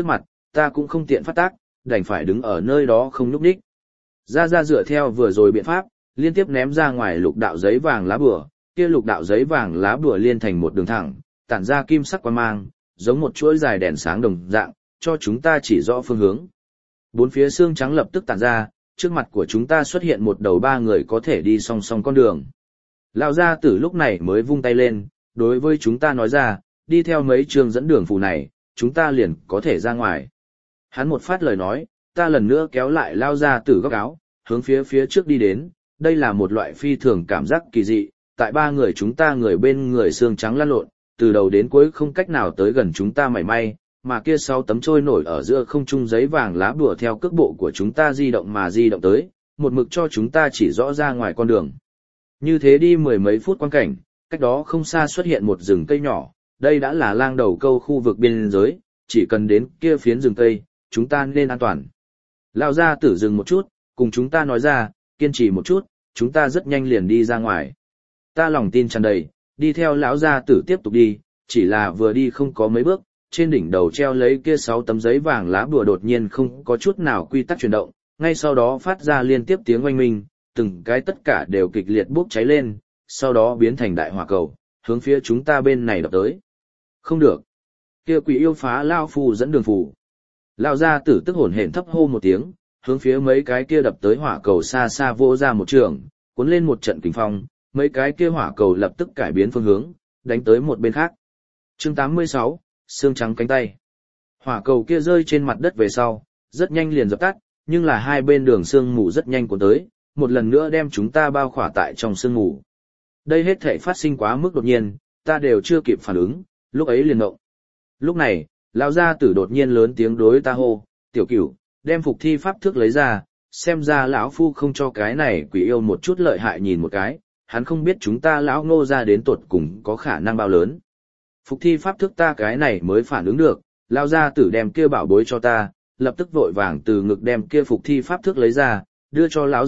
ta cũng không tiện phát tác, đành phải đứng ở nơi đó không nhúc nhích. Ra Ra dựa theo vừa rồi biện pháp, liên tiếp ném ra ngoài lục đạo giấy vàng lá bùa, kia lục đạo giấy vàng lá bùa liên thành một đường thẳng, tản ra kim sắc quang mang, giống một chuỗi dài đèn sáng đồng dạng, cho chúng ta chỉ rõ phương hướng. Bốn phía xương trắng lập tức tản ra, trước mặt của chúng ta xuất hiện một đầu ba người có thể đi song song con đường. Lão gia tử lúc này mới vung tay lên, đối với chúng ta nói ra, đi theo mấy trường dẫn đường phù này, chúng ta liền có thể ra ngoài. Hắn một phát lời nói, ta lần nữa kéo lại Lão gia tử góc áo, hướng phía trước đi đến, đây là một loại phi thường cảm giác kỳ dị, tại ba người chúng ta người bên người xương trắng lăn lộn, từ đầu đến cuối không cách nào tới gần chúng ta mảy may, mà kia 6 tấm trôi nổi ở giữa không trung giấy vàng lá bùa theo cước bộ của chúng ta di động mà di động tới, một mực cho chúng ta chỉ rõ ra ngoài con đường. Như thế đi mười mấy phút quan cảnh, cách đó không xa xuất hiện một rừng cây nhỏ, đây đã là lang đầu câu khu vực biên giới, chỉ cần đến kia phiến rừng cây, chúng ta nên an toàn. Lão gia tử dừng một chút, cùng chúng ta nói ra, kiên trì một chút, chúng ta rất nhanh liền đi ra ngoài. Ta lòng tin tràn đầy, đi theo lão gia tử tiếp tục đi, chỉ là vừa đi không có mấy bước, trên đỉnh đầu treo lấy kia 6 tấm giấy vàng lá bùa đột nhiên không có chút nào quy tắc chuyển động, ngay sau đó phát ra liên tiếp tiếng oanh minh, từng cái tất cả đều kịch liệt bốc cháy lên, sau đó biến thành đại hỏa cầu, hướng phía chúng ta bên này đập tới. Không được. Kia quỷ yêu phá lao phù dẫn đường phù. Lão gia tử tức hổn hển thấp hô một tiếng, hướng phía mấy cái kia đập tới hỏa cầu xa xa vỗ ra một trường, cuốn lên một trận kình phong, mấy cái kia hỏa cầu lập tức cải biến phương hướng, đánh tới một bên khác. Chương 86, xương trắng cánh tay. Hỏa cầu kia rơi trên mặt đất về sau, rất nhanh liền dập tắt, nhưng là hai bên đường sương mù rất nhanh cuốn tới, một lần nữa đem chúng ta bao khỏa tại trong sương mù. Đây hết thảy phát sinh quá mức đột nhiên, ta đều chưa kịp phản ứng, lúc ấy liền động. Lúc này, lão gia tử đột nhiên lớn tiếng đối ta hô, "Tiểu Cửu, đem phục thi pháp thước lấy ra, xem ra lão phu không cho cái này quỷ yêu một chút lợi hại nhìn một cái, hắn không biết chúng ta lão Ngô ra đến tột cùng có khả năng bao lớn." Phục thi pháp thước ta cái này mới phản ứng được, lão gia tử đem kia bảo bối cho ta, lập tức vội vàng từ ngực đem kia phục thi pháp thước lấy ra, đưa cho lão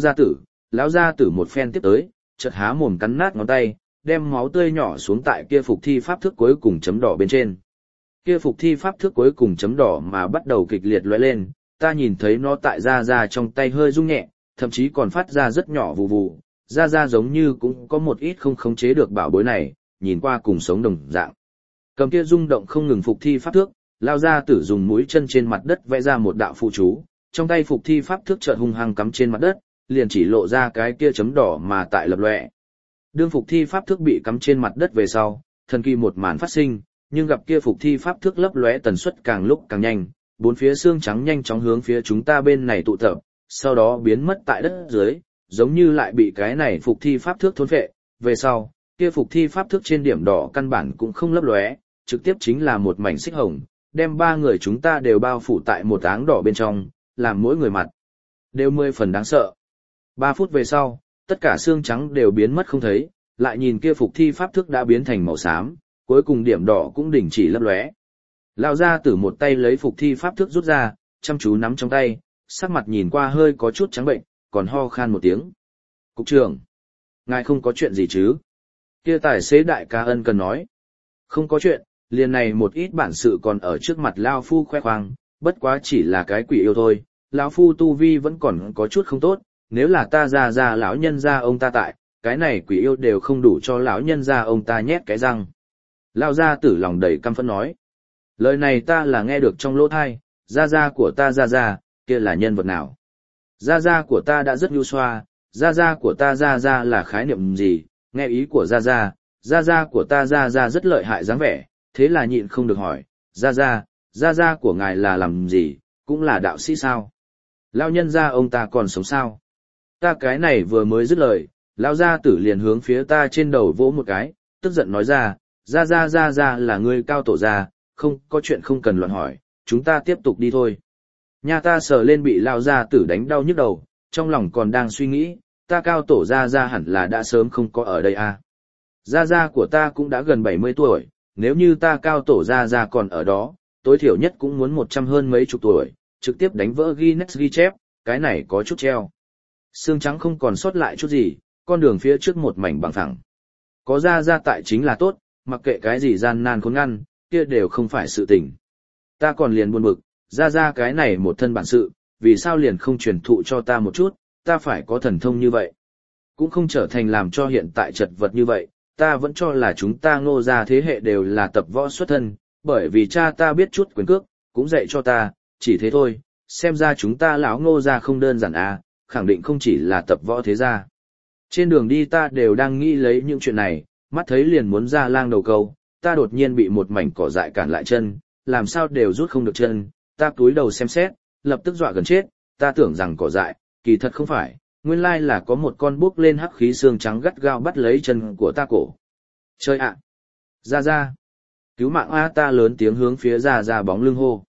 gia tử một phen tiếp tới, chợt há mồm cắn nát ngón tay, đem máu tươi nhỏ xuống tại kia phục thi pháp thước cuối cùng chấm đỏ bên trên. Kia phục thi pháp thước cuối cùng chấm đỏ mà bắt đầu kịch liệt lóe lên, ta nhìn thấy nó tại ra trong tay hơi rung nhẹ, thậm chí còn phát ra rất nhỏ vù vù, ra giống như cũng có một ít không khống chế được bảo bối này, nhìn qua cùng sống đồng dạng. Cầm kia rung động không ngừng phục thi pháp thước, lao ra tử dùng mũi chân trên mặt đất vẽ ra một đạo phụ chú, trong tay phục thi pháp thước chợt hung hăng cắm trên mặt đất, liền chỉ lộ ra cái kia chấm đỏ mà tại lập lòe. Đương phục thi pháp thước bị cắm trên mặt đất về sau, thần kỳ một màn phát sinh, nhưng gặp kia phục thi pháp thước lấp lóe tần suất càng lúc càng nhanh, bốn phía xương trắng nhanh chóng hướng phía chúng ta bên này tụ tập, sau đó biến mất tại đất dưới, giống như lại bị cái này phục thi pháp thước thôn phệ. Về sau, kia phục thi pháp thước trên điểm đỏ căn bản cũng không lấp lóe, trực tiếp chính là một mảnh xích hồng, đem ba người chúng ta đều bao phủ tại một áng đỏ bên trong, làm mỗi người mặt đều 10 phần đáng sợ. 3 phút về sau, tất cả xương trắng đều biến mất không thấy, lại nhìn kia phục thi pháp thước đã biến thành màu xám, cuối cùng điểm đỏ cũng đình chỉ lấp lóe. Lão gia tử một tay lấy phục thi pháp thước rút ra, chăm chú nắm trong tay, sắc mặt nhìn qua hơi có chút trắng bệnh, còn ho khan một tiếng. "Cục trưởng, ngài không có chuyện gì chứ?" Kia tài xế đại ca ân cần nói. "Không có chuyện, liền này một ít bản sự còn ở trước mặt lão phu khoe khoang, bất quá chỉ là cái quỷ yêu thôi, lão phu tu vi vẫn còn có chút không tốt, nếu là ta ra lão nhân gia ông ta tại, cái này quỷ yêu đều không đủ cho lão nhân gia ông ta nhét cái răng." Lão gia tử lòng đầy căm phẫn nói. Lời này ta là nghe được trong lỗ tai, gia của ta gia, kia là nhân vật nào? Gia của ta đã rất nhu xoa, gia của ta gia là khái niệm gì? Nghe ý của gia của ta gia rất lợi hại dáng vẻ, thế là nhịn không được hỏi, gia của ngài là làm gì, cũng là đạo sĩ sao? Lão nhân gia ông ta còn sống sao? Ta cái này vừa mới dứt lời, lão gia tử liền hướng phía ta trên đầu vỗ một cái, tức giận nói ra, gia là ngươi cao tổ gia, không có chuyện không cần loạn hỏi, chúng ta tiếp tục đi thôi. Nhà ta sờ lên bị lão gia tử đánh đau nhức đầu, trong lòng còn đang suy nghĩ, ta cao tổ gia hẳn là đã sớm không có ở đây à. Gia của ta cũng đã gần 70 tuổi, nếu như ta cao tổ gia còn ở đó, tối thiểu nhất cũng muốn 100 hơn mấy chục tuổi, trực tiếp đánh vỡ Guinness ghi chép, cái này có chút treo. Xương trắng không còn sót lại chút gì, con đường phía trước một mảnh bằng phẳng. Có gia tại chính là tốt, mặc kệ cái gì gian nan khốn ngăn, kia đều không phải sự tình. Ta còn liền buồn bực, Ra cái này một thân bản sự, vì sao liền không truyền thụ cho ta một chút, ta phải có thần thông như vậy. Cũng không trở thành làm cho hiện tại chật vật như vậy, ta vẫn cho là chúng ta Ngô gia thế hệ đều là tập võ xuất thân, bởi vì cha ta biết chút quyền cước, cũng dạy cho ta, chỉ thế thôi, xem ra chúng ta lão Ngô gia không đơn giản à, khẳng định không chỉ là tập võ thế gia. Trên đường đi ta đều đang nghĩ lấy những chuyện này, mắt thấy liền muốn ra lang đầu câu, ta đột nhiên bị một mảnh cỏ dại cản lại chân, làm sao đều rút không được chân, ta cúi đầu xem xét, lập tức dọa gần chết, ta tưởng rằng cỏ dại, kỳ thật không phải, nguyên lai là có một con bốc lên hắc khí xương trắng gắt gao bắt lấy chân của ta cổ. Chơi ạ! Ra! Cứu mạng A, ta lớn tiếng hướng phía ra bóng lưng hô.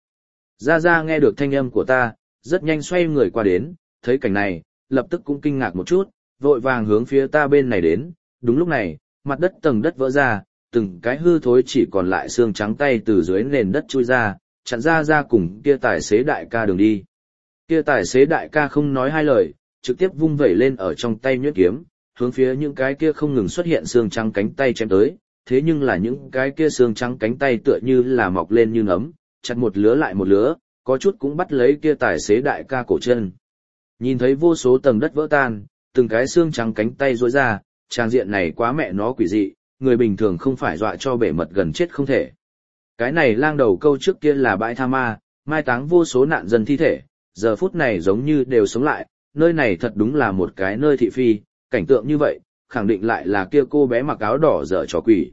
Ra nghe được thanh âm của ta, rất nhanh xoay người qua đến, thấy cảnh này, lập tức cũng kinh ngạc một chút, vội vàng hướng phía ta bên này đến, đúng lúc này, mặt đất tầng đất vỡ ra, từng cái hư thối chỉ còn lại xương trắng tay từ dưới nền đất chui ra, chặn ra cùng kia tài xế đại ca đường đi. Kia tài xế đại ca không nói hai lời, trực tiếp vung vẩy lên ở trong tay nhuyễn kiếm, hướng phía những cái kia không ngừng xuất hiện xương trắng cánh tay chém tới, thế nhưng là những cái kia xương trắng cánh tay tựa như là mọc lên như nấm, chặt một lứa lại một lứa, có chút cũng bắt lấy kia tài xế đại ca cổ chân. Nhìn thấy vô số tầng đất vỡ tan, từng cái xương trắng cánh tay rối ra, trang diện này quá mẹ nó quỷ dị, người bình thường không phải dọa cho bể mật gần chết không thể. Cái này lang đầu câu trước kia là bãi tha ma, mai táng vô số nạn dân thi thể, giờ phút này giống như đều sống lại, nơi này thật đúng là một cái nơi thị phi, cảnh tượng như vậy, khẳng định lại là kia cô bé mặc áo đỏ dở trò quỷ.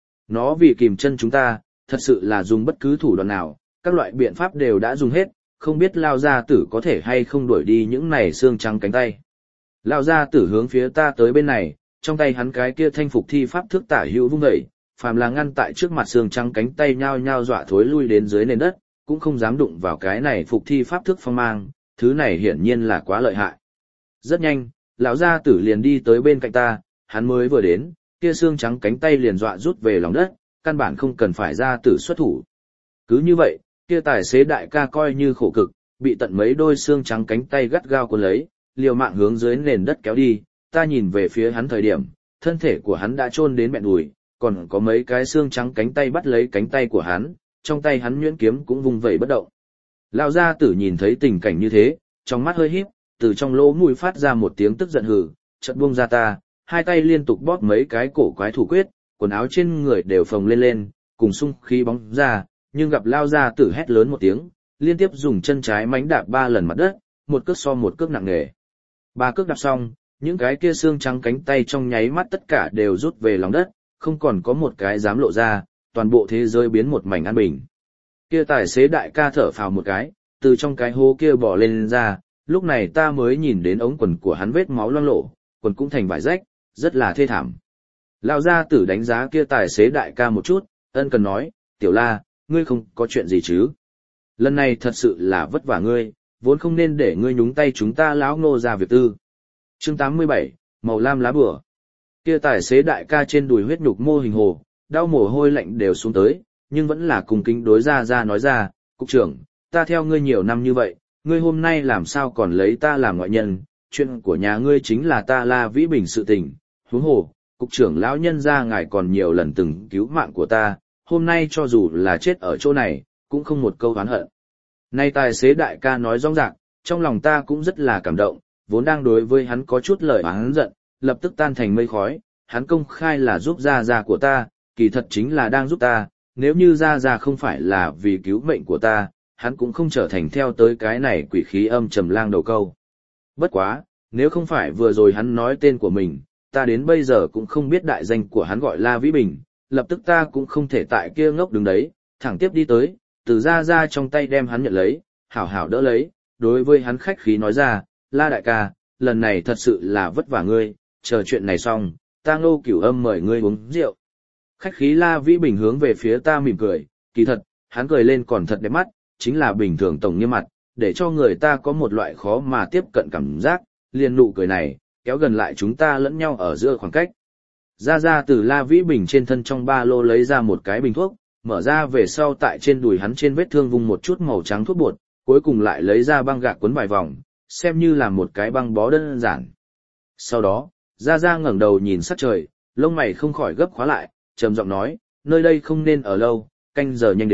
Nó vì kìm chân chúng ta, thật sự là dùng bất cứ thủ đoạn nào, các loại biện pháp đều đã dùng hết, không biết Lao Gia Tử có thể hay không đuổi đi những này xương trắng cánh tay. Lao Gia Tử hướng phía ta tới bên này, trong tay hắn cái kia thanh phục thi pháp thước tả hữu vung dậy, phàm là ngăn tại trước mặt xương trắng cánh tay nhao nhao dọa thối lui đến dưới nền đất, cũng không dám đụng vào cái này phục thi pháp thước phong mang, thứ này hiển nhiên là quá lợi hại. Rất nhanh, lão gia tử liền đi tới bên cạnh ta, hắn mới vừa đến, kia xương trắng cánh tay liền dọa rút về lòng đất, căn bản không cần phải gia tử xuất thủ. Cứ như vậy, kia tài xế đại ca coi như khổ cực, bị tận mấy đôi xương trắng cánh tay gắt gao cuốn lấy, liều mạng hướng dưới nền đất kéo đi, ta nhìn về phía hắn thời điểm, thân thể của hắn đã chôn đến bẹn đùi, còn có mấy cái xương trắng cánh tay bắt lấy cánh tay của hắn, trong tay hắn nhuyễn kiếm cũng vung vẩy bất động. Lão gia tử nhìn thấy tình cảnh như thế, trong mắt hơi híp, từ trong lỗ mũi phát ra một tiếng tức giận hừ, chợt buông ra ta, hai tay liên tục bóp mấy cái cổ quái thủ quyết, quần áo trên người đều phồng lên, cùng xung khí bóng ra, nhưng gặp Lão gia tử hét lớn một tiếng, liên tiếp dùng chân trái mánh đạp 3 lần mặt đất, một cước so một cước nặng nề. 3 cước đạp xong, những cái kia xương trắng cánh tay trong nháy mắt tất cả đều rút về lòng đất, không còn có một cái dám lộ ra, toàn bộ thế giới biến một mảnh an bình. Kia tài xế đại ca thở phào một cái, từ trong cái hố kia bò lên ra, lúc này ta mới nhìn đến ống quần của hắn vết máu loang lổ, quần cũng thành vải rách, rất là thê thảm. Lão gia tử đánh giá kia tài xế đại ca một chút, ân cần nói, tiểu La, ngươi không có chuyện gì chứ? Lần này thật sự là vất vả ngươi, vốn không nên để ngươi nhúng tay chúng ta lão Ngô ra việc tư. Chương 87, màu lam lá bùa. Kia tài xế đại ca trên đùi huyết nhục mô hình hồ, đau mồ hôi lạnh đều xuống tới, nhưng vẫn là cùng kính đối ra nói ra, cục trưởng, ta theo ngươi nhiều năm như vậy, ngươi hôm nay làm sao còn lấy ta làm ngoại nhân, chuyện của nhà ngươi chính là ta La Vĩ Bình sự tình, huống hồ, cục trưởng lão nhân gia ngài còn nhiều lần từng cứu mạng của ta, hôm nay cho dù là chết ở chỗ này, cũng không một câu oán hận. Nay tài xế đại ca nói rõ ràng, trong lòng ta cũng rất là cảm động, vốn đang đối với hắn có chút lời oán giận, lập tức tan thành mây khói, hắn công khai là giúp gia của ta, kỳ thật chính là đang giúp ta, nếu như gia không phải là vì cứu mệnh của ta, hắn cũng không trở thành theo tới cái này quỷ khí âm trầm lang đầu câu. Bất quá, nếu không phải vừa rồi hắn nói tên của mình, ta đến bây giờ cũng không biết đại danh của hắn gọi La Vĩ Bình, lập tức ta cũng không thể tại kia ngốc đứng đấy, thẳng tiếp đi tới, từ ra trong tay đem hắn nhận lấy, hảo hảo đỡ lấy, đối với hắn khách khí nói ra, La đại ca, lần này thật sự là vất vả ngươi, chờ chuyện này xong, ta Ngô Cửu Âm mời ngươi uống rượu. Khách khí La Vĩ Bình hướng về phía ta mỉm cười, kỳ thật, hắn cười lên còn thật đẹp mắt, chính là bình thường tổng nghiêm mặt, để cho người ta có một loại khó mà tiếp cận cảm giác, liền nụ cười này, kéo gần lại chúng ta lẫn nhau ở giữa khoảng cách. Ra từ La Vĩ Bình trên thân trong ba lô lấy ra một cái bình thuốc, mở ra về sau tại trên đùi hắn trên vết thương vung một chút màu trắng thuốc bột, cuối cùng lại lấy ra băng gạc quấn vài vòng, xem như là một cái băng bó đơn giản. Sau đó, Ra ngẩng đầu nhìn sắc trời, lông mày không khỏi gấp khóa lại, trầm giọng nói, nơi đây không nên ở lâu, canh giờ nhanh đến,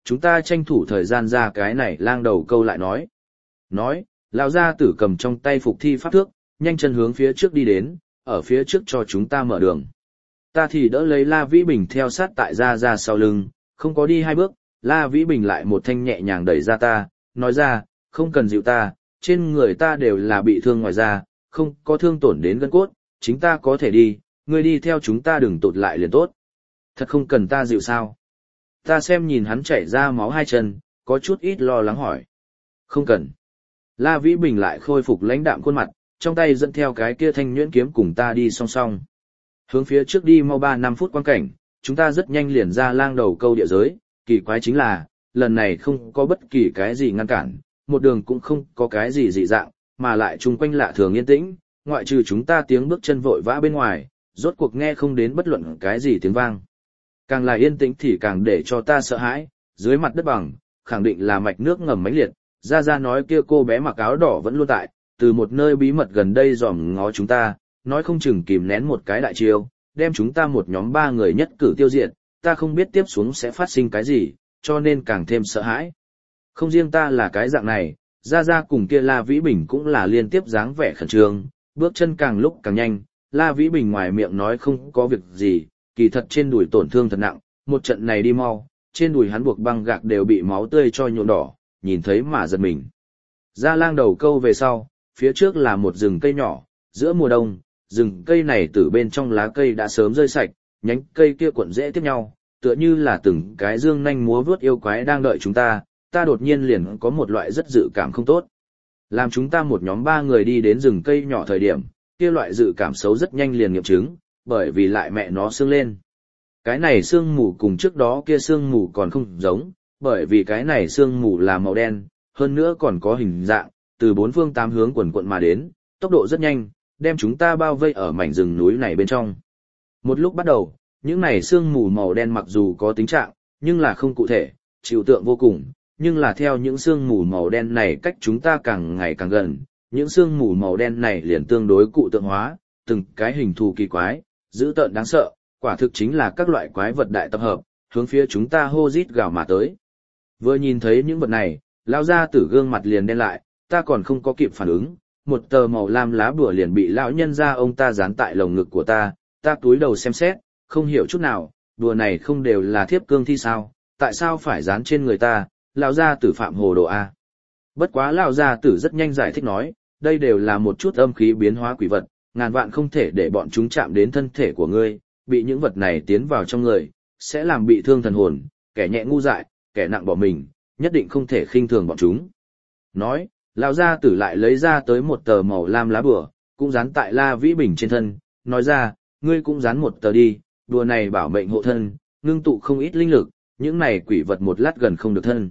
chúng ta tranh thủ thời gian ra cái này lang đầu câu lại nói. Nói, lão gia tử cầm trong tay phục thi pháp thước, nhanh chân hướng phía trước đi đến, ở phía trước cho chúng ta mở đường. Ta thì đỡ lấy La Vĩ Bình theo sát tại ra sau lưng, không có đi 2 bước, La Vĩ Bình lại một thanh nhẹ nhàng đẩy ra ta, nói ra, không cần dịu ta, trên người ta đều là bị thương ngoài da, không có thương tổn đến gân cốt, chính ta có thể đi, ngươi đi theo chúng ta đừng tụt lại liền tốt. Thật không cần ta dịu sao? Ta xem nhìn hắn chảy ra máu 2 chân, có chút ít lo lắng hỏi. Không cần. La Vĩ Bình lại khôi phục lãnh đạm khuôn mặt, trong tay dẫn theo cái kia thanh nhuyễn kiếm cùng ta đi song song. Hướng phía trước đi mau 3-5 phút quang cảnh, chúng ta rất nhanh liền ra lang đầu câu địa giới, kỳ quái chính là, lần này không có bất kỳ cái gì ngăn cản, một đường cũng không có cái gì dị dạng, mà lại chung quanh lạ thường yên tĩnh, ngoại trừ chúng ta tiếng bước chân vội vã bên ngoài, rốt cuộc nghe không đến bất luận cái gì tiếng vang. Càng là yên tĩnh thì càng để cho ta sợ hãi, dưới mặt đất bằng, khẳng định là mạch nước ngầm mãnh liệt, ra nói kia cô bé mặc áo đỏ vẫn luôn tại, từ một nơi bí mật gần đây dòm ngó chúng ta, nói không chừng kìm nén một cái đại chiêu, đem chúng ta một nhóm 3 người nhất cử tiêu diệt, ta không biết tiếp xuống sẽ phát sinh cái gì, cho nên càng thêm sợ hãi. Không riêng ta là cái dạng này, ra cùng kia La Vĩ Bình cũng là liên tiếp dáng vẻ khẩn trương, bước chân càng lúc càng nhanh, La Vĩ Bình ngoài miệng nói không có việc gì, kỳ thật trên đùi tổn thương thật nặng, một trận này đi mau, trên đùi hắn buộc băng gạc đều bị máu tươi cho nhuộm đỏ, nhìn thấy mà giật mình. Ra lang đầu câu về sau, phía trước là một rừng cây nhỏ, giữa mùa đông, rừng cây này từ bên trong lá cây đã sớm rơi sạch, nhánh cây kia cuộn rễ tiếp nhau, tựa như là từng cái dương nanh múa vuốt yêu quái đang đợi chúng ta, ta đột nhiên liền có một loại rất dự cảm không tốt. Làm chúng ta một nhóm 3 người đi đến rừng cây nhỏ thời điểm, kia loại dự cảm xấu rất nhanh liền nghiệm chứng, bởi vì lại mẹ nó sương lên. Cái này sương mù cùng trước đó kia sương mù còn không giống, bởi vì cái này sương mù là màu đen, hơn nữa còn có hình dạng, từ 4 phương 8 hướng quần quận mà đến, tốc độ rất nhanh, đem chúng ta bao vây ở mảnh rừng núi này bên trong. Một lúc bắt đầu, những này sương mù màu đen mặc dù có tính trạng, nhưng là không cụ thể, chịu tượng vô cùng, nhưng là theo những sương mù màu đen này cách chúng ta càng ngày càng gần, những sương mù màu đen này liền tương đối cụ tượng hóa, từng cái hình thù kỳ quái, dữ tợn đáng sợ, quả thực chính là các loại quái vật đại tập hợp, hướng phía chúng ta hô rít gào mà tới. Vừa nhìn thấy những vật này, lao ra tử gương mặt liền đen lại, ta còn không có kịp phản ứng, một tờ màu lam lá bùa liền bị lão nhân ra ông ta dán tại lồng ngực của ta túi đầu xem xét, không hiểu chút nào, đùa này không đều là thiếp cương thi sao, tại sao phải dán trên người ta, lão gia tử phạm hồ đồ a. Bất quá lão gia tử rất nhanh giải thích nói, đây đều là một chút âm khí biến hóa quỷ vật, ngàn vạn không thể để bọn chúng chạm đến thân thể của ngươi, bị những vật này tiến vào trong người, sẽ làm bị thương thần hồn, kẻ nhẹ ngu dại, kẻ nặng bỏ mình, nhất định không thể khinh thường bọn chúng. Nói, lão gia tử lại lấy ra tới một tờ màu lam lá bùa, cũng dán tại La Vĩ Bình trên thân, nói ra, ngươi cũng dán một tờ đi, đùa này bảo mệnh hộ thân, ngưng tụ không ít linh lực, những này quỷ vật một lát gần không được thân.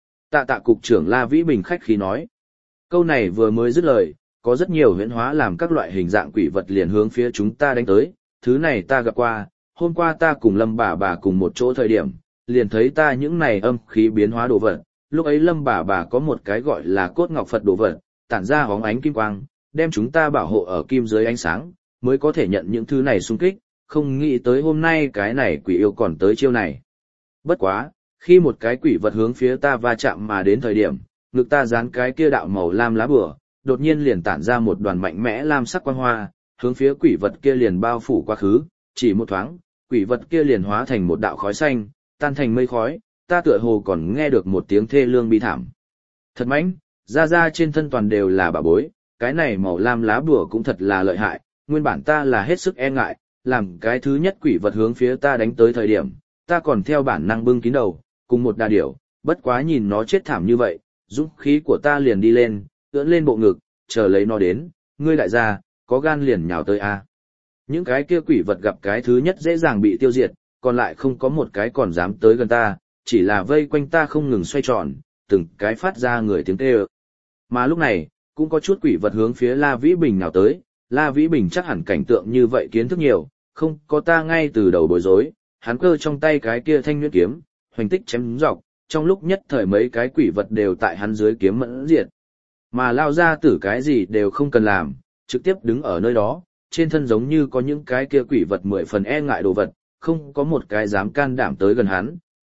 Tạ cục trưởng La Vĩ Bình khách khí nói. Câu này vừa mới dứt lời, có rất nhiều huyễn hóa làm các loại hình dạng quỷ vật liền hướng phía chúng ta đánh tới, thứ này ta gặp qua, hôm qua ta cùng Lâm bà cùng một chỗ thời điểm, liền thấy ta những này âm khí biến hóa đồ vật, lúc ấy Lâm bà có một cái gọi là cốt ngọc Phật đồ vật, tản ra hóng ánh kim quang, đem chúng ta bảo hộ ở kim dưới ánh sáng, mới có thể nhận những thứ này xung kích, không nghĩ tới hôm nay cái này quỷ yêu còn tới chiêu này. Bất quá, khi một cái quỷ vật hướng phía ta va chạm mà đến thời điểm, ngực ta dán cái kia đạo màu lam lá bùa, đột nhiên liền tản ra một đoàn mạnh mẽ lam sắc quang hoa, hướng phía quỷ vật kia liền bao phủ quá khứ, chỉ một thoáng, quỷ vật kia liền hóa thành một đạo khói xanh, tan thành mây khói, ta tựa hồ còn nghe được một tiếng thê lương bi thảm. Thật mãnh, da trên thân toàn đều là bà bối, cái này màu lam lá bùa cũng thật là lợi hại, nguyên bản ta là hết sức e ngại, làm cái thứ nhất quỷ vật hướng phía ta đánh tới thời điểm, ta còn theo bản năng bưng kín đầu, cùng một đà điểu, bất quá nhìn nó chết thảm như vậy, dũng khí của ta liền đi lên, ưỡn lên bộ ngực, chờ lấy nó đến, ngươi đại gia, có gan liền nhào tới a. Những cái kia quỷ vật gặp cái thứ nhất dễ dàng bị tiêu diệt, còn lại không có một cái còn dám tới gần ta, chỉ là vây quanh ta không ngừng xoay tròn, từng cái phát ra người tiếng kêu. Mà lúc này, cũng có chút quỷ vật hướng phía La Vĩ Bình nào tới, La Vĩ Bình chắc hẳn cảnh tượng như vậy kiến thức nhiều, không có ta ngay từ đầu bối rối, hắn cơ trong tay cái kia thanh nhuyễn kiếm, hoành tích chém dọc, trong lúc nhất thời mấy cái quỷ vật đều tại hắn dưới kiếm mẫn diệt. Mà lao ra tử cái gì đều không cần làm, trực tiếp đứng ở nơi đó, trên thân giống như có những cái kia quỷ vật 10 phần e ngại đồ vật, không có một cái dám can đảm tới gần hắn,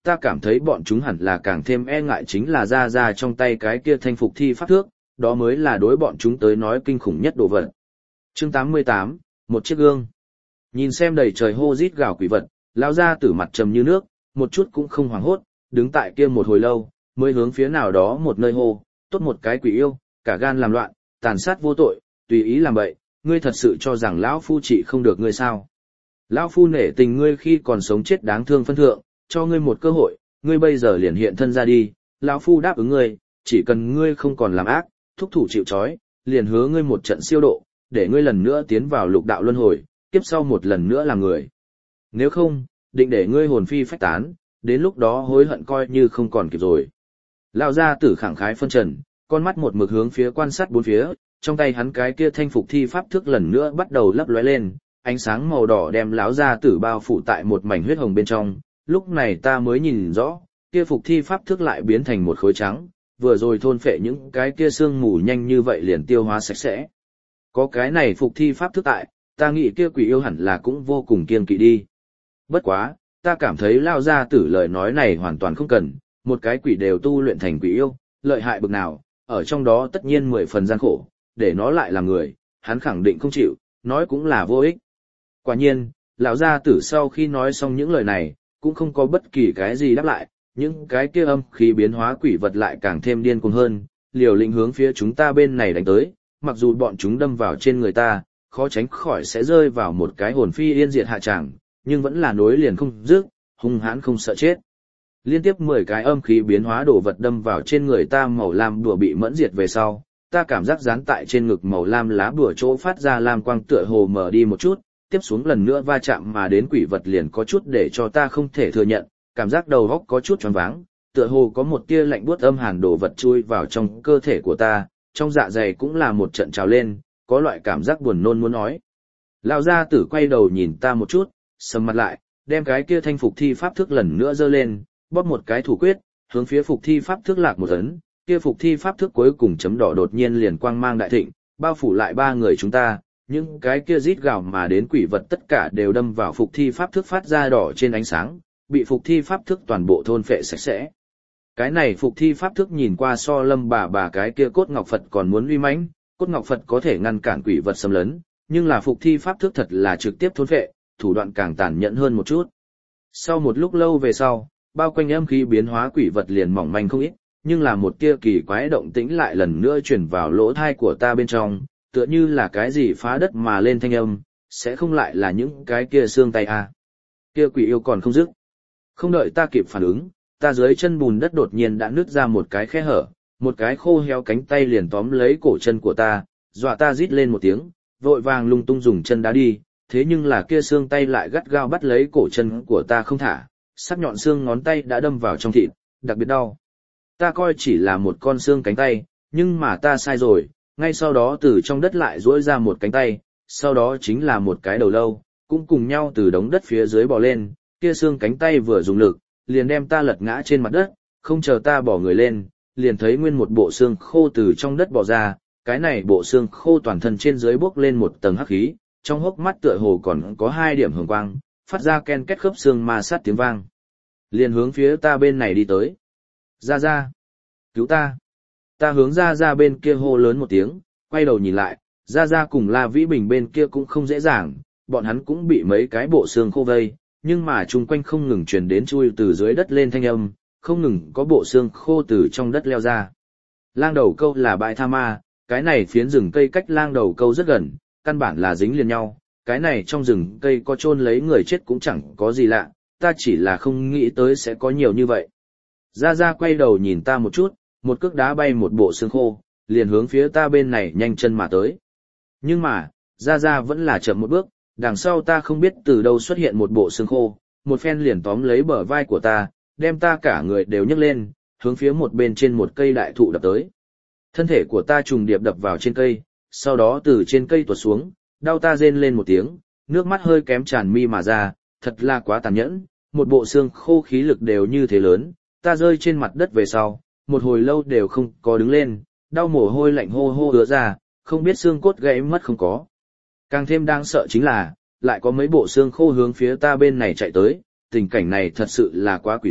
ta cảm thấy bọn chúng hẳn là càng thêm e ngại chính là Gia Gia trong tay cái kia thanh phục thi pháp thước, đó mới là đối bọn chúng tới nói kinh khủng nhất đồ vật. Chương 88, một chiếc gương. Nhìn xem đầy trời hô rít gào quỷ vật, lão gia tử mặt trầm như nước, một chút cũng không hoảng hốt, đứng tại kia một hồi lâu, mới hướng phía nào đó một nơi hô, tốt một cái quỷ yêu, cả gan làm loạn, tàn sát vô tội, tùy ý làm bậy, ngươi thật sự cho rằng lão phu trị không được ngươi sao? Lão phu nể tình ngươi khi còn sống chết đáng thương phân thượng, cho ngươi một cơ hội, ngươi bây giờ liền hiện thân ra đi, lão phu đáp ứng ngươi, chỉ cần ngươi không còn làm ác, thúc thủ chịu trói, liền hứa ngươi một trận siêu độ, để ngươi lần nữa tiến vào lục đạo luân hồi, kiếp sau một lần nữa làm người. Nếu không, định để ngươi hồn phi phách tán, đến lúc đó hối hận coi như không còn kịp rồi. Lão gia tử khẳng khái phân trần, con mắt một mực hướng phía quan sát bốn phía, trong tay hắn cái kia thanh phục thi pháp thước lần nữa bắt đầu lấp lóe lên, ánh sáng màu đỏ đem lão gia tử bao phủ tại một mảnh huyết hồng bên trong, lúc này ta mới nhìn rõ, kia phục thi pháp thước lại biến thành một khối trắng, vừa rồi thôn phệ những cái kia xương mù nhanh như vậy liền tiêu hóa sạch sẽ. Có cái này phục thi pháp thước tại, ta nghĩ kia quỷ yêu hẳn là cũng vô cùng kiên kỵ đi. Bất quá, ta cảm thấy lao gia tử lời nói này hoàn toàn không cần, một cái quỷ đều tu luyện thành quỷ yêu, lợi hại bực nào, ở trong đó tất nhiên 10 phần gian khổ, để nó lại làm người, hắn khẳng định không chịu, nói cũng là vô ích. Quả nhiên, lão gia tử sau khi nói xong những lời này, cũng không có bất kỳ cái gì đáp lại, những cái kia âm khí biến hóa quỷ vật lại càng thêm điên cuồng hơn, liều lĩnh hướng phía chúng ta bên này đánh tới, mặc dù bọn chúng đâm vào trên người ta, khó tránh khỏi sẽ rơi vào một cái hồn phi yên diệt hạ tràng, nhưng vẫn là nối liền không dứt, hung hãn không sợ chết. Liên tiếp 10 cái âm khí biến hóa đồ vật đâm vào trên người ta màu lam đùa bị mẫn diệt về sau, ta cảm giác dán tại trên ngực màu lam lá bùa chỗ phát ra lam quang tựa hồ mở đi một chút, tiếp xuống lần nữa va chạm mà đến quỷ vật liền có chút để cho ta không thể thừa nhận, cảm giác đầu óc có chút choáng váng, tựa hồ có một tia lạnh buốt âm hàn đồ vật chui vào trong cơ thể của ta, trong dạ dày cũng là một trận trào lên, có loại cảm giác buồn nôn muốn nói. Lão gia tử quay đầu nhìn ta một chút, sầm mặt lại, đem cái kia thanh phục thi pháp thước lần nữa giơ lên, bóp một cái thủ quyết, hướng phía phục thi pháp thước lạc một ấn, kia phục thi pháp thước cuối cùng chấm đỏ đột nhiên liền quang mang đại thịnh, bao phủ lại ba người chúng ta, những cái kia rít gào mà đến quỷ vật tất cả đều đâm vào phục thi pháp thước phát ra đỏ trên ánh sáng, bị phục thi pháp thước toàn bộ thôn phệ sạch sẽ. Cái này phục thi pháp thước nhìn qua so Lâm bà cái kia cốt ngọc Phật còn muốn uy mãnh, cốt ngọc Phật có thể ngăn cản quỷ vật xâm lấn, nhưng là phục thi pháp thước thật là trực tiếp thôn phệ, thủ đoạn càng tàn nhẫn hơn một chút. Sau một lúc lâu về sau, bao quanh âm khí biến hóa quỷ vật liền mỏng manh không ít, nhưng là một tia kỳ quái động tĩnh lại lần nữa truyền vào lỗ tai của ta bên trong, tựa như là cái gì phá đất mà lên thanh âm, sẽ không lại là những cái kia xương tay à. Kia quỷ yêu còn không dứt. Không đợi ta kịp phản ứng, ta dưới chân bùn đất đột nhiên đã nứt ra một cái khe hở, một cái khô héo cánh tay liền tóm lấy cổ chân của ta, dọa ta rít lên một tiếng, vội vàng lung tung dùng chân đá đi, thế nhưng là kia xương tay lại gắt gao bắt lấy cổ chân của ta không thả, sắc nhọn xương ngón tay đã đâm vào trong thịt, đặc biệt đau. Ta coi chỉ là một con xương cánh tay, nhưng mà ta sai rồi, ngay sau đó từ trong đất lại duỗi ra một cánh tay, sau đó chính là một cái đầu lâu, cũng cùng nhau từ đống đất phía dưới bò lên, kia xương cánh tay vừa dùng lực, liền đem ta lật ngã trên mặt đất, không chờ ta bỏ người lên, liền thấy nguyên một bộ xương khô từ trong đất bò ra, cái này bộ xương khô toàn thân trên dưới bốc lên một tầng hắc khí, trong hốc mắt tựa hồ còn có 2 điểm hồng quang, phát ra ken két khớp xương ma sát tiếng vang. Liền hướng phía ta bên này đi tới. Ra ra! Cứu ta! Ta hướng ra bên kia hô lớn một tiếng, quay đầu nhìn lại, ra cùng La Vĩ Bình bên kia cũng không dễ dàng, bọn hắn cũng bị mấy cái bộ xương khô vây, nhưng mà chung quanh không ngừng truyền đến chui từ dưới đất lên thanh âm, không ngừng có bộ xương khô từ trong đất leo ra. Lang đầu câu là bãi tha ma, cái này phiến rừng cây cách lang đầu câu rất gần, căn bản là dính liền nhau, cái này trong rừng cây có chôn lấy người chết cũng chẳng có gì lạ, ta chỉ là không nghĩ tới sẽ có nhiều như vậy. Ra quay đầu nhìn ta một chút, một cước đá bay một bộ xương khô, liền hướng phía ta bên này nhanh chân mà tới. Nhưng mà, ra vẫn là chậm một bước, đằng sau ta không biết từ đâu xuất hiện một bộ xương khô, một phen liền tóm lấy bờ vai của ta, đem ta cả người đều nhấc lên, hướng phía một bên trên một cây đại thụ đập tới. Thân thể của ta trùng điệp đập vào trên cây, sau đó từ trên cây tuột xuống, đau ta rên lên một tiếng, nước mắt hơi kém tràn mi mà ra, thật là quá tàn nhẫn, một bộ xương khô khí lực đều như thế lớn, ta rơi trên mặt đất về sau, một hồi lâu đều không có đứng lên, đau mồ hôi lạnh hô hô ứa ra, không biết xương cốt gãy mất không có. Càng thêm đáng sợ chính là, lại có mấy bộ xương khô hướng phía ta bên này chạy tới, tình cảnh này thật sự là quá quỷ dị,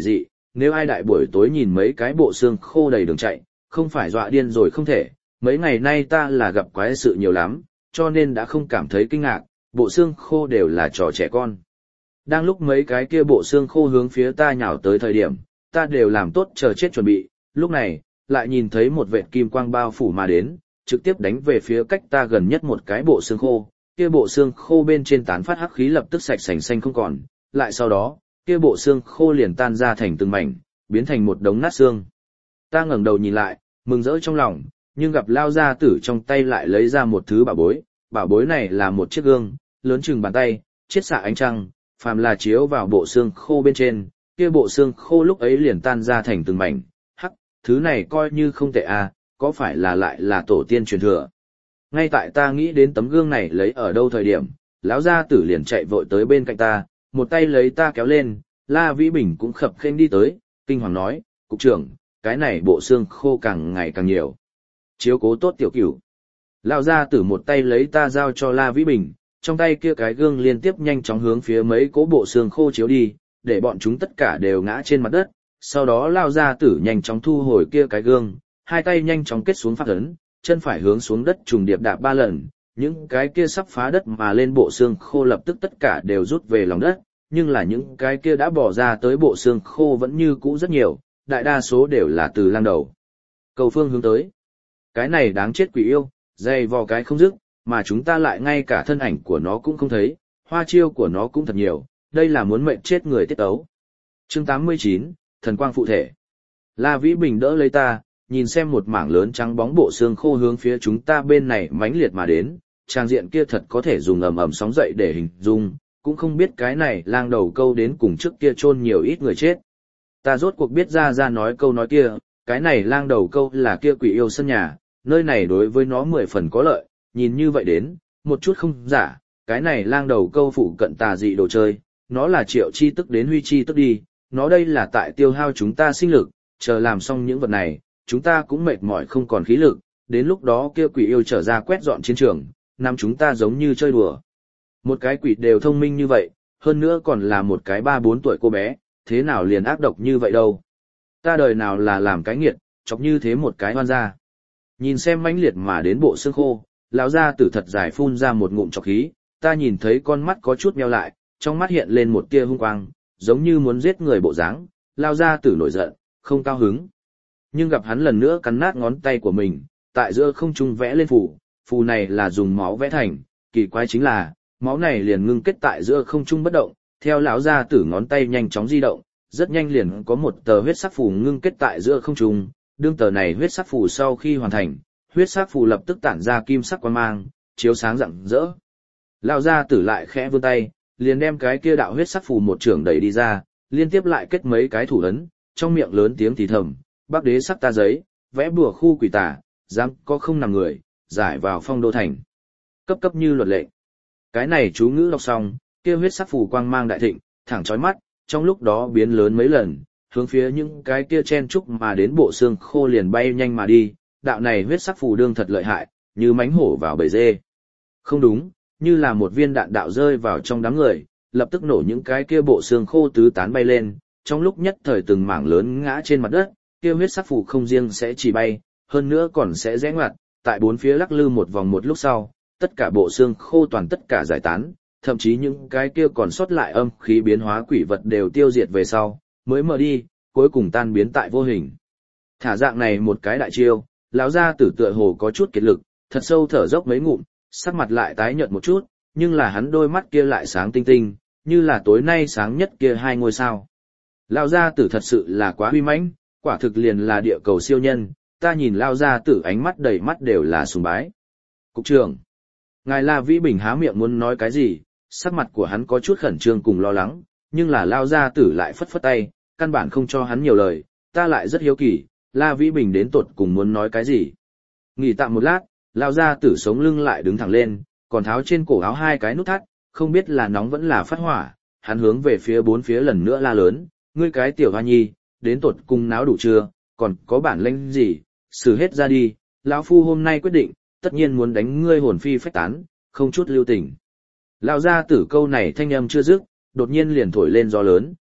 nếu ai đại buổi tối nhìn mấy cái bộ xương khô đầy đường chạy, không phải dọa điên rồi không thể, mấy ngày nay ta là gặp quái sự nhiều lắm, cho nên đã không cảm thấy kinh ngạc, bộ xương khô đều là trò trẻ con. Đang lúc mấy cái kia bộ xương khô hướng phía ta nhào tới thời điểm, ta đều làm tốt chờ chết chuẩn bị, lúc này, lại nhìn thấy một vệt kim quang bao phủ mà đến, trực tiếp đánh về phía cách ta gần nhất một cái bộ xương khô, kia bộ xương khô bên trên tán phát hắc khí lập tức sạch sành xanh không còn, lại sau đó, kia bộ xương khô liền tan ra thành từng mảnh, biến thành một đống nát xương. Ta ngẩng đầu nhìn lại, mừng rỡ trong lòng, nhưng gặp Lao gia tử trong tay lại lấy ra một thứ bảo bối này là một chiếc gương, lớn chừng bàn tay, chiết xạ ánh trăng, phàm là chiếu vào bộ xương khô bên trên, kia bộ xương khô lúc ấy liền tan ra thành từng mảnh, hắc, thứ này coi như không tệ à, có phải là lại là tổ tiên truyền thừa. Ngay tại ta nghĩ đến tấm gương này lấy ở đâu thời điểm, lão gia tử liền chạy vội tới bên cạnh ta, một tay lấy ta kéo lên, La Vĩ Bình cũng khập khênh đi tới, kinh hoàng nói, cục trưởng, cái này bộ xương khô càng ngày càng nhiều. Chiếu cố tốt tiểu cửu. Lão gia tử một tay lấy ta giao cho La Vĩ Bình, trong tay kia cái gương liên tiếp nhanh chóng hướng phía mấy cố bộ xương khô chiếu đi, để bọn chúng tất cả đều ngã trên mặt đất. Sau đó Lão gia tử nhanh chóng thu hồi kia cái gương, hai tay nhanh chóng kết xuống pháp ấn, chân phải hướng xuống đất trùng điệp đạp 3 lần, những cái kia sắp phá đất mà lên bộ xương khô lập tức tất cả đều rút về lòng đất, nhưng là những cái kia đã bỏ ra tới bộ xương khô vẫn như cũ rất nhiều, đại đa số đều là từ lang đầu cầu phương hướng tới. Cái này đáng chết quỷ yêu, dày vò cái không dứt, mà chúng ta lại ngay cả thân ảnh của nó cũng không thấy, hoa chiêu của nó cũng thật nhiều, đây là muốn mệnh chết người tiết ấu. Chương 89, Thần quang phụ thể. La Vĩ Bình đỡ lấy ta, nhìn xem một mảng lớn trắng bóng bộ xương khô hướng phía chúng ta bên này mãnh liệt mà đến, trang diện kia thật có thể dùng ầm ầm sóng dậy để hình dung, cũng không biết cái này lang đầu câu đến cùng trước kia chôn nhiều ít người chết. Ta rốt cuộc biết ra nói câu nói kia, cái này lang đầu câu là kia quỷ yêu sân nhà, nơi này đối với nó 10 phần có lợi, nhìn như vậy đến, một chút không giả, cái này lang đầu câu phụ cận tà dị đồ chơi, nó là triệu chi tức đến huy chi tức đi, nó đây là tại tiêu hao chúng ta sinh lực, chờ làm xong những vật này, chúng ta cũng mệt mỏi không còn khí lực, đến lúc đó kia quỷ yêu trở ra quét dọn chiến trường, nắm chúng ta giống như chơi đùa. Một cái quỷ đều thông minh như vậy, hơn nữa còn là một cái 3-4 tuổi cô bé, thế nào liền ác độc như vậy đâu. Ta đời nào là làm cái nghiệt, chọc như thế một cái hoan ra. Nhìn xem mãnh liệt mà đến bộ xương khô, lão gia tử thật dài phun ra một ngụm trọc khí, ta nhìn thấy con mắt có chút meo lại, trong mắt hiện lên một tia hung quang, giống như muốn giết người bộ dáng. Lão gia tử nổi giận, không cao hứng. Nhưng gặp hắn lần nữa cắn nát ngón tay của mình, tại giữa không trung vẽ lên phù này là dùng máu vẽ thành, kỳ quái chính là, máu này liền ngưng kết tại giữa không trung bất động, theo lão gia tử ngón tay nhanh chóng di động, rất nhanh liền có một tờ huyết sắc phù ngưng kết tại giữa không trung, đương tờ này huyết sắc phù sau khi hoàn thành, huyết sắc phù lập tức tản ra kim sắc quang mang, chiếu sáng rạng rỡ. Lão gia tử lại khẽ vươn tay, liền đem cái kia đạo huyết sắc phù một trường đẩy đi ra, liên tiếp lại kết mấy cái thủ ấn, trong miệng lớn tiếng thì thầm, Bắc đế sắc ta giấy, vẽ bùa khu quỷ tà, dám có không nằm người, giải vào phong đô thành. Cấp cấp như luật lệ. Cái này chú ngữ đọc xong, kia huyết sắc phù quang mang đại thịnh, thẳng chói mắt, trong lúc đó biến lớn mấy lần, hướng phía những cái kia chen trúc mà đến bộ xương khô liền bay nhanh mà đi, đạo này huyết sắc phù đương thật lợi hại, như mánh hổ vào bầy dê. Không đúng, như là một viên đạn đạo rơi vào trong đám người, lập tức nổ những cái kia bộ xương khô tứ tán bay lên, trong lúc nhất thời từng mảng lớn ngã trên mặt đất, kia huyết sắc phù không riêng sẽ chỉ bay, hơn nữa còn sẽ rẽ ngoặt, tại bốn phía lắc lư một vòng một lúc sau, tất cả bộ xương khô toàn tất cả giải tán, thậm chí những cái kia còn sót lại âm khí biến hóa quỷ vật đều tiêu diệt về sau, mới mờ đi, cuối cùng tan biến tại vô hình. Thả dạng này một cái đại chiêu, lão gia tử tựa hồ có chút kiệt lực, thật sâu thở dốc mấy ngụm, sắc mặt lại tái nhợt một chút, nhưng là hắn đôi mắt kia lại sáng tinh tinh, như là tối nay sáng nhất kia 2 ngôi sao. Lão gia tử thật sự là quá huy mãnh, quả thực liền là địa cầu siêu nhân, ta nhìn lão gia tử ánh mắt đầy mắt đều là sùng bái. Cục trưởng, ngài La Vĩ Bình há miệng muốn nói cái gì, sắc mặt của hắn có chút khẩn trương cùng lo lắng, nhưng là lão gia tử lại phất phất tay, căn bản không cho hắn nhiều lời, ta lại rất hiếu kỳ, La Vĩ Bình đến tột cùng muốn nói cái gì. Nghỉ tạm một lát, lão gia tử sống lưng lại đứng thẳng lên, còn tháo trên cổ áo 2 cái nút thắt, không biết là nóng vẫn là phát hỏa, hắn hướng về phía bốn phía lần nữa la lớn, ngươi cái tiểu hoa nhi, đến tột cùng náo đủ chưa, còn có bản lĩnh gì, xử hết ra đi, lão phu hôm nay quyết định, tất nhiên muốn đánh ngươi hồn phi phách tán, không chút lưu tình. Lão gia tử câu này thanh âm chưa dứt, đột nhiên liền thổi lên gió lớn,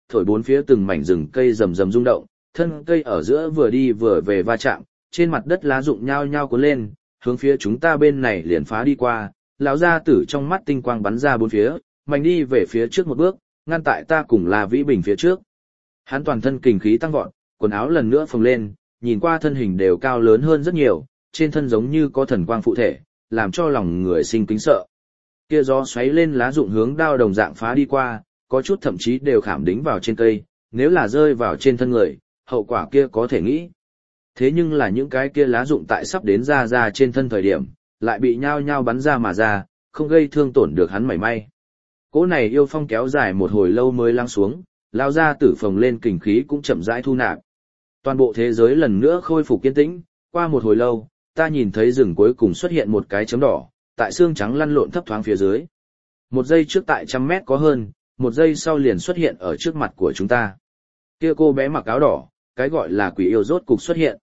thổi bốn phía từng mảnh rừng cây rầm rầm rung động, thân cây ở giữa vừa đi vừa về va chạm, trên mặt đất lá rụng nhao nhao cuốn lên, hướng phía chúng ta bên này liền phá đi qua, lão gia tử trong mắt tinh quang bắn ra bốn phía, mạnh đi về phía trước một bước, ngăn tại ta cùng La Vĩ Bình phía trước. Hắn toàn thân kình khí tăng vọt, quần áo lần nữa phồng lên, nhìn qua thân hình đều cao lớn hơn rất nhiều, trên thân giống như có thần quang phụ thể, làm cho lòng người sinh kính sợ. Kia gió xoáy lên lá rụng hướng đao đồng dạng phá đi qua, có chút thậm chí đều khảm đính vào trên cây, nếu là rơi vào trên thân người, hậu quả kia có thể nghĩ. Thế nhưng là những cái kia lá rụng tại sắp đến ra trên thân thời điểm, lại bị nhao nhao bắn ra mà ra, không gây thương tổn được hắn mảy may. Cỗ này yêu phong kéo dài một hồi lâu mới lắng xuống, lao ra tử phồng lên kình khí cũng chậm rãi thu nạp. Toàn bộ thế giới lần nữa khôi phục kiên tĩnh, qua một hồi lâu, ta nhìn thấy rừng cuối cùng xuất hiện một cái chấm đỏ, tại xương trắng lăn lộn thấp thoáng phía dưới. Một giây trước tại 100 mét có hơn, một giây sau liền xuất hiện ở trước mặt của chúng ta. Kia cô bé mặc áo đỏ, cái gọi là quỷ yêu rốt cục xuất hiện.